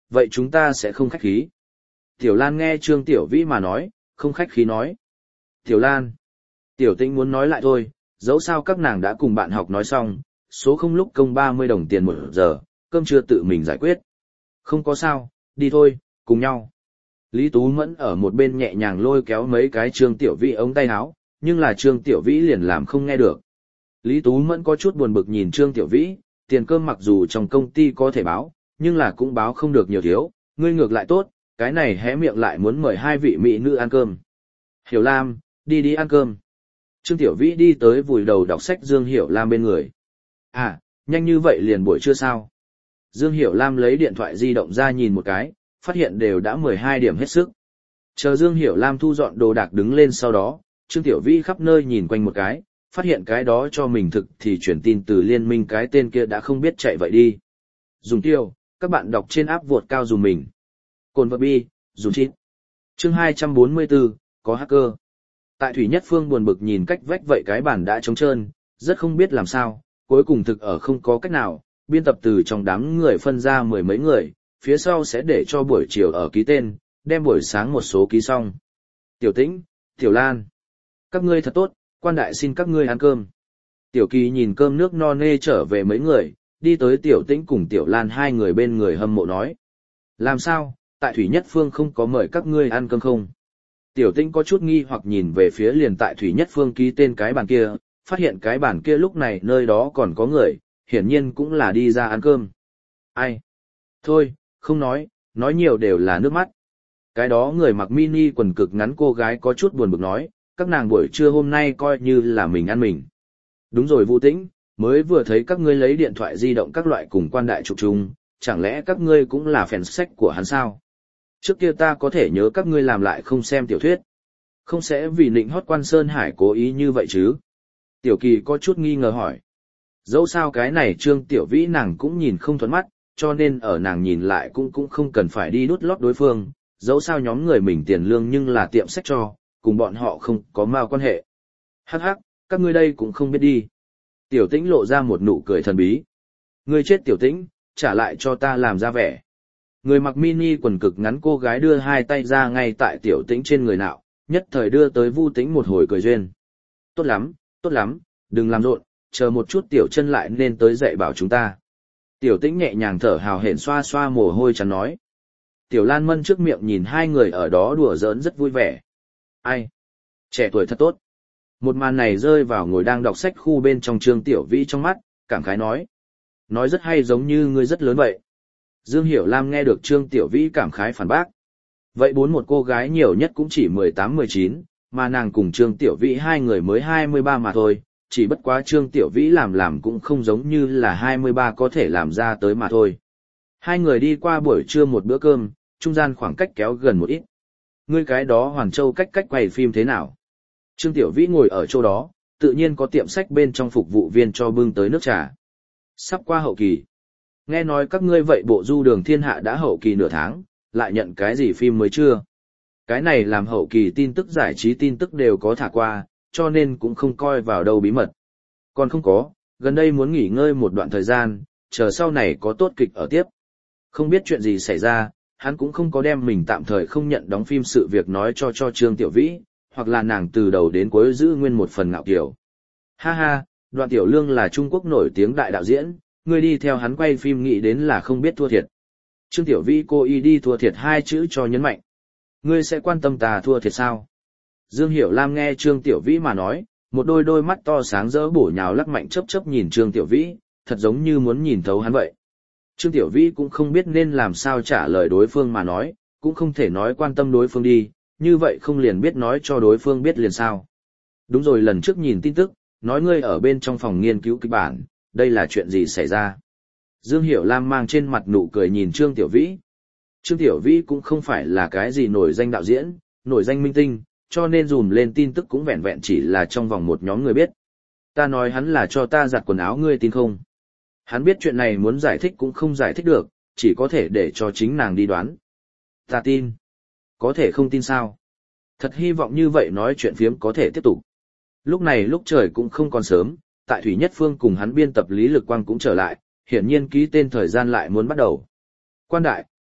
S1: vậy chúng ta sẽ không khách khí. Tiểu Lan nghe Trương Tiểu Vĩ mà nói, không khách khí nói. Tiểu Lan. Tiểu Tĩnh muốn nói lại thôi, dẫu sao các nàng đã cùng bạn học nói xong, số không lúc công ba mươi đồng tiền một giờ, cơm trưa tự mình giải quyết. Không có sao, đi thôi, cùng nhau. Lý Tú Mẫn ở một bên nhẹ nhàng lôi kéo mấy cái Trương Tiểu Vĩ ống tay áo, nhưng là Trương Tiểu Vĩ liền làm không nghe được. Lý Tú Mẫn có chút buồn bực nhìn Trương Tiểu Vĩ, tiền cơm mặc dù trong công ty có thể báo, nhưng là cũng báo không được nhiều thiếu, ngươi ngược lại tốt, cái này hé miệng lại muốn mời hai vị mỹ nữ ăn cơm. Hiểu Lam, đi đi ăn cơm. Trương Tiểu Vĩ đi tới vùi đầu đọc sách Dương Hiểu Lam bên người. À, nhanh như vậy liền buổi trưa sao? Dương Hiểu Lam lấy điện thoại di động ra nhìn một cái, phát hiện đều đã mười hai điểm hết sức. Chờ Dương Hiểu Lam thu dọn đồ đạc đứng lên sau đó, Trương Tiểu Vĩ khắp nơi nhìn quanh một cái, phát hiện cái đó cho mình thực thì chuyển tin từ liên minh cái tên kia đã không biết chạy vậy đi. Dùng tiêu, các bạn đọc trên áp vuột cao dùng mình. Cồn vật bi, dùng chít. Chương hai trăm bốn mươi tư, có hacker. Tại Thủy Nhất Phương buồn bực nhìn cách vách vậy cái bản đã trống trơn, rất không biết làm sao, cuối cùng thực ở không có cách nào, biên tập từ trong đám người phân ra mười mấy người, phía sau sẽ để cho buổi chiều ở ký tên, đem buổi sáng một số ký xong. Tiểu Tĩnh, Tiểu Lan, các ngươi thật tốt, quan đại xin các ngươi ăn cơm. Tiểu Kỳ nhìn cơm nước no nê trở về mấy người, đi tới Tiểu Tĩnh cùng Tiểu Lan hai người bên người hâm mộ nói. Làm sao, tại Thủy Nhất Phương không có mời các ngươi ăn cơm không? Tiểu Tĩnh có chút nghi hoặc nhìn về phía liền tại Thủy Nhất Phương ký tên cái bàn kia, phát hiện cái bàn kia lúc này nơi đó còn có người, hiển nhiên cũng là đi ra ăn cơm. Ai? Thôi, không nói, nói nhiều đều là nước mắt. Cái đó người mặc mini quần cực ngắn cô gái có chút buồn bực nói, các nàng buổi trưa hôm nay coi như là mình ăn mình. Đúng rồi Vũ Tĩnh, mới vừa thấy các ngươi lấy điện thoại di động các loại cùng quan đại chụp chung, chẳng lẽ các ngươi cũng là fan sách của hắn sao? Trước kia ta có thể nhớ các ngươi làm lại không xem tiểu thuyết. Không sẽ vì nịnh hót Quan Sơn Hải cố ý như vậy chứ? Tiểu Kỳ có chút nghi ngờ hỏi. Dẫu sao cái này Trương Tiểu Vĩ nàng cũng nhìn không thuận mắt, cho nên ở nàng nhìn lại cũng cũng không cần phải đi đút lót đối phương, dẫu sao nhóm người mình tiền lương nhưng là tiệm sách cho, cùng bọn họ không có mao quan hệ. Hắc hắc, các ngươi đây cũng không biết đi. Tiểu Tĩnh lộ ra một nụ cười thần bí. Ngươi chết Tiểu Tĩnh, trả lại cho ta làm ra vẻ. Người mặc mini quần cực ngắn cô gái đưa hai tay ra ngay tại Tiểu Tĩnh trên người nạo, nhất thời đưa tới Vu Tĩnh một hồi cười duyên. Tốt lắm, tốt lắm, đừng làm rộn, chờ một chút Tiểu Chân lại nên tới dạy bảo chúng ta. Tiểu Tĩnh nhẹ nhàng thở hào hển xoa xoa mồ hôi chán nói. Tiểu Lan Mân trước miệng nhìn hai người ở đó đùa giỡn rất vui vẻ. Ai? Trẻ tuổi thật tốt. Một màn này rơi vào ngồi đang đọc sách khu bên trong Trương Tiểu Vĩ trong mắt, cảm khái nói. Nói rất hay giống như ngươi rất lớn vậy. Dương Hiểu Lam nghe được Trương Tiểu Vĩ cảm khái phản bác. Vậy bốn một cô gái nhiều nhất cũng chỉ mười tám mười chín, mà nàng cùng Trương Tiểu Vĩ hai người mới hai mươi ba mà thôi, chỉ bất quá Trương Tiểu Vĩ làm làm cũng không giống như là hai mươi ba có thể làm ra tới mà thôi. Hai người đi qua buổi trưa một bữa cơm, trung gian khoảng cách kéo gần một ít. Ngươi cái đó Hoàn Châu cách cách quay phim thế nào? Trương Tiểu Vĩ ngồi ở chỗ đó, tự nhiên có tiệm sách bên trong phục vụ viên cho bưng tới nước trà. Sắp qua hậu kỳ. Nghe nói các ngươi vậy bộ Du Đường Thiên Hạ đã hậu kỳ nửa tháng, lại nhận cái gì phim mới chưa? Cái này làm hậu kỳ tin tức giải trí tin tức đều có thả qua, cho nên cũng không coi vào đâu bí mật. Còn không có, gần đây muốn nghỉ ngơi một đoạn thời gian, chờ sau này có tốt kịch ở tiếp. Không biết chuyện gì xảy ra, hắn cũng không có đem mình tạm thời không nhận đóng phim sự việc nói cho cho Trương Tiểu Vĩ, hoặc là nàng từ đầu đến cuối giữ nguyên một phần ngạo kiểu. Ha ha, Đoạn Tiểu Lương là Trung Quốc nổi tiếng đại đạo diễn, người đi theo hắn quay phim nghĩ đến là không biết thua thiệt. Trương Tiểu Vĩ cô y đi thua thiệt hai chữ cho nhấn mạnh. Ngươi sẽ quan tâm ta thua thiệt sao? Dương Hiểu Lam nghe Trương Tiểu Vĩ mà nói, một đôi đôi mắt to sáng rỡ bổ nhào lắc mạnh chớp chớp nhìn Trương Tiểu Vĩ, thật giống như muốn nhìn thấu hắn vậy. Trương Tiểu Vĩ cũng không biết nên làm sao trả lời đối phương mà nói, cũng không thể nói quan tâm đối phương đi, như vậy không liền biết nói cho đối phương biết liền sao. Đúng rồi, lần trước nhìn tin tức, nói ngươi ở bên trong phòng nghiên cứu kịch bản, đây là chuyện gì xảy ra? Dương Hiểu Lam mang trên mặt nụ cười nhìn Trương Tiểu Vĩ. Trương Tiểu Vĩ cũng không phải là cái gì nổi danh đạo diễn, nổi danh minh tinh, cho nên dùm lên tin tức cũng vẹn vẹn chỉ là trong vòng một nhóm người biết. Ta nói hắn là cho ta giặt quần áo, ngươi tin không? Hắn biết chuyện này muốn giải thích cũng không giải thích được, chỉ có thể để cho chính nàng đi đoán. Ta tin. Có thể không tin sao? Thật hy vọng như vậy nói chuyện phiếm có thể tiếp tục. Lúc này lúc trời cũng không còn sớm, tại Thủy Nhất Phương cùng hắn biên tập Lý Lực Quang cũng trở lại, hiển nhiên ký tên thời gian lại muốn bắt đầu. Quan đại,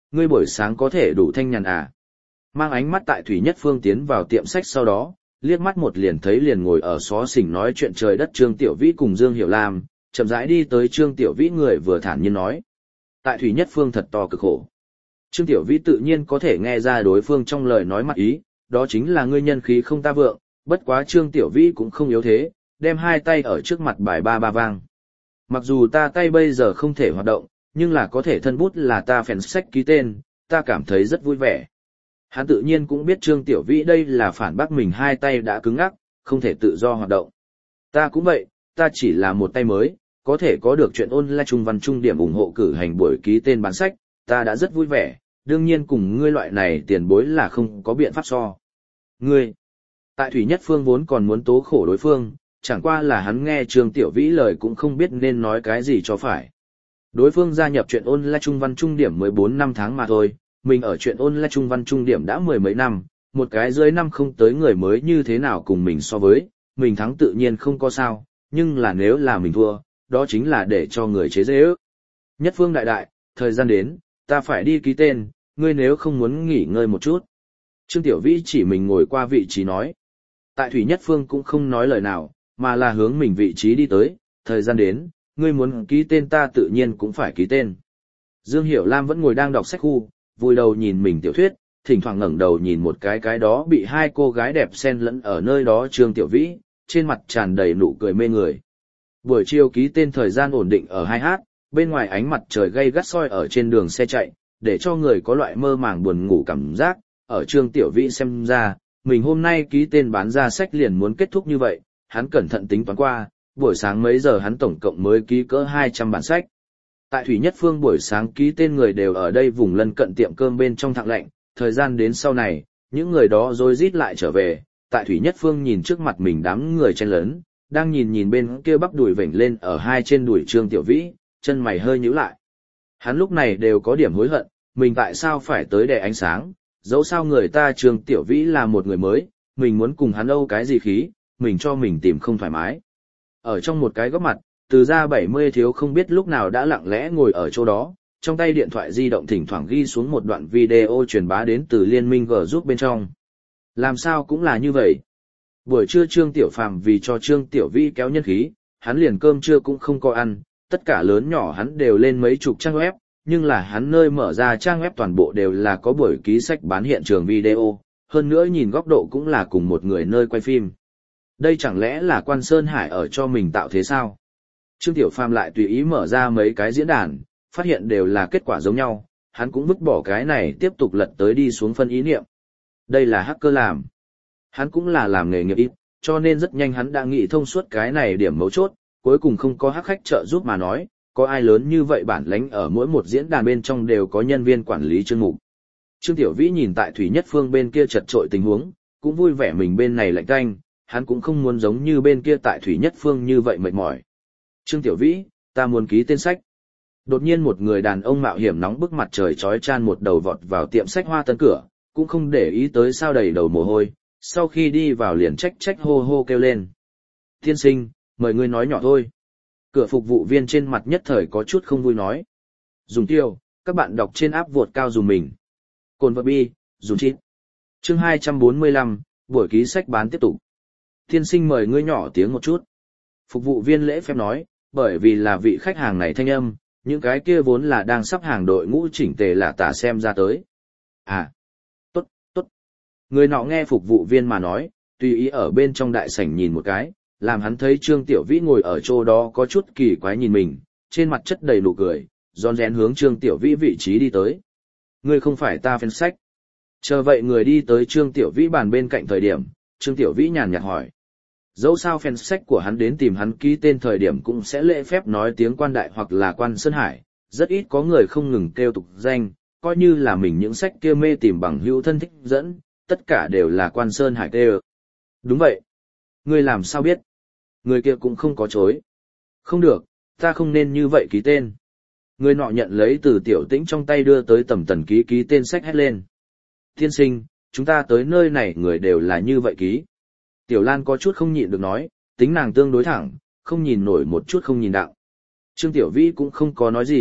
S1: ngươi buổi sáng có thể đủ thanh nhàn à? Mang ánh mắt tại Thủy Nhất Phương tiến vào tiệm sách sau đó, liếc mắt một liền thấy liền ngồi ở xó xỉnh nói chuyện trời đất Trương Tiểu Vĩ cùng Dương Hiểu Lam, chậm rãi đi tới Trương Tiểu Vĩ người vừa thản nhiên nói. Tại Thủy Nhất Phương thật to cực khổ. Trương Tiểu Vĩ tự nhiên có thể nghe ra đối phương trong lời nói mặt ý, đó chính là ngươi nhân khí không ta vượng, bất quá Trương Tiểu Vĩ cũng không yếu thế, đem hai tay ở trước mặt bài ba ba vang. Mặc dù ta tay bây giờ không thể hoạt động, nhưng là có thể thân bút là ta phèn sách ký tên, ta cảm thấy rất vui vẻ. Hắn tự nhiên cũng biết Trương Tiểu Vĩ đây là phản bác mình hai tay đã cứng ngắc, không thể tự do hoạt động. Ta cũng vậy, ta chỉ là một tay mới, có thể có được chuyện online trung văn trung điểm ủng hộ cử hành buổi ký tên bán sách, ta đã rất vui vẻ, đương nhiên cùng ngươi loại này tiền bối là không có biện pháp so. Ngươi, tại Thủy Nhất Phương vốn còn muốn tố khổ đối phương, chẳng qua là hắn nghe Trương Tiểu Vĩ lời cũng không biết nên nói cái gì cho phải. Đối phương gia nhập chuyện online trung văn trung điểm mười bốn năm tháng mà thôi, mình ở chuyện online trung văn trung điểm đã mười mấy năm, một cái dưới năm không tới người mới như thế nào cùng mình so với, mình thắng tự nhiên không có sao, nhưng là nếu là mình thua, đó chính là để cho người chế giễu. Nhất Phương đại đại, thời gian đến, ta phải đi ký tên, ngươi nếu không muốn nghỉ ngơi một chút. Trương Tiểu Vĩ chỉ mình ngồi qua vị trí nói. Tại Thủy Nhất Phương cũng không nói lời nào, mà là hướng mình vị trí đi tới, thời gian đến, ngươi muốn ký tên ta tự nhiên cũng phải ký tên. Dương Hiểu Lam vẫn ngồi đang đọc sách khu, vùi đầu nhìn mình tiểu thuyết, thỉnh thoảng ngẩng đầu nhìn một cái cái đó bị hai cô gái đẹp xen lẫn ở nơi đó Trương Tiểu Vĩ, trên mặt tràn đầy nụ cười mê người. Buổi chiều ký tên thời gian ổn định ở hai h, bên ngoài ánh mặt trời gay gắt soi ở trên đường xe chạy, để cho người có loại mơ màng buồn ngủ cảm giác, ở Trương Tiểu Vĩ xem ra, mình hôm nay ký tên bán ra sách liền muốn kết thúc như vậy, hắn cẩn thận tính toán qua, buổi sáng mấy giờ hắn tổng cộng mới ký cỡ hai trăm bản sách. Tại Thủy Nhất Phương buổi sáng ký tên người đều ở đây vùng lân cận tiệm cơm bên trong thạng lạnh, thời gian đến sau này, những người đó rối rít lại trở về, tại Thủy Nhất Phương nhìn trước mặt mình đám người chen lớn, đang nhìn nhìn bên kia bắp đùi vểnh lên ở hai trên đùi Trương Tiểu Vĩ, chân mày hơi nhíu lại. Hắn lúc này đều có điểm hối hận, mình tại sao phải tới đè ánh sáng, dẫu sao người ta Trương Tiểu Vĩ là một người mới, mình muốn cùng hắn âu cái gì khí, mình cho mình tìm không thoải mái. Ở trong một cái góc mặt, từ ra bảy mươi thiếu không biết lúc nào đã lặng lẽ ngồi ở chỗ đó, trong tay điện thoại di động thỉnh thoảng ghi xuống một đoạn video truyền bá đến từ liên minh G giúp bên trong. Làm sao cũng là như vậy. Buổi trưa Trương Tiểu Phàm vì cho Trương Tiểu Vĩ kéo nhân khí, hắn liền cơm trưa cũng không có ăn, tất cả lớn nhỏ hắn đều lên mấy chục trang web, nhưng là hắn nơi mở ra trang web toàn bộ đều là có buổi ký sách bán hiện trường video, hơn nữa nhìn góc độ cũng là cùng một người nơi quay phim. Đây chẳng lẽ là Quan Sơn Hải ở cho mình tạo thế sao? Trương Tiểu Phàm lại tùy ý mở ra mấy cái diễn đàn, phát hiện đều là kết quả giống nhau, hắn cũng vứt bỏ cái này tiếp tục lật tới đi xuống phân ý niệm. Đây là hacker làm. Hắn cũng là làm nghề nghiệp ít, cho nên rất nhanh hắn đã nghĩ thông suốt cái này điểm mấu chốt, cuối cùng không có hack khách trợ giúp mà nói, có ai lớn như vậy bản lãnh ở mỗi một diễn đàn bên trong đều có nhân viên quản lý chương mục. Trương Tiểu Vĩ nhìn tại Thủy Nhất Phương bên kia chật trội tình huống, cũng vui vẻ mình bên này lạnh tanh, hắn cũng không muốn giống như bên kia tại Thủy Nhất Phương như vậy mệt mỏi. Trương Tiểu Vĩ, ta muốn ký tên sách. Đột nhiên một người đàn ông mạo hiểm nóng bức mặt trời chói chan một đầu vọt vào tiệm sách Hoa Tân cửa, cũng không để ý tới sao đầy đầu mồ hôi, sau khi đi vào liền trách trách hô hô kêu lên. Tiên sinh, mời ngươi nói nhỏ thôi. Cửa phục vụ viên trên mặt nhất thời có chút không vui nói. Dùng tiêu, các bạn đọc trên áp vuột cao dùng mình. Cồn vật bi, dùng chít. Chương hai trăm bốn mươi lăm, buổi ký sách bán tiếp tục. Tiên sinh mời ngươi nhỏ tiếng một chút. Phục vụ viên lễ phép nói, bởi vì là vị khách hàng này thanh âm, những cái kia vốn là đang sắp hàng đội ngũ chỉnh tề là tả xem ra tới. À, tốt, tốt. Người nọ nghe phục vụ viên mà nói, tùy ý ở bên trong đại sảnh nhìn một cái, làm hắn thấy Trương Tiểu Vĩ ngồi ở chỗ đó có chút kỳ quái nhìn mình, trên mặt chất đầy nụ cười, rón rén hướng Trương Tiểu Vĩ vị trí đi tới. Ngươi không phải ta fan sách. Chờ vậy người đi tới Trương Tiểu Vĩ bàn bên cạnh thời điểm, Trương Tiểu Vĩ nhàn nhạt hỏi. Dẫu sao fan sách của hắn đến tìm hắn ký tên thời điểm cũng sẽ lễ phép nói tiếng Quan Đại hoặc là Quan Sơn Hải, rất ít có người không ngừng kêu tục danh, coi như là mình những sách kia mê tìm bằng hữu thân thích dẫn, tất cả đều là Quan Sơn Hải kêu. Đúng vậy. Ngươi làm sao biết? Người kia cũng không có chối. Không được, ta không nên như vậy ký tên. Người nọ nhận lấy từ Tiểu Tĩnh trong tay đưa tới tầm tần ký ký tên sách hét lên. Tiên sinh, chúng ta tới nơi này người đều là như vậy ký. Tiểu Lan có chút không nhịn được nói, tính nàng tương đối thẳng, không nhìn nổi một chút không nhìn đạo. Trương Tiểu Vĩ cũng không có nói gì,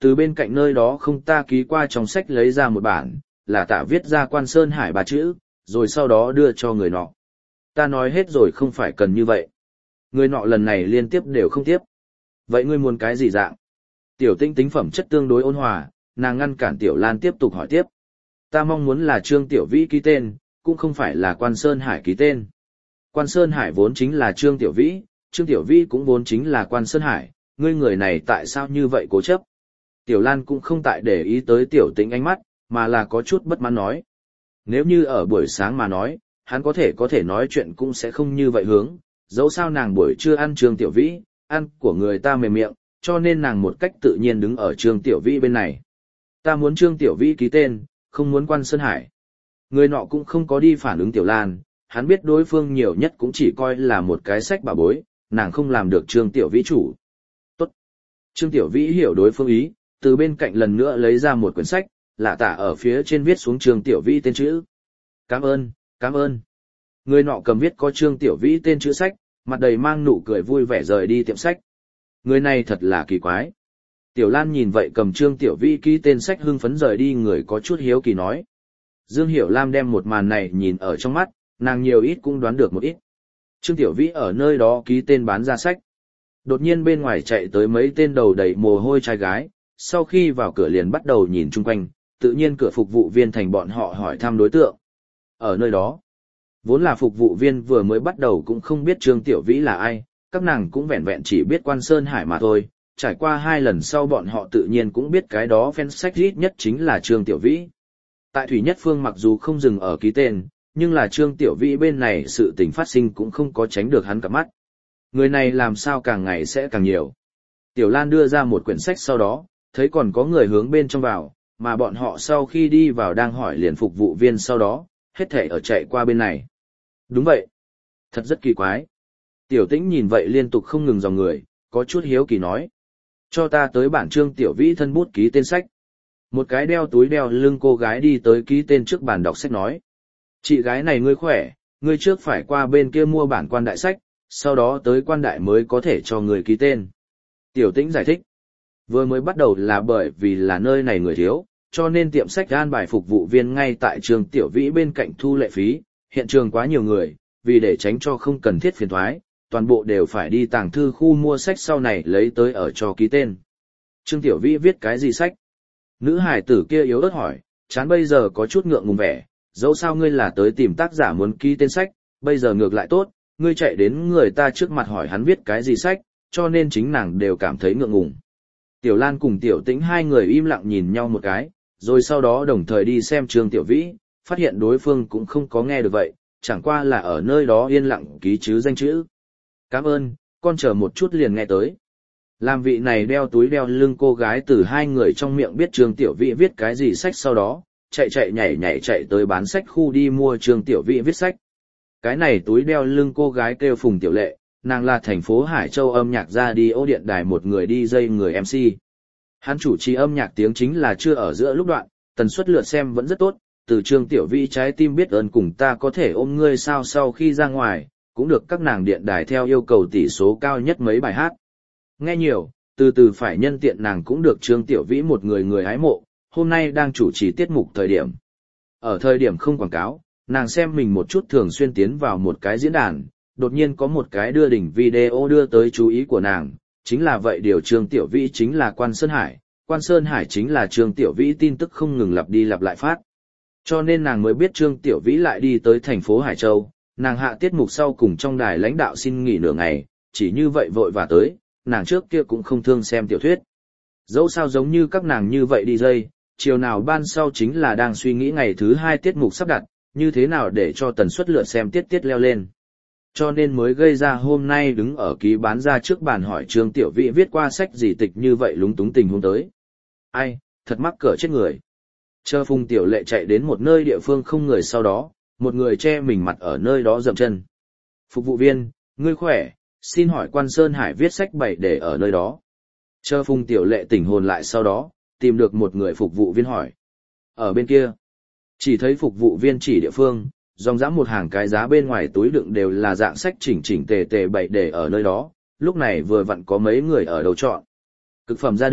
S1: Từ bên cạnh nơi đó không ta ký qua trong sách lấy ra một bản, là tạ viết ra Quan Sơn Hải ba chữ, rồi sau đó đưa cho người nọ. Ta nói hết rồi không phải cần như vậy. Người nọ lần này liên tiếp đều không tiếp. Vậy ngươi muốn cái gì dạng? Tiểu Tĩnh tính phẩm chất tương đối ôn hòa, nàng ngăn cản Tiểu Lan tiếp tục hỏi tiếp. Ta mong muốn là Trương Tiểu Vĩ ký tên, cũng không phải là Quan Sơn Hải ký tên. Quan Sơn Hải vốn chính là Trương Tiểu Vĩ, Trương Tiểu Vĩ cũng vốn chính là Quan Sơn Hải, ngươi người này tại sao như vậy cố chấp? Tiểu Lan cũng không tại để ý tới Tiểu Tĩnh ánh mắt, mà là có chút bất mãn nói. Nếu như ở buổi sáng mà nói, hắn có thể có thể nói chuyện cũng sẽ không như vậy hướng, dẫu sao nàng buổi trưa ăn Trương Tiểu Vĩ, ăn của người ta mềm miệng, cho nên nàng một cách tự nhiên đứng ở Trương Tiểu Vĩ bên này. Ta muốn Trương Tiểu Vĩ ký tên, không muốn Quan Sơn Hải. Người nọ cũng không có đi phản ứng Tiểu Lan, hắn biết đối phương nhiều nhất cũng chỉ coi là một cái sách bà bối, nàng không làm được Trương Tiểu Vĩ chủ. Tốt. Trương Tiểu Vĩ hiểu đối phương ý, từ bên cạnh lần nữa lấy ra một quyển sách, lạ tả ở phía trên viết xuống Trương Tiểu Vĩ tên chữ. Cảm ơn, cảm ơn. Người nọ cầm viết có Trương Tiểu Vĩ tên chữ sách, mặt đầy mang nụ cười vui vẻ rời đi tiệm sách. Người này thật là kỳ quái. Tiểu Lan nhìn vậy cầm Trương Tiểu Vĩ ký tên sách hưng phấn rời đi, người có chút hiếu kỳ nói. Dương Hiểu Lam đem một màn này nhìn ở trong mắt, nàng nhiều ít cũng đoán được một ít. Trương Tiểu Vĩ ở nơi đó ký tên bán ra sách. Đột nhiên bên ngoài chạy tới mấy tên đầu đầy mồ hôi trai gái, sau khi vào cửa liền bắt đầu nhìn chung quanh, tự nhiên cửa phục vụ viên thành bọn họ hỏi thăm đối tượng. Ở nơi đó, vốn là phục vụ viên vừa mới bắt đầu cũng không biết Trương Tiểu Vĩ là ai, các nàng cũng vẹn vẹn chỉ biết Quan Sơn Hải mà thôi, trải qua hai lần sau bọn họ tự nhiên cũng biết cái đó fan sách ít nhất chính là Trương Tiểu Vĩ. Tại Thủy Nhất Phương mặc dù không dừng ở ký tên, nhưng là Trương Tiểu Vĩ bên này sự tình phát sinh cũng không có tránh được hắn cả mắt. Người này làm sao càng ngày sẽ càng nhiều. Tiểu Lan đưa ra một quyển sách sau đó, thấy còn có người hướng bên trong vào, mà bọn họ sau khi đi vào đang hỏi liền phục vụ viên sau đó, hết thể ở chạy qua bên này. Đúng vậy. Thật rất kỳ quái. Tiểu Tĩnh nhìn vậy liên tục không ngừng dòng người, có chút hiếu kỳ nói. Cho ta tới bản Trương Tiểu Vĩ thân bút ký tên sách. Một cái đeo túi đeo lưng cô gái đi tới ký tên trước bàn đọc sách nói. Chị gái này ngươi khỏe, ngươi trước phải qua bên kia mua bản Quan Đại sách, sau đó tới Quan Đại mới có thể cho người ký tên. Tiểu Tĩnh giải thích. Vừa mới bắt đầu là bởi vì là nơi này người thiếu, cho nên tiệm sách an bài phục vụ viên ngay tại Trương Tiểu Vĩ bên cạnh thu lệ phí, hiện trường quá nhiều người, vì để tránh cho không cần thiết phiền toái, toàn bộ đều phải đi tàng thư khu mua sách sau này lấy tới ở cho ký tên. Trương Tiểu Vĩ viết cái gì sách? Nữ hải tử kia yếu ớt hỏi, chán bây giờ có chút ngượng ngùng vẻ, dẫu sao ngươi là tới tìm tác giả muốn ký tên sách, bây giờ ngược lại tốt, ngươi chạy đến người ta trước mặt hỏi hắn viết cái gì sách, cho nên chính nàng đều cảm thấy ngượng ngùng. Tiểu Lan cùng Tiểu Tĩnh hai người im lặng nhìn nhau một cái, rồi sau đó đồng thời đi xem Trương Tiểu Vĩ, phát hiện đối phương cũng không có nghe được vậy, chẳng qua là ở nơi đó yên lặng ký chứ danh chữ. Cảm ơn, con chờ một chút liền nghe tới. Làm vị này đeo túi đeo lưng cô gái từ hai người trong miệng biết Trương Tiểu Vĩ viết cái gì sách sau đó, chạy chạy nhảy nhảy chạy tới bán sách khu đi mua Trương Tiểu Vĩ viết sách. Cái này túi đeo lưng cô gái kêu Phùng Tiểu Lệ, nàng là thành phố Hải Châu âm nhạc ra đi ô điện đài một người đi dây người em xê. Hắn chủ trì âm nhạc tiếng chính là chưa ở giữa lúc đoạn, tần suất lượt xem vẫn rất tốt, từ Trương Tiểu Vĩ trái tim biết ơn cùng ta có thể ôm ngươi sao sau khi ra ngoài, cũng được các nàng điện đài theo yêu cầu tỷ số cao nhất mấy bài hát. Nghe nhiều, từ từ phải nhân tiện nàng cũng được Trương Tiểu Vĩ một người người hái mộ, hôm nay đang chủ trì tiết mục thời điểm. Ở thời điểm không quảng cáo, nàng xem mình một chút thường xuyên tiến vào một cái diễn đàn, đột nhiên có một cái đưa đỉnh video đưa tới chú ý của nàng, chính là vậy điều Trương Tiểu Vĩ chính là Quan Sơn Hải, Quan Sơn Hải chính là Trương Tiểu Vĩ tin tức không ngừng lặp đi lặp lại phát. Cho nên nàng mới biết Trương Tiểu Vĩ lại đi tới thành phố Hải Châu, nàng hạ tiết mục sau cùng trong đài lãnh đạo xin nghỉ nửa ngày, chỉ như vậy vội và tới, nàng trước kia cũng không thương xem tiểu thuyết. Dẫu sao giống như các nàng như vậy đi dây, chiều nào ban sau chính là đang suy nghĩ ngày thứ hai tiết mục sắp đặt, như thế nào để cho tần suất lượt xem tiết tiết leo lên. Cho nên mới gây ra hôm nay đứng ở ký bán ra trước bàn hỏi Trương Tiểu Vĩ viết qua sách gì tịch như vậy lúng túng tình huống tới. Ai, thật mắc cỡ chết người. Chờ Phùng Tiểu Lệ chạy đến một nơi địa phương không người sau đó, một người che mình mặt ở nơi đó dậm chân. Phục vụ viên, ngươi khỏe, xin hỏi Quan Sơn Hải viết sách bày để ở nơi đó. Chờ Phùng Tiểu Lệ tỉnh hồn lại sau đó, tìm được một người phục vụ viên hỏi. Ở bên kia, chỉ thấy phục vụ viên chỉ địa phương, dòng dã một hàng cái giá bên ngoài túi đựng đều là dạng sách chỉnh chỉnh tề tề bày để ở nơi đó, lúc này vừa vặn có mấy người ở đầu chọn. Cực phẩm gia đình,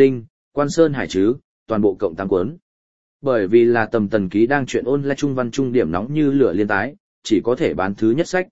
S1: Quan Sơn Hải chứ, toàn bộ cộng tám cuốn. Bởi vì là Tầm Tần Ký đang chuyện ôn lại trung văn trung điểm nóng như lửa liên tái, chỉ có thể bán thứ nhất sách.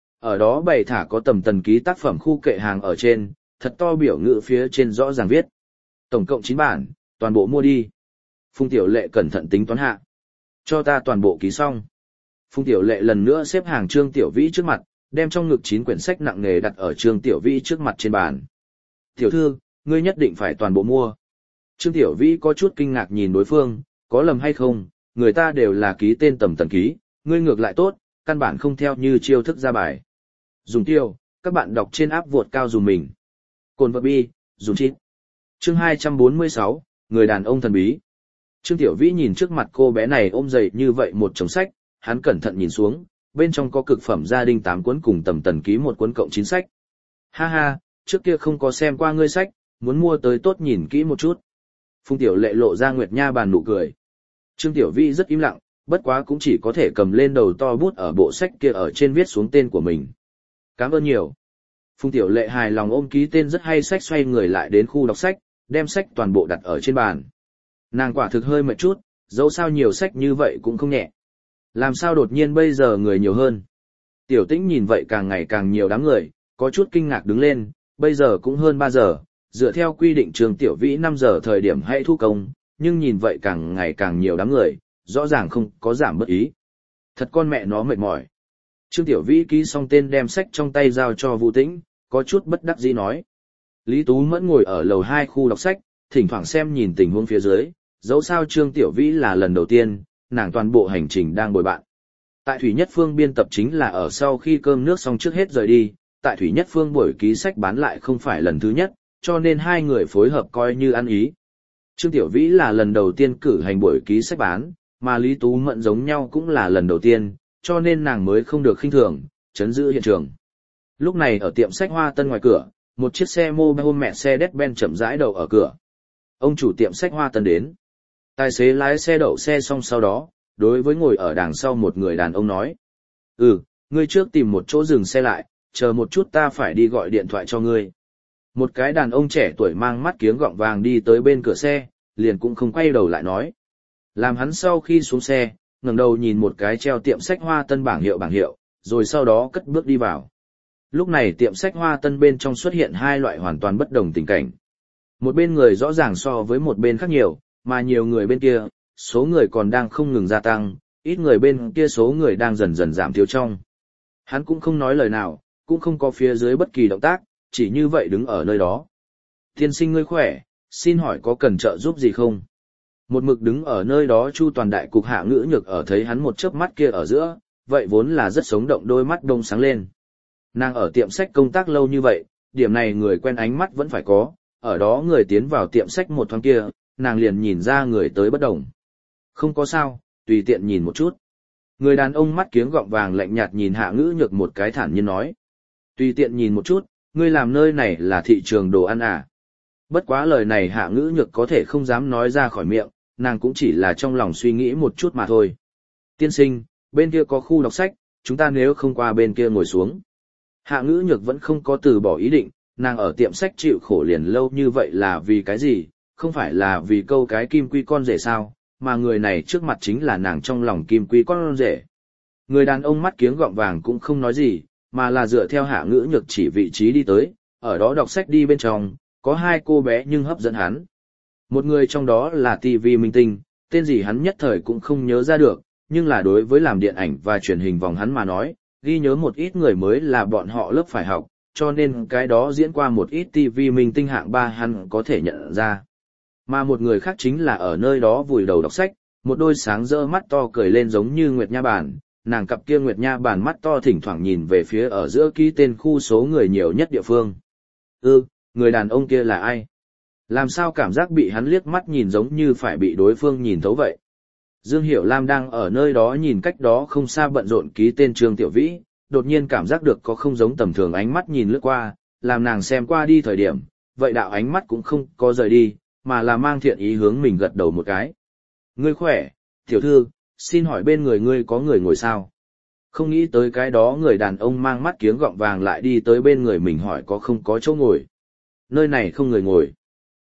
S1: Ở đó bày thả có Tầm Tần Ký tác phẩm khu kệ hàng ở trên, thật to biểu ngữ phía trên rõ ràng viết. Tổng cộng chín bản, toàn bộ mua đi. Phùng Tiểu Lệ cẩn thận tính toán hạ. Cho ta toàn bộ ký xong. Phùng Tiểu Lệ lần nữa xếp hàng Trương Tiểu Vĩ trước mặt, đem trong ngực chín quyển sách nặng nề đặt ở Trương Tiểu Vĩ trước mặt trên bàn. Tiểu thư, ngươi nhất định phải toàn bộ mua. Trương Tiểu Vĩ có chút kinh ngạc nhìn đối phương, có lầm hay không, người ta đều là ký tên Tầm Tần Ký, ngươi ngược lại tốt, căn bản không theo như chiêu thức ra bài. Dùng tiêu, các bạn đọc trên áp vuột cao dùng mình. Cồn vật bi, dùng chít. Chương hai trăm bốn mươi sáu, người đàn ông thần bí. Trương Tiểu Vĩ nhìn trước mặt cô bé này ôm dày như vậy một chồng sách, hắn cẩn thận nhìn xuống, bên trong có cực phẩm gia đình tám cuốn cùng Tầm Tần Ký một cuốn cộng chín sách. Ha ha, trước kia không có xem qua ngươi sách, muốn mua tới tốt nhìn kỹ một chút. Phùng Tiểu Lệ lộ ra Nguyệt Nha bàn nụ cười. Trương Tiểu Vĩ rất im lặng, bất quá cũng chỉ có thể cầm lên đầu to bút ở bộ sách kia ở trên viết xuống tên của mình. Cảm ơn nhiều. Phùng Tiểu Lệ hài lòng ôm ký tên rất hay sách xoay người lại đến khu đọc sách, đem sách toàn bộ đặt ở trên bàn. Nàng quả thực hơi mệt chút, dẫu sao nhiều sách như vậy cũng không nhẹ. Làm sao đột nhiên bây giờ người nhiều hơn. Tiểu Tĩnh nhìn vậy càng ngày càng nhiều đám người, có chút kinh ngạc đứng lên, bây giờ cũng hơn ba giờ, dựa theo quy định Trương Tiểu Vĩ năm giờ thời điểm hãy thu công, nhưng nhìn vậy càng ngày càng nhiều đám người, rõ ràng không có giảm bất ý. Thật con mẹ nó mệt mỏi. Trương Tiểu Vĩ ký xong tên đem sách trong tay giao cho Vũ Tĩnh, có chút bất đắc dĩ nói. Lý Tú Mẫn ngồi ở lầu hai khu đọc sách, thỉnh thoảng xem nhìn tình huống phía dưới, dẫu sao Trương Tiểu Vĩ là lần đầu tiên, nàng toàn bộ hành trình đang bồi bạn. Tại Thủy Nhất Phương biên tập chính là ở sau khi cơm nước xong trước hết rời đi, tại Thủy Nhất Phương buổi ký sách bán lại không phải lần thứ nhất, cho nên hai người phối hợp coi như ăn ý. Trương Tiểu Vĩ là lần đầu tiên cử hành buổi ký sách bán, mà Lý Tú Mẫn giống nhau cũng là lần đầu tiên, cho nên nàng mới không được khinh thường, chấn giữ hiện trường. Lúc này ở tiệm sách Hoa Tân ngoài cửa, một chiếc xe mobile mẹ xe Mercedes-Benz chậm rãi đậu ở cửa. Ông chủ tiệm sách Hoa Tân đến. Tài xế lái xe đậu xe xong sau đó, đối với ngồi ở đằng sau một người đàn ông nói. Ừ, ngươi trước tìm một chỗ dừng xe lại, chờ một chút ta phải đi gọi điện thoại cho ngươi. Một cái đàn ông trẻ tuổi mang mắt kiếng gọng vàng đi tới bên cửa xe, liền cũng không quay đầu lại nói. Làm hắn sau khi xuống xe, ngẩng đầu nhìn một cái treo tiệm sách Hoa Tân bảng hiệu bảng hiệu, rồi sau đó cất bước đi vào. Lúc này tiệm sách Hoa Tân bên trong xuất hiện hai loại hoàn toàn bất đồng tình cảnh. Một bên người rõ ràng so với một bên khác nhiều, mà nhiều người bên kia, số người còn đang không ngừng gia tăng, ít người bên kia số người đang dần dần giảm thiếu trong. Hắn cũng không nói lời nào, cũng không có phía dưới bất kỳ động tác, chỉ như vậy đứng ở nơi đó. Tiên sinh ngươi khỏe, xin hỏi có cần trợ giúp gì không? Một mực đứng ở nơi đó Chu Toàn đại cục Hạ Ngữ Nhược ở thấy hắn một chớp mắt kia ở giữa, vậy vốn là rất sống động đôi mắt đông sáng lên. Nàng ở tiệm sách công tác lâu như vậy, điểm này người quen ánh mắt vẫn phải có, ở đó người tiến vào tiệm sách một thoáng kia, nàng liền nhìn ra người tới bất đồng. Không có sao, tùy tiện nhìn một chút. Người đàn ông mắt kiếng gọng vàng lạnh nhạt nhìn Hạ Ngữ Nhược một cái thản nhiên nói. Tùy tiện nhìn một chút, ngươi làm nơi này là thị trường đồ ăn à? Bất quá lời này Hạ Ngữ Nhược có thể không dám nói ra khỏi miệng, nàng cũng chỉ là trong lòng suy nghĩ một chút mà thôi. Tiên sinh, bên kia có khu đọc sách, chúng ta nếu không qua bên kia ngồi xuống. Hạ Ngữ Nhược vẫn không có từ bỏ ý định, nàng ở tiệm sách chịu khổ liền lâu như vậy là vì cái gì, không phải là vì câu cái kim quy con rể sao, mà người này trước mặt chính là nàng trong lòng kim quy con rể. Người đàn ông mắt kiếng gọng vàng cũng không nói gì, mà là dựa theo Hạ Ngữ Nhược chỉ vị trí đi tới, ở đó đọc sách đi bên trong, có hai cô bé nhưng hấp dẫn hắn. Một người trong đó là ti vi minh tinh, tên gì hắn nhất thời cũng không nhớ ra được, nhưng là đối với làm điện ảnh và truyền hình vòng hắn mà nói, ghi nhớ một ít người mới là bọn họ lớp phải học, cho nên cái đó diễn qua một ít ti vi minh tinh hạng ba hắn có thể nhận ra. Mà một người khác chính là ở nơi đó vùi đầu đọc sách, một đôi sáng rỡ mắt to cười lên giống như Nguyệt Nha Bản, nàng cặp kia Nguyệt Nha Bản mắt to thỉnh thoảng nhìn về phía ở giữa ký tên khu số người nhiều nhất địa phương. Ừ, người đàn ông kia là ai? Làm sao cảm giác bị hắn liếc mắt nhìn giống như phải bị đối phương nhìn thấu vậy? Dương Hiểu Lam đang ở nơi đó nhìn cách đó không xa bận rộn ký tên Trương Tiểu Vĩ, đột nhiên cảm giác được có không giống tầm thường ánh mắt nhìn lướt qua, làm nàng xem qua đi thời điểm, vậy đạo ánh mắt cũng không có rời đi, mà là mang thiện ý hướng mình gật đầu một cái. Ngươi khỏe, tiểu thư, xin hỏi bên người ngươi có người ngồi sao? Không nghĩ tới cái đó người đàn ông mang mắt kiếng gọng vàng lại đi tới bên người mình hỏi có không có chỗ ngồi. Nơi này không người ngồi.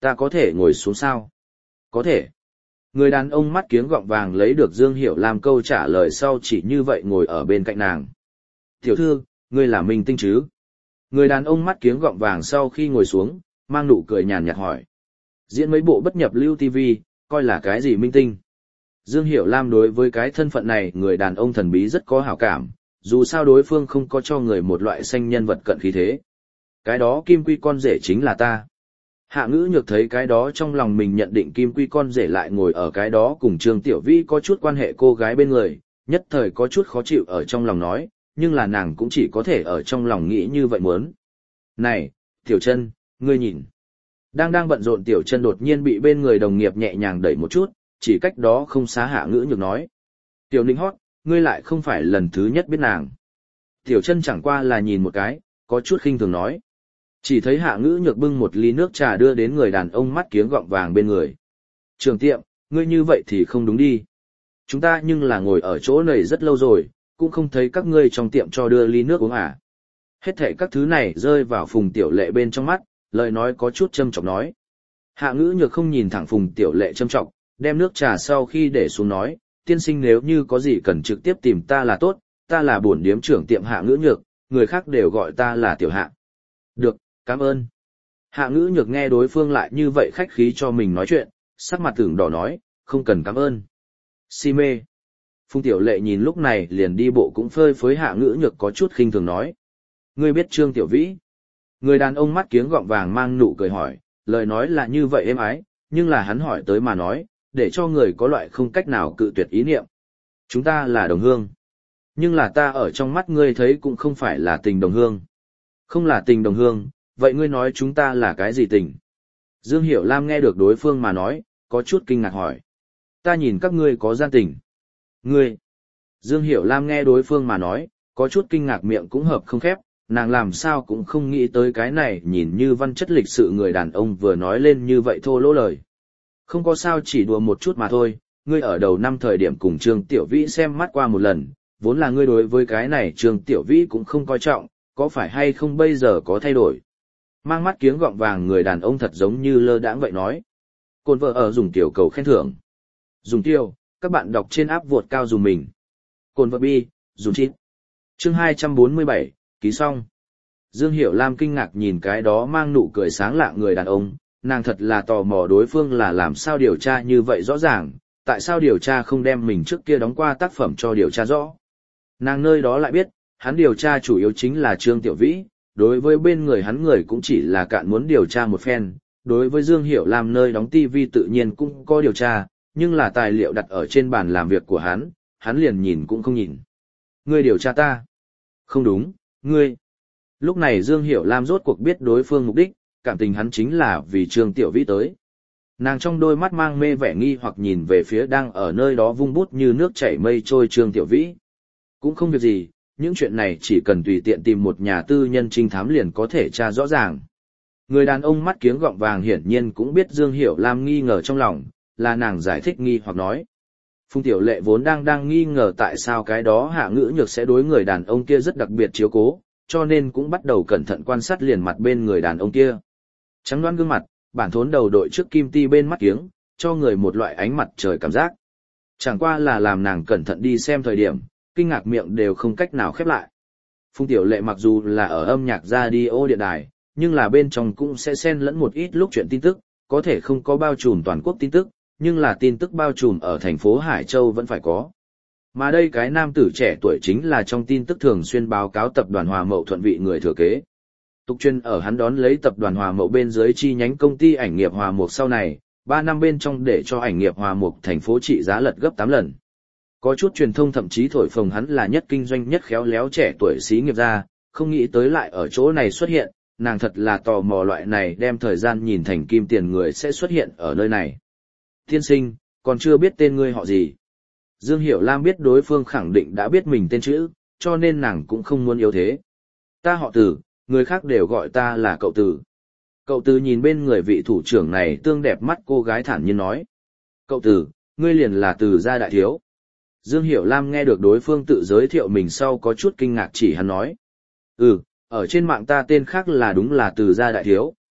S1: Ta có thể ngồi xuống sao? Có thể. Người đàn ông mắt kiếng gọng vàng lấy được Dương Hiểu Lam câu trả lời sau chỉ như vậy ngồi ở bên cạnh nàng. Tiểu thư, ngươi là minh tinh chứ? Người đàn ông mắt kiếng gọng vàng sau khi ngồi xuống, mang nụ cười nhàn nhạt hỏi. Diễn mấy bộ bất nhập lưu ti vi, coi là cái gì minh tinh? Dương Hiểu Lam đối với cái thân phận này người đàn ông thần bí rất có hảo cảm, dù sao đối phương không có cho người một loại xanh nhân vật cận khí thế. Cái đó kim quy con rể chính là ta. Hạ ngữ nhược thấy cái đó trong lòng mình nhận định kim quy con rể lại ngồi ở cái đó cùng Trương Tiểu Vĩ có chút quan hệ cô gái bên người, nhất thời có chút khó chịu ở trong lòng nói, nhưng là nàng cũng chỉ có thể ở trong lòng nghĩ như vậy muốn. Này, Tiểu Chân, ngươi nhìn. Đang đang bận rộn Tiểu Chân đột nhiên bị bên người đồng nghiệp nhẹ nhàng đẩy một chút, chỉ cách đó không xa Hạ ngữ nhược nói. Tiểu Ninh hót, ngươi lại không phải lần thứ nhất biết nàng. Tiểu Chân chẳng qua là nhìn một cái, có chút khinh thường nói. Chỉ thấy Hạ ngữ nhược bưng một ly nước trà đưa đến người đàn ông mắt kiếng gọng vàng bên người. Trường tiệm, ngươi như vậy thì không đúng đi. Chúng ta nhưng là ngồi ở chỗ này rất lâu rồi, cũng không thấy các ngươi trong tiệm cho đưa ly nước uống à. Hết thảy các thứ này rơi vào Phùng Tiểu Lệ bên trong mắt, lời nói có chút châm chọc nói. Hạ ngữ nhược không nhìn thẳng Phùng Tiểu Lệ châm chọc, đem nước trà sau khi để xuống nói, tiên sinh nếu như có gì cần trực tiếp tìm ta là tốt, ta là bổn điếm trưởng tiệm Hạ ngữ nhược, người khác đều gọi ta là Tiểu Hạ. Được, cảm ơn. Hạ ngữ nhược nghe đối phương lại như vậy khách khí cho mình nói chuyện, sắc mặt tưởng đỏ nói, không cần cảm ơn. Si mê. Phùng Tiểu Lệ nhìn lúc này liền đi bộ cũng phơi phới Hạ ngữ nhược có chút khinh thường nói. Ngươi biết Trương Tiểu Vĩ? Người đàn ông mắt kiếng gọng vàng mang nụ cười hỏi, lời nói là như vậy êm ái, nhưng là hắn hỏi tới mà nói, để cho người có loại không cách nào cự tuyệt ý niệm. Chúng ta là đồng hương. Nhưng là ta ở trong mắt ngươi thấy cũng không phải là tình đồng hương. Không là tình đồng hương, vậy ngươi nói chúng ta là cái gì tình? Dương Hiểu Lam nghe được đối phương mà nói, có chút kinh ngạc hỏi. Ta nhìn các ngươi có gian tình. Ngươi. Dương Hiểu Lam nghe đối phương mà nói, có chút kinh ngạc miệng cũng hợp không khép, nàng làm sao cũng không nghĩ tới cái này nhìn như văn chất lịch sự người đàn ông vừa nói lên như vậy thô lỗ lời. Không có sao, chỉ đùa một chút mà thôi, ngươi ở đầu năm thời điểm cùng Trương Tiểu Vĩ xem mắt qua một lần, vốn là ngươi đối với cái này Trương Tiểu Vĩ cũng không coi trọng, có phải hay không bây giờ có thay đổi. Mang mắt kiếng gọng vàng người đàn ông thật giống như lơ đãng vậy nói. Côn vợ ở dùng tiểu cầu khen thưởng. Dùng tiêu, các bạn đọc trên áp vuột cao dùng mình. Côn vợ bi, dùng chít. Chương hai trăm bốn mươi bảy, ký xong. Dương Hiểu Lam kinh ngạc nhìn cái đó mang nụ cười sáng lạ người đàn ông, nàng thật là tò mò đối phương là làm sao điều tra như vậy rõ ràng, tại sao điều tra không đem mình trước kia đóng qua tác phẩm cho điều tra rõ. Nàng nơi đó lại biết, hắn điều tra chủ yếu chính là Trương Tiểu Vĩ, đối với bên người hắn người cũng chỉ là cạn muốn điều tra một phen, đối với Dương Hiểu Lam nơi đóng ti vi tự nhiên cũng có điều tra, nhưng là tài liệu đặt ở trên bàn làm việc của hắn, hắn liền nhìn cũng không nhìn. Ngươi điều tra ta? Không đúng, ngươi. Lúc này Dương Hiểu Lam rốt cuộc biết đối phương mục đích, cảm tình hắn chính là vì Trương Tiểu Vĩ tới. Nàng trong đôi mắt mang mê vẻ nghi hoặc nhìn về phía đang ở nơi đó vung bút như nước chảy mây trôi Trương Tiểu Vĩ. Cũng không việc gì, những chuyện này chỉ cần tùy tiện tìm một nhà tư nhân trinh thám liền có thể tra rõ ràng. Người đàn ông mắt kiếng gọng vàng hiển nhiên cũng biết Dương Hiểu Lam nghi ngờ trong lòng, là nàng giải thích nghi hoặc nói. Phùng Tiểu Lệ vốn đang đang nghi ngờ tại sao cái đó Hạ ngữ nhược sẽ đối người đàn ông kia rất đặc biệt chiếu cố, cho nên cũng bắt đầu cẩn thận quan sát liền mặt bên người đàn ông kia. Trắng đoán gương mặt, bản thốn đầu đội trước kim ti bên mắt kiếng, cho người một loại ánh mặt trời cảm giác. Chẳng qua là làm nàng cẩn thận đi xem thời điểm, kinh ngạc miệng đều không cách nào khép lại. Phùng Tiểu Lệ mặc dù là ở âm nhạc radio điện đài, nhưng là bên trong cũng sẽ xen lẫn một ít lúc chuyện tin tức, có thể không có bao trùm toàn quốc tin tức, nhưng là tin tức bao trùm ở thành phố Hải Châu vẫn phải có. Mà đây cái nam tử trẻ tuổi chính là trong tin tức thường xuyên báo cáo tập đoàn Hòa Mậu thuận vị người thừa kế. Tục chuyên ở hắn đón lấy tập đoàn Hòa Mậu bên dưới chi nhánh công ty ảnh nghiệp Hòa Mục sau này, ba năm bên trong để cho ảnh nghiệp Hòa Mục thành phố trị giá lật gấp tám lần. Có chút truyền thông thậm chí thổi phồng hắn là nhất kinh doanh nhất khéo léo trẻ tuổi xí nghiệp gia, không nghĩ tới lại ở chỗ này xuất hiện, nàng thật là tò mò loại này đem thời gian nhìn thành kim tiền người sẽ xuất hiện ở nơi này. Tiên sinh, còn chưa biết tên ngươi họ gì. Dương Hiểu Lam biết đối phương khẳng định đã biết mình tên chữ, cho nên nàng cũng không muốn yếu thế. Ta họ Từ, người khác đều gọi ta là cậu Từ. Cậu Từ nhìn bên người vị thủ trưởng này tương đẹp mắt cô gái thản nhiên nói. Cậu Từ, ngươi liền là Từ gia đại thiếu. Dương Hiểu Lam nghe được đối phương tự giới thiệu mình sau có chút kinh ngạc chỉ hắn nói. Ừ, ở trên mạng ta tên khác là đúng là Từ gia đại thiếu,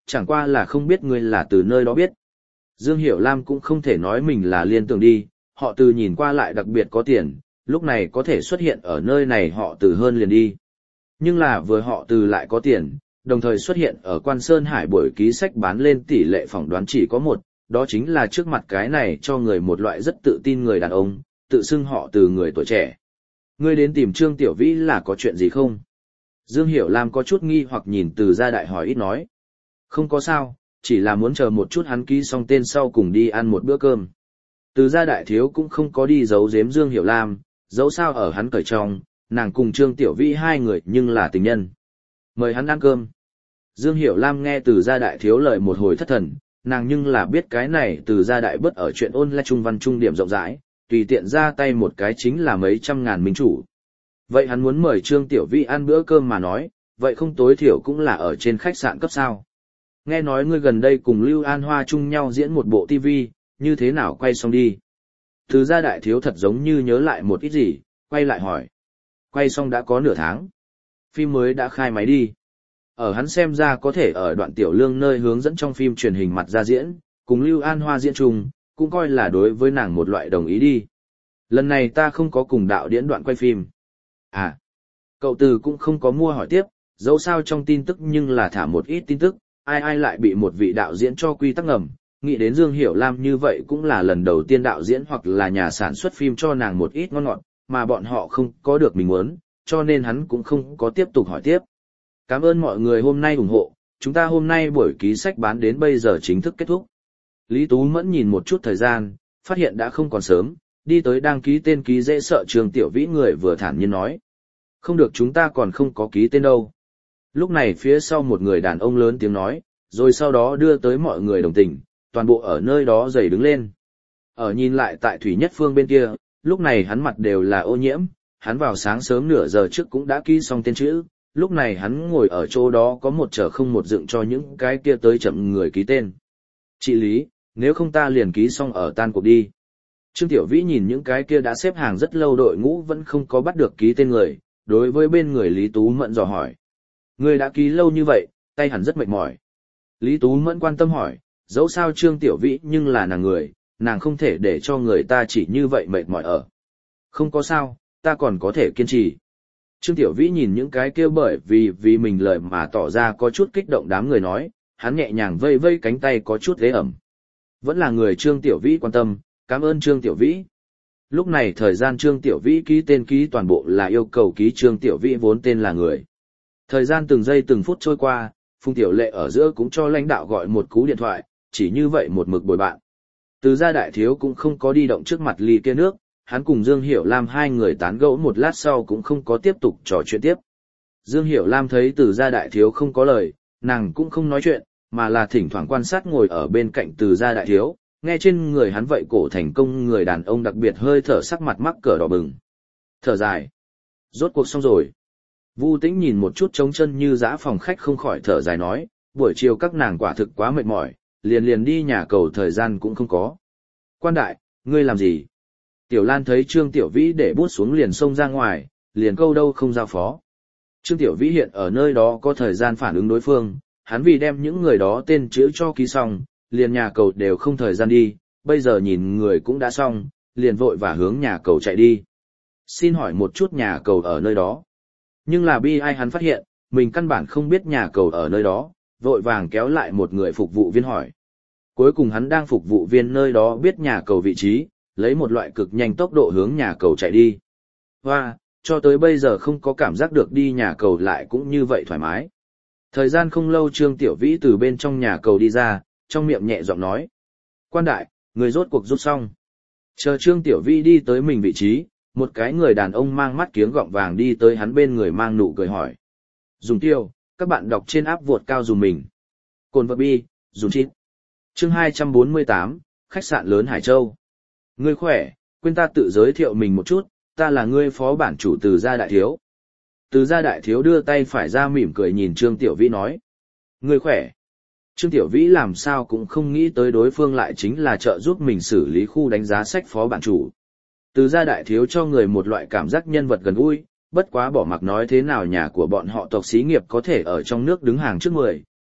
S1: chẳng qua là không biết ngươi là từ nơi đó biết. Dương Hiểu Lam cũng không thể nói mình là liên tưởng đi, họ từ nhìn qua lại đặc biệt có tiền, lúc này có thể xuất hiện ở nơi này họ từ hơn liền đi. Nhưng là vừa họ từ lại có tiền, đồng thời xuất hiện ở Quan Sơn Hải buổi ký sách bán lên tỷ lệ phỏng đoán chỉ có một, đó chính là trước mặt cái này cho người một loại rất tự tin người đàn ông, tự xưng họ từ người tuổi trẻ. Ngươi đến tìm Trương Tiểu Vĩ là có chuyện gì không? Dương Hiểu Lam có chút nghi hoặc nhìn Từ Gia Đại hỏi ít nói. Không có sao, chỉ là muốn chờ một chút hắn ký xong tên sau cùng đi ăn một bữa cơm. Từ Gia Đại thiếu cũng không có đi giấu giếm Dương Hiểu Lam, dẫu sao ở hắn cởi trong, nàng cùng Trương Tiểu Vĩ hai người nhưng là tình nhân. Mời hắn ăn cơm. Dương Hiểu Lam nghe Từ Gia Đại thiếu lời một hồi thất thần, nàng nhưng là biết cái này Từ Gia Đại bớt ở chuyện ôn lại trung văn trung điểm rộng rãi, tùy tiện ra tay một cái chính là mấy trăm ngàn minh chủ. Vậy hắn muốn mời Trương Tiểu Vĩ ăn bữa cơm mà nói, vậy không tối thiểu cũng là ở trên khách sạn cấp sao. Nghe nói ngươi gần đây cùng Lưu An Hoa chung nhau diễn một bộ ti vi, như thế nào quay xong đi. Từ Gia Đại thiếu thật giống như nhớ lại một ít gì, quay lại hỏi. Quay xong đã có nửa tháng. Phim mới đã khai máy đi. Ở hắn xem ra có thể ở đoạn tiểu lương nơi hướng dẫn trong phim truyền hình mặt ra diễn, cùng Lưu An Hoa diễn chung, cũng coi là đối với nàng một loại đồng ý đi. Lần này ta không có cùng đạo diễn đoạn quay phim. À, cậu Từ cũng không có mua hỏi tiếp, dẫu sao trong tin tức nhưng là thả một ít tin tức, ai ai lại bị một vị đạo diễn cho quy tắc ngầm, nghĩ đến Dương Hiểu Lam như vậy cũng là lần đầu tiên đạo diễn hoặc là nhà sản xuất phim cho nàng một ít ngon ngọt, mà bọn họ không có được mình muốn, cho nên hắn cũng không có tiếp tục hỏi tiếp. Cảm ơn mọi người hôm nay ủng hộ, chúng ta hôm nay buổi ký sách bán đến bây giờ chính thức kết thúc. Lý Tú Mẫn nhìn một chút thời gian, phát hiện đã không còn sớm, đi tới đăng ký tên ký dễ sợ Trương Tiểu Vĩ người vừa thản nhiên nói. Không được, chúng ta còn không có ký tên đâu. Lúc này phía sau một người đàn ông lớn tiếng nói, rồi sau đó đưa tới mọi người đồng tình, toàn bộ ở nơi đó dày đứng lên. Ở nhìn lại tại Thủy Nhất Phương bên kia, lúc này hắn mặt đều là ô nhiễm, hắn vào sáng sớm nửa giờ trước cũng đã ký xong tên chữ, lúc này hắn ngồi ở chỗ đó có một chở không một dựng cho những cái kia tới chậm người ký tên. Chị Lý, nếu không ta liền ký xong ở tan cuộc đi. Trương Tiểu Vĩ nhìn những cái kia đã xếp hàng rất lâu đội ngũ vẫn không có bắt được ký tên người, đối với bên người Lý Tú Mẫn dò hỏi. Người đã ký lâu như vậy, tay hẳn rất mệt mỏi. Lý Tú Mẫn quan tâm hỏi, dẫu sao Trương Tiểu Vĩ nhưng là nàng người, nàng không thể để cho người ta chỉ như vậy mệt mỏi ở. Không có sao, ta còn có thể kiên trì. Trương Tiểu Vĩ nhìn những cái kia bởi vì vì mình lời mà tỏ ra có chút kích động đám người nói, hắn nhẹ nhàng vây vây cánh tay có chút ghế ẩm. Vẫn là người Trương Tiểu Vĩ quan tâm, cảm ơn Trương Tiểu Vĩ. Lúc này thời gian Trương Tiểu Vĩ ký tên ký toàn bộ là yêu cầu ký Trương Tiểu Vĩ vốn tên là người. Thời gian từng giây từng phút trôi qua, Phùng Tiểu Lệ ở giữa cũng cho lãnh đạo gọi một cú điện thoại, chỉ như vậy một mực bồi bạn. Từ Gia Đại thiếu cũng không có đi động trước mặt ly kia nước, hắn cùng Dương Hiểu Lam hai người tán gẫu một lát sau cũng không có tiếp tục trò chuyện tiếp. Dương Hiểu Lam thấy Từ Gia Đại thiếu không có lời, nàng cũng không nói chuyện, mà là thỉnh thoảng quan sát ngồi ở bên cạnh Từ Gia Đại thiếu, nghe trên người hắn vậy cổ thành công người đàn ông đặc biệt hơi thở sắc mặt mắc cỡ đỏ bừng. Thở dài. Rốt cuộc xong rồi. Vu Tĩnh nhìn một chút trống chân như dã phòng khách không khỏi thở dài nói, buổi chiều các nàng quả thực quá mệt mỏi, liền liền đi nhà cầu thời gian cũng không có. Quan đại, ngươi làm gì? Tiểu Lan thấy Trương Tiểu Vĩ để bút xuống liền xông ra ngoài, liền câu đâu không giao phó. Trương Tiểu Vĩ hiện ở nơi đó có thời gian phản ứng đối phương, hắn vì đem những người đó tên chữ cho ký xong, liền nhà cầu đều không thời gian đi, bây giờ nhìn người cũng đã xong, liền vội và hướng nhà cầu chạy đi. Xin hỏi một chút nhà cầu ở nơi đó. Nhưng là bi ai hắn phát hiện, mình căn bản không biết nhà cầu ở nơi đó, vội vàng kéo lại một người phục vụ viên hỏi. Cuối cùng hắn đang phục vụ viên nơi đó biết nhà cầu vị trí, lấy một loại cực nhanh tốc độ hướng nhà cầu chạy đi. Hoa, cho tới bây giờ không có cảm giác được đi nhà cầu lại cũng như vậy thoải mái. Thời gian không lâu Trương Tiểu Vĩ từ bên trong nhà cầu đi ra, trong miệng nhẹ giọng nói. Quan đại, người rốt cuộc rút xong. Chờ Trương Tiểu Vĩ đi tới mình vị trí, một cái người đàn ông mang mắt kiếng gọng vàng đi tới hắn bên người mang nụ cười hỏi. Dùng tiêu, các bạn đọc trên áp vuột cao dùng mình. Cồn vật bi, dùng chít. Chương hai trăm bốn mươi tám, khách sạn lớn Hải Châu. Ngươi khỏe, quên ta tự giới thiệu mình một chút, ta là ngươi phó bản chủ Từ Gia Đại thiếu. Từ Gia Đại thiếu đưa tay phải ra mỉm cười nhìn Trương Tiểu Vĩ nói. Ngươi khỏe. Trương Tiểu Vĩ làm sao cũng không nghĩ tới đối phương lại chính là trợ giúp mình xử lý khu đánh giá sách phó bản chủ. Từ Gia Đại thiếu cho người một loại cảm giác nhân vật gần gũi, bất quá bỏ mặc nói thế nào nhà của bọn họ tộc xí nghiệp có thể ở trong nước đứng hàng trước mười,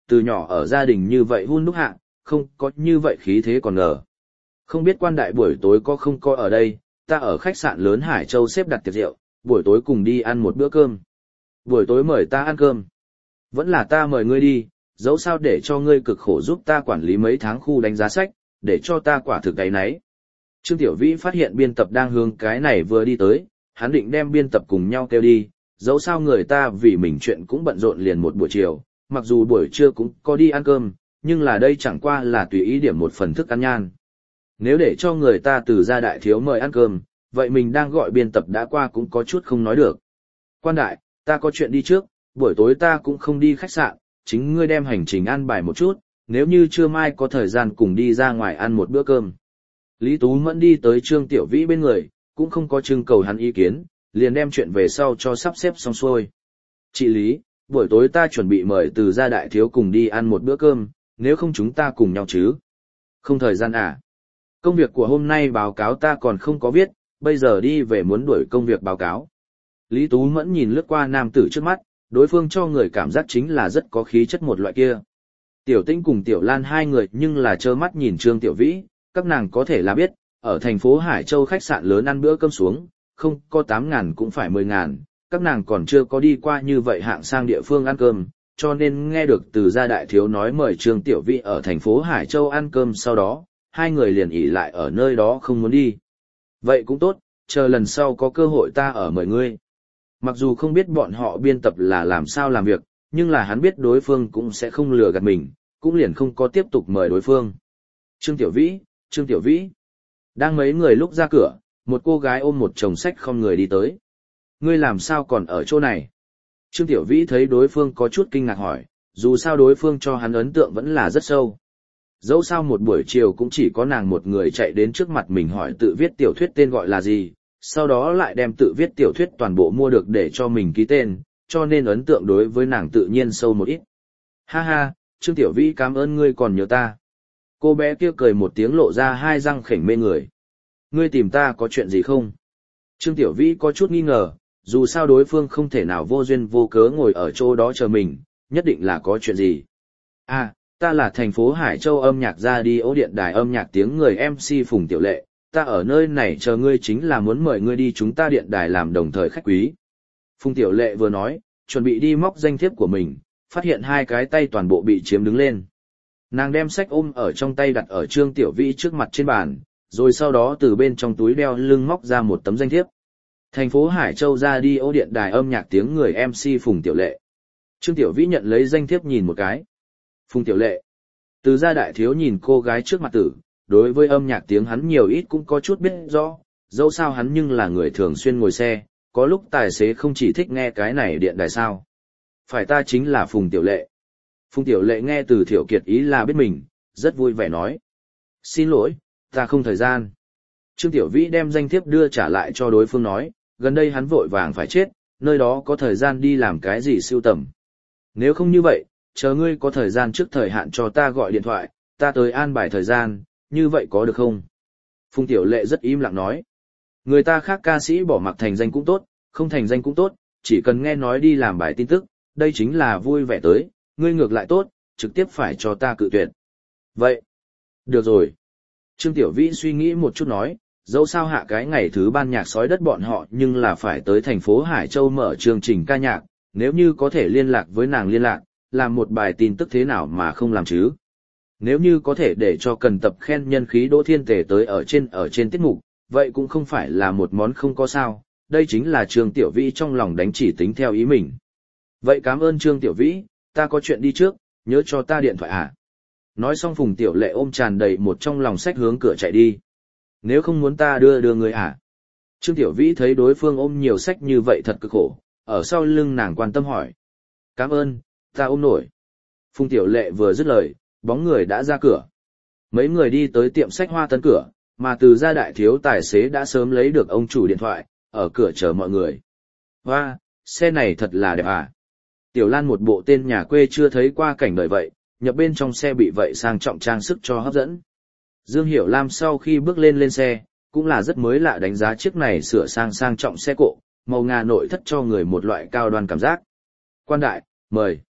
S1: từ nhỏ ở gia đình như vậy hun đúc hạ, không có như vậy khí thế còn ngờ. Không biết quan đại buổi tối có không có ở đây, ta ở khách sạn lớn Hải Châu xếp đặt tiệc rượu, buổi tối cùng đi ăn một bữa cơm. Buổi tối mời ta ăn cơm. Vẫn là ta mời ngươi đi, dẫu sao để cho ngươi cực khổ giúp ta quản lý mấy tháng khu đánh giá sách, để cho ta quả thực cái nấy. Trương Tiểu Vĩ phát hiện biên tập đang hướng cái này vừa đi tới, hắn định đem biên tập cùng nhau kêu đi, dẫu sao người ta vì mình chuyện cũng bận rộn liền một buổi chiều, mặc dù buổi trưa cũng có đi ăn cơm, nhưng là đây chẳng qua là tùy ý điểm một phần thức ăn nhan. Nếu để cho người ta từ gia đại thiếu mời ăn cơm, vậy mình đang gọi biên tập đã qua cũng có chút không nói được. Quan đại, ta có chuyện đi trước, buổi tối ta cũng không đi khách sạn, chính ngươi đem hành trình ăn bài một chút, nếu như trưa mai có thời gian cùng đi ra ngoài ăn một bữa cơm. Lý Tú Mẫn đi tới Trương Tiểu Vĩ bên người, cũng không có trưng cầu hắn ý kiến, liền đem chuyện về sau cho sắp xếp xong xuôi. Chị Lý, buổi tối ta chuẩn bị mời từ gia đại thiếu cùng đi ăn một bữa cơm, nếu không chúng ta cùng nhau chứ? Không thời gian à? Công việc của hôm nay báo cáo ta còn không có viết, bây giờ đi về muốn đuổi công việc báo cáo. Lý Tú Mẫn nhìn lướt qua nam tử trước mắt, đối phương cho người cảm giác chính là rất có khí chất một loại kia. Tiểu Tinh cùng Tiểu Lan hai người nhưng là trơ mắt nhìn Trương Tiểu Vĩ, các nàng có thể là biết, ở thành phố Hải Châu khách sạn lớn ăn bữa cơm xuống, không có tám ngàn cũng phải mười ngàn, các nàng còn chưa có đi qua như vậy hạng sang địa phương ăn cơm, cho nên nghe được từ gia đại thiếu nói mời Trương Tiểu Vĩ ở thành phố Hải Châu ăn cơm sau đó, hai người liền ỉ lại ở nơi đó không muốn đi. Vậy cũng tốt, chờ lần sau có cơ hội ta ở mời ngươi. Mặc dù không biết bọn họ biên tập là làm sao làm việc, nhưng là hắn biết đối phương cũng sẽ không lừa gạt mình, cũng liền không có tiếp tục mời đối phương. Trương Tiểu Vĩ, Trương Tiểu Vĩ. Đang mấy người lúc ra cửa, một cô gái ôm một chồng sách không người đi tới. Ngươi làm sao còn ở chỗ này? Trương Tiểu Vĩ thấy đối phương có chút kinh ngạc hỏi, dù sao đối phương cho hắn ấn tượng vẫn là rất sâu. Dẫu sao một buổi chiều cũng chỉ có nàng một người chạy đến trước mặt mình hỏi tự viết tiểu thuyết tên gọi là gì, sau đó lại đem tự viết tiểu thuyết toàn bộ mua được để cho mình ký tên, cho nên ấn tượng đối với nàng tự nhiên sâu một ít. Ha ha, Trương Tiểu Vĩ cảm ơn ngươi còn nhớ ta. Cô bé kia cười một tiếng lộ ra hai răng khểnh mê người. Ngươi tìm ta có chuyện gì không? Trương Tiểu Vĩ có chút nghi ngờ, dù sao đối phương không thể nào vô duyên vô cớ ngồi ở chỗ đó chờ mình, nhất định là có chuyện gì. À, ta là thành phố Hải Châu âm nhạc ra đi ố điện đài âm nhạc tiếng người em xê Phùng Tiểu Lệ, ta ở nơi này chờ ngươi chính là muốn mời ngươi đi chúng ta điện đài làm đồng thời khách quý. Phùng Tiểu Lệ vừa nói, chuẩn bị đi móc danh thiếp của mình, phát hiện hai cái tay toàn bộ bị chiếm đứng lên. Nàng đem sách ôm ở trong tay đặt ở Trương Tiểu Vĩ trước mặt trên bàn, rồi sau đó từ bên trong túi đeo lưng móc ra một tấm danh thiếp. Thành phố Hải Châu ra đi ô điện đài âm nhạc tiếng người em xê Phùng Tiểu Lệ. Trương Tiểu Vĩ nhận lấy danh thiếp nhìn một cái. Phùng Tiểu Lệ. Từ gia đại thiếu nhìn cô gái trước mặt tử, đối với âm nhạc tiếng hắn nhiều ít cũng có chút biết rõ, dẫu sao hắn nhưng là người thường xuyên ngồi xe, có lúc tài xế không chỉ thích nghe cái này điện đài sao. Phải ta chính là Phùng Tiểu Lệ. Phùng Tiểu Lệ nghe từ Thiệu Kiệt ý là biết mình, rất vui vẻ nói. Xin lỗi, ta không thời gian. Trương Tiểu Vĩ đem danh thiếp đưa trả lại cho đối phương nói, gần đây hắn vội vàng phải chết, nơi đó có thời gian đi làm cái gì sưu tầm. Nếu không như vậy, chờ ngươi có thời gian trước thời hạn cho ta gọi điện thoại, ta tới an bài thời gian, như vậy có được không? Phùng Tiểu Lệ rất im lặng nói. Người ta khác ca sĩ bỏ mặc thành danh cũng tốt, không thành danh cũng tốt, chỉ cần nghe nói đi làm bài tin tức, đây chính là vui vẻ tới, ngươi ngược lại tốt, trực tiếp phải cho ta cự tuyệt. Vậy, được rồi. Trương Tiểu Vĩ suy nghĩ một chút nói, dẫu sao hạ cái ngày thứ ban nhạc sói đất bọn họ nhưng là phải tới thành phố Hải Châu mở chương trình ca nhạc, nếu như có thể liên lạc với nàng liên lạc, làm một bài tin tức thế nào mà không làm chứ. Nếu như có thể để cho cần tập khen nhân khí Đỗ Thiên Tề tới ở trên ở trên tiết mục, vậy cũng không phải là một món không có sao, đây chính là Trương Tiểu Vĩ trong lòng đánh chỉ tính theo ý mình. Vậy cảm ơn Trương Tiểu Vĩ, ta có chuyện đi trước, nhớ cho ta điện thoại à. Nói xong Phùng Tiểu Lệ ôm tràn đầy một trong lòng sách hướng cửa chạy đi. Nếu không muốn ta đưa đưa người à. Trương Tiểu Vĩ thấy đối phương ôm nhiều sách như vậy thật cực khổ, ở sau lưng nàng quan tâm hỏi. Cảm ơn, ta ôm nổi. Phùng Tiểu Lệ vừa dứt lời, bóng người đã ra cửa. Mấy người đi tới tiệm sách Hoa Tân cửa, mà từ gia đại thiếu tài xế đã sớm lấy được ông chủ điện thoại, ở cửa chờ mọi người. Hoa, xe này thật là đẹp à. Tiểu Lan một bộ tên nhà quê chưa thấy qua cảnh đời vậy, nhập bên trong xe bị vậy sang trọng trang sức cho hấp dẫn. Dương Hiểu Lam sau khi bước lên lên xe, cũng là rất mới lạ đánh giá chiếc này sửa sang sang trọng xe cộ, màu ngà nội thất cho người một loại cao đoan cảm giác. Quan đại, mời.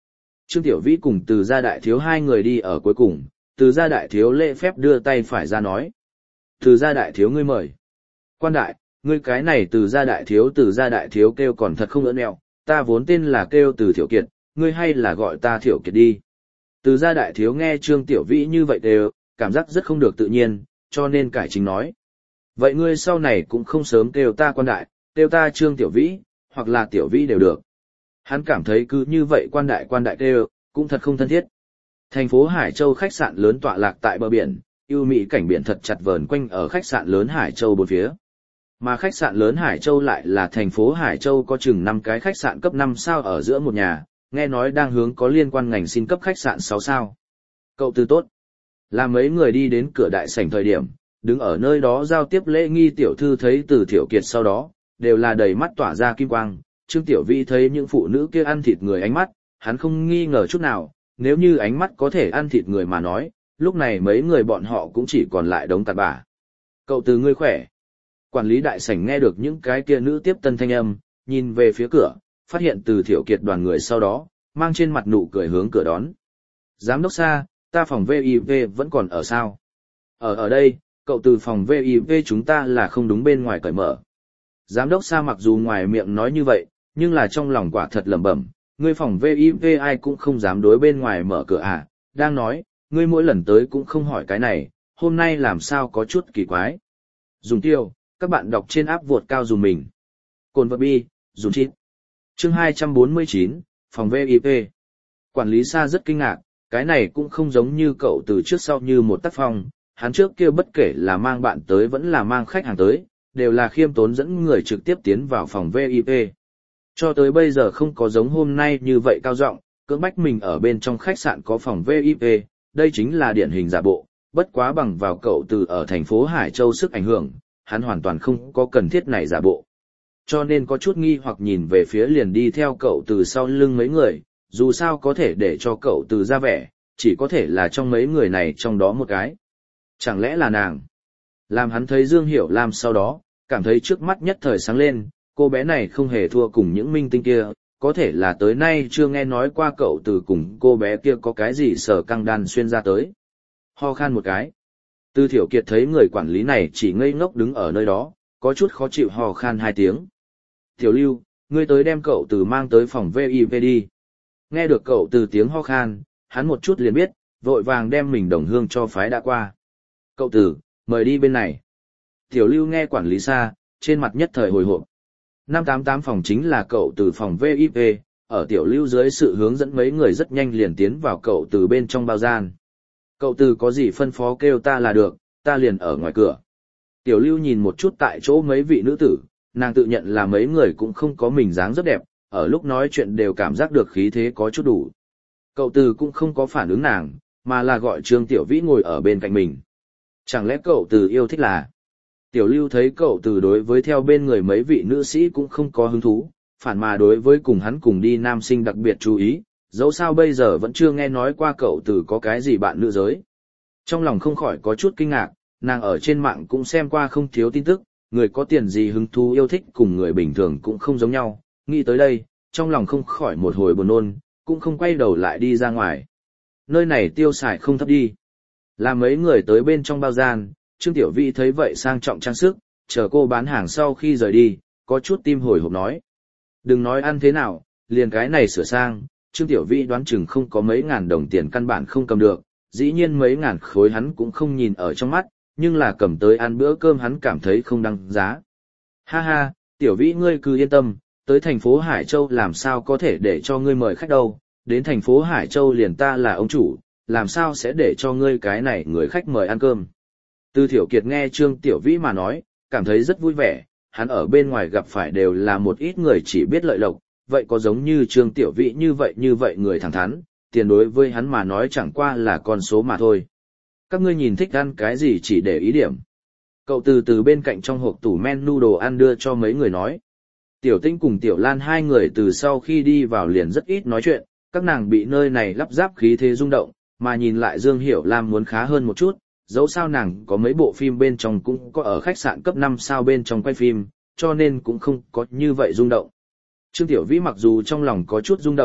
S1: Trương Tiểu Vĩ cùng Từ gia đại thiếu hai người đi ở cuối cùng, Từ gia đại thiếu lễ phép đưa tay phải ra nói. Từ gia đại thiếu ngươi mời. Quan đại, ngươi cái này Từ gia đại thiếu Từ gia đại thiếu kêu còn thật không ỡn ẹo, ta vốn tên là kêu Từ Thiểu Kiệt, ngươi hay là gọi ta Thiểu Kiệt đi. Từ gia đại thiếu nghe Trương Tiểu Vĩ như vậy đều, cảm giác rất không được tự nhiên, cho nên cải chính nói. Vậy ngươi sau này cũng không sớm kêu ta quan đại, kêu ta Trương Tiểu Vĩ, hoặc là Tiểu Vĩ đều được. Hắn cảm thấy cứ như vậy quan đại quan đại kêu, cũng thật không thân thiết. Thành phố Hải Châu khách sạn lớn tọa lạc tại bờ biển, ưu mỹ cảnh biển thật chặt vờn quanh ở khách sạn lớn Hải Châu bốn phía. Mà khách sạn lớn Hải Châu lại là thành phố Hải Châu có chừng năm cái khách sạn cấp năm sao ở giữa một nhà, nghe nói đang hướng có liên quan ngành xin cấp khách sạn sáu sao. Cậu Từ tốt. Là mấy người đi đến cửa đại sảnh thời điểm, đứng ở nơi đó giao tiếp lễ nghi tiểu thư thấy Từ Thiểu Kiệt sau đó, đều là đầy mắt tỏa ra kim quang. Trương Tiểu Vĩ thấy những phụ nữ kia ăn thịt người ánh mắt, hắn không nghi ngờ chút nào, nếu như ánh mắt có thể ăn thịt người mà nói, lúc này mấy người bọn họ cũng chỉ còn lại đống tạt bã. Cậu Từ ngươi khỏe. Quản lý đại sảnh nghe được những cái kia nữ tiếp tân thanh âm, nhìn về phía cửa, phát hiện Từ Thiểu Kiệt đoàn người sau đó, mang trên mặt nụ cười hướng cửa đón. Giám đốc Sa, ta phòng vê i vê vẫn còn ở sao? Ở ở đây, cậu Từ phòng vê i vê chúng ta là không đúng bên ngoài cởi mở. Giám đốc Sa mặc dù ngoài miệng nói như vậy, nhưng là trong lòng quả thật lẩm bẩm, ngươi phòng vê i vê ai cũng không dám đối bên ngoài mở cửa à, đang nói, ngươi mỗi lần tới cũng không hỏi cái này, hôm nay làm sao có chút kỳ quái. Dùng tiêu, các bạn đọc trên áp vuột cao dùng mình. Cồn vật bi, dùng chít. Chương hai trăm bốn mươi chín, phòng vê i vê. Quản lý Sa rất kinh ngạc, cái này cũng không giống như cậu Từ trước sau như một tác phong, hắn trước kia bất kể là mang bạn tới vẫn là mang khách hàng tới, đều là khiêm tốn dẫn người trực tiếp tiến vào phòng vê i vê. Cho tới bây giờ không có giống hôm nay như vậy cao giọng, cưỡng bách mình ở bên trong khách sạn có phòng vê i vê, đây chính là điển hình giả bộ, bất quá bằng vào cậu Từ ở thành phố Hải Châu sức ảnh hưởng, hắn hoàn toàn không có cần thiết này giả bộ. Cho nên có chút nghi hoặc nhìn về phía liền đi theo cậu Từ sau lưng mấy người, dù sao có thể để cho cậu Từ ra vẻ, chỉ có thể là trong mấy người này trong đó một cái. Chẳng lẽ là nàng? Làm hắn thấy Dương Hiểu Lam sau đó, cảm thấy trước mắt nhất thời sáng lên, cô bé này không hề thua cùng những minh tinh kia, có thể là tới nay chưa nghe nói qua cậu Từ cùng cô bé kia có cái gì sở căng đan xuyên ra tới. Ho khan một cái. Từ Thiểu Kiệt thấy người quản lý này chỉ ngây ngốc đứng ở nơi đó, có chút khó chịu ho khan hai tiếng. Tiểu Lưu, ngươi tới đem cậu Từ mang tới phòng vê i vê đi. Nghe được cậu Từ tiếng ho khan, hắn một chút liền biết, vội vàng đem mình đồng hương cho phái đã qua. Cậu Từ, mời đi bên này. Tiểu Lưu nghe quản lý Sa, trên mặt nhất thời hồi hộp. năm tám tám phòng chính là cậu Từ phòng vê i vê, ở Tiểu Lưu dưới sự hướng dẫn mấy người rất nhanh liền tiến vào cậu Từ bên trong bao gian. Cậu Từ có gì phân phó kêu ta là được, ta liền ở ngoài cửa. Tiểu Lưu nhìn một chút tại chỗ mấy vị nữ tử, nàng tự nhận là mấy người cũng không có mình dáng rất đẹp, ở lúc nói chuyện đều cảm giác được khí thế có chút đủ. Cậu Từ cũng không có phản ứng nàng, mà là gọi Trương Tiểu Vĩ ngồi ở bên cạnh mình. Chẳng lẽ cậu Từ yêu thích là... Tiểu Lưu thấy cậu Từ đối với theo bên người mấy vị nữ sĩ cũng không có hứng thú, phản mà đối với cùng hắn cùng đi nam sinh đặc biệt chú ý, dẫu sao bây giờ vẫn chưa nghe nói qua cậu Từ có cái gì bạn nữ giới. Trong lòng không khỏi có chút kinh ngạc, nàng ở trên mạng cũng xem qua không thiếu tin tức, người có tiền gì hứng thú yêu thích cùng người bình thường cũng không giống nhau, nghĩ tới đây, trong lòng không khỏi một hồi buồn nôn, cũng không quay đầu lại đi ra ngoài. Nơi này tiêu xài không thấp đi. Là mấy người tới bên trong bao gian, Trương Tiểu Vĩ thấy vậy sang trọng trang sức, chờ cô bán hàng sau khi rời đi, có chút tim hồi hộp nói. Đừng nói ăn thế nào, liền cái này sửa sang, Trương Tiểu Vĩ đoán chừng không có mấy ngàn đồng tiền căn bản không cầm được, dĩ nhiên mấy ngàn khối hắn cũng không nhìn ở trong mắt, nhưng là cầm tới ăn bữa cơm hắn cảm thấy không đăng giá. Ha ha, Tiểu Vĩ ngươi cứ yên tâm, tới thành phố Hải Châu làm sao có thể để cho ngươi mời khách đâu, đến thành phố Hải Châu liền ta là ông chủ, làm sao sẽ để cho ngươi cái này người khách mời ăn cơm. Từ Thiểu Kiệt nghe Trương Tiểu Vĩ mà nói, cảm thấy rất vui vẻ, hắn ở bên ngoài gặp phải đều là một ít người chỉ biết lợi lộc, vậy có giống như Trương Tiểu Vĩ như vậy như vậy người thẳng thắn, tiền đối với hắn mà nói chẳng qua là con số mà thôi. Các ngươi nhìn thích ăn cái gì chỉ để ý điểm. Cậu từ từ bên cạnh trong hộp tủ menu đồ ăn đưa cho mấy người nói. Tiểu Tinh cùng Tiểu Lan hai người từ sau khi đi vào liền rất ít nói chuyện, các nàng bị nơi này lắp ráp khí thế rung động, mà nhìn lại Dương Hiểu Lam muốn khá hơn một chút, dẫu sao nàng có mấy bộ phim bên trong cũng có ở khách sạn cấp năm sao bên trong quay phim, cho nên cũng không có như vậy rung động. Trương Tiểu Vĩ mặc dù trong lòng có chút rung động,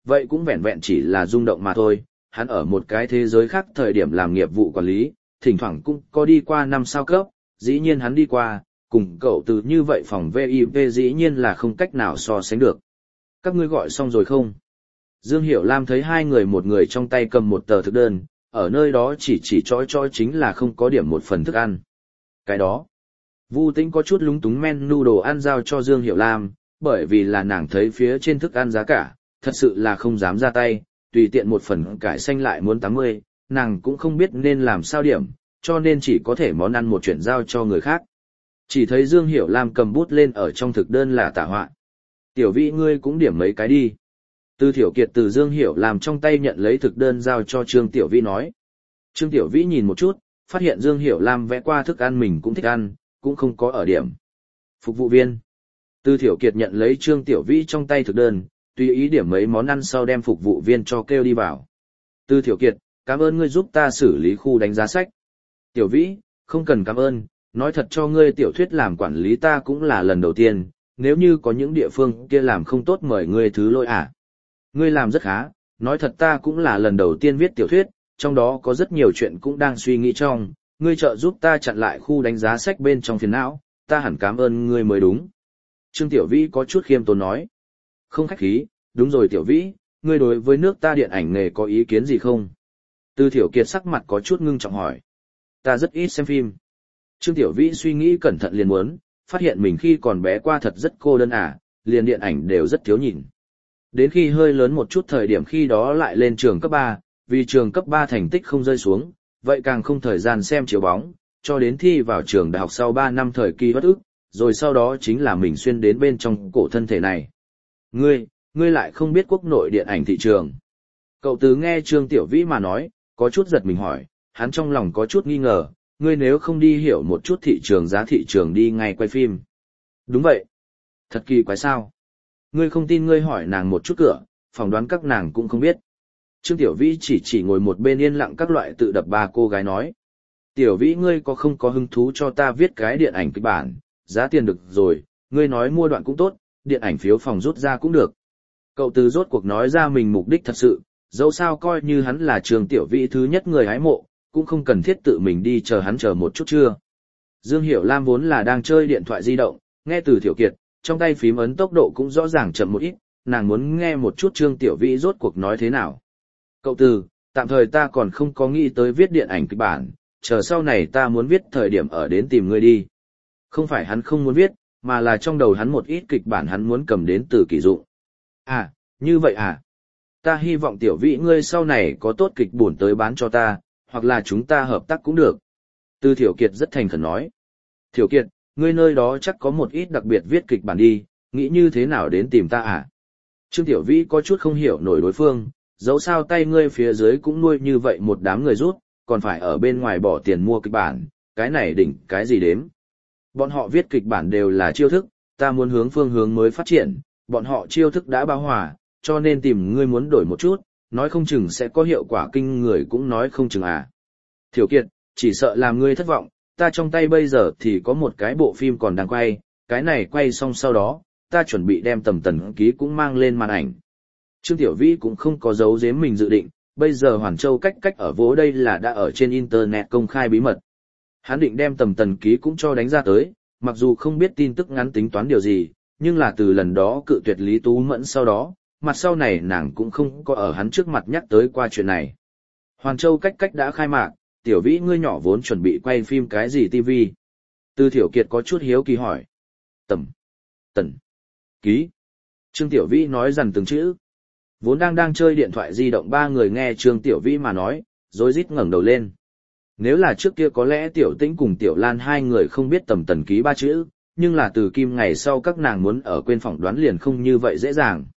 S1: vậy cũng vẹn vẹn chỉ là rung động mà thôi, hắn ở một cái thế giới khác thời điểm làm nghiệp vụ quản lý, thỉnh thoảng cũng có đi qua năm sao cấp, dĩ nhiên hắn đi qua, cùng cậu từ như vậy phòng vê i pê dĩ nhiên là không cách nào so sánh được. Các ngươi gọi xong rồi không? Dương Hiểu Lam thấy hai người một người trong tay cầm một tờ thực đơn, ở nơi đó chỉ chỉ chói chói chính là không có điểm một phần thức ăn. Cái đó. Vu Tĩnh có chút lúng túng menu đồ ăn giao cho Dương Hiểu Lam, bởi vì là nàng thấy phía trên thức ăn giá cả, thật sự là không dám ra tay, tùy tiện một phần cải xanh lại muốn tám mươi, nàng cũng không biết nên làm sao điểm, cho nên chỉ có thể món ăn một chuyện giao cho người khác. Chỉ thấy Dương Hiểu Lam cầm bút lên ở trong thực đơn là tả họa. Tiểu Vĩ ngươi cũng điểm mấy cái đi. Từ Thiểu Kiệt từ Dương Hiểu Lam trong tay nhận lấy thực đơn giao cho Trương Tiểu Vĩ nói. Trương Tiểu Vĩ nhìn một chút, phát hiện Dương Hiểu Lam vẽ qua thức ăn mình cũng thích ăn, cũng không có ở điểm. Phục vụ viên. Từ Thiểu Kiệt nhận lấy Trương Tiểu Vĩ trong tay thực đơn, tùy ý điểm mấy món ăn sau đem phục vụ viên cho kêu đi vào. Từ Thiểu Kiệt, cảm ơn ngươi giúp ta xử lý khu đánh giá sách. Tiểu Vĩ, không cần cảm ơn, nói thật cho ngươi tiểu thuyết làm quản lý ta cũng là lần đầu tiên, nếu như có những địa phương kia làm không tốt mời ngươi thứ lỗi à. Ngươi làm rất khá, nói thật ta cũng là lần đầu tiên viết tiểu thuyết, trong đó có rất nhiều chuyện cũng đang suy nghĩ trong, ngươi trợ giúp ta chặn lại khu đánh giá sách bên trong phiền não, ta hẳn cảm ơn ngươi mới đúng. Trương Tiểu Vĩ có chút khiêm tốn nói. Không khách khí, đúng rồi Tiểu Vĩ, ngươi đối với nước ta điện ảnh nghề có ý kiến gì không? Từ Thiểu Kiệt sắc mặt có chút ngưng trọng hỏi. Ta rất ít xem phim. Trương Tiểu Vĩ suy nghĩ cẩn thận liền muốn, phát hiện mình khi còn bé qua thật rất cô đơn à, liền điện ảnh đều rất thiếu nhìn. Đến khi hơi lớn một chút thời điểm khi đó lại lên trường cấp ba, vì trường cấp ba thành tích không rơi xuống, vậy càng không thời gian xem chiếu bóng, cho đến thi vào trường đại học sau ba năm thời kỳ bất ức, rồi sau đó chính là mình xuyên đến bên trong cổ thân thể này. Ngươi, ngươi lại không biết quốc nội điện ảnh thị trường. Cậu Tứ nghe Trương Tiểu Vĩ mà nói, có chút giật mình hỏi, hắn trong lòng có chút nghi ngờ, ngươi nếu không đi hiểu một chút thị trường giá thị trường đi ngay quay phim. Đúng vậy. Thật kỳ quái sao. Ngươi không tin ngươi hỏi nàng một chút cửa, phỏng đoán các nàng cũng không biết. Trương Tiểu Vĩ chỉ chỉ ngồi một bên yên lặng các loại tự đập ba cô gái nói. Tiểu Vĩ ngươi có không có hứng thú cho ta viết cái điện ảnh kịch bản, giá tiền được rồi, ngươi nói mua đoạn cũng tốt, điện ảnh phiếu phòng rút ra cũng được. Cậu Từ rốt cuộc nói ra mình mục đích thật sự, dẫu sao coi như hắn là Trương Tiểu Vĩ thứ nhất người hái mộ, cũng không cần thiết tự mình đi chờ hắn chờ một chút chưa. Dương Hiểu Lam vốn là đang chơi điện thoại di động, nghe Từ Thiểu Kiệt, trong tay phím ấn tốc độ cũng rõ ràng chậm một ít, nàng muốn nghe một chút Trương Tiểu Vĩ rốt cuộc nói thế nào. Cậu Từ, tạm thời ta còn không có nghĩ tới viết điện ảnh kịch bản, chờ sau này ta muốn viết thời điểm ở đến tìm ngươi đi. Không phải hắn không muốn viết, mà là trong đầu hắn một ít kịch bản hắn muốn cầm đến từ Kỳ Dụng. À, như vậy à? Ta hy vọng Tiểu Vĩ ngươi sau này có tốt kịch bản tới bán cho ta, hoặc là chúng ta hợp tác cũng được. Từ Thiểu Kiệt rất thành khẩn nói. Thiểu Kiệt, ngươi nơi đó chắc có một ít đặc biệt viết kịch bản đi, nghĩ như thế nào đến tìm ta à? Trương Tiểu Vĩ có chút không hiểu nổi đối phương, dẫu sao tay ngươi phía dưới cũng nuôi như vậy một đám người rút, còn phải ở bên ngoài bỏ tiền mua kịch bản, cái này đỉnh cái gì đếm. Bọn họ viết kịch bản đều là chiêu thức, ta muốn hướng phương hướng mới phát triển, bọn họ chiêu thức đã bao hòa, cho nên tìm ngươi muốn đổi một chút, nói không chừng sẽ có hiệu quả kinh người cũng nói không chừng à. Thiểu Kiệt, chỉ sợ làm ngươi thất vọng, ta trong tay bây giờ thì có một cái bộ phim còn đang quay, cái này quay xong sau đó, ta chuẩn bị đem Tầm Tần Ký cũng mang lên màn ảnh. Trương Tiểu Vĩ cũng không có giấu giếm mình dự định, bây giờ Hoàn Châu cách cách ở vố đây là đã ở trên Internet công khai bí mật. Hắn định đem Tầm Tần Ký cũng cho đánh ra tới, mặc dù không biết tin tức ngắn tính toán điều gì, nhưng là từ lần đó cự tuyệt Lý Tú Mẫn sau đó, mặt sau này nàng cũng không có ở hắn trước mặt nhắc tới qua chuyện này. Hoàn Châu cách cách đã khai mạc, Tiểu Vĩ ngươi nhỏ vốn chuẩn bị quay phim cái gì ti vi. Từ Thiểu Kiệt có chút hiếu kỳ hỏi. Tầm. Tần. Ký. Trương Tiểu Vĩ nói dần từng chữ. Vốn đang đang chơi điện thoại di động ba người nghe Trương Tiểu Vĩ mà nói, rối rít ngẩng đầu lên. Nếu là trước kia có lẽ Tiểu Tĩnh cùng Tiểu Lan hai người không biết Tầm Tần Ký ba chữ, nhưng là từ Kim ngày sau các nàng muốn ở quên phỏng đoán liền không như vậy dễ dàng.